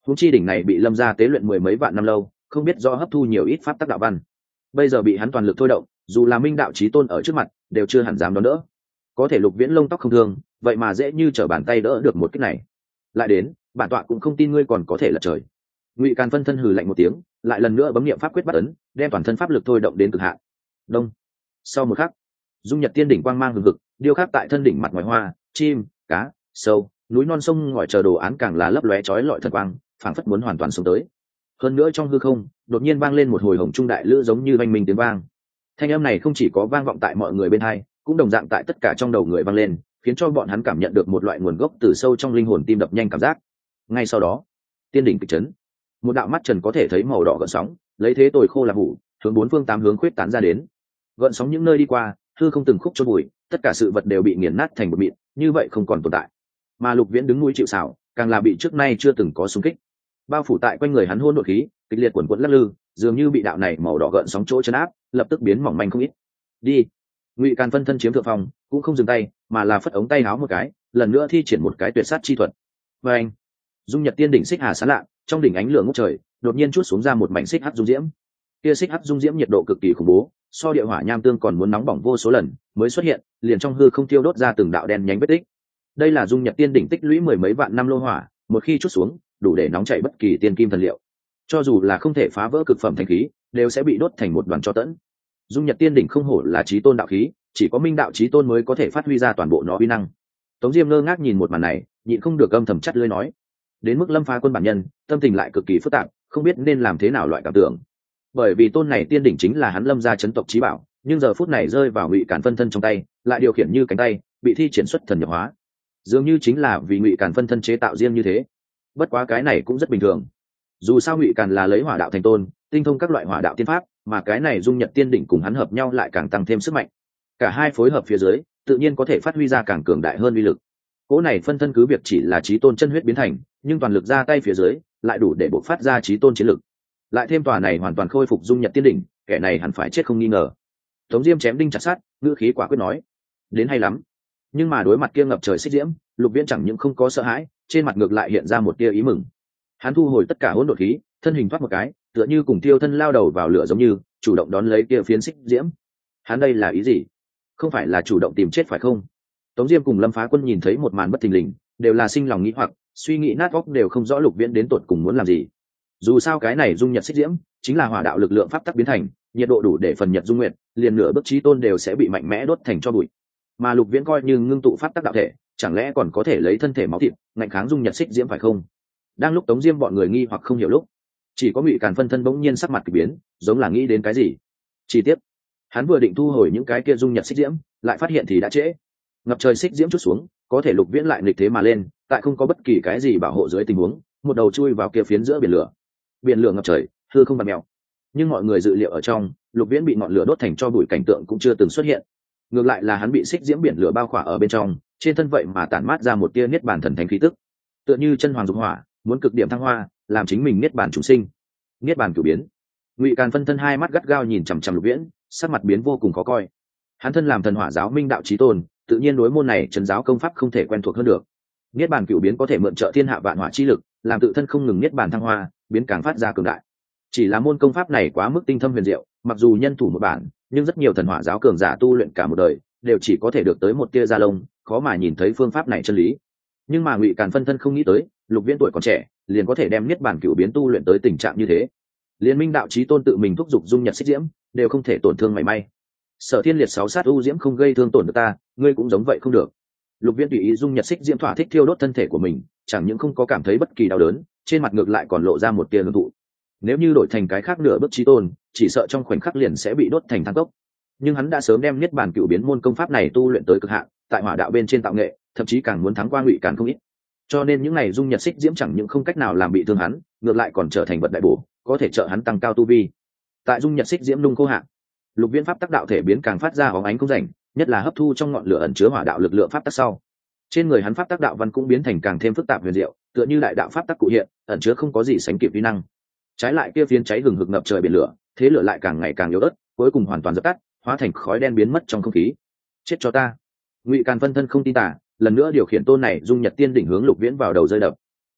húng chi đỉnh này bị lâm gia tế luyện mười mấy vạn năm lâu, không biết do hấp thu nhiều ít pháp tắc đạo văn, bây giờ bị hắn toàn lực thôi động, dù là minh đạo chí tôn ở trước mặt đều chưa hẳn dám đón đỡ. Có thể Lục Viễn lông tóc không thương, vậy mà dễ như trở bàn tay đỡ được một kích này. Lại đến, bản tọa cũng không tin ngươi còn có thể lật trời. Ngụy Càn phân thân hừ lạnh một tiếng, lại lần nữa bấm niệm pháp quyết bắt ấn, đem toàn thân pháp lực thôi động đến cực hạn. Đông. Sau một khắc, dung nhật tiên đỉnh quang mang hừng hực, điêu khắc tại thân đỉnh mặt ngoài hoa, chim, cá, sâu, núi non sông ngòi chờ đồ án càng là lấp lóe chói lọi thần quang, phảng phất muốn hoàn toàn xuống tới. Hơn nữa trong hư không, đột nhiên vang lên một hồi hồng trung đại lữ giống như vang minh tiếng vang. Thanh âm này không chỉ có vang vọng tại mọi người bên hai, cũng đồng dạng tại tất cả trong đầu người vang lên, khiến cho bọn hắn cảm nhận được một loại nguồn gốc từ sâu trong linh hồn tim đập nhanh cảm giác. Ngay sau đó, tiên đỉnh kịch chấn, một đạo mắt trần có thể thấy màu đỏ gợn sóng, lấy thế tồi khô là hủ, hướng bốn phương tám hướng khuyết tán ra đến. Gợn sóng những nơi đi qua, hư không từng khúc chôn bụi, tất cả sự vật đều bị nghiền nát thành bột mịn, như vậy không còn tồn tại. Mà Lục Viễn đứng núi chịu sào, càng là bị trước nay chưa từng có xung kích. Bao phủ tại quanh người hắn hỗn độn khí, kịch liệt quần quẫn lắc lư, dường như bị đạo này màu đỏ gợn sóng chỗ chấn áp, lập tức biến mỏng manh không ít. Đi. Ngụy Càn phân thân chiếm thượng phong, cũng không dừng tay, mà là phất ống tay áo một cái, lần nữa thi triển một cái tuyệt sát chi thuật. Và anh, dung nhật tiên đỉnh xích hà sáng lạ, trong đỉnh ánh lửa ngút trời, đột nhiên chút xuống ra một mảnh xích hắc dung diễm. Kia xích hắc dung diễm nhiệt độ cực kỳ khủng bố, so địa hỏa nham tương còn muốn nóng bỏng vô số lần, mới xuất hiện, liền trong hư không tiêu đốt ra từng đạo đen nhánh vết tích. Đây là dung nhật tiên đỉnh tích lũy mười mấy vạn năm lô hỏa, một khi chút xuống, đủ để nóng chảy bất kỳ tiên kim thần liệu. Cho dù là không thể phá vỡ cực phẩm thanh khí, đều sẽ bị đốt thành một đoàn tro tẫn. Dung nhật tiên đỉnh không hổ là chí tôn đạo khí, chỉ có minh đạo chí tôn mới có thể phát huy ra toàn bộ nó uy năng. Tống Diêm ngơ ngác nhìn một màn này, nhịn không được âm thầm chắt lưỡi nói: đến mức Lâm Phá Quân bản nhân, tâm tình lại cực kỳ phức tạp, không biết nên làm thế nào loại cảm tưởng. Bởi vì tôn này tiên đỉnh chính là hắn Lâm gia chấn tộc chí bảo, nhưng giờ phút này rơi vào Ngụy Càn phân thân trong tay, lại điều khiển như cánh tay, bị thi triển xuất thần nhập hóa. Dường như chính là vì Ngụy Càn phân thân chế tạo riêng như thế. Bất quá cái này cũng rất bình thường. Dù sao Ngụy Càn là lấy hỏa đạo thành tôn, tinh thông các loại hỏa đạo tiên pháp, mà cái này dung nhật tiên đỉnh cùng hắn hợp nhau lại càng tăng thêm sức mạnh. Cả hai phối hợp phía dưới, tự nhiên có thể phát huy ra càng cường đại hơn uy lực. Cỗ này phân thân cứ việc chỉ là chí tôn chân huyết biến thành, nhưng toàn lực ra tay phía dưới, lại đủ để bộc phát ra chí tôn chiến lực. Lại thêm tòa này hoàn toàn khôi phục dung nhật tiên đỉnh, kẻ này hẳn phải chết không nghi ngờ. Tống Diêm chém đinh chặt sắt, ngữ khí quả quyết nói: đến hay lắm. Nhưng mà đối mặt kia ngập trời xích diễm, Lục Viễn chẳng những không có sợ hãi, trên mặt ngược lại hiện ra một tia ý mừng. Hắn thu hồi tất cả hỗn độn khí, thân hình thoát một cái, tựa như cùng tiêu thân lao đầu vào lửa giống như, chủ động đón lấy kia phiến xích diễm. Hắn đây là ý gì? Không phải là chủ động tìm chết phải không? Tống Diêm cùng Lâm Phá Quân nhìn thấy một màn bất thình lình, đều là sinh lòng nghĩ hoặc, suy nghĩ nát óc đều không rõ Lục Viễn đến tột cùng muốn làm gì. Dù sao cái này dung nhật xích diễm, chính là hỏa đạo lực lượng pháp tắc biến thành, nhiệt độ đủ để phần nhật dung nguyệt, liền nửa bước chí tôn đều sẽ bị mạnh mẽ đốt thành cho bụi. Mà Lục Viễn coi như ngưng tụ pháp tắc đạo thể, chẳng lẽ còn có thể lấy thân thể máu thịt ngạnh kháng dung nhật xích diễm phải không? Đang lúc Tống Diêm bọn người nghi hoặc không hiểu lúc, chỉ có Ngụy Càn phân thân bỗng nhiên sắc mặt kỳ biến, giống là nghĩ đến cái gì. Chi tiết, hắn vừa định thu hồi những cái kia dung nhật xích diễm, lại phát hiện thì đã trễ. Ngập trời xích diễm chút xuống, có thể Lục Viễn lại nghịch thế mà lên, tại không có bất kỳ cái gì bảo hộ dưới tình huống, một đầu chui vào kia phiến giữa biển lửa. Biển lửa ngập trời, hư không bạt mèo. Nhưng mọi người dự liệu ở trong, Lục Viễn bị ngọn lửa đốt thành cho bụi cảnh tượng cũng chưa từng xuất hiện. Ngược lại là hắn bị xích diễm biển lửa bao khỏa ở bên trong, trên thân vậy mà tản mát ra một tia niết bàn thần thánh khí tức, tựa như chân hoàng dục hỏa, muốn cực điểm thăng hoa, làm chính mình niết bàn chủ sinh, niết bàn cửu biến. Ngụy Càn phân thân hai mắt gắt gao nhìn chằm chằm Lục Viễn, sắc mặt biến vô cùng khó coi. Hắn thân làm thần hỏa giáo minh đạo chí tôn, tự nhiên đối môn này trấn giáo công pháp không thể quen thuộc hơn được. Niết bàn cửu biến có thể mượn trợ thiên hạ vạn hỏa chi lực, làm tự thân không ngừng niết bàn thăng hoa, biến càng phát ra cường đại. Chỉ là môn công pháp này quá mức tinh thâm huyền diệu, mặc dù nhân thủ một bản, nhưng rất nhiều thần hỏa giáo cường giả tu luyện cả một đời, đều chỉ có thể được tới một tia da lông, khó mà nhìn thấy phương pháp này chân lý. Nhưng mà Ngụy Càn phân thân không nghĩ tới, Lục Viễn tuổi còn trẻ, liền có thể đem niết bàn cửu biến tu luyện tới tình trạng như thế. Liên minh đạo chí tôn tự mình thúc giục dung nhật xích diễm, đều không thể tổn thương mảy may. Sở Thiên Liệt sáu sát u diễm không gây thương tổn được ta, ngươi cũng giống vậy không được. Lục Viễn tùy ý dung nhật xích diễm thỏa thích thiêu đốt thân thể của mình, chẳng những không có cảm thấy bất kỳ đau đớn, trên mặt ngược lại còn lộ ra một tia hưởng thụ. Nếu như đổi thành cái khác nửa bước chí tôn, chỉ sợ trong khoảnh khắc liền sẽ bị đốt thành than cốc. Nhưng hắn đã sớm đem niết bàn cửu biến môn công pháp này tu luyện tới cực hạn, tại hỏa đạo bên trên tạo nghệ, thậm chí càng muốn thắng qua Ngụy Càn không ít. Cho nên những này dung nhật xích diễm chẳng những không cách nào làm bị thương hắn, ngược lại còn trở thành vật đại bổ, có thể trợ hắn tăng cao tu vi. Tại dung nhật xích diễm nung khô hạn, Lục Viễn pháp tắc đạo thể biến càng phát ra óng ánh không rảnh, nhất là hấp thu trong ngọn lửa ẩn chứa hỏa đạo lực lượng pháp tắc sau. Trên người hắn pháp tắc đạo văn cũng biến thành càng thêm phức tạp huyền diệu, tựa như đại đạo pháp tắc cụ hiện, ẩn chứa không có gì sánh kịp uy năng. Trái lại kia phiến cháy hừng hực ngập trời biển lửa, thế lửa lại càng ngày càng yếu ớt, cuối cùng hoàn toàn dập tắt, hóa thành khói đen biến mất trong không khí. Chết cho ta! Ngụy Càn phân thân không tin tả, lần nữa điều khiển tôn này dung nhật tiên đỉnh hướng Lục Viễn vào đầu rơi đập.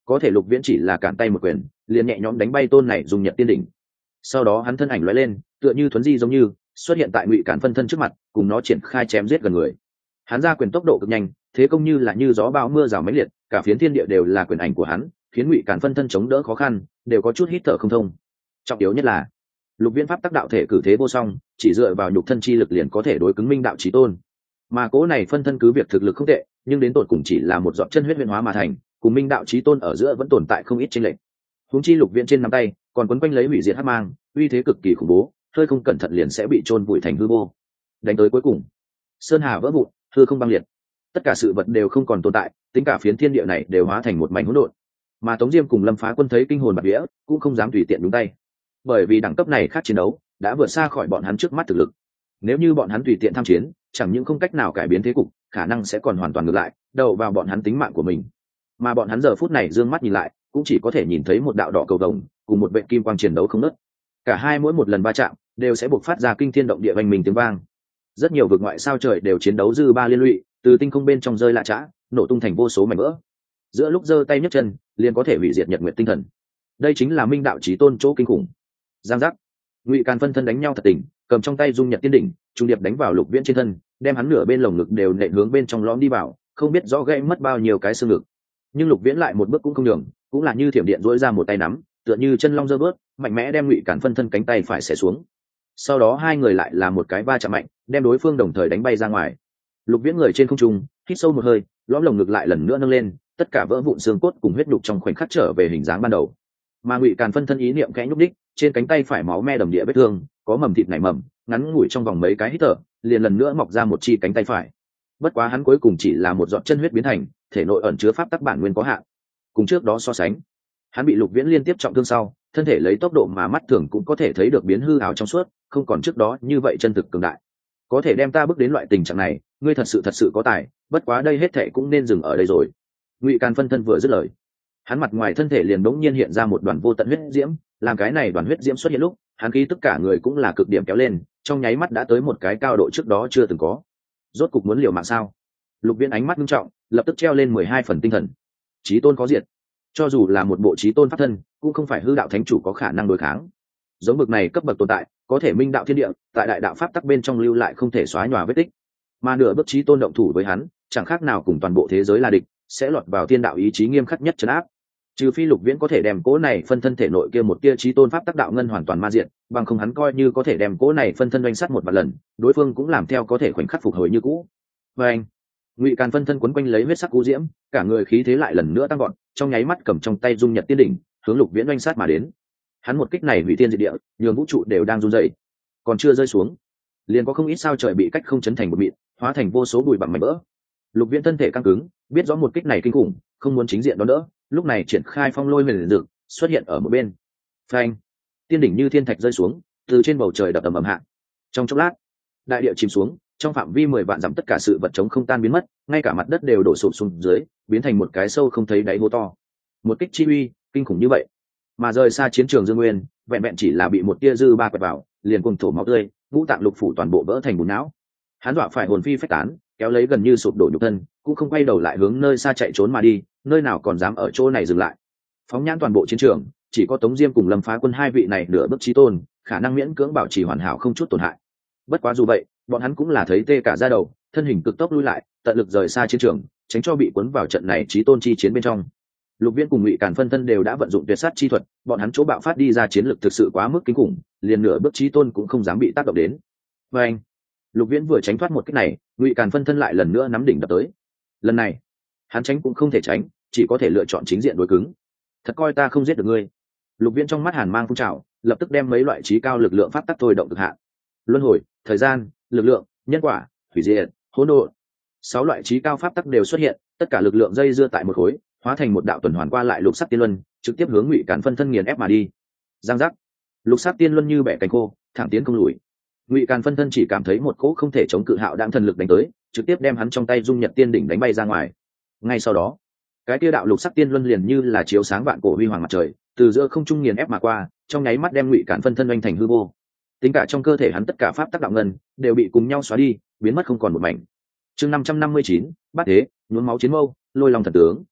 có thể Lục Viễn chỉ là cản tay một quyền liền nhẹ nhõm đánh bay tôn này dùng nhật tiên đỉnh. Sau đó hắn thân ảnh lóe lên, tựa như thuấn di giống như xuất hiện tại Ngụy Càn phân thân trước mặt, cùng nó triển khai chém giết gần người. Hắn ra quyền tốc độ cực nhanh, thế công như là như gió bão mưa rào mãnh liệt, cả phiến thiên địa đều là quyền ảnh của hắn, khiến Ngụy Càn phân thân chống đỡ khó khăn, đều có chút hít thở không thông. Trọng yếu nhất là Lục Viễn pháp tác đạo thể cử thế vô song, chỉ dựa vào nhục thân chi lực liền có thể đối cứng Minh đạo chí tôn. Mà cố này phân thân cứ việc thực lực không tệ, nhưng đến tột cùng chỉ là một giọt chân huyết huyền hóa mà thành, cùng Minh đạo chí tôn ở giữa vẫn tồn tại không ít chênh lệch. Huống chi Lục Viễn trên nắm tay còn quấn quanh lấy hủy diệt hắc mang, uy thế cực kỳ khủng bố, hơi không cẩn thận liền sẽ bị chôn vùi thành hư vô. Đánh tới cuối cùng, sơn hà vỡ vụn, hư không băng liệt, tất cả sự vật đều không còn tồn tại, tính cả phiến thiên địa này đều hóa thành một mảnh hỗn độn. Mà Tống Diêm cùng Lâm Phá Quân thấy kinh hồn bạt vía, cũng không dám tùy tiện nhúng tay, bởi vì đẳng cấp này khác chiến đấu đã vượt xa khỏi bọn hắn trước mắt thực lực. Nếu như bọn hắn tùy tiện tham chiến, chẳng những không cách nào cải biến thế cục, khả năng sẽ còn hoàn toàn ngược lại, đầu vào bọn hắn tính mạng của mình. Mà bọn hắn giờ phút này dương mắt nhìn lại, cũng chỉ có thể nhìn thấy một đạo đỏ cầu vồng cùng một vệ kim quang chiến đấu không ngớt. Cả hai mỗi một lần va chạm đều sẽ buộc phát ra kinh thiên động địa vang mình tiếng vang. Rất nhiều vực ngoại sao trời đều chiến đấu dư ba liên lụy, từ tinh không bên trong rơi lạ chã, nổ tung thành vô số mảnh vỡ. Giữa lúc giơ tay nhấc chân, liền có thể hủy diệt nhật nguyệt tinh thần. Đây chính là Minh đạo chí tôn chỗ kinh khủng. Giang giác, Ngụy Càn phân thân đánh nhau thật tình, cầm trong tay dung nhật tiên đỉnh, trung điệp đánh vào Lục Viễn trên thân, đem hắn nửa bên lồng ngực đều nện hướng bên trong lõm đi vào, không biết rõ gãy mất bao nhiêu cái xương ngực. Nhưng Lục Viễn lại một bước cũng không nhường, cũng là như thiểm điện duỗi ra một tay nắm, tựa như chân long giơ bước, mạnh mẽ đem Ngụy Càn phân thân cánh tay phải xẻ xuống. Sau đó hai người lại là một cái va chạm mạnh, đem đối phương đồng thời đánh bay ra ngoài. Lục Viễn người trên không trung, hít sâu một hơi, lõm lồng ngực lại lần nữa nâng lên, tất cả vỡ vụn xương cốt cùng huyết nhục trong khoảnh khắc trở về hình dáng ban đầu. Mà Ngụy Càn phân thân ý niệm khẽ nhúc đích, trên cánh tay phải máu me đầm địa vết thương, có mầm thịt nảy mầm, ngắn ngủi trong vòng mấy cái hít thở, liền lần nữa mọc ra một chi cánh tay phải. Bất quá hắn cuối cùng chỉ là một giọt chân huyết biến thành, thể nội ẩn chứa pháp tắc bản nguyên có hạn. Cùng trước đó so sánh, hắn bị Lục Viễn liên tiếp trọng thương sau, thân thể lấy tốc độ mà mắt thường cũng có thể thấy được biến hư ảo trong suốt, không còn trước đó như vậy chân thực cường đại. Có thể đem ta bước đến loại tình trạng này, ngươi thật sự thật sự có tài, bất quá đây hết thệ cũng nên dừng ở đây rồi. Ngụy Càn phân thân vừa dứt lời, hắn mặt ngoài thân thể liền bỗng nhiên hiện ra một đoàn vô tận huyết diễm, làm cái này đoàn huyết diễm xuất hiện lúc, hắn khí tất cả người cũng là cực điểm kéo lên, trong nháy mắt đã tới một cái cao độ trước đó chưa từng có. Rốt cục muốn liều mạng sao? Lục Viễn ánh mắt nghiêm trọng, lập tức treo lên mười hai phần tinh thần. Chí tôn có diệt, cho dù là một bộ chí tôn pháp thân, cũng không phải hư đạo thánh chủ có khả năng đối kháng. Giống bậc này cấp bậc tồn tại, có thể minh đạo thiên địa, tại đại đạo pháp tắc bên trong lưu lại không thể xóa nhòa vết tích. Mà nửa bước chí tôn động thủ với hắn, chẳng khác nào cùng toàn bộ thế giới là địch, sẽ lọt vào thiên đạo ý chí nghiêm khắc nhất trấn áp. Trừ phi Lục Viễn có thể đem cỗ này phân thân thể nội kia một tia chí tôn pháp tắc đạo ngân hoàn toàn ma diện, bằng không hắn coi như có thể đem cỗ này phân thân doanh sát một vạn lần, đối phương cũng làm theo có thể khoảnh khắc phục hồi như cũ. Và anh, Ngụy Càn phân thân quấn quanh lấy huyết sắc cú diễm, cả người khí thế lại lần nữa tăng gọn, trong nháy mắt cầm trong tay dung nhật tiên đỉnh, hướng Lục Viễn doanh sát mà đến. Hắn một kích này hủy thiên diệt địa, nhường vũ trụ đều đang run rẩy. Còn chưa rơi xuống, liền có không ít sao trời bị cách không chấn thành một mịn, hóa thành vô số bụi bặm mảnh vỡ. Lục Viễn thân thể căng cứng, biết rõ một kích này kinh khủng, không muốn chính diện đón đỡ, lúc này triển khai phong lôi huyền dược xuất hiện ở một bên. Phanh, tiên đỉnh như thiên thạch rơi xuống, từ trên bầu trời đập ầm ầm hạ. Trong chốc lát, đại địa chìm xuống, trong phạm vi mười vạn dặm tất cả sự vật chống không tan biến mất, ngay cả mặt đất đều đổ sụp xuống dưới, biến thành một cái sâu không thấy đáy hố to. Một kích chi uy kinh khủng như vậy, mà rời xa chiến trường Dương Nguyên, vẹn vẹn chỉ là bị một tia dư ba quẹt vào, liền cùng thổ máu tươi, ngũ tạng lục phủ toàn bộ vỡ thành bùn não. Hắn dọa phải hồn phi phách tán, kéo lấy gần như sụp đổ nhục thân, cũng không quay đầu lại hướng nơi xa chạy trốn mà đi, nơi nào còn dám ở chỗ này dừng lại. Phóng nhãn toàn bộ chiến trường, chỉ có Tống Diêm cùng Lâm Phá Quân hai vị này nửa bước chí tôn, khả năng miễn cưỡng bảo trì hoàn hảo không chút tổn hại. Bất quá dù vậy, bọn hắn cũng là thấy tê cả da đầu, thân hình cực tốc lui lại, tận lực rời xa chiến trường, tránh cho bị cuốn vào trận này chí tôn chi chiến bên trong. Lục Viễn cùng Ngụy Càn phân thân đều đã vận dụng tuyệt sát chi thuật, bọn hắn chỗ bạo phát đi ra chiến lực thực sự quá mức kinh khủng, liền nửa bước chí tôn cũng không dám bị tác động đến. Và anh, Lục Viễn vừa tránh thoát một kích này, Ngụy Càn phân thân lại lần nữa nắm đỉnh đập tới. Lần này, hắn tránh cũng không thể tránh, chỉ có thể lựa chọn chính diện đối cứng. Thật coi ta không giết được ngươi. Lục Viễn trong mắt hàn mang phun trào, lập tức đem mấy loại trí cao lực lượng pháp tắc thôi động cực hạn. Luân hồi, thời gian, lực lượng, nhân quả, hủy diệt, hỗn độn. Sáu loại trí cao pháp tắc đều xuất hiện, tất cả lực lượng dây dưa tại một khối, hóa thành một đạo tuần hoàn qua lại lục sắc tiên luân, trực tiếp hướng Ngụy Càn phân thân nghiền ép mà đi. Giang giác, lục sắc tiên luân như bẻ cánh khô, thẳng tiến không lùi. Ngụy Càn phân thân chỉ cảm thấy một cỗ không thể chống cự hạo đạm thần lực đánh tới, trực tiếp đem hắn trong tay dung nhật tiên đỉnh đánh bay ra ngoài. Ngay sau đó, cái tiêu đạo lục sắc tiên luân liền như là chiếu sáng vạn cổ huy hoàng mặt trời, từ giữa không trung nghiền ép mà qua, trong nháy mắt đem Ngụy Càn phân thân oanh thành hư vô. Tính cả trong cơ thể hắn tất cả pháp tắc đạo ngân đều bị cùng nhau xóa đi, biến mất không còn một mảnh. Chương năm trăm năm mươi chín, Bát Thế, nhuốm máu chiến mâu, lôi long thần tướng.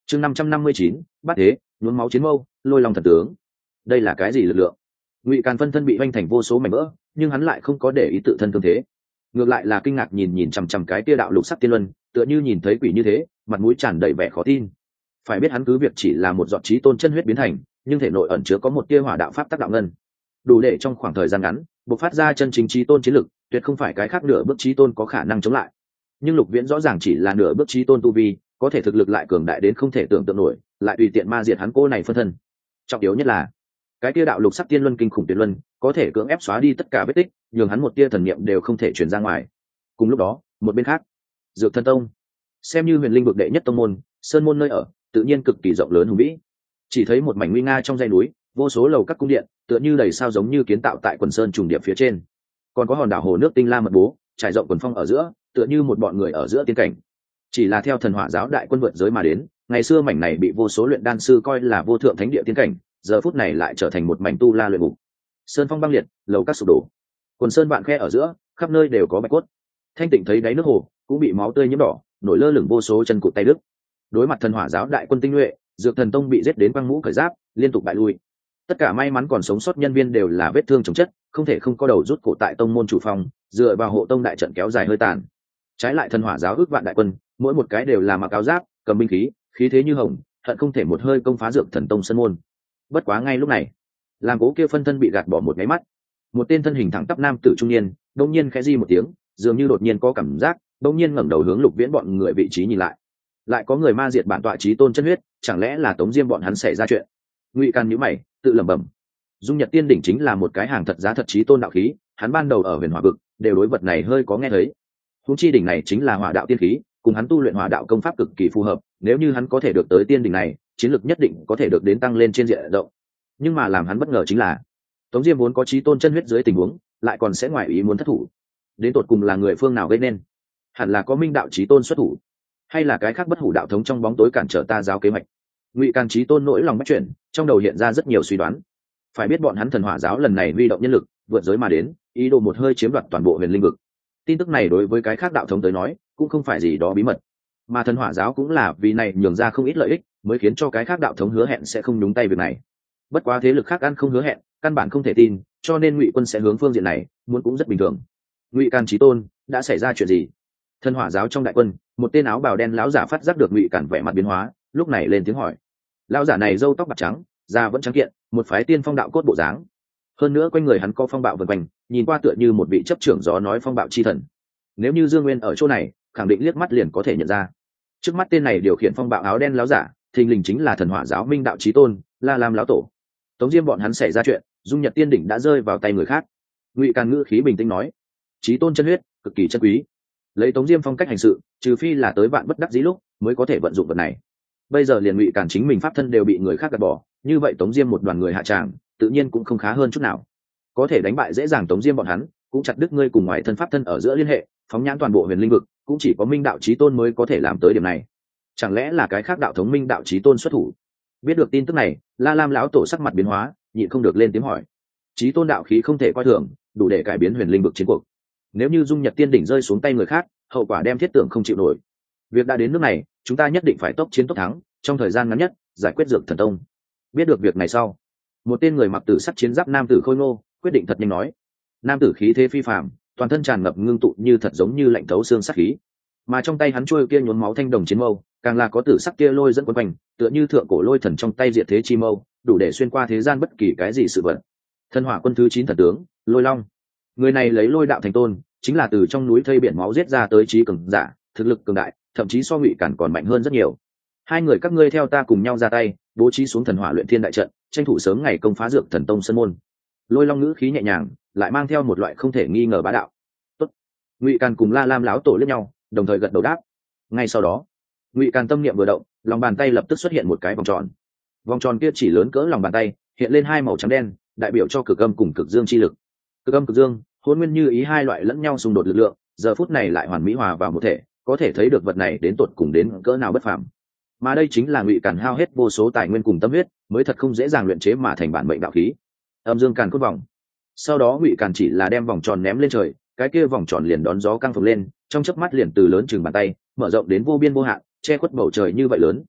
chương năm trăm năm mươi chín bắt thế nhuốm máu chiến mâu lôi long thần tướng. Đây là cái gì lực lượng? Ngụy Càn phân thân bị oanh thành vô số mảnh vỡ, nhưng hắn lại không có để ý tự thân thương thế, ngược lại là kinh ngạc nhìn nhìn chằm chằm cái tia đạo lục sắc tiên luân, tựa như nhìn thấy quỷ như thế, mặt mũi tràn đầy vẻ khó tin. Phải biết hắn cứ việc chỉ là một giọt chí tôn chân huyết biến thành, nhưng thể nội ẩn chứa có một tia hỏa đạo pháp tác đạo ngân, đủ để trong khoảng thời gian ngắn bộc phát ra chân chính chí tôn chiến lực, tuyệt không phải cái khác nửa bước chí tôn có khả năng chống lại. Nhưng Lục Viễn rõ ràng chỉ là nửa bước chí tôn tu vi, có thể thực lực lại cường đại đến không thể tưởng tượng nổi, lại tùy tiện ma diệt hắn cô này phân thân. Trọng yếu nhất là cái tia đạo lục sắc tiên luân kinh khủng tiên luân có thể cưỡng ép xóa đi tất cả vết tích, nhường hắn một tia thần niệm đều không thể truyền ra ngoài. Cùng lúc đó, một bên khác, Dược Thần Tông, xem như huyền linh vực đệ nhất tông môn, sơn môn nơi ở tự nhiên cực kỳ rộng lớn hùng vĩ. Chỉ thấy một mảnh nguy nga trong dãy núi, vô số lầu các cung điện, tựa như đầy sao giống như kiến tạo tại quần sơn trùng điệp phía trên. Còn có hòn đảo hồ nước tinh la mật bố, trải rộng quần phong ở giữa, tựa như một bọn người ở giữa tiên cảnh. Chỉ là theo thần hỏa giáo đại quân vượt giới mà đến, ngày xưa mảnh này bị vô số luyện đan sư coi là vô thượng thánh địa tiên cảnh, giờ phút này lại trở thành một mảnh tu la luyện ngục. Sơn phong băng liệt, lầu các sụp đổ, quần sơn vạn khe ở giữa, khắp nơi đều có bạch cốt. Thanh Tịnh thấy đáy nước hồ cũng bị máu tươi nhiễm đỏ, nổi lơ lửng vô số chân cụt tay đứt. Đối mặt thần hỏa giáo đại quân tinh nhuệ, Dược Thần Tông bị giết đến băng mũ cởi giáp, liên tục bại lui. Tất cả may mắn còn sống sót nhân viên đều là vết thương chồng chất, không thể không có đầu rút cổ tại tông môn chủ phòng, dựa vào hộ tông đại trận kéo dài hơi tàn. Trái lại thần hỏa giáo ước vạn đại quân, mỗi một cái đều là mặc áo giáp, cầm binh khí, khí thế như hồng, hận không thể một hơi công phá Dược Thần Tông sân môn. Bất quá ngay lúc này, làm cố kia phân thân bị gạt bỏ một cái mắt, một tên thân hình thẳng tắp nam tử trung niên đông nhiên khẽ di một tiếng, dường như đột nhiên có cảm giác, đông nhiên ngẩng đầu hướng Lục Viễn bọn người vị trí nhìn lại. Lại có người ma diệt bản tọa chí tôn chân huyết, chẳng lẽ là Tống Diêm bọn hắn xảy ra chuyện? Ngụy Càn nhíu mày, tự lẩm bẩm. Dung Nhật Tiên đỉnh chính là một cái hàng thật giá thật chí tôn đạo khí, hắn ban đầu ở Huyền Hỏa vực đều đối vật này hơi có nghe thấy. Huống chi đỉnh này chính là hỏa đạo tiên khí, cùng hắn tu luyện hỏa đạo công pháp cực kỳ phù hợp, nếu như hắn có thể được tới tiên đỉnh này, chiến lực nhất định có thể được đến tăng lên trên diện rộng. Nhưng mà làm hắn bất ngờ chính là, Tống Diêm vốn có chí tôn chân huyết dưới tình huống, lại còn sẽ ngoài ý muốn thất thủ. Đến tột cùng là người phương nào gây nên? Hẳn là có minh đạo chí tôn xuất thủ, hay là cái khác bất hủ đạo thống trong bóng tối cản trở ta giáo kế hoạch? Ngụy Càn chí tôn nỗi lòng bắt chuyển, trong đầu hiện ra rất nhiều suy đoán. Phải biết bọn hắn thần hỏa giáo lần này huy động nhân lực vượt giới mà đến, ý đồ một hơi chiếm đoạt toàn bộ huyền linh vực. Tin tức này đối với cái khác đạo thống tới nói cũng không phải gì đó bí mật, mà thần hỏa giáo cũng là vì này nhường ra không ít lợi ích, mới khiến cho cái khác đạo thống hứa hẹn sẽ không nhúng tay việc này. Bất quá thế lực khác ăn không hứa hẹn, căn bản không thể tin, cho nên Ngụy quân sẽ hướng phương diện này, muốn cũng rất bình thường. Ngụy Càn chí tôn, đã xảy ra chuyện gì? Thần hỏa giáo trong đại quân, một tên áo bào đen lão giả phát giác được Ngụy Càn vẻ mặt biến hóa, lúc này lên tiếng hỏi. Lão giả này râu tóc bạc trắng, da vẫn trắng kiện, một phái tiên phong đạo cốt bộ dáng. Hơn nữa quanh người hắn có phong bạo vần quanh, nhìn qua tựa như một vị chấp trưởng gió nói phong bạo chi thần. Nếu như Dương Nguyên ở chỗ này, khẳng định liếc mắt liền có thể nhận ra. Trước mắt tên này điều khiển phong bạo áo đen lão giả, thình lình chính là thần hỏa giáo minh đạo chí tôn, La Lam lão tổ. Tống Diêm bọn hắn xảy ra chuyện, Dung Nhật Tiên đỉnh đã rơi vào tay người khác. Ngụy Càn ngữ khí bình tĩnh nói, chí tôn chân huyết cực kỳ chân quý, lấy Tống Diêm phong cách hành sự, trừ phi là tới vạn bất đắc dĩ lúc mới có thể vận dụng vật này. Bây giờ liền Ngụy Càn chính mình pháp thân đều bị người khác gạt bỏ, như vậy Tống Diêm một đoàn người hạ tràng, tự nhiên cũng không khá hơn chút nào. Có thể đánh bại dễ dàng Tống Diêm bọn hắn, cũng chặt đứt ngươi cùng ngoài thân pháp thân ở giữa liên hệ, phóng nhãn toàn bộ huyền linh vực, cũng chỉ có minh đạo chí tôn mới có thể làm tới điểm này. Chẳng lẽ là cái khác đạo thống minh đạo chí tôn xuất thủ? Biết được tin tức này, La Lam lão tổ sắc mặt biến hóa, nhịn không được lên tiếng hỏi. Chí tôn đạo khí không thể coi thường, đủ để cải biến huyền linh vực chiến cuộc. Nếu như Dung Nhật Tiên đỉnh rơi xuống tay người khác, hậu quả đem thiết tưởng không chịu nổi. Việc đã đến nước này, chúng ta nhất định phải tốc chiến tốc thắng, trong thời gian ngắn nhất giải quyết Dược Thần Tông. Biết được việc này sau, một tên người mặc tử sắc chiến giáp nam tử khôi ngô quyết định thật nhanh nói. Nam tử khí thế phi phàm, toàn thân tràn ngập ngưng tụ như thật giống như lạnh thấu xương sắc khí, mà trong tay hắn chuôi kia nhuốm máu thanh đồng chiến mâu, càng là có tử sắc kia lôi dẫn quấn quanh, tựa như thượng cổ lôi thần trong tay diệt thế chi mâu, đủ để xuyên qua thế gian bất kỳ cái gì sự vật. Thần hỏa quân thứ chín thần tướng Lôi Long, người này lấy lôi đạo thành tôn, chính là từ trong núi thây biển máu giết ra tới trí cường giả, thực lực cường đại, thậm chí so Ngụy Càn còn mạnh hơn rất nhiều. Hai người các ngươi theo ta cùng nhau ra tay, bố trí xuống thần hỏa luyện thiên đại trận, tranh thủ sớm ngày công phá Dược Thần Tông sân môn. Lôi Long ngữ khí nhẹ nhàng, lại mang theo một loại không thể nghi ngờ bá đạo. Tốt. Ngụy Càn cùng La Lam lão tổ liếc nhau, đồng thời gật đầu đáp. Ngay sau đó, Ngụy Càn tâm niệm vừa động, lòng bàn tay lập tức xuất hiện một cái vòng tròn. Vòng tròn kia chỉ lớn cỡ lòng bàn tay, hiện lên hai màu trắng đen, đại biểu cho cực âm cùng cực dương chi lực. Cực âm cực dương, hỗn nguyên như ý hai loại lẫn nhau xung đột lực lượng, giờ phút này lại hoàn mỹ hòa vào một thể, có thể thấy được vật này đến tột cùng đến cỡ nào bất phàm. Mà đây chính là Ngụy Càn hao hết vô số tài nguyên cùng tâm huyết, mới thật không dễ dàng luyện chế mà thành bản mệnh đạo khí. Âm dương càn cốt vòng. Sau đó Ngụy Càn chỉ là đem vòng tròn ném lên trời, cái kia vòng tròn liền đón gió căng phồng lên, trong chớp mắt liền từ lớn chừng bàn tay, mở rộng đến vô biên vô hạn, che khuất bầu trời như vậy lớn.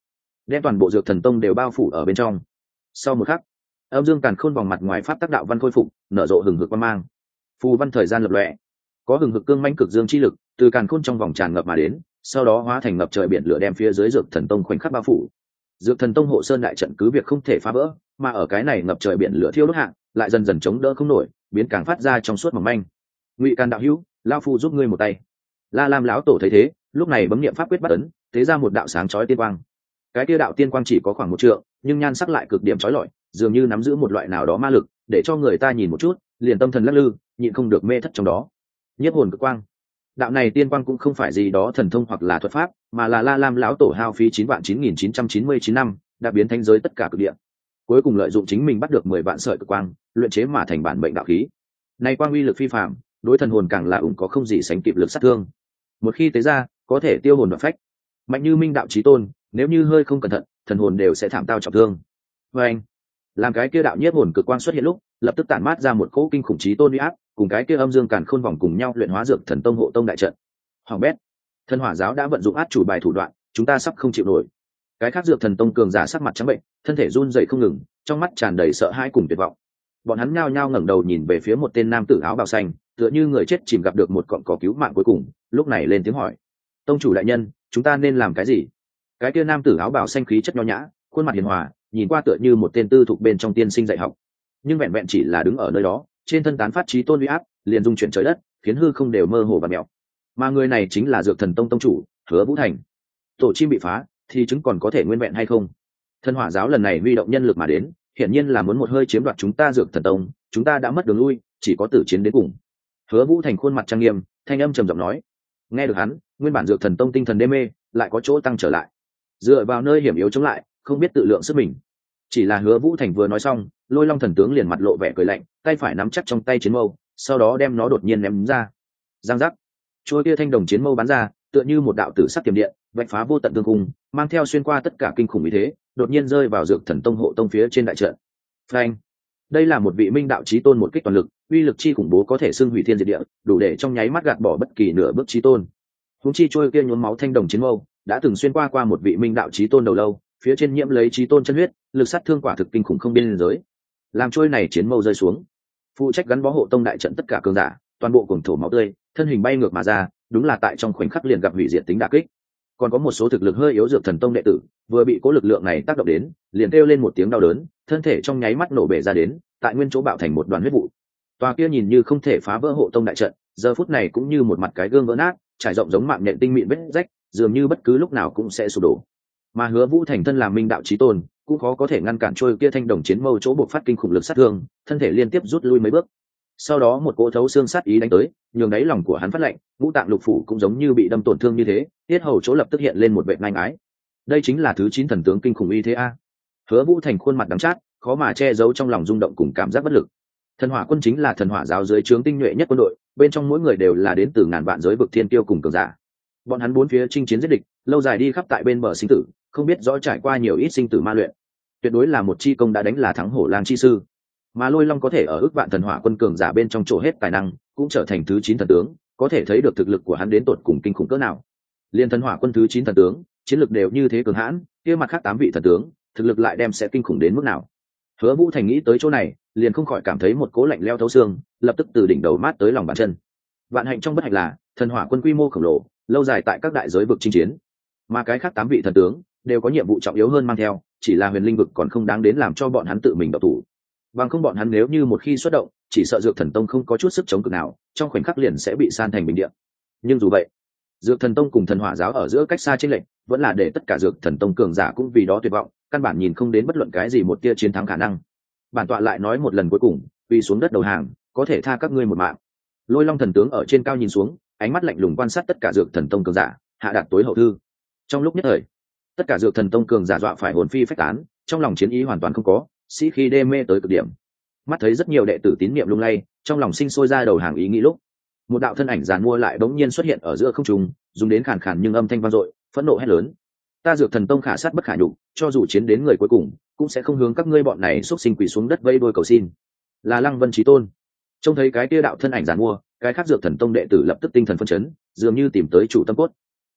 đem toàn bộ dược thần tông đều bao phủ ở bên trong. Sau một khắc, âm dương càn khôn vòng mặt ngoài pháp tác đạo văn khôi phục, nở rộ hừng hực quang mang. Phù văn thời gian lập lòe, có hừng hực cương mãnh cực dương chi lực từ càn khôn trong vòng tràn ngập mà đến, sau đó hóa thành ngập trời biển lửa đem phía dưới dược thần tông khoảnh khắc bao phủ. Dược thần tông hộ sơn đại trận cứ việc không thể phá vỡ, mà ở cái này ngập trời biển lửa thiêu đốt hạng lại dần dần chống đỡ không nổi, biến càng phát ra trong suốt mỏng manh. Ngụy Càn đạo hữu, lão phu giúp ngươi một tay. La Lam lão tổ thấy thế, lúc này bấm niệm pháp quyết bắt ấn, thế ra một đạo sáng chói tiên quang. Cái kia đạo tiên quang chỉ có khoảng một trượng, nhưng nhan sắc lại cực điểm chói lọi, dường như nắm giữ một loại nào đó ma lực, để cho người ta nhìn một chút, liền tâm thần lắc lư, nhịn không được mê thất trong đó. Nhiếp hồn cực quang. Đạo này tiên quang cũng không phải gì đó thần thông hoặc là thuật pháp, mà là La Lam lão tổ hao phí chín vạn chín nghìn chín trăm chín mươi chín năm, đã biến thành giới tất cả cực địa. Cuối cùng lợi dụng chính mình bắt được mười vạn sợi cực quang, luyện chế mà thành bản mệnh đạo khí. Này quang uy lực phi phàm, đối thần hồn càng là ủng có không gì sánh kịp lực sát thương. Một khi tế ra, có thể tiêu hồn đoạn phách. Mạnh như Minh đạo chí tôn, nếu như hơi không cẩn thận, thần hồn đều sẽ thảm tao trọng thương. Và anh, làm cái kia đạo nhiếp hồn cực quang xuất hiện lúc, lập tức tản mát ra một cỗ kinh khủng chí tôn uy áp, cùng cái kia âm dương càn khôn vòng cùng nhau luyện hóa dược thần tông hộ tông đại trận. Hoàng bét, thần hỏa giáo đã vận dụng át chủ bài thủ đoạn, chúng ta sắp không chịu nổi. Cái khác dược thần tông cường giả sắc mặt trắng bệnh, thân thể run rẩy không ngừng, trong mắt tràn đầy sợ hãi cùng tuyệt vọng. Bọn hắn nhao nhao ngẩng đầu nhìn về phía một tên nam tử áo bào xanh, tựa như người chết chìm gặp được một cọng cỏ cứu mạng cuối cùng, lúc này lên tiếng hỏi: tông chủ đại nhân, chúng ta nên làm cái gì? Cái kia nam tử áo bào xanh khí chất nho nhã, khuôn mặt hiền hòa, nhìn qua tựa như một tên tư thục bên trong tiên sinh dạy học, nhưng vẹn vẹn chỉ là đứng ở nơi đó, trên thân tán phát chí tôn uy áp, liền dung chuyển trời đất, khiến hư không đều mơ hồ và mèo. Mà người này chính là dược thần tông tông chủ Hứa Vũ Thành. Tổ chim bị phá, thì chứng còn có thể nguyên vẹn hay không? Thần hỏa giáo lần này huy động nhân lực mà đến, hiển nhiên là muốn một hơi chiếm đoạt chúng ta dược thần tông, chúng ta đã mất đường lui, chỉ có tử chiến đến cùng. Hứa Vũ Thành khuôn mặt trang nghiêm, thanh âm trầm giọng nói. Nghe được hắn, nguyên bản dược thần tông tinh thần đê mê, lại có chỗ tăng trở lại. Dựa vào nơi hiểm yếu chống lại, không biết tự lượng sức mình. Chỉ là Hứa Vũ Thành vừa nói xong, Lôi Long thần tướng liền mặt lộ vẻ cười lạnh, tay phải nắm chắc trong tay chiến mâu, sau đó đem nó đột nhiên ném ra. Giang giác, chuôi kia thanh đồng chiến mâu bắn ra, tựa như một đạo tử sắc tiềm điện, vạch phá vô tận tương cung, mang theo xuyên qua tất cả kinh khủng ý thế, đột nhiên rơi vào dược thần tông hộ tông phía trên đại trận. Phanh! Đây là một vị minh đạo chí tôn một kích toàn lực, uy lực chi khủng bố có thể xưng hủy thiên diệt địa, đủ để trong nháy mắt gạt bỏ bất kỳ nửa bước chí tôn. Húng chi trôi kia nhuốm máu thanh đồng chiến mâu, đã từng xuyên qua qua một vị minh đạo chí tôn đầu lâu, phía trên nhiễm lấy chí tôn chân huyết, lực sát thương quả thực kinh khủng không biên giới. Làm trôi này chiến mâu rơi xuống, phụ trách gắn bó hộ tông đại trận tất cả cường giả, toàn bộ cuồng thổ máu tươi, thân hình bay ngược mà ra, đúng là tại trong khoảnh khắc liền gặp hủy diệt tính đả kích. Còn có một số thực lực hơi yếu dược thần tông đệ tử, vừa bị cố lực lượng này tác động đến, liền kêu lên một tiếng đau đớn, thân thể trong nháy mắt nổ bể ra đến, tại nguyên chỗ bạo thành một đoàn huyết vụ. Tòa kia nhìn như không thể phá vỡ hộ tông đại trận, giờ phút này cũng như một mặt cái gương vỡ nát, trải rộng giống mạng nhện tinh mịn vết rách, dường như bất cứ lúc nào cũng sẽ sụp đổ. Mà Hứa Vũ Thành thân làm minh đạo chí tôn, cũng khó có thể ngăn cản trôi kia thanh đồng chiến mâu chỗ bộc phát kinh khủng lực sát thương, thân thể liên tiếp rút lui mấy bước. Sau đó một cỗ thấu xương sát ý đánh tới, nhường đáy lòng của hắn phát lạnh, ngũ tạng lục phủ cũng giống như bị đâm tổn thương như thế, tiết hầu chỗ lập tức hiện lên một vệt nhanh ái. Đây chính là thứ chín thần tướng kinh khủng uy thế a. Hứa Vũ Thành khuôn mặt đắng chát, khó mà che giấu trong lòng rung động cùng cảm giác bất lực. Thần hỏa quân chính là thần hỏa giáo dưới trướng tinh nhuệ nhất quân đội, bên trong mỗi người đều là đến từ ngàn vạn giới vực thiên tiêu cùng cường giả. Bọn hắn bốn phía chinh chiến giết địch, lâu dài đi khắp tại bên bờ sinh tử, không biết rõ trải qua nhiều ít sinh tử ma luyện. Tuyệt đối là một chi công đã đánh là thắng hổ lang chi sư. Mà Lôi Long có thể ở ước vạn thần hỏa quân cường giả bên trong chỗ hết tài năng, cũng trở thành thứ chín thần tướng, có thể thấy được thực lực của hắn đến tột cùng kinh khủng cỡ nào. Liên thần hỏa quân thứ chín thần tướng, chiến lực đều như thế cường hãn, kia mặt khác tám vị thần tướng, thực lực lại đem sẽ kinh khủng đến mức nào. Hứa Vũ Thành nghĩ tới chỗ này, liền không khỏi cảm thấy một cố lạnh leo thấu xương, lập tức từ đỉnh đầu mát tới lòng bàn chân. Vạn hạnh trong bất hạnh là, thần hỏa quân quy mô khổng lồ, lâu dài tại các đại giới vực chinh chiến, mà cái khác tám vị thần tướng đều có nhiệm vụ trọng yếu hơn mang theo, chỉ là huyền linh vực còn không đáng đến làm cho bọn hắn tự mình độc thủ. Bằng không bọn hắn nếu như một khi xuất động, chỉ sợ dược thần tông không có chút sức chống cự nào, trong khoảnh khắc liền sẽ bị san thành bình địa. Nhưng dù vậy, dược thần tông cùng thần hỏa giáo ở giữa cách xa chênh lệch, vẫn là để tất cả dược thần tông cường giả cũng vì đó tuyệt vọng, căn bản nhìn không đến bất luận cái gì một tia chiến thắng khả năng. Bản tọa lại nói một lần cuối cùng, vì xuống đất đầu hàng, có thể tha các ngươi một mạng. Lôi Long thần tướng ở trên cao nhìn xuống, ánh mắt lạnh lùng quan sát tất cả dược thần tông cường giả, hạ đạt tối hậu thư. Trong lúc nhất thời, tất cả dược thần tông cường giả dọa phải hồn phi phách tán, trong lòng chiến ý hoàn toàn không có, sĩ khí đê mê tới cực điểm. Mắt thấy rất nhiều đệ tử tín niệm lung lay, trong lòng sinh sôi ra đầu hàng ý nghĩ lúc, một đạo thân ảnh giàn mua lại bỗng nhiên xuất hiện ở giữa không trung, dùng đến khàn khàn nhưng âm thanh vang dội, phẫn nộ hét lớn: ta dược thần tông khả sát bất khả nhục, cho dù chiến đến người cuối cùng, cũng sẽ không hướng các ngươi bọn này xúc sinh quỳ xuống đất vẫy đuôi cầu xin. Là Lăng Vân Chí Tôn. Trông thấy cái kia đạo thân ảnh giàn mua, cái khác dược thần tông đệ tử lập tức tinh thần phấn chấn, dường như tìm tới chủ tâm cốt.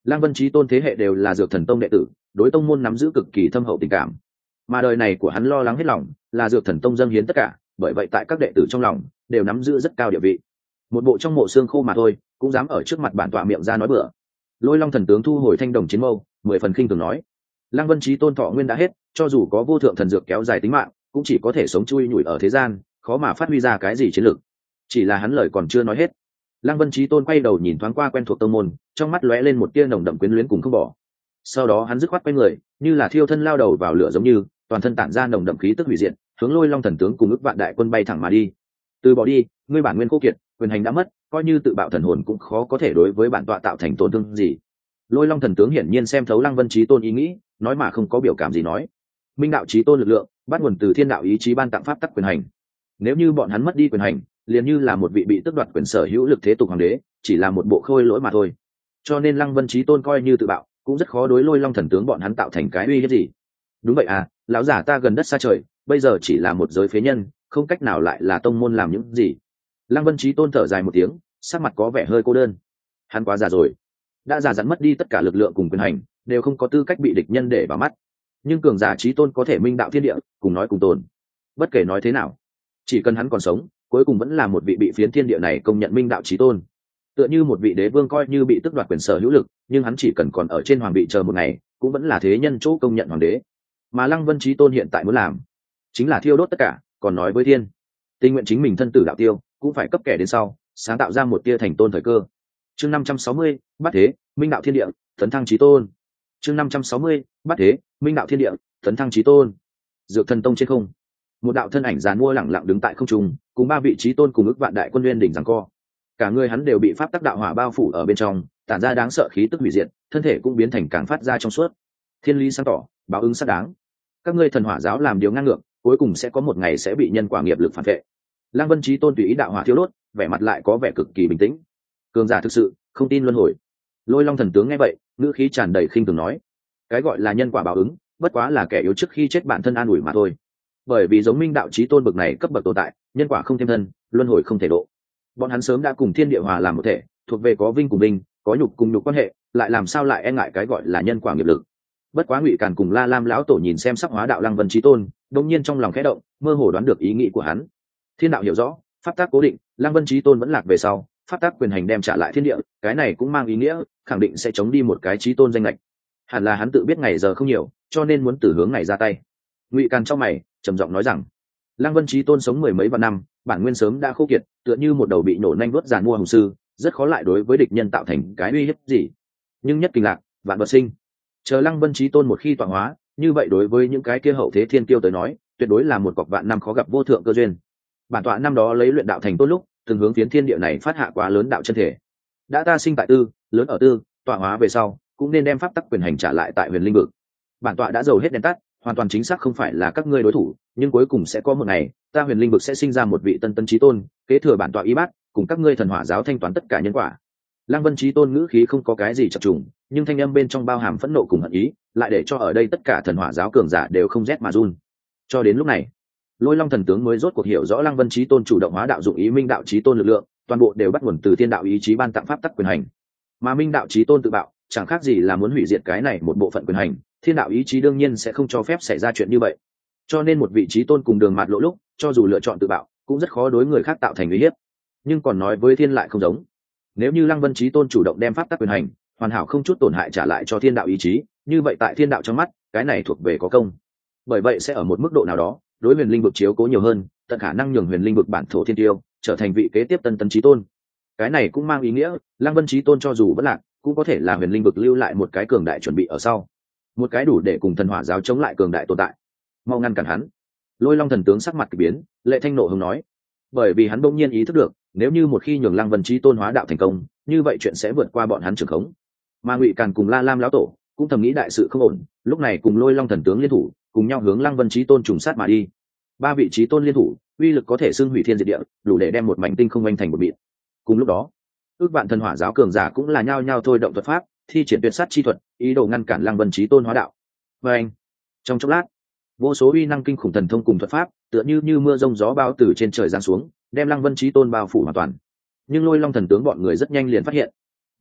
Lăng Vân Chí Tôn thế hệ đều là Dược Thần Tông đệ tử, đối tông môn nắm giữ cực kỳ thâm hậu tình cảm. Mà đời này của hắn lo lắng hết lòng, là Dược Thần Tông dâng hiến tất cả, bởi vậy tại các đệ tử trong lòng đều nắm giữ rất cao địa vị. Một bộ trong mộ xương khô mà thôi, cũng dám ở trước mặt bản tọa miệng ra nói bừa. Lôi Long thần tướng thu hồi thanh đồng chiến mâu, mười phần khinh thường nói: Lăng Vân Chí Tôn thọ nguyên đã hết, cho dù có vô thượng thần dược kéo dài tính mạng, cũng chỉ có thể sống chui nhủi ở thế gian, khó mà phát huy ra cái gì chiến lược. Chỉ là hắn lời còn chưa nói hết, Lăng Vân Chí Tôn quay đầu nhìn thoáng qua quen thuộc tông môn, trong mắt lóe lên một tia nồng đậm quyến luyến cùng không bỏ. Sau đó hắn dứt khoát quay người, như là thiêu thân lao đầu vào lửa giống như, toàn thân tản ra nồng đậm khí tức hủy diệt, hướng Lôi Long thần tướng cùng ức vạn đại quân bay thẳng mà đi. Từ bỏ đi, ngươi bản nguyên khô kiệt, quyền hành đã mất, coi như tự bạo thần hồn cũng khó có thể đối với bản tọa tạo thành tổn thương gì. Lôi Long thần tướng hiển nhiên xem thấu Lăng Vân Chí Tôn ý nghĩ, nói mà không có biểu cảm gì nói: Minh đạo chí tôn lực lượng bắt nguồn từ thiên đạo ý chí ban tặng pháp tắc quyền hành. Nếu như bọn hắn mất đi quyền hành, liền như là một vị bị tước đoạt quyền sở hữu lực thế tục hoàng đế, chỉ là một bộ khôi lỗi mà thôi. Cho nên Lăng Vân Chí Tôn coi như tự bạo, cũng rất khó đối Lôi Long thần tướng bọn hắn tạo thành cái uy hiếp gì. Đúng vậy à, lão giả ta gần đất xa trời, bây giờ chỉ là một giới phế nhân, không cách nào lại là tông môn làm những gì. Lăng Vân Chí Tôn thở dài một tiếng, sắc mặt có vẻ hơi cô đơn. Hắn quá già rồi, đã già dặn mất đi tất cả lực lượng cùng quyền hành, đều không có tư cách bị địch nhân để vào mắt. Nhưng cường giả chí tôn có thể minh đạo thiên địa, cùng nói cùng tồn. Bất kể nói thế nào, chỉ cần hắn còn sống, cuối cùng vẫn là một vị bị phiến thiên địa này công nhận minh đạo chí tôn. Tựa như một vị đế vương coi như bị tước đoạt quyền sở hữu lực, nhưng hắn chỉ cần còn ở trên hoàng vị chờ một ngày, cũng vẫn là thế nhân chỗ công nhận hoàng đế. Mà Lăng Vân Chí Tôn hiện tại muốn làm, chính là thiêu đốt tất cả, còn nói với thiên, tình nguyện chính mình thân tử đạo tiêu, cũng phải cấp kẻ đến sau, sáng tạo ra một tia thành tôn thời cơ. Chương năm trăm sáu mươi, Bát Thế, Minh đạo thiên địa, tấn thăng chí tôn. Chương năm trăm sáu mươi, Bát Thế, Minh đạo thiên địa, tấn thăng chí tôn. Dược Thần Tông trên không, một đạo thân ảnh giàn mua lẳng lặng đứng tại không trung, cùng ba vị chí tôn cùng ức vạn đại quân nguyên đỉnh giằng co. Cả người hắn đều bị pháp tắc đạo hỏa bao phủ ở bên trong, tản ra đáng sợ khí tức hủy diệt, thân thể cũng biến thành càng phát ra trong suốt. Thiên lý sáng tỏ, báo ứng xác đáng. Các ngươi thần hỏa giáo làm điều ngang ngược, cuối cùng sẽ có một ngày sẽ bị nhân quả nghiệp lực phản vệ. Lăng Vân Chí Tôn tùy ý đạo hỏa thiêu đốt, vẻ mặt lại có vẻ cực kỳ bình tĩnh. Cường giả thực sự không tin luân hồi. Lôi Long thần tướng nghe vậy, ngữ khí tràn đầy khinh thường nói: cái gọi là nhân quả báo ứng, bất quá là kẻ yếu trước khi chết bản thân an ủi mà thôi. Bởi vì giống Minh đạo chí tôn bậc này cấp bậc tồn tại, nhân quả không thêm thân, luân hồi không thể độ. Bọn hắn sớm đã cùng thiên địa hòa làm một thể, thuộc về có vinh cùng vinh, có nhục cùng nhục quan hệ, lại làm sao lại e ngại cái gọi là nhân quả nghiệp lực. Bất quá Ngụy Càn cùng La Lam lão tổ nhìn xem sắc hóa đạo Lăng Vân Chí Tôn, đột nhiên trong lòng khẽ động, mơ hồ đoán được ý nghĩ của hắn. Thiên đạo hiểu rõ, pháp tắc cố định, Lăng Vân Chí Tôn vẫn lạc về sau, pháp tắc quyền hành đem trả lại thiên địa, cái này cũng mang ý nghĩa khẳng định sẽ chống đi một cái chí tôn danh lệch. Hẳn là hắn tự biết ngày giờ không nhiều, cho nên muốn từ hướng này ra tay. Ngụy Càn trong mày trầm giọng nói rằng: Lăng Vân Chí Tôn sống mười mấy vạn năm, bản nguyên sớm đã khô kiệt, tựa như một đầu bị nổ nanh vớt giàn mua hùng sư, rất khó lại đối với địch nhân tạo thành cái uy hiếp gì. Nhưng nhất kinh lạc, vạn vật sinh. Chờ Lăng Vân Chí Tôn một khi tọa hóa, như vậy đối với những cái kia hậu thế thiên kiêu tới nói, tuyệt đối là một cọc vạn năm khó gặp vô thượng cơ duyên. Bản tọa năm đó lấy luyện đạo thành tôn lúc, từng hướng phiến thiên địa này phát hạ quá lớn đạo chân thể. Đã ta sinh tại tư, lớn ở tư, tọa hóa về sau, cũng nên đem pháp tắc quyền hành trả lại tại huyền linh vực. Bản tọa đã dầu hết đèn tắt, hoàn toàn chính xác không phải là các ngươi đối thủ, nhưng cuối cùng sẽ có một ngày, ta huyền linh vực sẽ sinh ra một vị tân tân chí tôn, kế thừa bản tọa y bát, cùng các ngươi thần hỏa giáo thanh toán tất cả nhân quả. Lăng Vân Chí Tôn ngữ khí không có cái gì chập trùng, nhưng thanh âm bên trong bao hàm phẫn nộ cùng hận ý, lại để cho ở đây tất cả thần hỏa giáo cường giả đều không rét mà run. Cho đến lúc này, Lôi Long thần tướng mới rốt cuộc hiểu rõ Lăng Vân Chí Tôn chủ động hóa đạo dụng ý Minh đạo chí tôn lực lượng, toàn bộ đều bắt nguồn từ thiên đạo ý chí ban tặng pháp tắc quyền hành. Mà Minh đạo chí tôn tự bạo, chẳng khác gì là muốn hủy diệt cái này một bộ phận quyền hành, thiên đạo ý chí đương nhiên sẽ không cho phép xảy ra chuyện như vậy. Cho nên một vị chí tôn cùng đường mạt lộ lúc, cho dù lựa chọn tự bạo, cũng rất khó đối người khác tạo thành uy hiếp. Nhưng còn nói với thiên lại không giống. Nếu như Lăng Vân Chí Tôn chủ động đem pháp tắc quyền hành, hoàn hảo không chút tổn hại trả lại cho thiên đạo ý chí, như vậy tại thiên đạo trong mắt, cái này thuộc về có công. Bởi vậy sẽ ở một mức độ nào đó, đối huyền linh vực chiếu cố nhiều hơn, tận khả năng nhường huyền linh vực bản thổ thiên tiêu trở thành vị kế tiếp tân tân chí tôn. Cái này cũng mang ý nghĩa, Lăng Vân Chí Tôn cho dù bất lạc, cũng có thể là huyền linh vực lưu lại một cái cường đại chuẩn bị ở sau, một cái đủ để cùng thần hỏa giáo chống lại cường đại tồn tại. Mau ngăn cản hắn! Lôi Long thần tướng sắc mặt kỳ biến, lệ thanh nộ hùng nói, bởi vì hắn bỗng nhiên ý thức được, nếu như một khi nhường Lăng Vân Chí Tôn hóa đạo thành công, như vậy chuyện sẽ vượt qua bọn hắn trường khống. Mà Ngụy Càn cùng La Lam lão tổ cũng thầm nghĩ đại sự không ổn, lúc này cùng Lôi Long thần tướng liên thủ, cùng nhau hướng Lăng Vân Chí Tôn trùng sát mà đi. Ba vị chí tôn liên thủ, uy lực có thể xưng hủy thiên diệt địa, đủ để đem một mảnh tinh không oanh thành một mịn. Cùng lúc đó, ước vạn thần hỏa giáo cường giả cũng là nhao nhao thôi động thuật pháp, thi triển tuyệt sát chi thuật, ý đồ ngăn cản Lăng Vân Chí Tôn hóa đạo. Và anh, trong chốc lát, vô số uy năng kinh khủng thần thông cùng thuật pháp, tựa như như mưa rông gió bão từ trên trời giáng xuống, đem Lăng Vân Chí Tôn bao phủ hoàn toàn. Nhưng Lôi Long thần tướng bọn người rất nhanh liền phát hiện,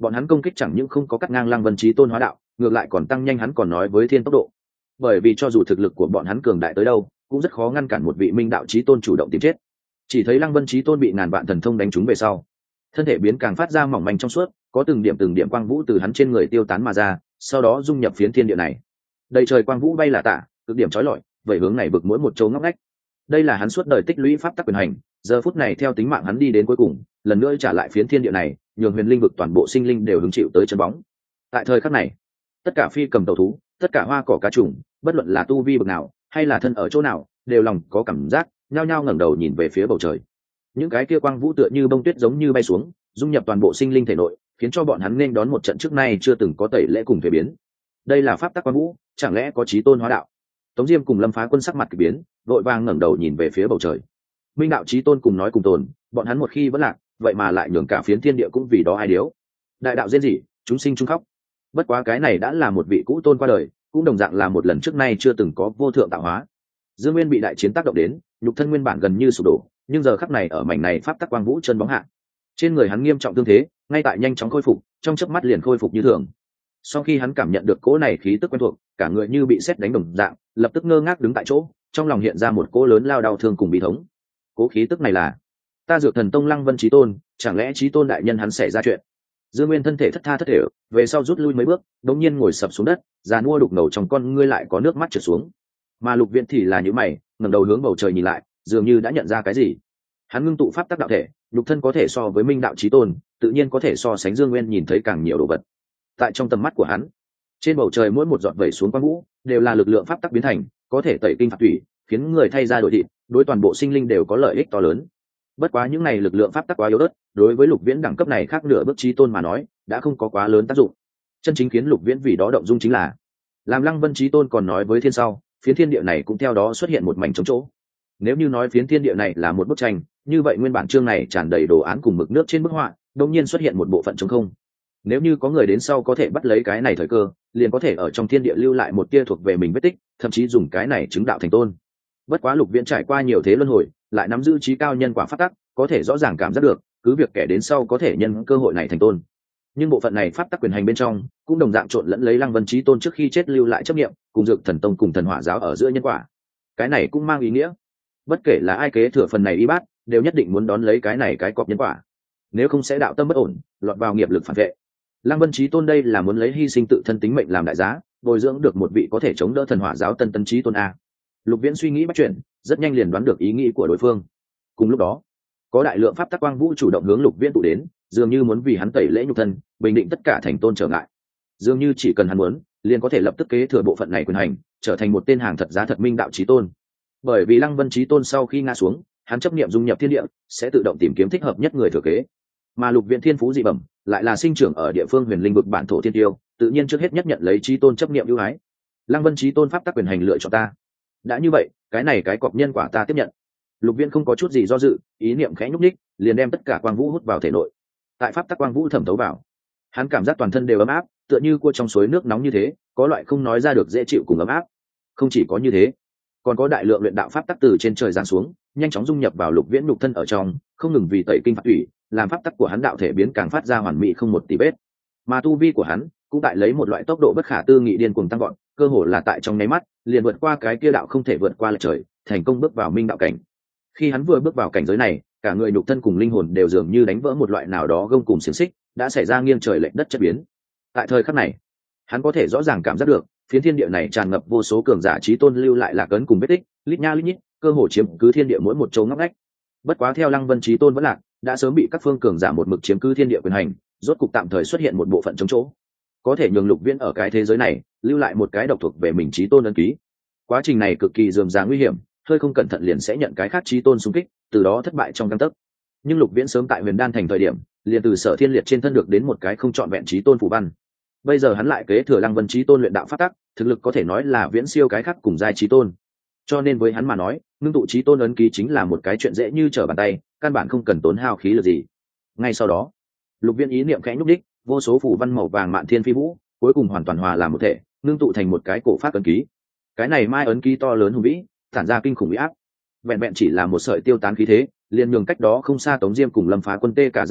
bọn hắn công kích chẳng những không có cắt ngang Lăng Vân Chí Tôn hóa đạo, ngược lại còn tăng nhanh hắn còn nói với thiên tốc độ. Bởi vì cho dù thực lực của bọn hắn cường đại tới đâu, cũng rất khó ngăn cản một vị Minh đạo chí tôn chủ động tìm chết. Chỉ thấy Lăng Vân Chí Tôn bị ngàn vạn thần thông đánh trúng về sau, thân thể biến càng phát ra mỏng manh trong suốt, có từng điểm từng điểm quang vũ từ hắn trên người tiêu tán mà ra, sau đó dung nhập phiến thiên địa này. Đầy trời quang vũ bay là tả, cực điểm chói lọi, vậy hướng này vực mỗi một chỗ ngóc ngách. Đây là hắn suốt đời tích lũy pháp tắc quyền hành, giờ phút này theo tính mạng hắn đi đến cuối cùng, lần nữa trả lại phiến thiên địa này, nhường huyền linh vực toàn bộ sinh linh đều hứng chịu tới chân bóng. Tại thời khắc này, tất cả phi cầm tàu thú, tất cả hoa cỏ cá trùng, bất luận là tu vi bậc nào hay là thân ở chỗ nào, đều lòng có cảm giác nhao nhao ngẩng đầu nhìn về phía bầu trời. Những cái kia quang vũ tựa như bông tuyết giống như bay xuống, dung nhập toàn bộ sinh linh thể nội, khiến cho bọn hắn nên đón một trận trước nay chưa từng có tẩy lễ cùng thể biến. Đây là pháp tắc quang vũ, chẳng lẽ có chí tôn hóa đạo? Tống Diêm cùng Lâm Phá Quân sắc mặt kỳ biến, vội vàng ngẩng đầu nhìn về phía bầu trời. Minh đạo chí tôn cùng nói cùng tồn, bọn hắn một khi vẫn lạc, vậy mà lại nhường cả phiến thiên địa cũng vì đó ai điếu. Đại đạo diễn dị, chúng sinh chung khóc. Bất quá cái này đã là một vị cũ tôn qua đời, cũng đồng dạng là một lần trước nay chưa từng có vô thượng tạo hóa. Dương Nguyên bị đại chiến tác động đến, nhục thân nguyên bản gần như sụp đổ, nhưng giờ khắc này ở mảnh này pháp tắc quang vũ chân bóng hạ, trên người hắn nghiêm trọng thương thế, ngay tại nhanh chóng khôi phục, trong chớp mắt liền khôi phục như thường. Sau khi hắn cảm nhận được cỗ này khí tức quen thuộc, cả người như bị sét đánh đồng dạng, lập tức ngơ ngác đứng tại chỗ, trong lòng hiện ra một cỗ lớn lao đau thương cùng bi thống. Cỗ khí tức này là ta Dược Thần Tông Lăng Vân Chí Tôn, chẳng lẽ Chí Tôn đại nhân hắn xảy ra chuyện? Dương Nguyên thân thể thất tha thất thể, về sau rút lui mấy bước, đột nhiên ngồi sập xuống đất, già mua đục ngầu trong con ngươi lại có nước mắt trượt xuống. Mà Lục Viễn thì là nhíu mày, ngẩng đầu hướng bầu trời nhìn lại, dường như đã nhận ra cái gì. Hắn ngưng tụ pháp tắc đạo thể, nhục thân có thể so với Minh đạo chí tôn, tự nhiên có thể so sánh Dương Nguyên nhìn thấy càng nhiều đồ vật. Tại trong tầm mắt của hắn, trên bầu trời mỗi một giọt vẩy xuống quang vũ, đều là lực lượng pháp tắc biến thành, có thể tẩy kinh phạt thủy, khiến người thay ra đổi thịt, đối toàn bộ sinh linh đều có lợi ích to lớn. Bất quá những này lực lượng pháp tắc quá yếu ớt, đối với Lục Viễn đẳng cấp này khác nửa bước chí tôn mà nói, đã không có quá lớn tác dụng. Chân chính khiến Lục Viễn vì đó động dung chính là, làm Lăng Vân chí tôn còn nói với thiên sau, phiến thiên địa này cũng theo đó xuất hiện một mảnh trống chỗ. Nếu như nói phiến thiên địa này là một bức tranh, như vậy nguyên bản chương này tràn đầy đồ án cùng mực nước trên bức họa, đột nhiên xuất hiện một bộ phận trống không. Nếu như có người đến sau có thể bắt lấy cái này thời cơ, liền có thể ở trong thiên địa lưu lại một tia thuộc về mình vết tích, thậm chí dùng cái này chứng đạo thành tôn. Bất quá Lục Viễn trải qua nhiều thế luân hồi, lại nắm giữ trí cao nhân quả pháp tắc, có thể rõ ràng cảm giác được, cứ việc kẻ đến sau có thể nhân cơ hội này thành tôn. Nhưng bộ phận này pháp tắc quyền hành bên trong, cũng đồng dạng trộn lẫn lấy Lăng Vân chí tôn trước khi chết lưu lại chấp niệm, cùng Dược Thần Tông cùng Thần Hỏa giáo ở giữa nhân quả. Cái này cũng mang ý nghĩa, bất kể là ai kế thừa phần này y bát, đều nhất định muốn đón lấy cái này cái cọp nhân quả, nếu không sẽ đạo tâm bất ổn, lọt vào nghiệp lực phản vệ. Lăng Vân chí tôn đây là muốn lấy hy sinh tự thân tính mệnh làm đại giá, bồi dưỡng được một vị có thể chống đỡ Thần Hỏa giáo tân tân chí tôn a. Lục Viễn suy nghĩ bắt chuyển, rất nhanh liền đoán được ý nghĩ của đối phương. Cùng lúc đó, có đại lượng pháp tắc quang vũ chủ động hướng Lục Viễn tụ đến, dường như muốn vì hắn tẩy lễ nhục thân, bình định tất cả thành tôn trở ngại. Dường như chỉ cần hắn muốn, liền có thể lập tức kế thừa bộ phận này quyền hành, trở thành một tên hàng thật giá thật Minh đạo chí tôn. Bởi vì Lăng Vân chí tôn sau khi ngã xuống, hắn chấp niệm dung nhập thiên địa, sẽ tự động tìm kiếm thích hợp nhất người thừa kế. Mà Lục Viễn thiên phú dị bẩm, lại là sinh trưởng ở địa phương huyền linh vực bản thổ thiên tiêu, tự nhiên trước hết nhất nhận lấy chí tôn chấp niệm ưu ái. Lăng Vân chí tôn pháp tắc quyền hành lựa chọn ta. Đã như vậy, cái này cái cọp nhân quả ta tiếp nhận. Lục Viễn không có chút gì do dự, ý niệm khẽ nhúc nhích, liền đem tất cả quang vũ hút vào thể nội. Tại pháp tắc quang vũ thẩm thấu vào, hắn cảm giác toàn thân đều ấm áp, tựa như cua trong suối nước nóng như thế, có loại không nói ra được dễ chịu cùng ấm áp. Không chỉ có như thế, còn có đại lượng luyện đạo pháp tắc từ trên trời giáng xuống, nhanh chóng dung nhập vào Lục Viễn nhục thân ở trong, không ngừng vì tẩy kinh phạt thủy, làm pháp tắc của hắn đạo thể biến càng phát ra hoàn mỹ không một tì vết. Mà tu vi của hắn cũng tại lấy một loại tốc độ bất khả tư nghị điên cuồng tăng vọt, cơ hồ là tại trong nháy mắt, liền vượt qua cái kia đạo không thể vượt qua lệch trời, thành công bước vào minh đạo cảnh. Khi hắn vừa bước vào cảnh giới này, cả người nhục thân cùng linh hồn đều dường như đánh vỡ một loại nào đó gông cùng xiềng xích, đã xảy ra nghiêng trời lệch đất chất biến. Tại thời khắc này, hắn có thể rõ ràng cảm giác được, phiến thiên địa này tràn ngập vô số cường giả chí tôn lưu lại lạc ấn cùng vết tích, lít nha lít nhít, cơ hồ chiếm cứ thiên địa mỗi một chỗ ngóc ngách. Bất quá theo Lăng Vân chí tôn vẫn lạc, đã sớm bị các phương cường giả một mực chiếm cứ thiên địa quyền hành, rốt cục tạm thời xuất hiện một bộ phận trống chỗ, có thể nhường Lục Viễn ở cái thế giới này lưu lại một cái độc thuộc về mình chí tôn ấn ký. Quá trình này cực kỳ rườm rà nguy hiểm, hơi không cẩn thận liền sẽ nhận cái khác chí tôn xung kích, từ đó thất bại trong gang tấc. Nhưng Lục Viễn sớm tại Huyền Đan thành thời điểm, liền từ Sở Thiên Liệt trên thân được đến một cái không trọn vẹn chí tôn phù văn. Bây giờ hắn lại kế thừa Lăng Vân chí tôn luyện đạo pháp tắc, thực lực có thể nói là viễn siêu cái khác cùng giai chí tôn. Cho nên với hắn mà nói, ngưng tụ chí tôn ấn ký chính là một cái chuyện dễ như trở bàn tay, căn bản không cần tốn hao khí lực gì. Ngay sau đó, Lục Viễn ý niệm khẽ nhúc đích, vô số phù văn màu vàng mạn thiên phi vũ, cuối cùng hoàn toàn hòa làm một thể, ngưng tụ thành một cái cổ pháp ấn ký. Cái này mai ấn ký to lớn hùng vĩ, tản ra kinh khủng uy áp. Vẹn vẹn chỉ là một sợi tiêu tán khí thế, liền nhường cách đó không xa Tống Diêm cùng Lâm Phá Quân tê cả da đầu,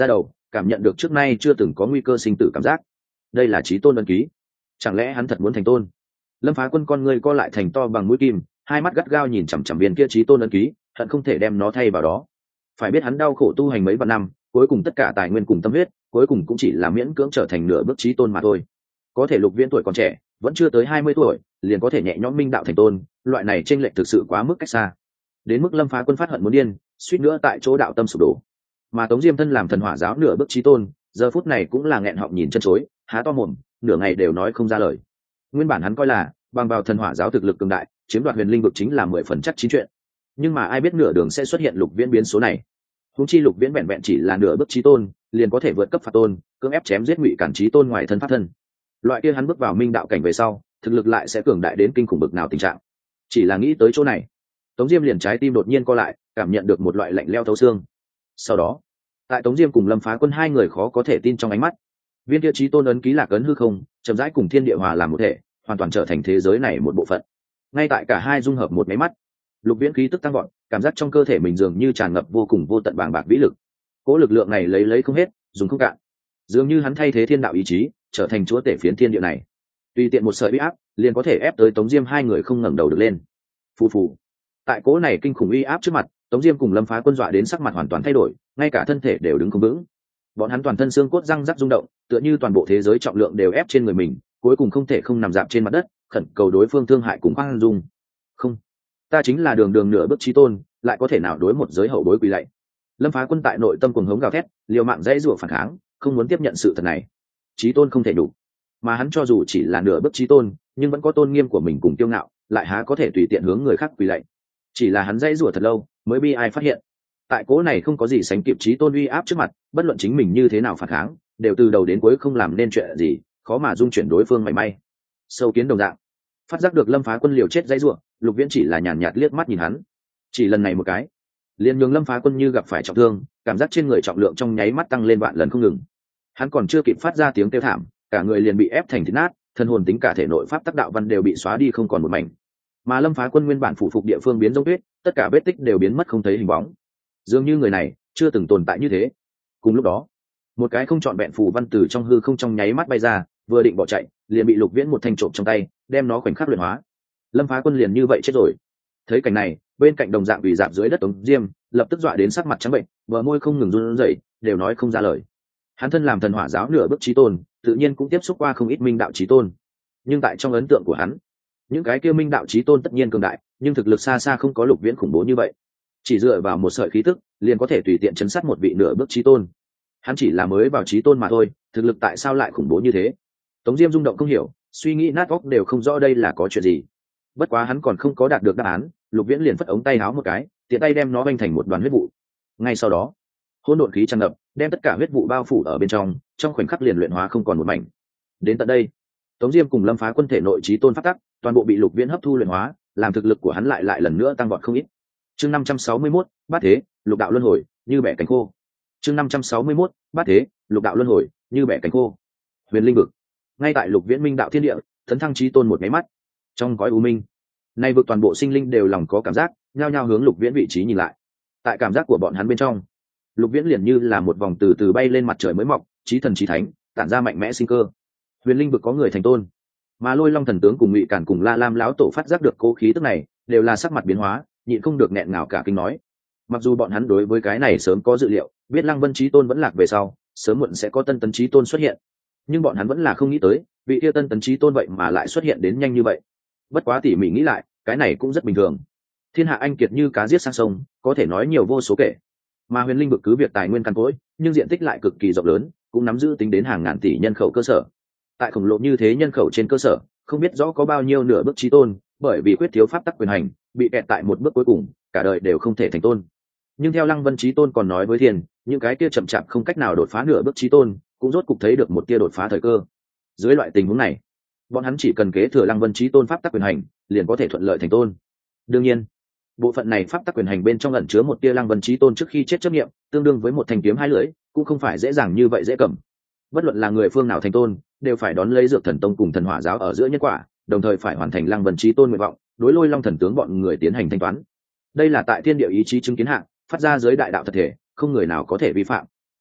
cảm nhận được trước nay chưa từng có nguy cơ sinh tử cảm giác. Đây là chí tôn ấn ký, chẳng lẽ hắn thật muốn thành tôn? Lâm Phá Quân con ngươi co lại thành to bằng mũi kim, hai mắt gắt gao nhìn chằm chằm viên kia chí tôn ấn ký, hận không thể đem nó thay vào đó. Phải biết hắn đau khổ tu hành mấy vạn năm, cuối cùng tất cả tài nguyên cùng tâm huyết, cuối cùng cũng chỉ là miễn cưỡng trở thành nửa bước chí tôn mà thôi. Có thể Lục Viễn tuổi còn trẻ, vẫn chưa tới hai mươi tuổi, liền có thể nhẹ nhõm minh đạo thành tôn, loại này chênh lệch thực sự quá mức cách xa. Đến mức Lâm Phá Quân phát hận muốn điên, suýt nữa tại chỗ đạo tâm sụp đổ. Mà Tống Diêm thân làm thần hỏa giáo nửa bước chí tôn, giờ phút này cũng là nghẹn họng nhìn chân chối, há to mồm, nửa ngày đều nói không ra lời. Nguyên bản hắn coi là bằng vào thần hỏa giáo thực lực cường đại, chiếm đoạt huyền linh vực chính là mười phần chắc chín chuyện. Nhưng mà ai biết nửa đường sẽ xuất hiện Lục Viễn biến số này. Huống chi Lục Viễn vẹn vẹn chỉ là nửa bước chí tôn, liền có thể vượt cấp phạt tôn, cưỡng ép chém giết ngụy cản chí tôn ngoài thân pháp thân. Loại kia hắn bước vào minh đạo cảnh về sau, thực lực lại sẽ cường đại đến kinh khủng bực nào tình trạng. Chỉ là nghĩ tới chỗ này, Tống Diêm liền trái tim đột nhiên co lại, cảm nhận được một loại lạnh lẽo thấu xương. Sau đó, tại Tống Diêm cùng Lâm Phá Quân hai người khó có thể tin trong ánh mắt, viên kia chí tôn ấn ký lạc ấn hư không, chậm rãi cùng thiên địa hòa làm một thể, hoàn toàn trở thành thế giới này một bộ phận. Ngay tại cả hai dung hợp một máy mắt, Lục Viễn khí tức tăng vọt, cảm giác trong cơ thể mình dường như tràn ngập vô cùng vô tận bàng bạc vĩ lực. Cố lực lượng này lấy lấy không hết, dùng không cạn. Dường như hắn thay thế thiên đạo ý chí, trở thành chúa tể phiến thiên địa này. Tùy tiện một sợi uy áp, liền có thể ép tới Tống Diêm hai người không ngẩng đầu được lên. Phù phù. Tại cố này kinh khủng uy áp trước mặt, Tống Diêm cùng Lâm Phá Quân dọa đến sắc mặt hoàn toàn thay đổi, ngay cả thân thể đều đứng không vững. Bọn hắn toàn thân xương cốt răng rắc rung động, tựa như toàn bộ thế giới trọng lượng đều ép trên người mình, cuối cùng không thể không nằm dạp trên mặt đất, khẩn cầu đối phương thương hại cùng khoan dung. Không, ta chính là đường đường nửa bước chí tôn, lại có thể nào đối một giới hậu bối quỳ lạy? Lâm Phá Quân tại nội tâm cuồng hống gào thét, liều mạng dãy rủa phản kháng, không muốn tiếp nhận sự thật này. Chí tôn không thể đủ, mà hắn cho dù chỉ là nửa bước chí tôn, nhưng vẫn có tôn nghiêm của mình cùng kiêu ngạo, lại há có thể tùy tiện hướng người khác quỳ lạy? Chỉ là hắn dãy rủa thật lâu, mới bi ai phát hiện, tại cố này không có gì sánh kịp chí tôn uy áp trước mặt, bất luận chính mình như thế nào phản kháng, đều từ đầu đến cuối không làm nên chuyện gì, khó mà dung chuyển đối phương mảy may. Sâu kiến đồng dạng, phát giác được Lâm Phá Quân liều chết dãy rủa, Lục Viễn chỉ là nhàn nhạt liếc mắt nhìn hắn. Chỉ lần này một cái, liền nhường Lâm Phá Quân như gặp phải trọng thương, cảm giác trên người trọng lượng trong nháy mắt tăng lên vạn lần không ngừng. Hắn còn chưa kịp phát ra tiếng kêu thảm, cả người liền bị ép thành thịt nát, thân hồn tính cả thể nội pháp tắc đạo văn đều bị xóa đi không còn một mảnh. Mà Lâm Phá Quân nguyên bản phủ phục địa phương biến giống tuyết, tất cả vết tích đều biến mất không thấy hình bóng. Dường như người này chưa từng tồn tại như thế. Cùng lúc đó, một cái không trọn vẹn phù văn từ trong hư không trong nháy mắt bay ra, vừa định bỏ chạy, liền bị Lục Viễn một thanh trộm trong tay, đem nó khoảnh khắc luyện hóa. Lâm Phá Quân liền như vậy chết rồi. Thấy cảnh này, bên cạnh đồng dạng bị dạp dưới đất Tống Diêm, lập tức dọa đến sắc mặt trắng bệnh, bờ môi không ngừng run rẩy, đều nói không ra lời. Hắn thân làm thần hỏa giáo nửa bước chí tôn, tự nhiên cũng tiếp xúc qua không ít minh đạo chí tôn. Nhưng tại trong ấn tượng của hắn, những cái kia minh đạo chí tôn tất nhiên cường đại, nhưng thực lực xa xa không có Lục Viễn khủng bố như vậy. Chỉ dựa vào một sợi khí tức, liền có thể tùy tiện chấn sát một vị nửa bước chí tôn. Hắn chỉ là mới vào chí tôn mà thôi, thực lực tại sao lại khủng bố như thế? Tống Diêm rung động không hiểu, suy nghĩ nát óc đều không rõ đây là có chuyện gì. Bất quá hắn còn không có đạt được đáp án, Lục Viễn liền phất ống tay áo một cái, tiện tay đem nó vênh thành một đoàn huyết vụ. Ngay sau đó, hỗn độn khí tràn ngập, đem tất cả huyết vụ bao phủ ở bên trong, trong khoảnh khắc liền luyện hóa không còn một mảnh. Đến tận đây, Tống Diêm cùng Lâm Phá Quân thể nội chí tôn pháp tắc, toàn bộ bị Lục Viễn hấp thu luyện hóa, làm thực lực của hắn lại lại lần nữa tăng vọt không ít. Chương năm trăm sáu mươi mốt, bát thế, lục đạo luân hồi, như bẻ cánh khô. Chương năm trăm sáu mươi mốt, bát thế, lục đạo luân hồi, như bẻ cánh khô. Huyền linh vực. Ngay tại Lục Viễn minh đạo thiên địa, tấn thăng chí tôn một cái mắt. Trong gói u minh, nay vực toàn bộ sinh linh đều lòng có cảm giác, nhao nhao hướng Lục Viễn vị trí nhìn lại. Tại cảm giác của bọn hắn bên trong, Lục Viễn liền như là một vòng từ từ bay lên mặt trời mới mọc, chí thần chí thánh, tản ra mạnh mẽ sinh cơ. Huyền linh vực có người thành tôn, mà Lôi Long thần tướng cùng Ngụy Cản cùng La Lam lão tổ phát giác được cố khí tức này, đều là sắc mặt biến hóa, nhịn không được nghẹn ngào cả kinh nói. Mặc dù bọn hắn đối với cái này sớm có dự liệu, biết Lăng Vân chí tôn vẫn lạc về sau, sớm muộn sẽ có tân tấn chí tôn xuất hiện, nhưng bọn hắn vẫn là không nghĩ tới, vị kia tân tấn chí tôn vậy mà lại xuất hiện đến nhanh như vậy. Bất quá tỉ mỉ nghĩ lại, cái này cũng rất bình thường. Thiên hạ anh kiệt như cá giết sang sông, có thể nói nhiều vô số kể. Mà huyền linh vực cứ việc tài nguyên căn cỗi, nhưng diện tích lại cực kỳ rộng lớn, cũng nắm giữ tính đến hàng ngàn tỷ nhân khẩu cơ sở. Tại khổng lồ như thế nhân khẩu trên cơ sở, không biết rõ có bao nhiêu nửa bước chí tôn, bởi vì quyết thiếu pháp tắc quyền hành, bị kẹt tại một bước cuối cùng, cả đời đều không thể thành tôn. Nhưng theo Lăng Vân chí tôn còn nói với Thiên, những cái kia chậm chạp không cách nào đột phá nửa bước chí tôn, cũng rốt cục thấy được một tia đột phá thời cơ. Dưới loại tình huống này, bọn hắn chỉ cần kế thừa Lăng Vân chí tôn pháp tắc quyền hành, liền có thể thuận lợi thành tôn. Đương nhiên, bộ phận này pháp tắc quyền hành bên trong ẩn chứa một tia Lăng Vân chí tôn trước khi chết chấp niệm, tương đương với một thanh kiếm hai lưỡi, cũng không phải dễ dàng như vậy dễ cầm. Bất luận là người phương nào thành tôn, đều phải đón lấy Dược Thần Tông cùng Thần Hỏa giáo ở giữa nhân quả, đồng thời phải hoàn thành Lăng Vân chí tôn nguyện vọng, đối Lôi Long thần tướng bọn người tiến hành thanh toán. Đây là tại thiên địa ý chí chứng kiến hạng, phát ra giới đại đạo thật thể, không người nào có thể vi phạm.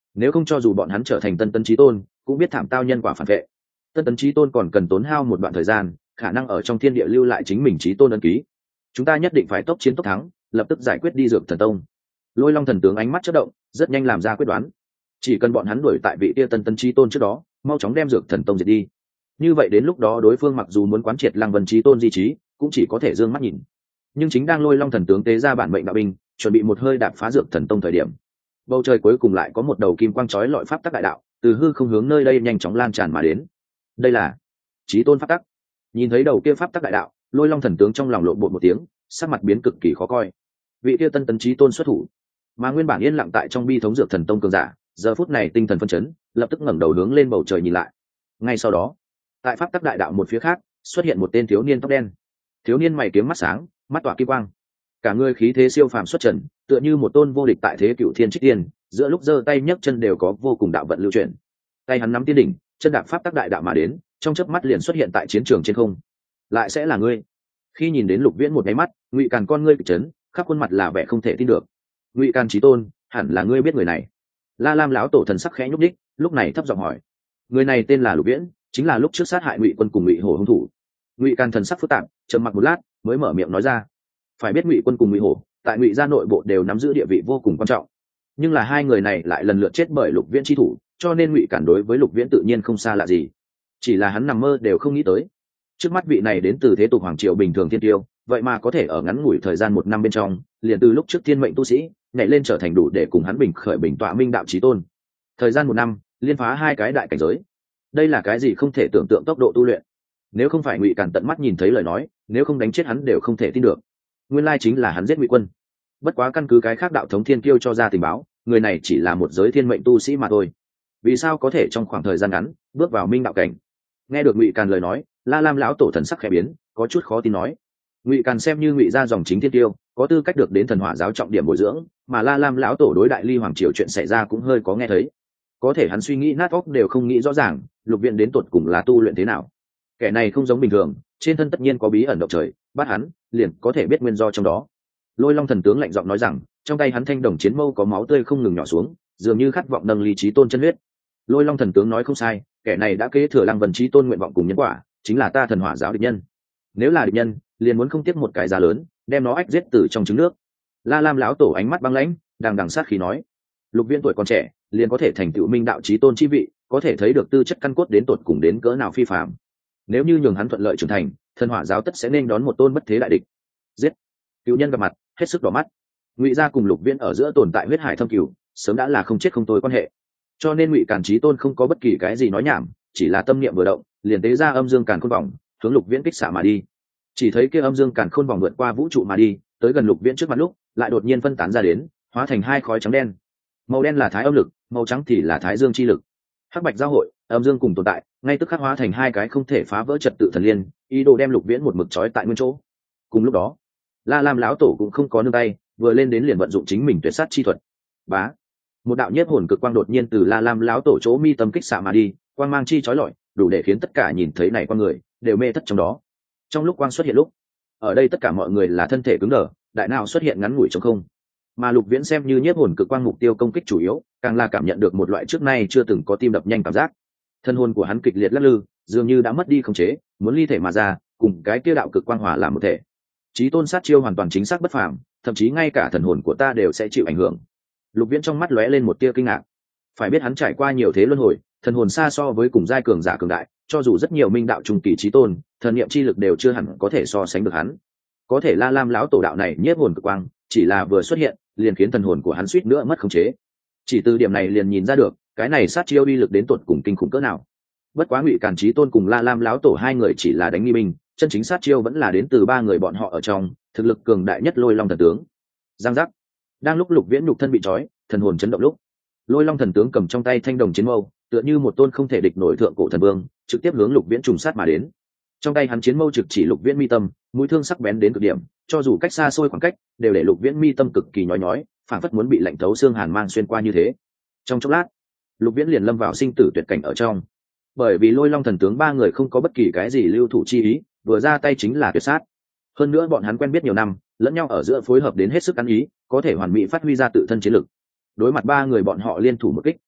nếu không cho dù bọn hắn trở thành tân tấn chí tôn cũng biết thảm tao nhân quả phản vệ. Tân tấn chí tôn còn cần tốn hao một đoạn thời gian, khả năng ở trong thiên địa lưu lại chính mình chí tôn ấn ký. Chúng ta nhất định phải tốc chiến tốc thắng, lập tức giải quyết đi Dược Thần Tông. Lôi Long thần tướng ánh mắt chớp động, rất nhanh làm ra quyết đoán. Chỉ cần bọn hắn đuổi tại vị tia tân tấn chí tôn trước đó, mau chóng đem Dược Thần Tông diệt đi. Như vậy đến lúc đó đối phương mặc dù muốn quán triệt Lăng Vân chí tôn di trí, cũng chỉ có thể dương mắt nhìn. Nhưng chính đang Lôi Long thần tướng tế ra bản mệnh đạo binh, chuẩn bị một hơi đạp phá Dược Thần Tông thời điểm, bầu trời cuối cùng lại có một đầu kim quang chói lọi pháp tắc đại đạo, từ hư không hướng nơi đây nhanh chóng lan tràn mà đến. Đây là chí tôn pháp tắc. Nhìn thấy đầu kia pháp tắc đại đạo, Lôi Long thần tướng trong lòng lộn bột một tiếng, sắc mặt biến cực kỳ khó coi. Vị kia tân tấn chí tôn xuất thủ, mà nguyên bản yên lặng tại trong bi thống Dược Thần Tông cường giả, giờ phút này tinh thần phân chấn, lập tức ngẩng đầu hướng lên bầu trời nhìn lại. Ngay sau đó, tại pháp tắc đại đạo một phía khác, xuất hiện một tên thiếu niên tóc đen. Thiếu niên mày kiếm mắt sáng, mắt tỏa kim quang, cả người khí thế siêu phàm xuất trần, tựa như một tôn vô địch tại thế cựu thiên trích tiên, giữa lúc giơ tay nhấc chân đều có vô cùng đạo vận lưu chuyển. Tay hắn nắm tiên đỉnh, chân đạp pháp tắc đại đạo mà đến, trong chớp mắt liền xuất hiện tại chiến trường trên không. Lại sẽ là ngươi? Khi nhìn đến Lục Viễn một cái mắt, Ngụy Càn con ngươi kịch chấn, khắp khuôn mặt là vẻ không thể tin được. Ngụy Càn chí tôn, hẳn là ngươi biết người này. La Lam lão tổ thần sắc khẽ nhúc nhích, lúc này thấp giọng hỏi. Người này tên là Lục Viễn, chính là lúc trước sát hại Ngụy Quân cùng Ngụy Hổ hung thủ. Ngụy Càn thần sắc phức tạp, trầm mặc một lát, mới mở miệng nói ra. Phải biết Ngụy Quân cùng Ngụy Hổ, tại Ngụy gia nội bộ đều nắm giữ địa vị vô cùng quan trọng. Nhưng là hai người này lại lần lượt chết bởi Lục Viễn chi thủ, cho nên Ngụy Càn đối với Lục Viễn tự nhiên không xa lạ gì. Chỉ là hắn nằm mơ đều không nghĩ tới, trước mắt vị này đến từ thế tục hoàng triều bình thường thiên tiêu, vậy mà có thể ở ngắn ngủi thời gian một năm bên trong, liền từ lúc trước thiên mệnh tu sĩ, nhảy lên trở thành đủ để cùng hắn bình khởi bình tọa minh đạo chí tôn. Thời gian một năm, liên phá hai cái đại cảnh giới. Đây là cái gì không thể tưởng tượng tốc độ tu luyện. Nếu không phải Ngụy Càn tận mắt nhìn thấy lời nói, nếu không đánh chết hắn đều không thể tin được. Nguyên lai chính là hắn giết Ngụy Quân. Bất quá căn cứ cái khác đạo thống thiên kiêu cho ra tình báo, người này chỉ là một giới thiên mệnh tu sĩ mà thôi. Vì sao có thể trong khoảng thời gian ngắn bước vào minh đạo cảnh? Nghe được Ngụy Càn lời nói, La Lam lão tổ thần sắc khẽ biến, có chút khó tin nói. Ngụy Càn xem như Ngụy gia dòng chính thiên tiêu, có tư cách được đến thần hỏa giáo trọng điểm bồi dưỡng, mà La Lam lão tổ đối đại ly hoàng triều chuyện xảy ra cũng hơi có nghe thấy. Có thể hắn suy nghĩ nát óc đều không nghĩ rõ ràng, Lục Viễn đến tột cùng là tu luyện thế nào. Kẻ này không giống bình thường, trên thân tất nhiên có bí ẩn động trời, bắt hắn, liền có thể biết nguyên do trong đó. Lôi Long thần tướng lạnh giọng nói rằng, trong tay hắn thanh đồng chiến mâu có máu tươi không ngừng nhỏ xuống, dường như khát vọng nâng ly chí tôn chân huyết. Lôi Long thần tướng nói không sai, kẻ này đã kế thừa Lăng Vân chí tôn nguyện vọng cùng nhân quả, chính là ta thần hỏa giáo địch nhân. Nếu là địch nhân, liền muốn không tiếc một cái giá lớn, đem nó ách giết từ trong trứng nước. La Lam lão tổ ánh mắt băng lãnh, đằng đằng sát khí nói, Lục Viễn tuổi còn trẻ, liền có thể thành tựu minh đạo chí tôn chi vị, có thể thấy được tư chất căn cốt đến tột cùng đến cỡ nào phi phàm. Nếu như nhường hắn thuận lợi trưởng thành, thần hỏa giáo tất sẽ nên đón một tôn bất thế đại địch. Giết! Cựu nhân gặp mặt, hết sức đỏ mắt. Ngụy gia cùng Lục Viễn ở giữa tồn tại huyết hải thâm cửu, sớm đã là không chết không thôi quan hệ. Cho nên Ngụy Càn chí tôn không có bất kỳ cái gì nói nhảm, chỉ là tâm niệm vừa động, liền tế ra âm dương càn khôn vòng, hướng Lục Viễn kích xạ mà đi. Chỉ thấy kia âm dương càn khôn vòng vượt qua vũ trụ mà đi, tới gần Lục Viễn trước mặt lúc, lại đột nhiên phân tán ra đến, hóa thành hai khói trắng đen. Màu đen là thái âm lực, màu trắng thì là thái dương chi lực. Hắc bạch giao hội, âm dương cùng tồn tại, ngay tức khắc hóa thành hai cái không thể phá vỡ trật tự thần liên, ý đồ đem Lục Viễn một mực trói tại nguyên chỗ. Cùng lúc đó, La Lam lão tổ cũng không có nương tay, vừa lên đến liền vận dụng chính mình tuyệt sát chi thuật. Bá, một đạo nhiếp hồn cực quang đột nhiên từ La Lam lão tổ chỗ mi tâm kích xạ mà đi, quang mang chi chói lọi, đủ để khiến tất cả nhìn thấy này con người đều mê thất trong đó. Trong lúc quang xuất hiện lúc, ở đây tất cả mọi người là thân thể cứng đờ, đại não xuất hiện ngắn ngủi trong không. Mà Lục Viễn xem như nhiếp hồn cực quang mục tiêu công kích chủ yếu, càng là cảm nhận được một loại trước nay chưa từng có tim đập nhanh cảm giác. Thân hồn của hắn kịch liệt lắc lư, dường như đã mất đi khống chế, muốn ly thể mà ra, cùng cái kia đạo cực quang hòa làm một thể. Chí tôn sát chiêu hoàn toàn chính xác bất phàm, thậm chí ngay cả thần hồn của ta đều sẽ chịu ảnh hưởng. Lục Viễn trong mắt lóe lên một tia kinh ngạc. Phải biết hắn trải qua nhiều thế luân hồi, thần hồn xa so với cùng giai cường giả cường đại, cho dù rất nhiều minh đạo trung kỳ chí tôn, thần niệm chi lực đều chưa hẳn có thể so sánh được hắn. Có thể La Lam lão tổ đạo này nhiếp hồn cực quang, chỉ là vừa xuất hiện, liền khiến thần hồn của hắn suýt nữa mất khống chế. Chỉ từ điểm này liền nhìn ra được, cái này sát chiêu uy lực đến tột cùng kinh khủng cỡ nào. Bất quá Ngụy Càn chí tôn cùng La Lam lão tổ hai người chỉ là đánh nghi binh, chân chính sát chiêu vẫn là đến từ ba người bọn họ ở trong, thực lực cường đại nhất Lôi Long thần tướng. Giang giác. Đang lúc Lục Viễn nhục thân bị trói, thần hồn chấn động lúc, Lôi Long thần tướng cầm trong tay thanh đồng chiến mâu, tựa như một tôn không thể địch nổi thượng cổ thần vương, trực tiếp hướng Lục Viễn trùng sát mà đến. Trong tay hắn chiến mâu trực chỉ Lục Viễn mi tâm, mũi thương sắc bén đến cực điểm, cho dù cách xa xôi khoảng cách, đều để Lục Viễn mi tâm cực kỳ nhói nhói, phản phất muốn bị lạnh thấu xương hàn mang xuyên qua như thế. Trong chốc lát, Lục Viễn liền lâm vào sinh tử tuyệt cảnh ở trong. Bởi vì Lôi Long thần tướng ba người không có bất kỳ cái gì lưu thủ chi ý, vừa ra tay chính là tuyệt sát. Hơn nữa bọn hắn quen biết nhiều năm, lẫn nhau ở giữa phối hợp đến hết sức ăn ý, có thể hoàn mỹ phát huy ra tự thân chiến lực. Đối mặt ba người bọn họ liên thủ một kích,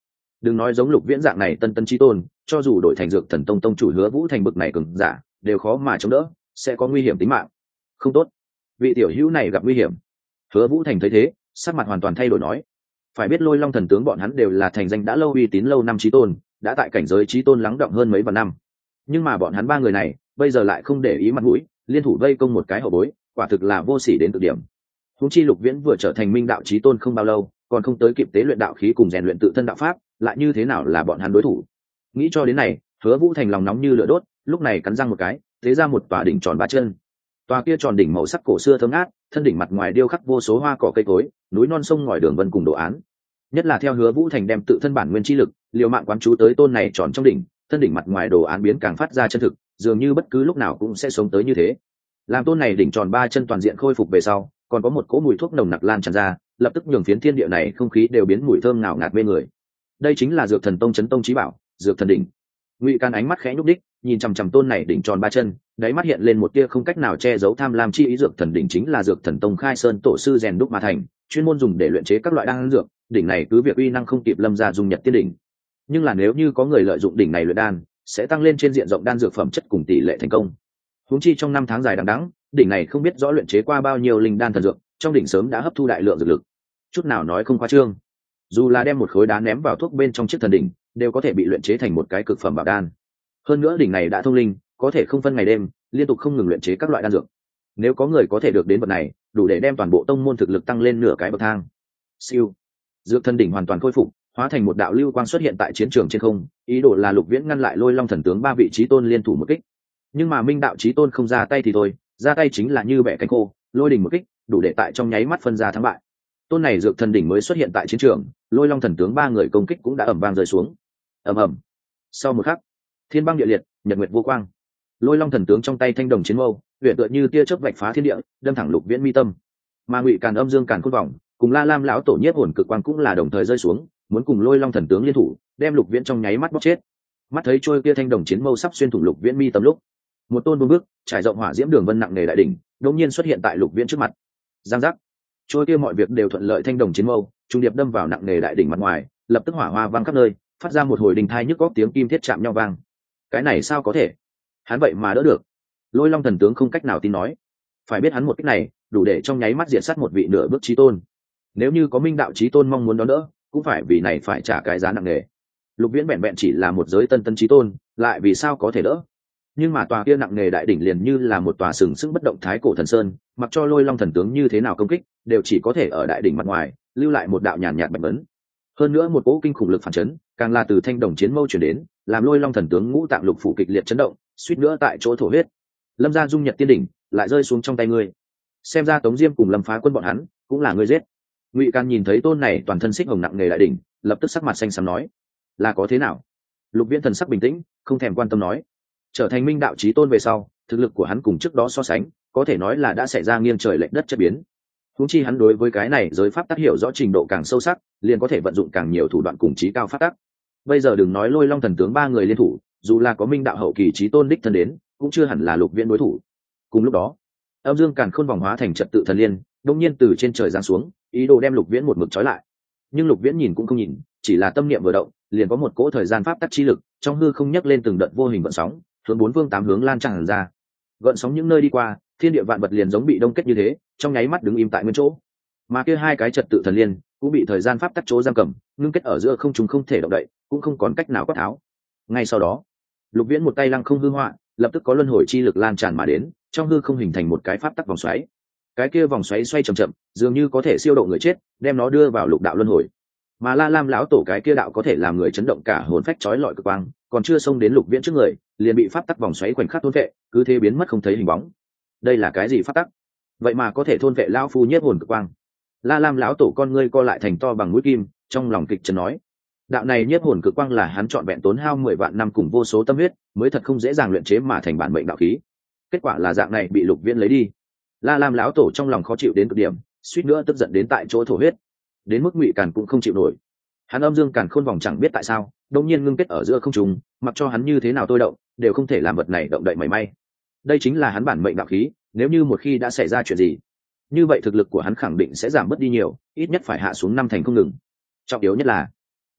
Đừng nói giống Lục Viễn dạng này tân tân chí tôn, cho dù đổi thành Dược Thần Tông tông chủ Hứa Vũ Thành bực này cường giả, đều khó mà chống đỡ, sẽ có nguy hiểm tính mạng. Không tốt, vị tiểu hữu này gặp nguy hiểm. Hứa Vũ Thành thấy thế, sắc mặt hoàn toàn thay đổi nói, phải biết Lôi Long thần tướng bọn hắn đều là thành danh đã lâu uy tín lâu năm chí tôn, đã tại cảnh giới chí tôn lắng đọng hơn mấy vạn năm. Nhưng mà bọn hắn ba người này, bây giờ lại không để ý mặt mũi, liên thủ vây công một cái hậu bối, quả thực là vô sỉ đến cực điểm. Huống chi Lục Viễn vừa trở thành minh đạo chí tôn không bao lâu, còn không tới kịp tế luyện đạo khí cùng rèn luyện tự thân đạo pháp, lại như thế nào là bọn hắn đối thủ. Nghĩ cho đến này, Hứa Vũ Thành lòng nóng như lửa đốt, lúc này cắn răng một cái, thế ra một tòa đỉnh tròn ba chân. Tòa kia tròn đỉnh màu sắc cổ xưa thơm ngát, thân đỉnh mặt ngoài điêu khắc vô số hoa cỏ cây cối, núi non sông ngòi đường vân cùng đồ án. Nhất là theo Hứa Vũ Thành đem tự thân bản nguyên chi lực, liều mạng quán chú tới tôn này tròn trong đỉnh, thân đỉnh mặt ngoài đồ án biến càng phát ra chân thực, dường như bất cứ lúc nào cũng sẽ sống tới như thế. Làm tôn này đỉnh tròn ba chân toàn diện khôi phục về sau, còn có một cỗ mùi thuốc nồng nặc lan tràn ra, lập tức nhường phiến thiên địa này không khí đều biến mùi thơm ngào ngạt mê người. Đây chính là Dược Thần Tông chấn tông chí bảo, Dược Thần đỉnh. Ngụy Can ánh mắt khẽ nhúc đích, nhìn chằm chằm tôn này đỉnh tròn ba chân, đáy mắt hiện lên một tia không cách nào che giấu tham lam chi ý. Dược Thần đỉnh chính là Dược Thần Tông khai sơn tổ sư rèn đúc mà thành, chuyên môn dùng để luyện chế các loại đan dược. Đỉnh này cứ việc uy năng không kịp Lâm gia dung nhật tiên đỉnh, nhưng là nếu như có người lợi dụng đỉnh này luyện đan, sẽ tăng lên trên diện rộng đan dược phẩm chất cùng tỷ lệ thành công. Huống chi trong năm tháng dài đằng đẵng, đỉnh này không biết rõ luyện chế qua bao nhiêu linh đan thần dược, trong đỉnh sớm đã hấp thu đại lượng dược lực, chút nào nói không khoa trương. Dù là đem một khối đá ném vào thuốc bên trong chiếc thần đỉnh, đều có thể bị luyện chế thành một cái cực phẩm bảo đan. Hơn nữa đỉnh này đã thông linh, có thể không phân ngày đêm, liên tục không ngừng luyện chế các loại đan dược. Nếu có người có thể được đến vật này, đủ để đem toàn bộ tông môn thực lực tăng lên nửa cái bậc thang. Siêu, dược thần đỉnh hoàn toàn khôi phục, hóa thành một đạo lưu quang xuất hiện tại chiến trường trên không, ý đồ là Lục Viễn ngăn lại Lôi Long thần tướng ba vị chí tôn liên thủ một kích. Nhưng mà minh đạo chí tôn không ra tay thì thôi, ra tay chính là như bẻ cánh khô, lôi đỉnh một kích, đủ để tại trong nháy mắt phân ra thắng bại. Tôn này dược thần đỉnh mới xuất hiện tại chiến trường, Lôi Long thần tướng ba người công kích cũng đã ầm vang rơi xuống. Ầm ầm. Sau một khắc, thiên băng địa liệt, nhật nguyệt vô quang. Lôi Long thần tướng trong tay thanh đồng chiến mâu, huyền tựa như tia chớp vạch phá thiên địa, đâm thẳng Lục Viễn mi tâm. Mà Ngụy Càn âm dương càn khôn vòng, cùng La Lam lão tổ nhiếp hồn cực quang cũng là đồng thời rơi xuống, muốn cùng Lôi Long thần tướng liên thủ, đem Lục Viễn trong nháy mắt bóc chết. Mắt thấy trôi kia thanh đồng chiến mâu sắp xuyên thủng Lục Viễn mi tâm lúc, một tôn vương bước trải rộng hỏa diễm đường vân nặng nề đại đỉnh đột nhiên xuất hiện tại Lục Viễn trước mặt. Giang giác, trôi kia mọi việc đều thuận lợi thanh đồng chiến mâu trung điệp đâm vào nặng nề đại đỉnh mặt ngoài, lập tức hỏa hoa vang khắp nơi, phát ra một hồi đình thai nhức góc tiếng kim thiết chạm nhau vang. Cái này sao có thể? Hắn vậy mà đỡ được? Lôi Long thần tướng không cách nào tin nói. Phải biết hắn một kích này đủ để trong nháy mắt diệt sát một vị nửa bước chí tôn. Nếu như có minh đạo chí tôn mong muốn đón đỡ, cũng phải vì này phải trả cái giá nặng nề. Lục Viễn vẹn vẹn chỉ là một giới tân tân chí tôn, lại vì sao có thể đỡ? Nhưng mà tòa kia nặng nề đại đỉnh liền như là một tòa sừng sững bất động thái cổ thần sơn, mặc cho Lôi Long thần tướng như thế nào công kích, đều chỉ có thể ở đại đỉnh mặt ngoài lưu lại một đạo nhàn nhạt bạch vấn. Hơn nữa một cỗ kinh khủng lực phản chấn, càng là từ thanh đồng chiến mâu chuyển đến, làm Lôi Long thần tướng ngũ tạng lục phủ kịch liệt chấn động, suýt nữa tại chỗ thổ huyết. Lâm gia dung nhật tiên đỉnh lại rơi xuống trong tay ngươi. Xem ra Tống Diêm cùng Lâm Phá Quân bọn hắn cũng là ngươi giết. Ngụy Can nhìn thấy tôn này toàn thân xích hồng nặng nề đại đỉnh, lập tức sắc mặt xanh xám nói: là có thế nào? Lục Viễn thần sắc bình tĩnh, không thèm quan tâm nói: trở thành minh đạo chí tôn về sau, thực lực của hắn cùng trước đó so sánh, có thể nói là đã xảy ra nghiêng trời lệch đất chất biến. Huống chi hắn đối với cái này giới pháp tác hiểu rõ trình độ càng sâu sắc, liền có thể vận dụng càng nhiều thủ đoạn cùng trí cao pháp tắc. Bây giờ đừng nói Lôi Long thần tướng ba người liên thủ, dù là có minh đạo hậu kỳ chí tôn đích thân đến, cũng chưa hẳn là Lục Viễn đối thủ. Cùng lúc đó, âm dương càn khôn vòng hóa thành trật tự thần liên, đột nhiên từ trên trời giáng xuống, ý đồ đem Lục Viễn một mực trói lại. Nhưng Lục Viễn nhìn cũng không nhìn, chỉ là tâm niệm vừa động, liền có một cỗ thời gian pháp tắc chi lực trong hư không nhấc lên từng đợt vô hình gợn sóng, hướng bốn phương tám hướng lan tràn ra. Gợn sóng những nơi đi qua, thiên địa vạn vật liền giống bị đông kết như thế, trong nháy mắt đứng im tại nguyên chỗ. Mà kia hai cái trật tự thần liên cũng bị thời gian pháp tắc chỗ giam cầm, ngưng kết ở giữa không trung không thể động đậy, cũng không còn cách nào quát tháo. Ngay sau đó, Lục Viễn một tay lăng không hư họa, lập tức có luân hồi chi lực lan tràn mà đến, trong hư không hình thành một cái pháp tắc vòng xoáy. Cái kia vòng xoáy xoay chậm chậm, dường như có thể siêu độ người chết, đem nó đưa vào lục đạo luân hồi. Mà La Lam lão tổ cái kia đạo có thể làm người chấn động cả hồn phách chói lọi cực quang, còn chưa xông đến Lục Viễn trước người, liền bị pháp tắc vòng xoáy khoảnh khắc thôn vệ, cứ thế biến mất không thấy hình bóng. Đây là cái gì pháp tắc? Vậy mà có thể thôn vệ lão phu nhiếp hồn cực quang. La Lam lão tổ con ngươi co lại thành to bằng mũi kim, trong lòng kịch chấn nói: đạo này nhiếp hồn cực quang là hắn chọn vẹn tốn hao mười vạn năm cùng vô số tâm huyết, mới thật không dễ dàng luyện chế mà thành bản mệnh đạo khí. Kết quả là dạng này bị Lục Viễn lấy đi. La Lam lão tổ trong lòng khó chịu đến cực điểm, suýt nữa tức giận đến tại chỗ thổ huyết. Đến mức Ngụy Càn cũng không chịu nổi. Hắn âm dương càn khôn vòng chẳng biết tại sao, đột nhiên ngưng kết ở giữa không trung, mặc cho hắn như thế nào tôi động, đều không thể làm vật này động đậy mảy may. Đây chính là hắn bản mệnh đạo khí, nếu như một khi đã xảy ra chuyện gì, như vậy thực lực của hắn khẳng định sẽ giảm bớt đi nhiều, ít nhất phải hạ xuống năm thành không ngừng. Trọng yếu nhất là,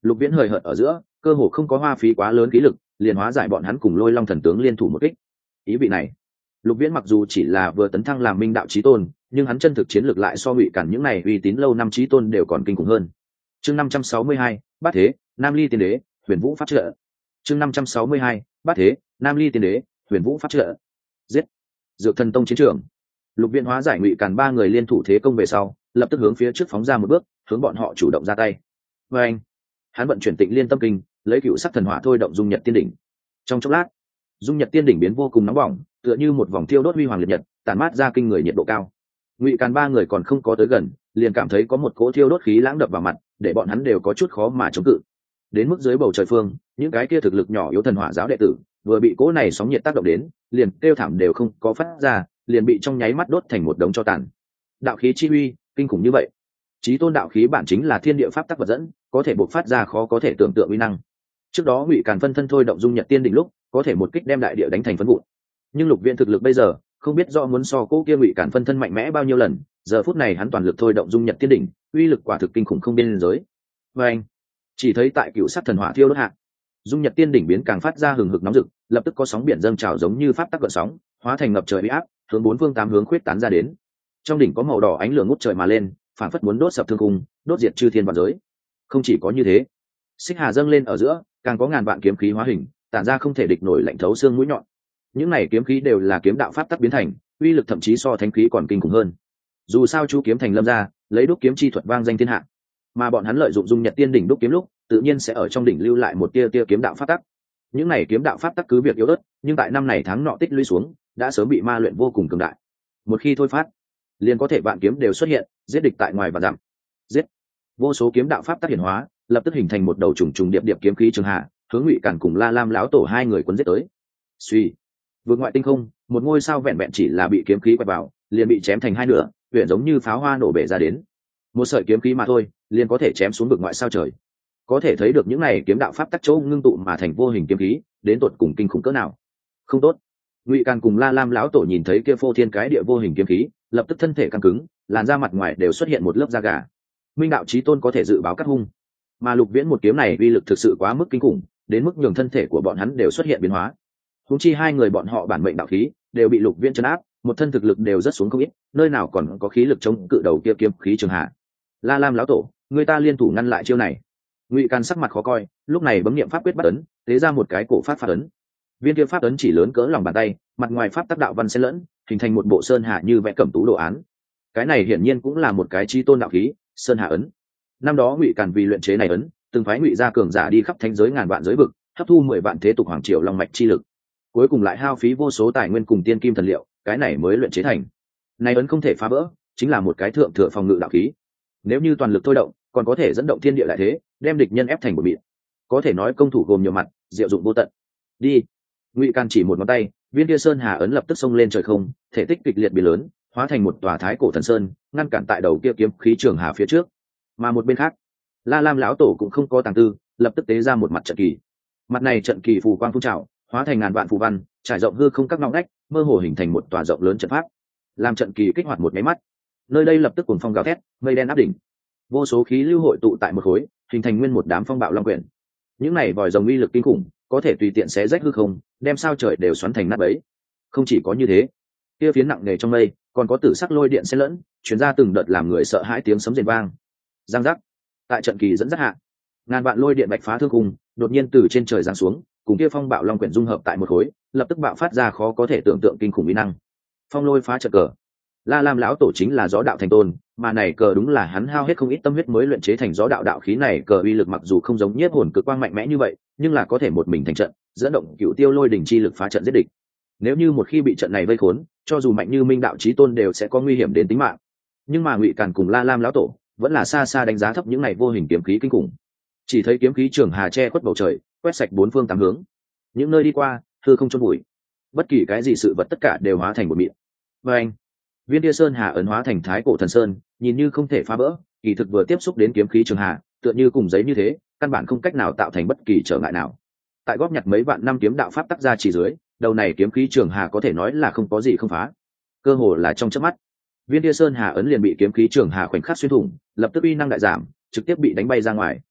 Lục Viễn hời hợt ở giữa, cơ hồ không có hoa phí quá lớn khí lực, liền hóa giải bọn hắn cùng Lôi Long thần tướng liên thủ một kích. Ý vị này, Lục Viễn mặc dù chỉ là vừa tấn thăng làm minh đạo chí tôn, nhưng hắn chân thực chiến lược lại so Ngụy Cản những này uy tín lâu năm chí tôn đều còn kinh khủng hơn. Chương năm trăm sáu mươi hai, Bát Thế, Nam Ly Tiên Đế, Huyền Vũ Pháp Trợ. Chương năm trăm sáu mươi hai, Bát Thế, Nam Ly Tiên Đế, Huyền Vũ Pháp Trợ. Giết. Dược Thần Tông chiến trường. Lục Viễn hóa giải Ngụy Cản ba người liên thủ thế công về sau, lập tức hướng phía trước phóng ra một bước, hướng bọn họ chủ động ra tay. Và anh, hắn vận chuyển Tịnh Liên Tâm Kinh, lấy cựu sắc thần hỏa thôi động Dung Nhật Tiên đỉnh. Trong chốc lát, Dung Nhật Tiên đỉnh biến vô cùng nóng bỏng, tựa như một vòng thiêu đốt huy hoàng liệt nhật, tản mát ra kinh người nhiệt độ cao. Ngụy Càn ba người còn không có tới gần, liền cảm thấy có một cỗ thiêu đốt khí lãng đập vào mặt, để bọn hắn đều có chút khó mà chống cự. Đến mức dưới bầu trời phương, những cái kia thực lực nhỏ yếu thần hỏa giáo đệ tử, vừa bị cỗ này sóng nhiệt tác động đến, liền kêu thảm đều không có phát ra, liền bị trong nháy mắt đốt thành một đống tro tàn. Đạo khí chi uy, kinh khủng như vậy. Chí tôn đạo khí bản chính là thiên địa pháp tắc vật dẫn, có thể bộc phát ra khó có thể tưởng tượng uy năng. Trước đó Ngụy Càn phân thân thôi động Dung Nhật Tiên đỉnh lúc, có thể một kích đem đại địa đánh thành phấn vụn. Nhưng Lục Viễn thực lực bây giờ, không biết rõ muốn so cố kia Ngụy Càn phân thân mạnh mẽ bao nhiêu lần, giờ phút này hắn toàn lực thôi động Dung Nhật Tiên đỉnh, uy lực quả thực kinh khủng không biên giới. Và anh, chỉ thấy tại cựu sắc thần hỏa thiêu đốt hạ, Dung Nhật Tiên đỉnh biến càng phát ra hừng hực nóng rực, lập tức có sóng biển dâng trào giống như pháp tắc gợn sóng, hóa thành ngập trời uy áp, hướng bốn phương tám hướng khuyết tán ra đến. Trong đỉnh có màu đỏ ánh lửa ngút trời mà lên, phản phất muốn đốt sập thương cung, đốt diệt chư thiên vạn giới. Không chỉ có như thế, xích hà dâng lên ở giữa, càng có ngàn vạn kiếm khí hóa hình, tản ra không thể địch nổi lạnh thấu xương mũi nhọn. Những này kiếm khí đều là kiếm đạo pháp tắc biến thành, uy lực thậm chí so thánh khí còn kinh khủng hơn. Dù sao chú kiếm thành lâm ra, lấy đúc kiếm chi thuật vang danh thiên hạ, mà bọn hắn lợi dụng Dung Nhật Tiên đỉnh đúc kiếm lúc, tự nhiên sẽ ở trong đỉnh lưu lại một tia tia kiếm đạo pháp tắc. Những này kiếm đạo pháp tắc cứ việc yếu ớt, nhưng tại năm này tháng nọ tích lũy xuống, đã sớm bị ma luyện vô cùng cường đại. Một khi thôi phát, liền có thể vạn kiếm đều xuất hiện, giết địch tại ngoài và dặm. Giết. Vô số kiếm đạo pháp tác hiển hóa, lập tức hình thành một đầu trùng trùng điệp điệp kiếm khí trường hạ, hướng Ngụy Càn cùng La Lam lão tổ hai người cuốn giết tới. Suy. Vượt ngoại tinh không, một ngôi sao vẹn vẹn chỉ là bị kiếm khí quét vào, liền bị chém thành hai nửa, huyền giống như pháo hoa nổ bể ra đến. Một sợi kiếm khí mà thôi, liền có thể chém xuống vực ngoại sao trời. Có thể thấy được những này kiếm đạo pháp tắc chỗ ngưng tụ mà thành vô hình kiếm khí, đến tột cùng kinh khủng cỡ nào. Không tốt. Ngụy Càn cùng La Lam lão tổ nhìn thấy kia phô thiên cái địa vô hình kiếm khí, lập tức thân thể căng cứng, làn da mặt ngoài đều xuất hiện một lớp da gà. Minh đạo chí tôn có thể dự báo cắt hung, mà Lục Viễn một kiếm này uy lực thực sự quá mức kinh khủng, đến mức nhường thân thể của bọn hắn đều xuất hiện biến hóa. Huống chi hai người bọn họ bản mệnh đạo khí đều bị Lục Viễn trấn áp, một thân thực lực đều rất xuống không ít, nơi nào còn có khí lực chống cự đầu kia kiếm khí trường hạ. La Lam lão tổ, người ta liên thủ ngăn lại chiêu này. Ngụy Càn sắc mặt khó coi, lúc này bấm niệm pháp quyết bắt ấn, tế ra một cái cổ phát pháp ấn. Viên kia pháp ấn chỉ lớn cỡ lòng bàn tay, mặt ngoài pháp tác đạo văn xen lẫn, hình thành một bộ sơn hạ như vẽ cẩm tú đồ án. Cái này hiển nhiên cũng là một cái chi tôn đạo khí, sơn hạ ấn. Năm đó Ngụy Càn vì luyện chế này ấn, từng phái Ngụy gia cường giả đi khắp thánh giới ngàn vạn giới vực, hấp thu mười vạn thế tục hoàng triều long mạch chi lực. Cuối cùng lại hao phí vô số tài nguyên cùng tiên kim thần liệu, cái này mới luyện chế thành. Này ấn không thể phá vỡ, chính là một cái thượng thừa phòng ngự đạo khí. Nếu như toàn lực thôi động, còn có thể dẫn động thiên địa lại thế, đem địch nhân ép thành một bịt. Có thể nói công thủ gồm nhiều mặt, diệu dụng vô tận. Đi. Ngụy Càn chỉ một ngón tay, viên kia sơn hà ấn lập tức xông lên trời không, thể tích kịch liệt biến lớn, hóa thành một tòa thái cổ thần sơn, ngăn cản tại đầu kia kiếm khí trường hà phía trước. Mà một bên khác, La Lam lão tổ cũng không có tàng tư, lập tức tế ra một mặt trận kỳ. Mặt này trận kỳ phù quang phun trào, hóa thành ngàn vạn phù văn, trải rộng hư không các ngóc ngách, mơ hồ hình thành một tòa rộng lớn trận pháp. Làm trận kỳ kích hoạt một máy mắt, nơi đây lập tức cuồng phong gào thét, mây đen áp đỉnh. Vô số khí lưu hội tụ tại một khối, hình thành nguyên một đám phong bạo long quyển. Những này vòi rồng uy lực kinh khủng, có thể tùy tiện xé rách hư không, đem sao trời đều xoắn thành nát bấy. Không chỉ có như thế, kia phiến nặng nề trong mây, còn có tử sắc lôi điện xen lẫn, truyền ra từng đợt làm người sợ hãi tiếng sấm rền vang. Giang giác. Tại trận kỳ dẫn dắt hạ, ngàn vạn lôi điện bạch phá thương khung, đột nhiên từ trên trời giáng xuống, cùng kia phong bạo long quyển dung hợp tại một khối, lập tức bạo phát ra khó có thể tưởng tượng kinh khủng uy năng. Phong lôi phá trận cờ. La Lam lão tổ chính là gió đạo thành tôn, mà này cờ đúng là hắn hao hết không ít tâm huyết mới luyện chế thành gió đạo đạo khí này. Cờ uy lực mặc dù không giống nhiếp hồn cực quang mạnh mẽ như vậy, nhưng là có thể một mình thành trận, dẫn động cựu tiêu lôi đỉnh chi lực phá trận giết địch. Nếu như một khi bị trận này vây khốn, cho dù mạnh như minh đạo chí tôn đều sẽ có nguy hiểm đến tính mạng. Nhưng mà Ngụy Càn cùng La Lam lão tổ vẫn là xa xa đánh giá thấp những này vô hình kiếm khí kinh khủng. Chỉ thấy kiếm khí trường hà che khuất bầu trời, quét sạch bốn phương tám hướng. Những nơi đi qua, hư không chôn bụi. Bất kỳ cái gì sự vật tất cả đều hóa thành một mịn. Và anh, viên kia sơn hà ấn hóa thành thái cổ thần sơn, nhìn như không thể phá vỡ, kỳ thực vừa tiếp xúc đến kiếm khí trường hà, tựa như cùng giấy như thế, căn bản không cách nào tạo thành bất kỳ trở ngại nào. Tại góp nhặt mấy vạn năm kiếm đạo pháp tác ra chỉ dưới, đầu này kiếm khí trường hà có thể nói là không có gì không phá. Cơ hồ là trong chớp mắt, viên kia sơn hà ấn liền bị kiếm khí trường hà khoảnh khắc xuyên thủng, lập tức uy năng đại giảm, trực tiếp bị đánh bay ra ngoài.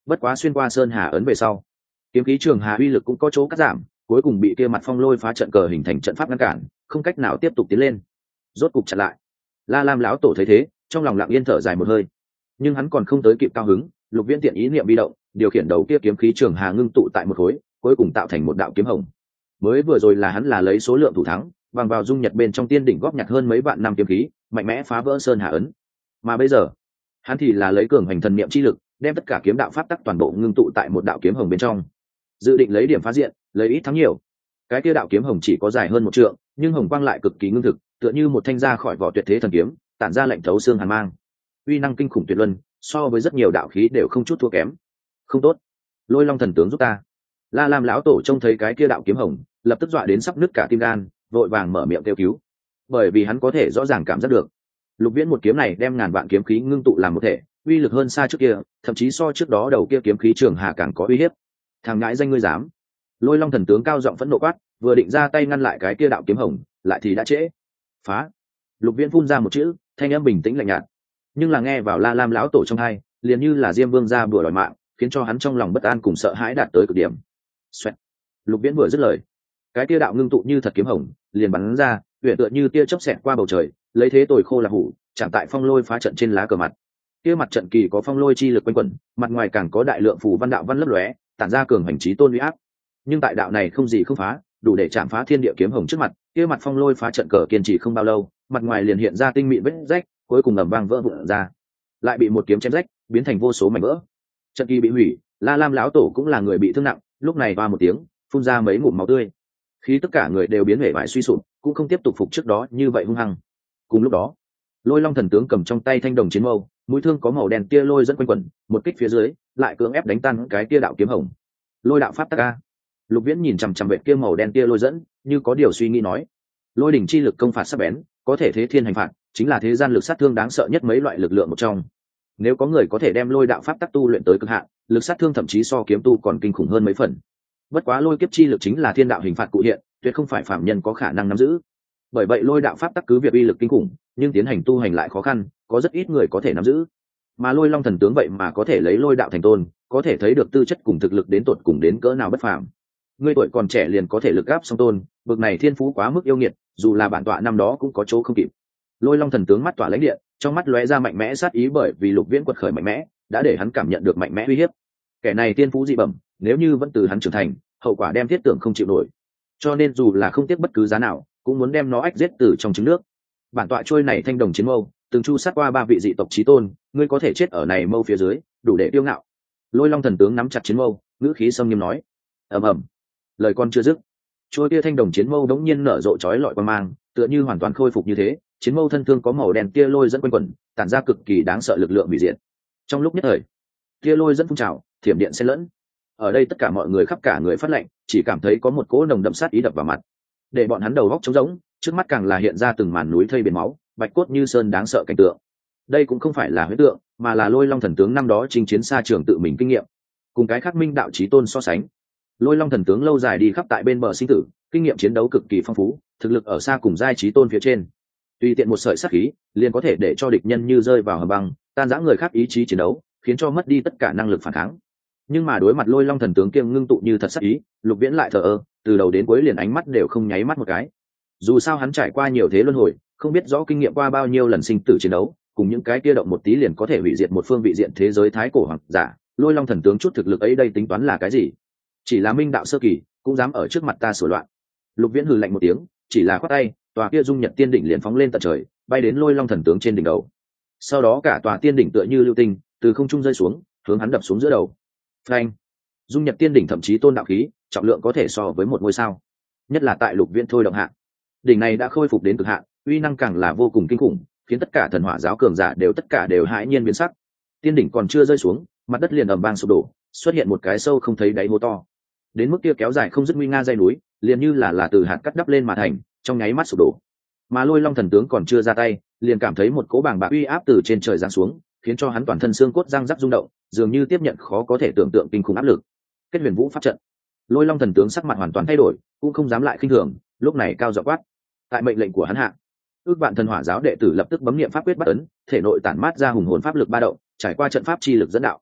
Bất quá xuyên qua sơn hà ấn về sau, kiếm khí trường hà uy lực cũng có chỗ cắt giảm, cuối cùng bị kia mặt phong lôi phá trận cờ hình thành trận pháp ngăn cản, không cách nào tiếp tục tiến lên. Rốt cục chặn lại. La Lam lão tổ thấy thế, trong lòng lặng yên thở dài một hơi. Nhưng hắn còn không tới kịp cao hứng, Lục Viễn tiện ý niệm bi động, điều khiển đầu kia kiếm khí trường hà ngưng tụ tại một khối, cuối cùng tạo thành một đạo kiếm hồng. Mới vừa rồi là hắn là lấy số lượng thủ thắng, bằng vào dung nhật bên trong tiên đỉnh góp nhặt hơn mấy vạn năm kiếm khí, mạnh mẽ phá vỡ sơn hà ấn. Mà bây giờ, hắn thì là lấy cường hành thần niệm chi lực, đem tất cả kiếm đạo pháp tắc toàn bộ ngưng tụ tại một đạo kiếm hồng bên trong, dự định lấy điểm phá diện, lấy ít thắng nhiều. Cái kia đạo kiếm hồng chỉ có dài hơn một trượng, nhưng hồng quang lại cực kỳ ngưng thực, tựa như một thanh ra khỏi vỏ tuyệt thế thần kiếm, tản ra lạnh thấu xương hàn mang, uy năng kinh khủng tuyệt luân, so với rất nhiều đạo khí đều không chút thua kém. Không tốt, Lôi Long thần tướng giúp ta. La Lam lão tổ trông thấy cái kia đạo kiếm hồng, lập tức dọa đến sắp nứt cả tim gan, vội vàng mở miệng kêu cứu. Bởi vì hắn có thể rõ ràng cảm giác được, Lục Viễn một kiếm này đem ngàn vạn kiếm khí ngưng tụ làm một thể, uy lực hơn xa trước kia, thậm chí so trước đó đầu kia kiếm khí trường hà càng có uy hiếp. Thằng ngãi danh ngươi dám! Lôi Long thần tướng cao giọng phẫn nộ quát, vừa định ra tay ngăn lại cái kia đạo kiếm hồng, lại thì đã trễ. Phá! Lục Viễn phun ra một chữ, thanh âm bình tĩnh lạnh nhạt, nhưng là nghe vào La Lam lão tổ trong tai, liền như là Diêm Vương ra bùa đòi mạng, khiến cho hắn trong lòng bất an cùng sợ hãi đạt tới cực điểm. Xoẹt. Lục Viễn vừa dứt lời, cái tia đạo ngưng tụ như thật kiếm hồng liền bắn ra, uyển tựa như tia chớp xẹt qua bầu trời, lấy thế tồi khô là hủ, chạm tại phong lôi phá trận trên lá cờ mặt. Kia mặt trận kỳ có phong lôi chi lực quanh quẩn, mặt ngoài càng có đại lượng phù văn đạo văn lấp lóe, tản ra cường hành trí tôn uy áp. Nhưng tại đạo này không gì không phá, đủ để chạm phá thiên địa kiếm hồng trước mặt. Kia mặt phong lôi phá trận cờ kiên trì không bao lâu, mặt ngoài liền hiện ra tinh mịn vết rách, cuối cùng ầm vang vỡ vụn ra, lại bị một kiếm chém rách, biến thành vô số mảnh vỡ. Trận kỳ bị hủy, La Lam lão tổ cũng là người bị thương nặng, lúc này va một tiếng, phun ra mấy ngụm máu tươi. Khi tất cả người đều biến hể bại suy sụp, cũng không tiếp tục phục trước đó như vậy hung hăng. Cùng lúc đó, Lôi Long thần tướng cầm trong tay thanh đồng chiến mâu, mũi thương có màu đen tia lôi dẫn quanh quẩn, một kích phía dưới, lại cưỡng ép đánh tan cái tia đạo kiếm hồng. Lôi đạo pháp tắc a. Lục Viễn nhìn chằm chằm vệ kia màu đen tia lôi dẫn, như có điều suy nghĩ nói: Lôi đỉnh chi lực công phạt sắc bén, có thể thế thiên hành phạt, chính là thế gian lực sát thương đáng sợ nhất mấy loại lực lượng một trong. Nếu có người có thể đem lôi đạo pháp tắc tu luyện tới cực hạn, lực sát thương thậm chí so kiếm tu còn kinh khủng hơn mấy phần. Bất quá lôi kiếp chi lực chính là thiên đạo hình phạt cụ hiện, tuyệt không phải phạm nhân có khả năng nắm giữ. Bởi vậy lôi đạo pháp tắc cứ việc uy lực kinh khủng, nhưng tiến hành tu hành lại khó khăn, có rất ít người có thể nắm giữ. Mà Lôi Long thần tướng vậy mà có thể lấy lôi đạo thành tôn, có thể thấy được tư chất cùng thực lực đến tột cùng đến cỡ nào bất phàm. Ngươi tuổi còn trẻ liền có thể lực áp song tôn, bậc này thiên phú quá mức yêu nghiệt, dù là bản tọa năm đó cũng có chỗ không kịp. Lôi Long thần tướng mắt tỏa lãnh điện, trong mắt lóe ra mạnh mẽ sát ý, bởi vì Lục Viễn quật khởi mạnh mẽ, đã để hắn cảm nhận được mạnh mẽ uy hiếp. Kẻ này thiên phú dị bẩm, nếu như vẫn từ hắn trưởng thành, hậu quả đem thiết tưởng không chịu nổi. Cho nên dù là không tiếc bất cứ giá nào, cũng muốn đem nó ách giết từ trong trứng nước. Bản tọa trôi này thanh đồng chiến mâu, từng chu sát qua ba vị dị tộc chí tôn, ngươi có thể chết ở này mâu phía dưới, đủ để tiêu ngạo. Lôi Long thần tướng nắm chặt chiến mâu, ngữ khí sâm nghiêm nói. Ầm ầm. Lời con chưa dứt, trôi kia thanh đồng chiến mâu đống nhiên nở rộ chói lọi quang mang, tựa như hoàn toàn khôi phục như thế. Chiến mâu thân thương có màu đen tia lôi dẫn quanh quẩn, tản ra cực kỳ đáng sợ lực lượng hủy diệt. Trong lúc nhất thời, tia lôi dẫn phun trào, thiểm điện xen lẫn. Ở đây tất cả mọi người khắp cả người phát lạnh, chỉ cảm thấy có một cỗ nồng đậm sát ý đập vào mặt, để bọn hắn đầu góc trống rỗng, trước mắt càng là hiện ra từng màn núi thây biển máu, bạch cốt như sơn đáng sợ cảnh tượng. Đây cũng không phải là huyễn tượng, mà là Lôi Long thần tướng năm đó chinh chiến xa trường tự mình kinh nghiệm, cùng cái khắc minh đạo chí tôn so sánh. Lôi Long thần tướng lâu dài đi khắp tại bên bờ sinh tử, kinh nghiệm chiến đấu cực kỳ phong phú, thực lực ở xa cùng giai chí tôn phía trên. Tùy tiện một sợi sát khí, liền có thể để cho địch nhân như rơi vào hầm băng, tan rã người khác ý chí chiến đấu, khiến cho mất đi tất cả năng lực phản kháng. Nhưng mà đối mặt Lôi Long thần tướng kiêng ngưng tụ như thật sát ý, Lục Viễn lại thờ ơ, từ đầu đến cuối liền ánh mắt đều không nháy mắt một cái. Dù sao hắn trải qua nhiều thế luân hồi, không biết rõ kinh nghiệm qua bao nhiêu lần sinh tử chiến đấu, cùng những cái kia động một tí liền có thể hủy diệt một phương vị diện thế giới thái cổ hoàng giả, Lôi Long thần tướng chút thực lực ấy đây tính toán là cái gì? Chỉ là minh đạo sơ kỳ, cũng dám ở trước mặt ta sửa loạn. Lục Viễn hừ lạnh một tiếng, chỉ là khoát tay, tòa kia dung nhật tiên đỉnh liền phóng lên tận trời, bay đến Lôi Long thần tướng trên đỉnh đầu. Sau đó cả tòa tiên đỉnh tựa như lưu tinh, từ không trung rơi xuống, hướng hắn đập xuống giữa đầu. Phanh! Dung nhật tiên đỉnh thậm chí tôn đạo khí, trọng lượng có thể so với một ngôi sao. Nhất là tại Lục Viễn thôi động hạ, đỉnh này đã khôi phục đến cực hạn, uy năng càng là vô cùng kinh khủng, khiến tất cả thần hỏa giáo cường giả đều tất cả đều hãi nhiên biến sắc. Tiên đỉnh còn chưa rơi xuống, mặt đất liền ầm vang sụp đổ, xuất hiện một cái sâu không thấy đáy hố to. Đến mức kia kéo dài không dứt nguy nga dây núi, liền như là là từ hạt cắt đắp lên mà thành, trong nháy mắt sụp đổ. Mà Lôi Long thần tướng còn chưa ra tay, liền cảm thấy một cỗ bàng bạc uy áp từ trên trời giáng xuống, khiến cho hắn toàn thân xương cốt răng rắc rung động, dường như tiếp nhận khó có thể tưởng tượng kinh khủng áp lực. Kết huyền vũ pháp trận. Lôi Long thần tướng sắc mặt hoàn toàn thay đổi, cũng không dám lại khinh thường, lúc này cao giọng quát. Tại mệnh lệnh của hắn hạ, ước vạn thần hỏa giáo đệ tử lập tức bấm niệm pháp quyết bắt ấn, thể nội tản mát ra hùng hồn pháp lực ba động, trải qua trận pháp chi lực dẫn đạo.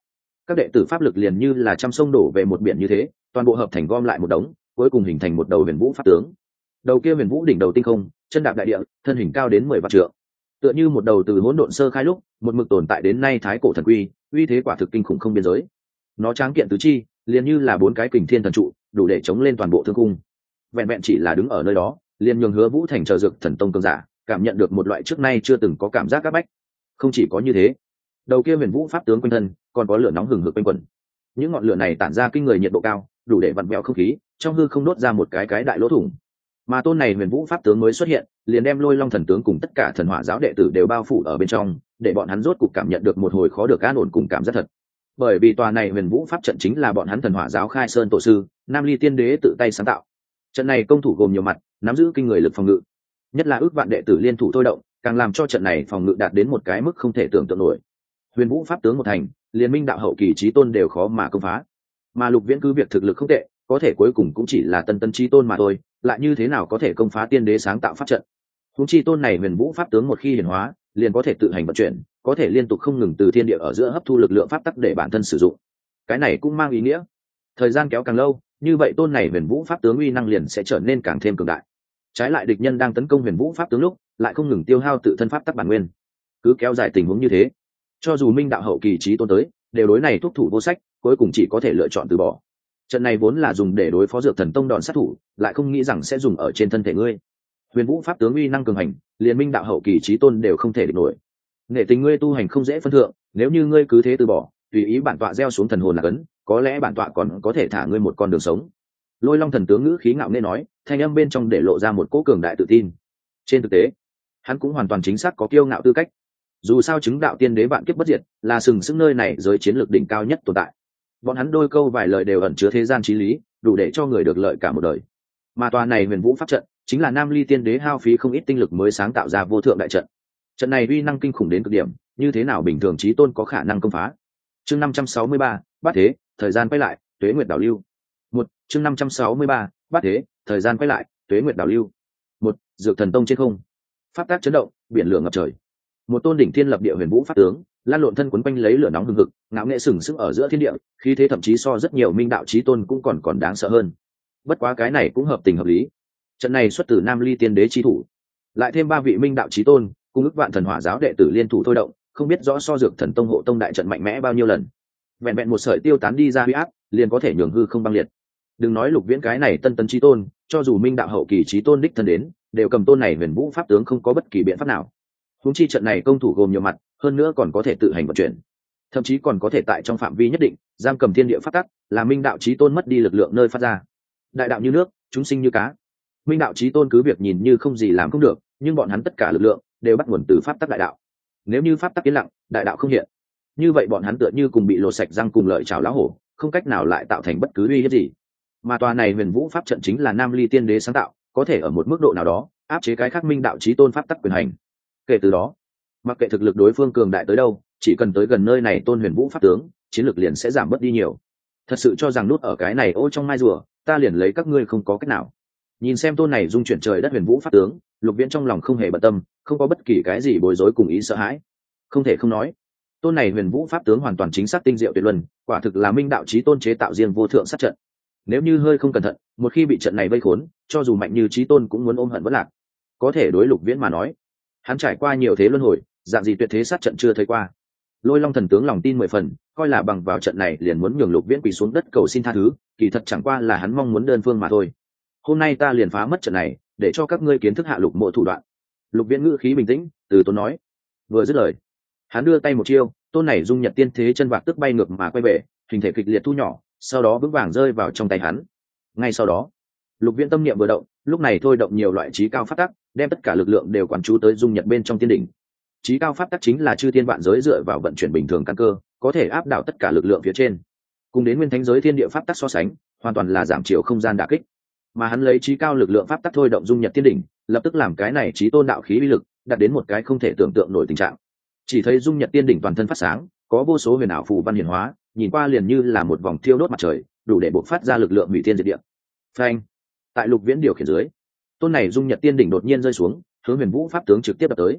Các đệ tử pháp lực liền như là trăm sông đổ về một biển như thế, toàn bộ hợp thành gom lại một đống, cuối cùng hình thành một đầu huyền vũ pháp tướng. Đầu kia huyền vũ đỉnh đầu tinh không, chân đạp đại địa, thân hình cao đến mười vạn trượng, tựa như một đầu từ hỗn độn sơ khai lúc một mực tồn tại đến nay thái cổ thần quy, uy thế quả thực kinh khủng không biên giới. Nó tráng kiện tứ chi, liền như là bốn cái kình thiên thần trụ, đủ để chống lên toàn bộ thương cung. Vẹn vẹn chỉ là đứng ở nơi đó, liền nhường Hứa Vũ Thành chờ dược thần tông cường giả cảm nhận được một loại trước nay chưa từng có cảm giác áp bách. Không chỉ có như thế, đầu kia huyền vũ pháp tướng quanh thân còn có lửa nóng hừng hực quanh quẩn. Những ngọn lửa này tản ra kinh người nhiệt độ cao, đủ để vặn vẹo không khí, trong hư không đốt ra một cái cái đại lỗ thủng. Mà tôn này huyền vũ pháp tướng mới xuất hiện, liền đem Lôi Long thần tướng cùng tất cả thần hỏa giáo đệ tử đều bao phủ ở bên trong, để bọn hắn rốt cục cảm nhận được một hồi khó được an ổn cùng cảm giác thật. Bởi vì tòa này huyền vũ pháp trận chính là bọn hắn thần hỏa giáo khai sơn tổ sư Nam Ly Tiên Đế tự tay sáng tạo. Trận này công thủ gồm nhiều mặt, nắm giữ kinh người lực phòng ngự, nhất là ước vạn đệ tử liên thủ thôi động, càng làm cho trận này phòng ngự đạt đến một cái mức không thể tưởng tượng nổi. Huyền vũ pháp tướng một thành, liên minh đạo hậu kỳ chí tôn đều khó mà công phá. Mà Lục Viễn cứ việc thực lực không tệ, có thể cuối cùng cũng chỉ là tân tân chí tôn mà thôi, lại như thế nào có thể công phá tiên đế sáng tạo pháp trận. Huống chi tôn này huyền vũ pháp tướng một khi hiển hóa, liền có thể tự hành vận chuyển, có thể liên tục không ngừng từ thiên địa ở giữa hấp thu lực lượng pháp tắc để bản thân sử dụng. Cái này cũng mang ý nghĩa, thời gian kéo càng lâu, như vậy tôn này huyền vũ pháp tướng uy năng liền sẽ trở nên càng thêm cường đại. Trái lại địch nhân đang tấn công huyền vũ pháp tướng lúc, lại không ngừng tiêu hao tự thân pháp tắc bản nguyên. Cứ kéo dài tình huống như thế, cho dù minh đạo hậu kỳ chí tôn tới, đều đối này thúc thủ vô sách, cuối cùng chỉ có thể lựa chọn từ bỏ. Trận này vốn là dùng để đối phó dược thần tông đòn sát thủ, lại không nghĩ rằng sẽ dùng ở trên thân thể ngươi. Huyền vũ pháp tướng uy năng cường hành, liền minh đạo hậu kỳ chí tôn đều không thể địch nổi. Nghệ tình ngươi tu hành không dễ phân thượng, nếu như ngươi cứ thế từ bỏ, tùy ý bản tọa gieo xuống thần hồn là cấn, có lẽ bản tọa còn có thể thả ngươi một con đường sống. Lôi Long thần tướng ngữ khí ngạo nghễ nói, thanh âm bên trong để lộ ra một cỗ cường đại tự tin. Trên thực tế, hắn cũng hoàn toàn chính xác có kiêu ngạo tư cách. Dù sao chứng đạo tiên đế vạn kiếp bất diệt, là sừng sững nơi này giới chiến lược đỉnh cao nhất tồn tại. Bọn hắn đôi câu vài lời đều ẩn chứa thế gian chí lý, đủ để cho người được lợi cả một đời. Mà tòa này huyền vũ pháp trận, chính là Nam Ly Tiên Đế hao phí không ít tinh lực mới sáng tạo ra vô thượng đại trận. Trận này uy năng kinh khủng đến cực điểm, như thế nào bình thường chí tôn có khả năng công phá. Chương năm trăm sáu mươi ba, Bát Thế, thời gian quay lại, Tuế Nguyệt đảo lưu. Một, chương năm trăm sáu mươi ba, Bát Thế, thời gian quay lại, Tuế Nguyệt đảo lưu. Một, Dược Thần Tông trên không. Pháp tác chấn động, biển lửa ngập trời. Một tôn đỉnh thiên lập địa huyền vũ pháp tướng, lan lộn thân quấn quanh lấy lửa nóng hừng hực, ngạo nghệ sừng sững ở giữa thiên địa, khí thế thậm chí so rất nhiều minh đạo chí tôn cũng còn còn đáng sợ hơn. Bất quá cái này cũng hợp tình hợp lý. Trận này xuất từ Nam Ly Tiên Đế chi thủ, lại thêm ba vị minh đạo chí tôn, cùng ức vạn thần hỏa giáo đệ tử liên thủ thôi động, không biết rõ so dược thần tông hộ tông đại trận mạnh mẽ bao nhiêu lần. Vẹn vẹn một sợi tiêu tán đi ra huy áp, liền có thể nhường hư không băng liệt. Đừng nói Lục Viễn cái này tân tấn chí tôn, cho dù minh đạo hậu kỳ chí tôn đích thân đến, đều cầm tôn này huyền vũ pháp tướng không có bất kỳ biện pháp nào. Huống chi trận này công thủ gồm nhiều mặt, hơn nữa còn có thể tự hành vận chuyển, thậm chí còn có thể tại trong phạm vi nhất định giam cầm thiên địa pháp tắc, là minh đạo chí tôn mất đi lực lượng nơi phát ra. Đại đạo như nước, chúng sinh như cá. Minh đạo chí tôn cứ việc nhìn như không gì làm không được, nhưng bọn hắn tất cả lực lượng đều bắt nguồn từ pháp tắc đại đạo. Nếu như pháp tắc yên lặng, đại đạo không hiện, như vậy bọn hắn tựa như cùng bị lột sạch răng cùng lợi chảo lá hổ, không cách nào lại tạo thành bất cứ uy hiếp gì. Mà tòa này huyền vũ pháp trận chính là Nam Ly Tiên Đế sáng tạo, có thể ở một mức độ nào đó áp chế cái khác minh đạo chí tôn pháp tắc quyền hành. Kể từ đó, mặc kệ thực lực đối phương cường đại tới đâu, chỉ cần tới gần nơi này tôn huyền vũ pháp tướng, chiến lực liền sẽ giảm bớt đi nhiều. Thật sự cho rằng nút ở cái này ô trong mai rùa, ta liền lấy các ngươi không có cách nào. Nhìn xem tôn này dung chuyển trời đất huyền vũ pháp tướng, Lục Viễn trong lòng không hề bận tâm, không có bất kỳ cái gì bối rối cùng ý sợ hãi. Không thể không nói, tôn này huyền vũ pháp tướng hoàn toàn chính xác tinh diệu tuyệt luân, quả thực là minh đạo chí tôn chế tạo riêng vô thượng sát trận. Nếu như hơi không cẩn thận, một khi bị trận này vây khốn, cho dù mạnh như chí tôn cũng muốn ôm hận vẫn lạc. Có thể đối Lục Viễn mà nói, hắn trải qua nhiều thế luân hồi, dạng gì tuyệt thế sát trận chưa thấy qua. Lôi Long thần tướng lòng tin mười phần, coi là bằng vào trận này liền muốn nhường Lục Viễn quỳ xuống đất cầu xin tha thứ, kỳ thật chẳng qua là hắn mong muốn đơn phương mà thôi. Hôm nay ta liền phá mất trận này, để cho các ngươi kiến thức hạ Lục Mộ thủ đoạn. Lục Viễn ngữ khí bình tĩnh, từ tốn nói. Vừa dứt lời, hắn đưa tay một chiêu, tôn này dung nhật tiên thế chân vạc tức bay ngược mà quay về, hình thể kịch liệt thu nhỏ, sau đó vững vàng rơi vào trong tay hắn. Ngay sau đó, Lục Viễn tâm niệm vừa động, lúc này thôi động nhiều loại trí cao pháp tắc, đem tất cả lực lượng đều quán chú tới dung nhật bên trong tiên đỉnh. Trí cao pháp tắc chính là chư thiên vạn giới dựa vào vận chuyển bình thường căn cơ, có thể áp đảo tất cả lực lượng phía trên. Cùng đến nguyên thánh giới thiên địa pháp tắc so sánh, hoàn toàn là giảm chiều không gian đả kích. Mà hắn lấy trí cao lực lượng pháp tắc thôi động dung nhật tiên đỉnh, lập tức làm cái này trí tôn đạo khí uy lực đạt đến một cái không thể tưởng tượng nổi tình trạng. Chỉ thấy dung nhật tiên đỉnh toàn thân phát sáng, có vô số huyền ảo phù văn hiển hóa, nhìn qua liền như là một vòng thiêu đốt mặt trời, đủ để bộc phát ra lực lượng hủy thiên diệt địa. Phanh! Tại Lục Viễn điều khiển dưới, tôn này dung nhật tiên đỉnh đột nhiên rơi xuống, hướng huyền vũ pháp tướng trực tiếp đập tới.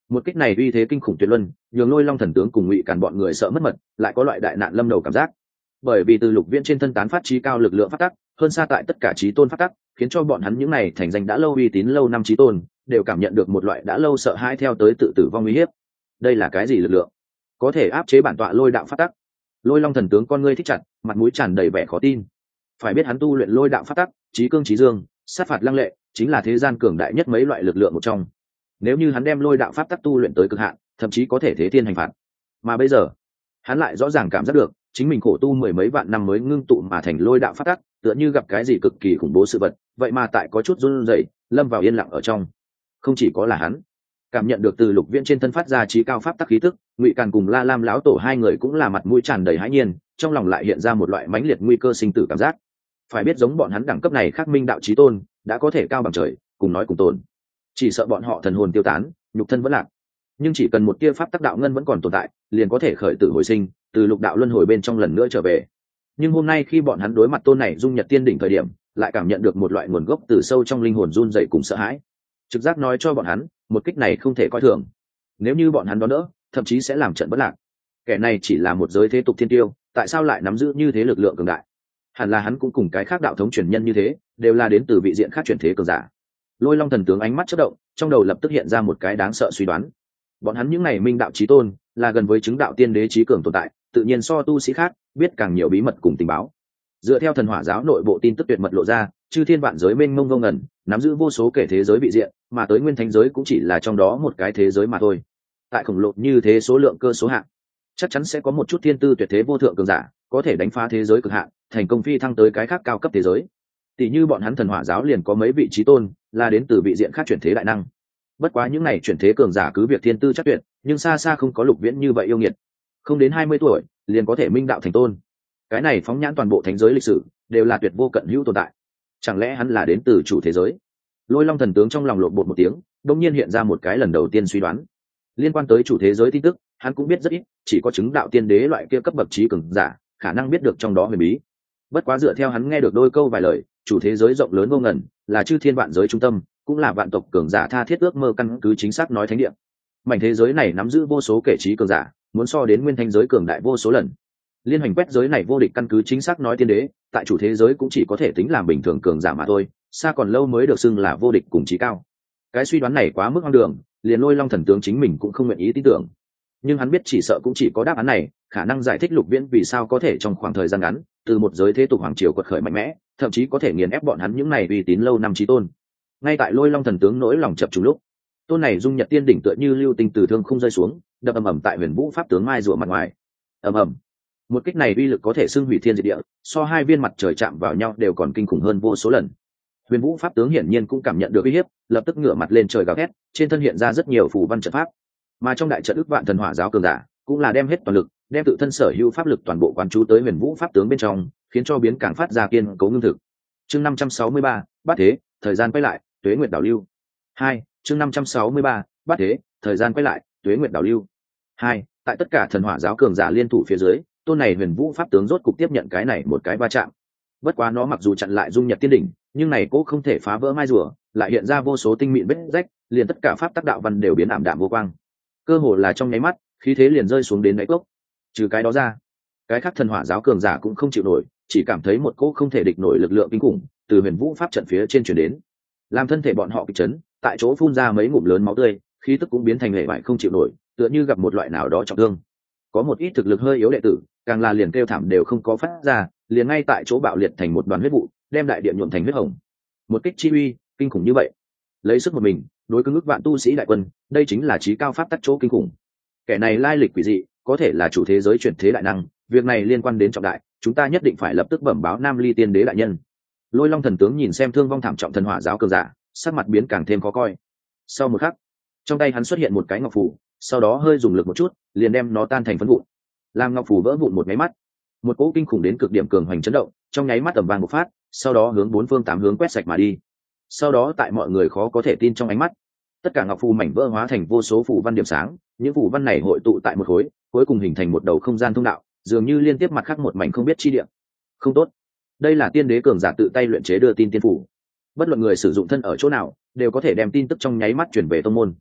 Một kích này uy thế kinh khủng tuyệt luân, nhường Lôi Long thần tướng cùng Ngụy Càn bọn người sợ mất mật, lại có loại đại nạn lâm đầu cảm giác. Bởi vì từ Lục Viễn trên thân tán phát trí cao lực lượng phát tắc, hơn xa tại tất cả trí tôn phát tắc, khiến cho bọn hắn những này thành danh đã lâu uy tín lâu năm trí tôn, đều cảm nhận được một loại đã lâu sợ hãi theo tới tự tử vong uy hiếp. Đây là cái gì lực lượng? Có thể áp chế bản tọa Lôi đạo phát tắc? Lôi Long thần tướng con ngươi thích chặt, mặt mũi tràn đầy vẻ khó tin. Phải biết hắn tu luyện Lôi đạo phát tắc, trí cương trí dương, sát phạt lăng lệ, chính là thế gian cường đại nhất mấy loại lực lượng một trong. Nếu như hắn đem Lôi đạo pháp tắc tu luyện tới cực hạn, thậm chí có thể thế thiên hành phạt. Mà bây giờ, hắn lại rõ ràng cảm giác được, chính mình khổ tu mười mấy vạn năm mới ngưng tụ mà thành Lôi đạo pháp tắc, tựa như gặp cái gì cực kỳ khủng bố sự vật, vậy mà tại có chút run rẩy, lâm vào yên lặng ở trong. Không chỉ có là hắn, cảm nhận được từ Lục Viễn trên thân phát ra trí cao pháp tắc khí tức, Ngụy Càn cùng La Lam lão tổ hai người cũng là mặt mũi tràn đầy hãi nhiên, trong lòng lại hiện ra một loại mãnh liệt nguy cơ sinh tử cảm giác. Phải biết giống bọn hắn đẳng cấp này khác minh đạo chí tôn, đã có thể cao bằng trời, cùng nói cùng tồn. Chỉ sợ bọn họ thần hồn tiêu tán, nhục thân vẫn lạc. Nhưng chỉ cần một tia pháp tắc đạo ngân vẫn còn tồn tại, liền có thể khởi tử hồi sinh, từ lục đạo luân hồi bên trong lần nữa trở về. Nhưng hôm nay khi bọn hắn đối mặt tôn này dung nhật tiên đỉnh thời điểm, lại cảm nhận được một loại nguồn gốc từ sâu trong linh hồn run rẩy cùng sợ hãi. Trực giác nói cho bọn hắn, một kích này không thể coi thường. Nếu như bọn hắn đón đỡ, thậm chí sẽ làm trận bất lạc. Kẻ này chỉ là một giới thế tục thiên tiêu, tại sao lại nắm giữ như thế lực lượng cường đại? Hẳn là hắn cũng cùng cái khác đạo thống truyền nhân như thế, đều là đến từ vị diện khác chuyển thế cường giả. Lôi Long thần tướng ánh mắt chớp động, trong đầu lập tức hiện ra một cái đáng sợ suy đoán. Bọn hắn những này minh đạo chí tôn, là gần với chứng đạo tiên đế chí cường tồn tại, tự nhiên so tu sĩ khác biết càng nhiều bí mật cùng tình báo. Dựa theo thần hỏa giáo nội bộ tin tức tuyệt mật lộ ra, chư thiên vạn giới mênh mông vô ngần, nắm giữ vô số kể thế giới vị diện, mà tới nguyên thánh giới cũng chỉ là trong đó một cái thế giới mà thôi. Tại khổng lồ như thế số lượng cơ số hạng, chắc chắn sẽ có một chút thiên tư tuyệt thế vô thượng cường giả, có thể đánh phá thế giới cực hạn, thành công phi thăng tới cái khác cao cấp thế giới. Tỷ như bọn hắn thần hỏa giáo liền có mấy vị chí tôn, là đến từ vị diện khác chuyển thế đại năng. Bất quá những này chuyển thế cường giả cứ việc thiên tư chắc tuyệt, nhưng xa xa không có Lục Viễn như vậy yêu nghiệt. Không đến hai mươi tuổi, liền có thể minh đạo thành tôn. Cái này phóng nhãn toàn bộ thánh giới lịch sử, đều là tuyệt vô cận hữu tồn tại. Chẳng lẽ hắn là đến từ chủ thế giới? Lôi Long thần tướng trong lòng lộn bột một tiếng, đột nhiên hiện ra một cái lần đầu tiên suy đoán. Liên quan tới chủ thế giới tin tức, hắn cũng biết rất ít, chỉ có chứng đạo tiên đế loại kia cấp bậc trí cường giả, khả năng biết được trong đó huyền bí. Bất quá dựa theo hắn nghe được đôi câu vài lời, chủ thế giới rộng lớn vô ngần, là chư thiên vạn giới trung tâm, cũng là vạn tộc cường giả tha thiết ước mơ căn cứ chính xác nói thánh địa. Mảnh thế giới này nắm giữ vô số kẻ trí cường giả, muốn so đến nguyên thanh giới cường đại vô số lần. Liên hành quét giới này vô địch căn cứ chính xác nói tiên đế, tại chủ thế giới cũng chỉ có thể tính làm bình thường cường giả mà thôi, xa còn lâu mới được xưng là vô địch cùng trí cao. Cái suy đoán này quá mức hoang đường, liền Lôi Long thần tướng chính mình cũng không nguyện ý tin tưởng. Nhưng hắn biết chỉ sợ cũng chỉ có đáp án này khả năng giải thích Lục Viễn vì sao có thể trong khoảng thời gian ngắn từ một giới thế tục hoàng triều quật khởi mạnh mẽ, thậm chí có thể nghiền ép bọn hắn những này uy tín lâu năm chí tôn. Ngay tại Lôi Long thần tướng nỗi lòng chập trùng lúc, tôn này dung nhật tiên đỉnh tựa như lưu tinh từ thương không rơi xuống, đập ầm ầm tại Huyền Vũ pháp tướng mai rùa mặt ngoài. Ầm ầm, một kích này uy lực có thể xưng hủy thiên diệt địa, so hai viên mặt trời chạm vào nhau đều còn kinh khủng hơn vô số lần. Huyền Vũ pháp tướng hiển nhiên cũng cảm nhận được uy hiếp, lập tức ngửa mặt lên trời gào thét, trên thân hiện ra rất nhiều phù văn trận pháp. Mà trong đại trận ức vạn thần hỏa giáo cường giả cũng là đem hết toàn lực, đem tự thân sở hữu pháp lực toàn bộ quán chú tới Huyền Vũ pháp tướng bên trong, khiến cho biến càng phát ra kiên cố ngưng thực. Chương năm trăm sáu mươi ba, bát thế, thời gian quay lại, tuế nguyệt đảo lưu. Hai, chương năm trăm sáu mươi ba, bát thế, thời gian quay lại, tuế nguyệt đảo lưu. Hai, tại tất cả thần hỏa giáo cường giả liên thủ phía dưới, tôn này Huyền Vũ pháp tướng rốt cục tiếp nhận cái này một cái va chạm. Bất quá nó mặc dù chặn lại dung nhật tiên đỉnh, nhưng này cũng không thể phá vỡ mai rùa, lại hiện ra vô số tinh mịn vết rách, liền tất cả pháp tắc đạo văn đều biến ảm đạm vô quang. Cơ hồ là trong nháy mắt, khí thế liền rơi xuống đến đáy cốc. Trừ cái đó ra, cái khác thần hỏa giáo cường giả cũng không chịu nổi, chỉ cảm thấy một cỗ không thể địch nổi lực lượng kinh khủng từ Huyền Vũ pháp trận phía trên truyền đến, làm thân thể bọn họ kịch chấn, tại chỗ phun ra mấy ngụm lớn máu tươi, khí tức cũng biến thành lệ bại không chịu nổi, tựa như gặp một loại nào đó trọng thương. Có một ít thực lực hơi yếu đệ tử, càng là liền kêu thảm đều không có phát ra, liền ngay tại chỗ bạo liệt thành một đoàn huyết vụ, đem đại địa nhuộm thành huyết hồng. Một kích chi uy kinh khủng như vậy, lấy sức một mình đối cứng ức vạn tu sĩ đại quân, đây chính là chí cao pháp tắc chỗ kinh khủng. Kẻ này lai lịch quỷ dị, có thể là chủ thế giới chuyển thế đại năng, việc này liên quan đến trọng đại, chúng ta nhất định phải lập tức bẩm báo Nam Ly tiên đế đại nhân. Lôi Long thần tướng nhìn xem thương vong thảm trọng thần hỏa giáo cường giả, sắc mặt biến càng thêm khó coi. Sau một khắc, trong tay hắn xuất hiện một cái ngọc phù, sau đó hơi dùng lực một chút, liền đem nó tan thành phấn vụn. Làm ngọc phù vỡ vụn một máy mắt, một cỗ kinh khủng đến cực điểm cường hoành chấn động, trong nháy mắt tầm vang một phát, sau đó hướng bốn phương tám hướng quét sạch mà đi. Sau đó tại mọi người khó có thể tin trong ánh mắt, tất cả ngọc phù mảnh vỡ hóa thành vô số phù văn điểm sáng, những phù văn này hội tụ tại một khối, cuối cùng hình thành một đầu không gian thông đạo, dường như liên tiếp mặt khác một mảnh không biết chi địa. Không tốt, đây là tiên đế cường giả tự tay luyện chế đưa tin tiên phủ. Bất luận người sử dụng thân ở chỗ nào, đều có thể đem tin tức trong nháy mắt chuyển về tông môn.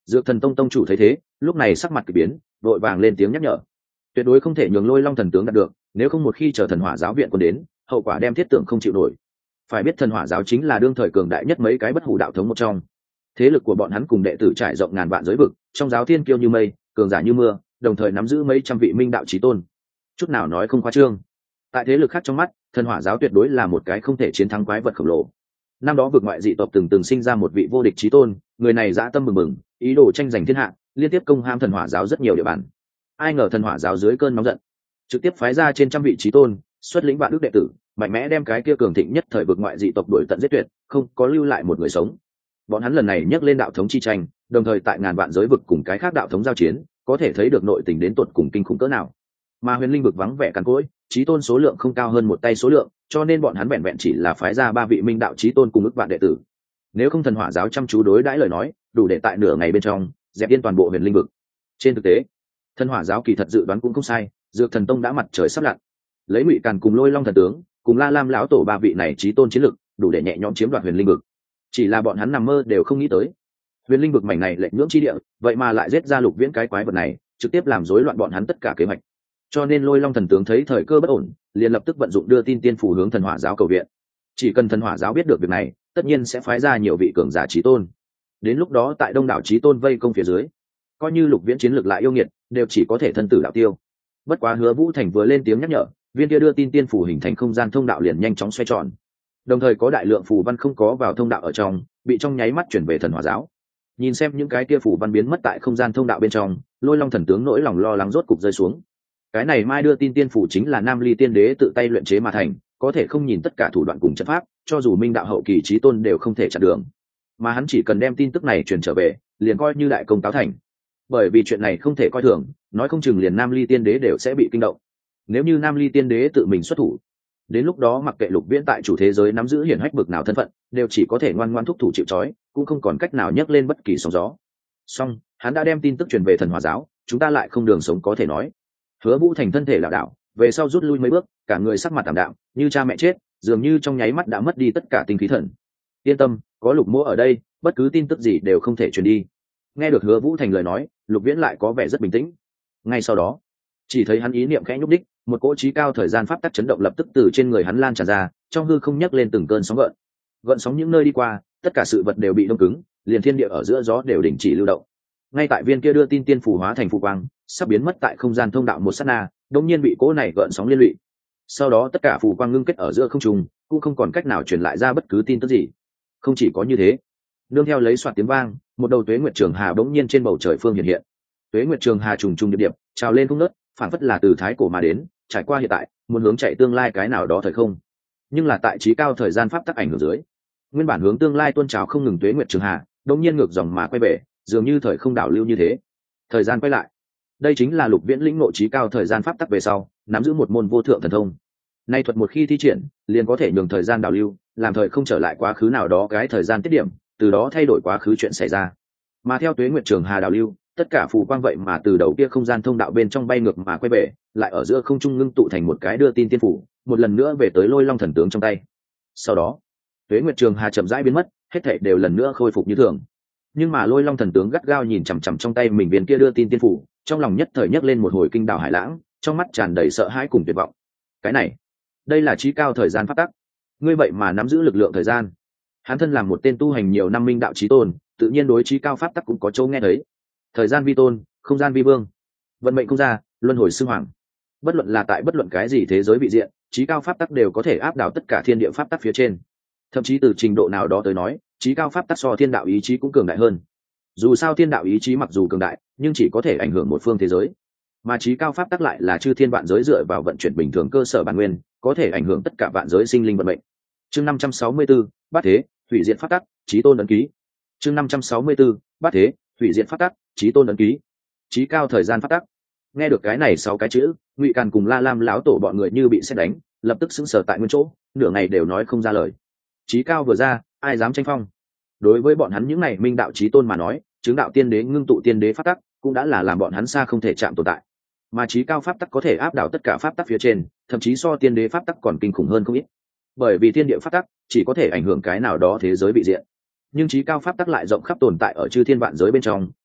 Dược Thần Tông tông chủ thấy thế, lúc này sắc mặt kỳ biến, vội vàng lên tiếng nhắc nhở. Tuyệt đối không thể nhường Lôi Long thần tướng đạt được, nếu không một khi chờ Thần Hỏa giáo viện quân đến, hậu quả đem thiết tưởng không chịu nổi. Phải biết Thần Hỏa giáo chính là đương thời cường đại nhất mấy cái bất hủ đạo thống một trong. Thế lực của bọn hắn cùng đệ tử trải rộng ngàn vạn giới vực, trong giáo thiên kiêu như mây, cường giả như mưa, đồng thời nắm giữ mấy trăm vị minh đạo chí tôn. Chút nào nói không khoa trương. Tại thế lực khác trong mắt, Thần Hỏa giáo tuyệt đối là một cái không thể chiến thắng quái vật khổng lồ. Năm đó vực ngoại dị tộc từng từng sinh ra một vị vô địch chí tôn, người này dã tâm mừng mừng, ý đồ tranh giành thiên hạ, liên tiếp công hãm Thần Hỏa giáo rất nhiều địa bàn. Ai ngờ Thần Hỏa giáo dưới cơn nóng giận, trực tiếp phái ra trên trăm vị chí tôn, xuất lĩnh vạn đức đệ tử, mạnh mẽ đem cái kia cường thịnh nhất thời vực ngoại dị tộc đuổi tận giết tuyệt, không có lưu lại một người sống. Bọn hắn lần này nhắc lên đạo thống chi tranh, đồng thời tại ngàn vạn giới vực cùng cái khác đạo thống giao chiến, có thể thấy được nội tình đến tột cùng kinh khủng cỡ nào. Mà huyền linh vực vắng vẻ cằn cỗi, chí tôn số lượng không cao hơn một tay số lượng, cho nên bọn hắn vẹn vẹn chỉ là phái ra ba vị minh đạo chí tôn cùng ức vạn đệ tử. Nếu không Thần Hỏa giáo chăm chú đối đãi lời nói, đủ để tại nửa ngày bên trong dẹp yên toàn bộ huyền linh vực. Trên thực tế, Thần Hỏa giáo kỳ thật dự đoán cũng không sai, Dược Thần Tông đã mặt trời sắp lặn, lấy Ngụy Càn cùng Lôi Long thần tướng, cùng La Lam lão tổ ba vị này chí tôn chiến lực, đủ để nhẹ nhõm chiếm đoạt huyền linh vực. Chỉ là bọn hắn nằm mơ đều không nghĩ tới, huyền linh vực mảnh này lệch nhưỡng chi địa, vậy mà lại giết ra Lục Viễn cái quái vật này, trực tiếp làm rối loạn bọn hắn tất cả kế hoạch. Cho nên Lôi Long thần tướng thấy thời cơ bất ổn, liền lập tức vận dụng đưa tin tiên phủ hướng Thần Hỏa giáo cầu viện. Chỉ cần Thần Hỏa giáo biết được việc này, tất nhiên sẽ phái ra nhiều vị cường giả chí tôn. Đến lúc đó tại đông đảo chí tôn vây công phía dưới, coi như Lục Viễn chiến lược lại yêu nghiệt, đều chỉ có thể thân tử đạo tiêu. Bất quá Hứa Vũ Thành vừa lên tiếng nhắc nhở, viên kia đưa tin tiên phủ hình thành không gian thông đạo liền nhanh chóng xoay tròn. Đồng thời có đại lượng phù văn không có vào thông đạo ở trong, bị trong nháy mắt chuyển về Thần Hỏa giáo. Nhìn xem những cái kia phù văn biến mất tại không gian thông đạo bên trong, Lôi Long thần tướng nỗi lòng lo lắng rốt cục rơi xuống. Cái này mai đưa tin tiên phủ chính là Nam Ly tiên đế tự tay luyện chế mà thành, có thể không nhìn tất cả thủ đoạn cùng trận pháp, cho dù minh đạo hậu kỳ chí tôn đều không thể chặn đường. Mà hắn chỉ cần đem tin tức này truyền trở về, liền coi như đại công cáo thành. Bởi vì chuyện này không thể coi thường, nói không chừng liền Nam Ly tiên đế đều sẽ bị kinh động. Nếu như Nam Ly tiên đế tự mình xuất thủ, đến lúc đó mặc kệ Lục Viễn tại chủ thế giới nắm giữ hiển hách bực nào thân phận, đều chỉ có thể ngoan ngoãn thúc thủ chịu trói, cũng không còn cách nào nhấc lên bất kỳ sóng gió. Song hắn đã đem tin tức truyền về Thần Hỏa giáo, chúng ta lại không đường sống có thể nói. Hứa Vũ Thành thân thể lảo đảo, về sau rút lui mấy bước, cả người sắc mặt tạm đạm, như cha mẹ chết, dường như trong nháy mắt đã mất đi tất cả tinh khí thần. Yên tâm, có Lục Mỗ ở đây, bất cứ tin tức gì đều không thể truyền đi. Nghe được Hứa Vũ Thành lời nói, Lục Viễn lại có vẻ rất bình tĩnh. Ngay sau đó, chỉ thấy hắn ý niệm khẽ nhúc đích, một cỗ trí cao thời gian pháp tắc chấn động lập tức từ trên người hắn lan tràn ra, trong hư không nhấc lên từng cơn sóng gợn. Gợn sóng những nơi đi qua, tất cả sự vật đều bị đông cứng, liền thiên địa ở giữa gió đều đình chỉ lưu động. Ngay tại viên kia đưa tin tiên phủ hóa thành phù quang, sắp biến mất tại không gian thông đạo một sát na, đột nhiên bị cỗ này gợn sóng liên lụy. Sau đó tất cả phù quang ngưng kết ở giữa không trung, cũng không còn cách nào truyền lại ra bất cứ tin tức gì. Không chỉ có như thế, nương theo lấy soạt tiếng vang, một đầu Tuế Nguyệt Trường Hà bỗng nhiên trên bầu trời phương hiện hiện. Tuế Nguyệt Trường Hà trùng trùng điệp điệp, trào lên không ngớt, phản phất là từ thái cổ mà đến, trải qua hiện tại, muốn hướng chạy tương lai cái nào đó thời không. Nhưng là tại trí cao thời gian pháp tắc ảnh hưởng dưới, nguyên bản hướng tương lai tuôn trào không ngừng Tuế Nguyệt Trường Hà, đột nhiên ngược dòng mà quay về, dường như thời không đảo lưu như thế. Thời gian quay lại. Đây chính là Lục Viễn lĩnh ngộ trí cao thời gian pháp tắc về sau, nắm giữ một môn vô thượng thần thông. Nay thuật một khi thi triển, liền có thể nhường thời gian đảo lưu, làm thời không trở lại quá khứ nào đó cái thời gian tiết điểm, từ đó thay đổi quá khứ chuyện xảy ra. Mà theo Tuế Nguyệt Trường Hà đảo lưu, tất cả phù quang vậy mà từ đầu kia không gian thông đạo bên trong bay ngược mà quay về, lại ở giữa không trung ngưng tụ thành một cái đưa tin tiên phủ, một lần nữa về tới Lôi Long thần tướng trong tay. Sau đó, Tuế Nguyệt Trường Hà chậm rãi biến mất, hết thảy đều lần nữa khôi phục như thường. Nhưng mà Lôi Long thần tướng gắt gao nhìn chằm chằm trong tay mình viên kia đưa tin tiên phủ, trong lòng nhất thời nhấc lên một hồi kinh đảo hải lãng, trong mắt tràn đầy sợ hãi cùng tuyệt vọng. Cái này, đây là trí cao thời gian pháp tắc. Ngươi vậy mà nắm giữ lực lượng thời gian. Hắn thân làm một tên tu hành nhiều năm minh đạo chí tôn, tự nhiên đối trí cao pháp tắc cũng có chỗ nghe thấy. Thời gian vi tôn, không gian vi vương, vận mệnh không ra, luân hồi sư hoàng. Bất luận là tại bất luận cái gì thế giới vị diện, trí cao pháp tắc đều có thể áp đảo tất cả thiên địa pháp tắc phía trên. Thậm chí từ trình độ nào đó tới nói, trí cao pháp tắc so thiên đạo ý chí cũng cường đại hơn. Dù sao thiên đạo ý chí mặc dù cường đại, nhưng chỉ có thể ảnh hưởng một phương thế giới, mà trí cao pháp tắc lại là chư thiên vạn giới dựa vào vận chuyển bình thường cơ sở bản nguyên, có thể ảnh hưởng tất cả vạn giới sinh linh vận mệnh. Chương năm trăm sáu mươi 564, Bát Thế, hủy diệt pháp tắc, chí tôn ấn ký. Chương năm trăm sáu mươi 564, Bát Thế, hủy diệt pháp tắc, chí tôn ấn ký. Chí cao thời gian pháp tắc. Nghe được cái này sau cái chữ, Ngụy Càn cùng La Lam lão tổ bọn người như bị sét đánh, lập tức sững sờ tại nguyên chỗ, nửa ngày đều nói không ra lời. Chí cao vừa ra, ai dám tranh phong? Đối với bọn hắn những này minh đạo chí tôn mà nói, chứng đạo tiên đế ngưng tụ tiên đế pháp tắc, cũng đã là làm bọn hắn xa không thể chạm tồn tại. Mà chí cao pháp tắc có thể áp đảo tất cả pháp tắc phía trên, thậm chí so tiên đế pháp tắc còn kinh khủng hơn không ít. Bởi vì thiên địa pháp tắc chỉ có thể ảnh hưởng cái nào đó thế giới vị diện, nhưng chí cao pháp tắc lại rộng khắp tồn tại ở chư thiên vạn giới bên trong,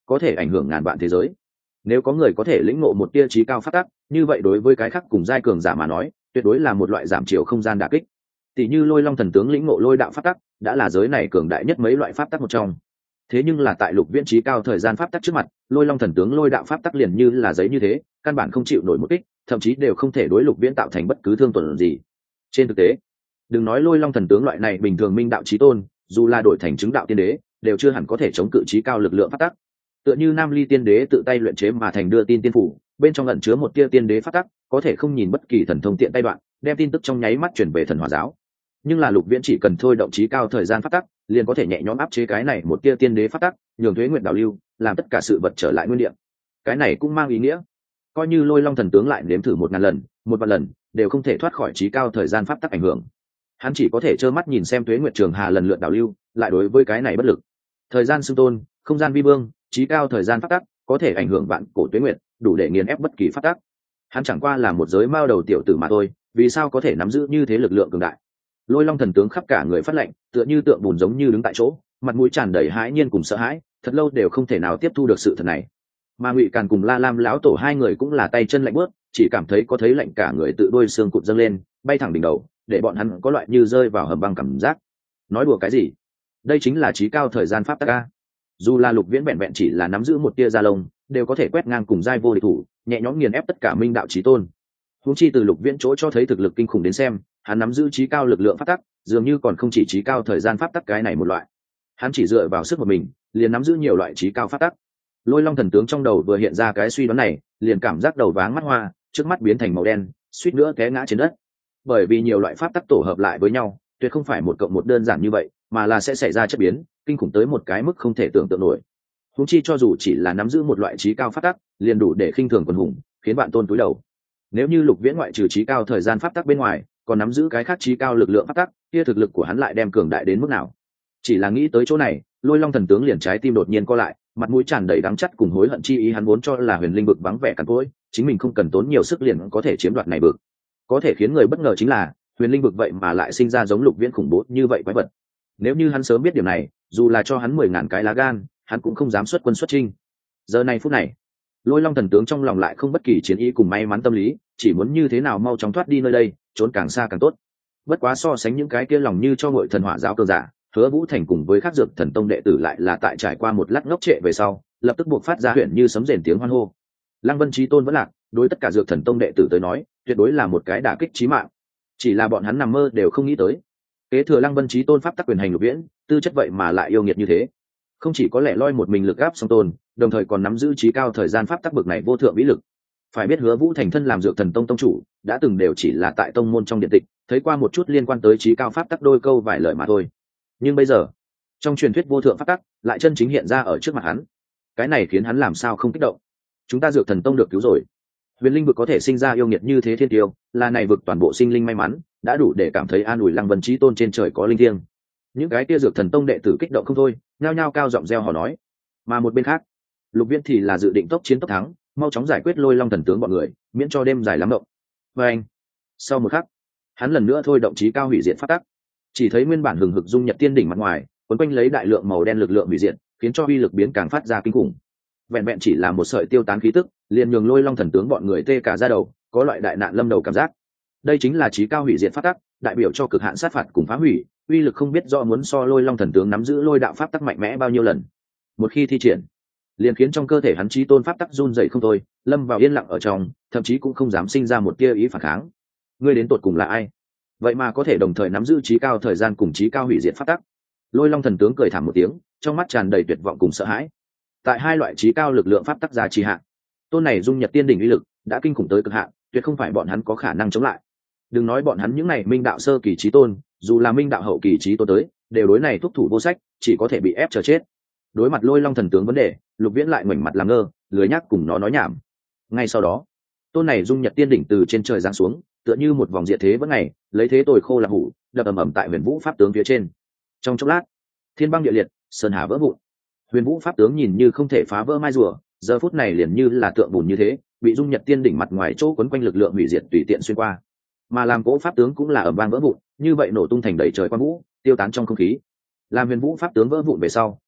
có thể ảnh hưởng ngàn vạn thế giới. Nếu có người có thể lĩnh ngộ một tia trí cao pháp tắc, như vậy đối với cái khác cùng giai cường giả mà nói tuyệt đối là một loại giảm chiều không gian đả kích. Tỷ như lôi long thần tướng lĩnh ngộ lôi đạo pháp tắc đã là giới này cường đại nhất mấy loại pháp tắc một trong. Thế nhưng là tại lục viễn trí cao thời gian pháp tắc trước mặt, lôi long thần tướng lôi đạo pháp tắc liền như là giấy như thế, căn bản không chịu nổi một kích, thậm chí đều không thể đối lục viễn tạo thành bất cứ thương tổn gì. Trên thực tế, đừng nói lôi long thần tướng loại này bình thường minh đạo chí tôn, dù là đổi thành chứng đạo tiên đế đều chưa hẳn có thể chống cự trí cao lực lượng pháp tắc. Tựa như nam ly tiên đế tự tay luyện chế mà thành đưa tin tiên phủ, bên trong ẩn chứa một tia tiên đế pháp tắc, có thể không nhìn bất kỳ thần thông tiện tay đoạn, đem tin tức trong nháy mắt chuyển về thần hỏa giáo. Nhưng là lục viễn chỉ cần thôi động trí cao thời gian pháp tắc, liền có thể nhẹ nhõm áp chế cái này một tia tiên đế pháp tắc, nhường thuế nguyện đảo lưu, làm tất cả sự vật trở lại nguyên điểm. Cái này cũng mang ý nghĩa, coi như lôi long thần tướng lại nếm thử một ngàn lần một vạn lần đều không thể thoát khỏi trí cao thời gian pháp tắc ảnh hưởng. Hắn chỉ có thể trơ mắt nhìn xem thuế nguyệt trường hà lần lượt đảo lưu, lại đối với cái này bất lực. Thời gian xưng tôn, không gian vi vương, trí cao thời gian pháp tắc có thể ảnh hưởng vạn cổ tuế nguyệt, đủ để nghiền ép bất kỳ pháp tắc. Hắn chẳng qua là một giới mao đầu tiểu tử mà thôi, vì sao có thể nắm giữ như thế lực lượng cường đại? Lôi long thần tướng khắp cả người phát lạnh, tựa như tượng bùn giống như đứng tại chỗ, mặt mũi tràn đầy hãi nhiên cùng sợ hãi, thật lâu đều không thể nào tiếp thu được sự thật này. Mà Ngụy Càn cùng La Lam lão tổ hai người cũng là tay chân lạnh buốt, chỉ cảm thấy có thấy lạnh cả người tự đôi xương cụt dâng lên, bay thẳng đỉnh đầu, để bọn hắn có loại như rơi vào hầm băng cảm giác. Nói đùa cái gì? Đây chính là trí cao thời gian pháp tắc a. Dù là lục viễn vẹn vẹn chỉ là nắm giữ một tia da lông, đều có thể quét ngang cùng giai vô địch thủ, nhẹ nhõm nghiền ép tất cả minh đạo chí tôn. Huống chi từ lục viễn chỗ cho thấy thực lực kinh khủng đến xem, hắn nắm giữ trí cao lực lượng pháp tắc, dường như còn không chỉ trí cao thời gian pháp tắc cái này một loại. Hắn chỉ dựa vào sức một mình, liền nắm giữ nhiều loại trí cao pháp tắc. Lôi long thần tướng trong đầu vừa hiện ra cái suy đoán này, liền cảm giác đầu váng mắt hoa, trước mắt biến thành màu đen, suýt nữa té ngã trên đất. Bởi vì nhiều loại pháp tắc tổ hợp lại với nhau, tuyệt không phải một cộng một đơn giản như vậy, mà là sẽ xảy ra chất biến, kinh khủng tới một cái mức không thể tưởng tượng nổi. Huống chi cho dù chỉ là nắm giữ một loại trí cao pháp tắc, liền đủ để khinh thường quần hùng, khiến bạn tôn túi đầu. Nếu như lục viễn ngoại trừ trí cao thời gian pháp tắc bên ngoài, còn nắm giữ cái khác trí cao lực lượng pháp tắc, kia thực lực của hắn lại đem cường đại đến mức nào? Chỉ là nghĩ tới chỗ này, lôi long thần tướng liền trái tim đột nhiên co lại, mặt mũi tràn đầy đắng chắt cùng hối hận chi ý. Hắn vốn cho là huyền linh vực vắng vẻ cằn cỗi, chính mình không cần tốn nhiều sức liền có thể chiếm đoạt này vực. Có thể khiến người bất ngờ chính là huyền linh vực vậy mà lại sinh ra giống lục viễn khủng bố như vậy quái vật. Nếu như hắn sớm biết điểm này, dù là cho hắn mười ngàn cái lá gan, hắn cũng không dám xuất quân xuất chinh. Giờ này phút này, lôi long thần tướng trong lòng lại không bất kỳ chiến ý cùng may mắn tâm lý, chỉ muốn như thế nào mau chóng thoát đi nơi đây, trốn càng xa càng tốt. Bất quá so sánh những cái kia lòng như cho ngội thần hỏa giáo cơ giả, Hứa Vũ Thành cùng với các dược thần tông đệ tử lại là tại trải qua một lát ngốc trệ về sau, lập tức buộc phát ra huyện như sấm rền tiếng hoan hô. Lăng Vân Chí Tôn vẫn lạc, đối tất cả dược thần tông đệ tử tới nói, tuyệt đối là một cái đả kích chí mạng. Chỉ là bọn hắn nằm mơ đều không nghĩ tới, kế thừa Lăng Vân Chí Tôn pháp tắc quyền hành lục viễn, tư chất vậy mà lại yêu nghiệt như thế. Không chỉ có lẻ loi một mình lực áp song tôn, đồng thời còn nắm giữ trí cao thời gian pháp tắc bực này vô thượng vĩ lực. Phải biết Hứa Vũ Thành thân làm dược thần tông tông chủ, đã từng đều chỉ là tại tông môn trong điện tịch thấy qua một chút liên quan tới trí cao pháp tắc đôi câu vài lời mà thôi. Nhưng bây giờ, trong truyền thuyết vô thượng pháp tắc lại chân chính hiện ra ở trước mặt hắn. Cái này khiến hắn làm sao không kích động. Chúng ta dược thần tông được cứu rồi. Huyền linh vực có thể sinh ra yêu nghiệt như thế thiên tiêu, là này vực toàn bộ sinh linh may mắn, đã đủ để cảm thấy an ủi. Lăng Vân Chí Tôn trên trời có linh thiêng. Những cái kia dược thần tông đệ tử kích động không thôi, nhao nhao cao giọng reo hò nói. Mà một bên khác, Lục Viễn thì là dự định tốc chiến tốc thắng, mau chóng giải quyết Lôi Long thần tướng bọn người, miễn cho đêm dài lắm động. Và anh, sau một khắc, hắn lần nữa thôi động chí cao hủy diệt pháp tắc. Chỉ thấy nguyên bản hừng hực dung nhật tiên đỉnh mặt ngoài, quấn quanh lấy đại lượng màu đen lực lượng hủy diệt, khiến cho uy lực biến càng phát ra kinh khủng. Vẹn vẹn chỉ là một sợi tiêu tán khí tức, liền nhường Lôi Long thần tướng bọn người tê cả da đầu, có loại đại nạn lâm đầu cảm giác. Đây chính là chí cao hủy diệt pháp tắc, đại biểu cho cực hạn sát phạt cùng phá hủy, uy lực không biết rõ muốn so Lôi Long thần tướng nắm giữ lôi đạo pháp tắc mạnh mẽ bao nhiêu lần. Một khi thi triển, liền khiến trong cơ thể hắn chí tôn pháp tắc run rẩy không thôi, lâm vào yên lặng ở trong, thậm chí cũng không dám sinh ra một tia ý phản kháng. Ngươi đến tột cùng là ai? Vậy mà có thể đồng thời nắm giữ chí cao thời gian cùng chí cao hủy diệt pháp tắc. Lôi Long thần tướng cười thảm một tiếng, trong mắt tràn đầy tuyệt vọng cùng sợ hãi. Tại hai loại chí cao lực lượng pháp tắc gia trì hạn, tôn này dung nhật tiên đỉnh uy lực đã kinh khủng tới cực hạn, tuyệt không phải bọn hắn có khả năng chống lại. Đừng nói bọn hắn những này minh đạo sơ kỳ chí tôn, dù là minh đạo hậu kỳ chí tôn tới, đều đối này thúc thủ vô sách, chỉ có thể bị ép chờ chết. Đối mặt Lôi Long thần tướng vấn đề, Lục Viễn lại ngoảnh mặt làm ngơ, lười nhắc cùng nó nói nhảm. Ngay sau đó, tôn này dung nhật tiên đỉnh từ trên trời giáng xuống, tựa như một vòng diệt thế vẫn ngày, lấy thế tồi khô là hủ, đập ầm ầm tại Huyền Vũ pháp tướng phía trên. Trong chốc lát, thiên băng địa liệt, sơn hà vỡ vụn. Huyền Vũ pháp tướng nhìn như không thể phá vỡ mai rùa, giờ phút này liền như là tượng bùn như thế, bị dung nhật tiên đỉnh mặt ngoài chỗ quấn quanh lực lượng hủy diệt tùy tiện xuyên qua. Mà làm cỗ pháp tướng cũng là ầm vang vỡ vụn, như vậy nổ tung thành đầy trời quang vũ, tiêu tán trong không khí. Làm Huyền Vũ pháp tướng vỡ vụn về sau,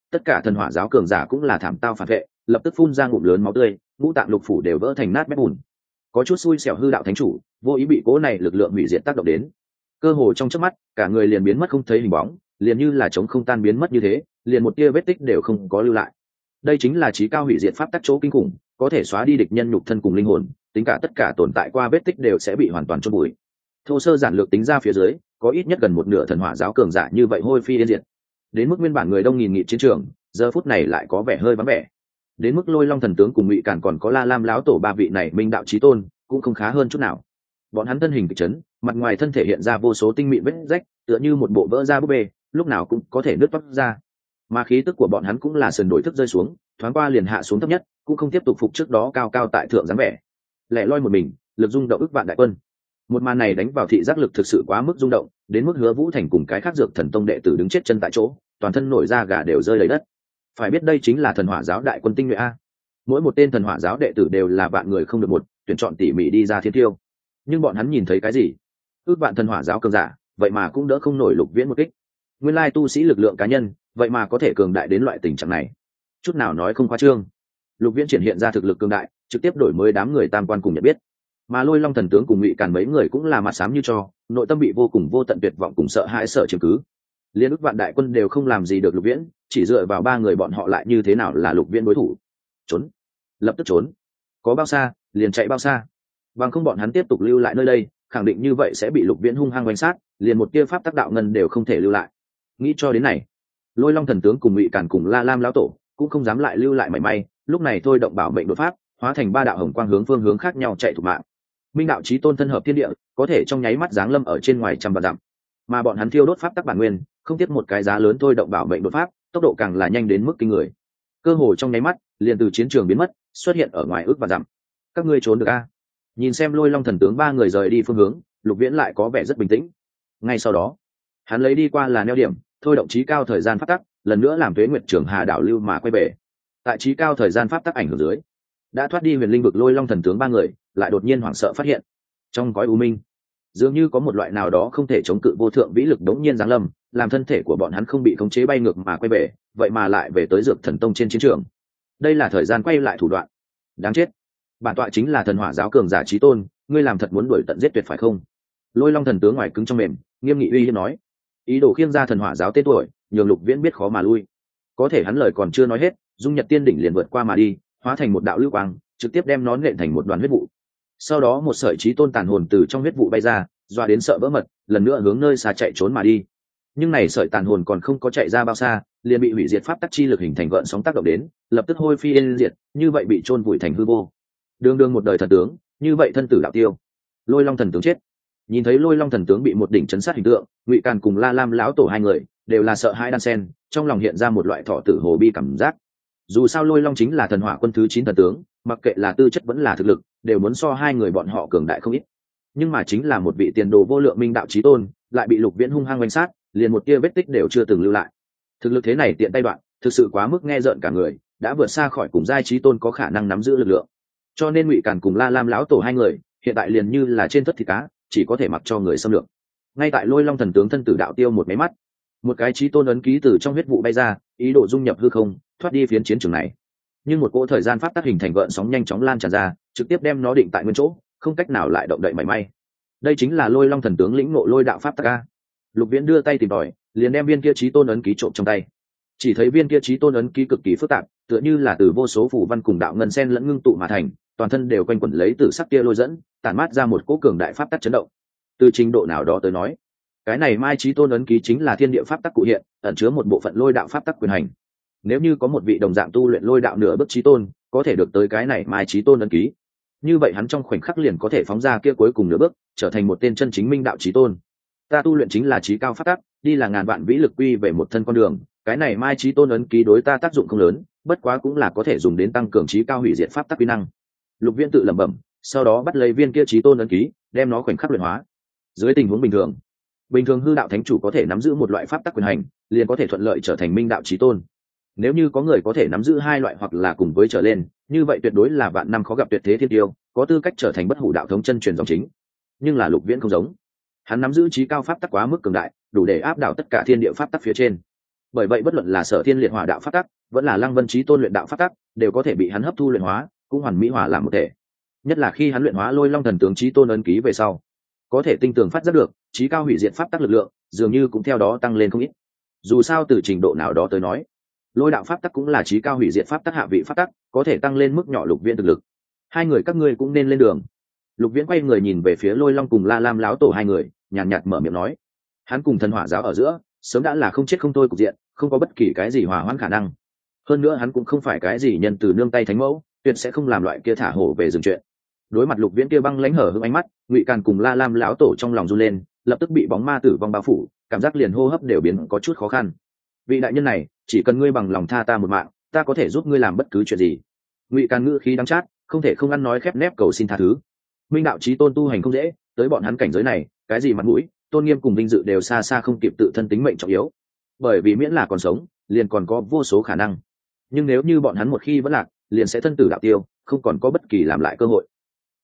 tất cả thần hỏa giáo cường giả cũng là thảm tao phản vệ, lập tức phun ra ngụm lớn máu tươi, ngũ tạng lục phủ đều vỡ thành nát bét bùn. Có chút xui xẻo hư đạo thánh chủ vô ý bị cố này lực lượng hủy diệt tác động đến, cơ hồ trong chớp mắt cả người liền biến mất không thấy hình bóng, liền như là trống không tan biến mất như thế, liền một tia vết tích đều không có lưu lại. Đây chính là chí cao hủy diệt pháp tắc chỗ kinh khủng, có thể xóa đi địch nhân nhục thân cùng linh hồn, tính cả tất cả tồn tại qua vết tích đều sẽ bị hoàn toàn chôn bụi. Thô sơ giản lược tính ra phía dưới, có ít nhất gần một nửa thần hỏa giáo cường giả như vậy hôi phi yên diệt. Đến mức nguyên bản người đông nghìn nghị chiến trường, giờ phút này lại có vẻ hơi vắng vẻ. Đến mức Lôi Long thần tướng cùng Ngụy Càn còn có La Lam lão tổ ba vị này minh đạo chí tôn, cũng không khá hơn chút nào. Bọn hắn thân hình kịch chấn, mặt ngoài thân thể hiện ra vô số tinh mịn vết rách, tựa như một bộ vỡ ra búp bê, lúc nào cũng có thể nứt toác ra. Mà khí tức của bọn hắn cũng là sườn đổi thức rơi xuống, thoáng qua liền hạ xuống thấp nhất, cũng không tiếp tục phục trước đó cao cao tại thượng dáng vẻ. Lẻ loi một mình, lực rung động ức vạn đại quân. Một màn này đánh vào thị giác lực thực sự quá mức rung động, đến mức Hứa Vũ Thành cùng cái khác dược thần tông đệ tử đứng chết chân tại chỗ, toàn thân nổi da gà đều rơi lấy đất. Phải biết đây chính là thần hỏa giáo đại quân tinh nhuệ a. Mỗi một tên thần hỏa giáo đệ tử đều là vạn người không được một, tuyển chọn tỉ mỉ đi ra thiên tiêu. Nhưng bọn hắn nhìn thấy cái gì? Ước vạn thần hỏa giáo cường giả, vậy mà cũng đỡ không nổi Lục Viễn một kích. Nguyên lai tu sĩ lực lượng cá nhân, vậy mà có thể cường đại đến loại tình trạng này. Chút nào nói không khoa trương. Lục Viễn triển hiện ra thực lực cường đại, trực tiếp đổi mới đám người tam quan cùng nhận biết. Mà Lôi Long thần tướng cùng Ngụy Càn mấy người cũng là mặt xám như tro, nội tâm bị vô cùng vô tận tuyệt vọng cùng sợ hãi sợ chiếm cứ. Liên ức vạn đại quân đều không làm gì được Lục Viễn, chỉ dựa vào ba người bọn họ lại như thế nào là Lục Viễn đối thủ? Trốn, lập tức trốn. Có bao xa, liền chạy bao xa. Bằng không bọn hắn tiếp tục lưu lại nơi đây, khẳng định như vậy sẽ bị Lục Viễn hung hăng quanh sát, liền một tia pháp tác đạo ngân đều không thể lưu lại. Nghĩ cho đến này, Lôi Long thần tướng cùng Ngụy Càn cùng La Lam lão tổ cũng không dám lại lưu lại mảy may, lúc này thôi động bảo mệnh đột pháp, hóa thành ba đạo hồng quang hướng phương hướng khác nhau chạy thục mạng. Minh đạo chí tôn thân hợp thiên địa, có thể trong nháy mắt giáng lâm ở trên ngoài trăm vạn dặm. Mà bọn hắn thiêu đốt pháp tắc bản nguyên, không tiếc một cái giá lớn thôi động bảo mệnh đột pháp, tốc độ càng là nhanh đến mức kinh người. Cơ hồ trong nháy mắt, liền từ chiến trường biến mất, xuất hiện ở ngoài ước và dặm. Các ngươi trốn được a? Nhìn xem Lôi Long thần tướng ba người rời đi phương hướng, Lục Viễn lại có vẻ rất bình tĩnh. Ngay sau đó, hắn lấy đi qua là neo điểm, thôi động chí cao thời gian pháp tắc, lần nữa làm Tuế Nguyệt Trường Hà đảo lưu mà quay về. Tại chí cao thời gian pháp tắc ảnh hưởng dưới, đã thoát đi huyền linh vực Lôi Long thần tướng ba người, lại đột nhiên hoảng sợ phát hiện, trong cõi u minh, dường như có một loại nào đó không thể chống cự vô thượng vĩ lực đống nhiên giáng lâm, làm thân thể của bọn hắn không bị khống chế bay ngược mà quay về, vậy mà lại về tới Dược Thần Tông trên chiến trường. Đây là thời gian quay lại thủ đoạn. Đáng chết. Bản tọa chính là thần hỏa giáo cường giả chí tôn, ngươi làm thật muốn đuổi tận giết tuyệt phải không? Lôi Long thần tướng ngoài cứng trong mềm, nghiêm nghị uy hiếp nói, ý đồ khiêng ra thần hỏa giáo tên tuổi, nhường Lục Viễn biết khó mà lui. Có thể hắn lời còn chưa nói hết, dung nhật tiên đỉnh liền vượt qua mà đi, hóa thành một đạo lưu quang, trực tiếp đem nó nện thành một đoàn huyết vụ. Sau đó một sợi chí tôn tàn hồn từ trong huyết vụ bay ra, doa đến sợ vỡ mật, lần nữa hướng nơi xa chạy trốn mà đi. Nhưng này sợi tàn hồn còn không có chạy ra bao xa, liền bị hủy diệt pháp tắc chi lực hình thành gợn sóng tác động đến, lập tức hôi phi yên diệt, như vậy bị chôn vùi thành hư vô. Đường đường một đời thần tướng, như vậy thân tử đạo tiêu. Lôi Long thần tướng chết. Nhìn thấy Lôi Long thần tướng bị một đỉnh chấn sát hình tượng, Ngụy Càn cùng La Lam lão tổ hai người đều là sợ hãi đan sen, trong lòng hiện ra một loại thọ tử hồ bi cảm giác. Dù sao Lôi Long chính là thần hỏa quân thứ chín thần tướng, mặc kệ là tư chất vẫn là thực lực, đều muốn so hai người bọn họ cường đại không ít. Nhưng mà chính là một vị tiền đồ vô lượng minh đạo chí tôn, lại bị Lục Viễn hung hăng quanh sát, liền một tia vết tích đều chưa từng lưu lại. Thực lực thế này tiện tay đoạn, thực sự quá mức nghe rợn cả người, đã vượt xa khỏi cùng giai chí tôn có khả năng nắm giữ lực lượng. Cho nên Ngụy Càn cùng La Lam lão tổ hai người, hiện tại liền như là trên thất thịt cá, chỉ có thể mặc cho người xâm lược. Ngay tại Lôi Long thần tướng thân tử đạo tiêu một máy mắt, một cái chí tôn ấn ký từ trong huyết vụ bay ra, ý đồ dung nhập hư không, thoát đi phiến chiến trường này. Nhưng một cỗ thời gian pháp tắc hình thành gợn sóng nhanh chóng lan tràn ra, trực tiếp đem nó định tại nguyên chỗ, không cách nào lại động đậy mảy may. Đây chính là Lôi Long thần tướng lĩnh ngộ lôi đạo pháp tắc a. Lục Viễn đưa tay tìm tòi, liền đem viên kia chí tôn ấn ký trộm trong tay. Chỉ thấy viên kia chí tôn ấn ký cực kỳ phức tạp, tựa như là từ vô số phù văn cùng đạo ngân xen lẫn ngưng tụ mà thành, toàn thân đều quanh quẩn lấy tử sắc kia lôi dẫn, tản mát ra một cỗ cường đại pháp tắc chấn động. Từ trình độ nào đó tới nói, cái này mai chí tôn ấn ký chính là thiên địa pháp tắc cụ hiện, ẩn chứa một bộ phận lôi đạo pháp tắc quyền hành. Nếu như có một vị đồng dạng tu luyện lôi đạo nửa bước chí tôn, có thể được tới cái này mai chí tôn ấn ký, như vậy hắn trong khoảnh khắc liền có thể phóng ra kia cuối cùng nửa bước, trở thành một tên chân chính minh đạo chí tôn. Ta tu luyện chính là chí cao pháp tắc, đi là ngàn vạn vĩ lực quy về một thân con đường, cái này mai chí tôn ấn ký đối ta tác dụng không lớn, bất quá cũng là có thể dùng đến tăng cường chí cao hủy diệt pháp tắc uy năng. Lục Viễn tự lẩm bẩm, sau đó bắt lấy viên kia chí tôn ấn ký, đem nó khoảnh khắc luyện hóa. Dưới tình huống bình thường, bình thường hư đạo thánh chủ có thể nắm giữ một loại pháp tắc quyền hành, liền có thể thuận lợi trở thành minh đạo chí tôn. Nếu như có người có thể nắm giữ hai loại hoặc là cùng với trở lên, như vậy tuyệt đối là vạn năm khó gặp tuyệt thế thiên tiêu, có tư cách trở thành bất hủ đạo thống chân truyền dòng chính. Nhưng là Lục Viễn không giống, hắn nắm giữ chí cao pháp tắc quá mức cường đại, đủ để áp đảo tất cả thiên địa pháp tắc phía trên. bởi vậy bất luận là Sở Thiên liệt hỏa đạo pháp tắc vẫn là Lăng Vân Chí Tôn luyện đạo pháp tắc đều có thể bị hắn hấp thu luyện hóa, cũng hoàn mỹ hòa làm một thể. Nhất là khi hắn luyện hóa Lôi Long thần tướng Chí Tôn ấn ký về sau, có thể tinh tường phát giác được chí cao hủy diệt pháp tắc lực lượng dường như cũng theo đó tăng lên không ít. Dù sao từ trình độ nào đó tới nói, lôi đạo pháp tắc cũng là chí cao hủy diệt pháp tắc hạ vị pháp tắc, có thể tăng lên mức nhỏ Lục Viễn thực lực. Hai người các ngươi cũng nên lên đường. Lục Viễn quay người nhìn về phía Lôi Long cùng La Lam lão tổ hai người, nhàn nhạt mở miệng nói. Hắn cùng thần hỏa giáo ở giữa sớm đã là không chết không thôi cục diện, không có bất kỳ cái gì hòa hoãn khả năng. Hơn nữa hắn cũng không phải cái gì nhân từ nương tay thánh mẫu, tuyệt sẽ không làm loại kia thả hổ về dừng chuyện. Đối mặt Lục Viễn kia băng lãnh hở hững ánh mắt, Ngụy Càn cùng La Lam lão tổ trong lòng run lên, lập tức bị bóng ma tử vong bao phủ, cảm giác liền hô hấp đều biến có chút khó khăn. Vị đại nhân này, chỉ cần ngươi bằng lòng tha ta một mạng, ta có thể giúp ngươi làm bất cứ chuyện gì. Ngụy Càn ngữ khí đắng chát, không thể không ăn nói khép nép cầu xin tha thứ. Minh đạo chí tôn tu hành không dễ, tới bọn hắn cảnh giới này, cái gì mặt mũi, tôn nghiêm cùng vinh dự đều xa xa không kịp tự thân tính mệnh trọng yếu. Bởi vì miễn là còn sống, liền còn có vô số khả năng. Nhưng nếu như bọn hắn một khi vẫn lạc, liền sẽ thân tử đạo tiêu, không còn có bất kỳ làm lại cơ hội.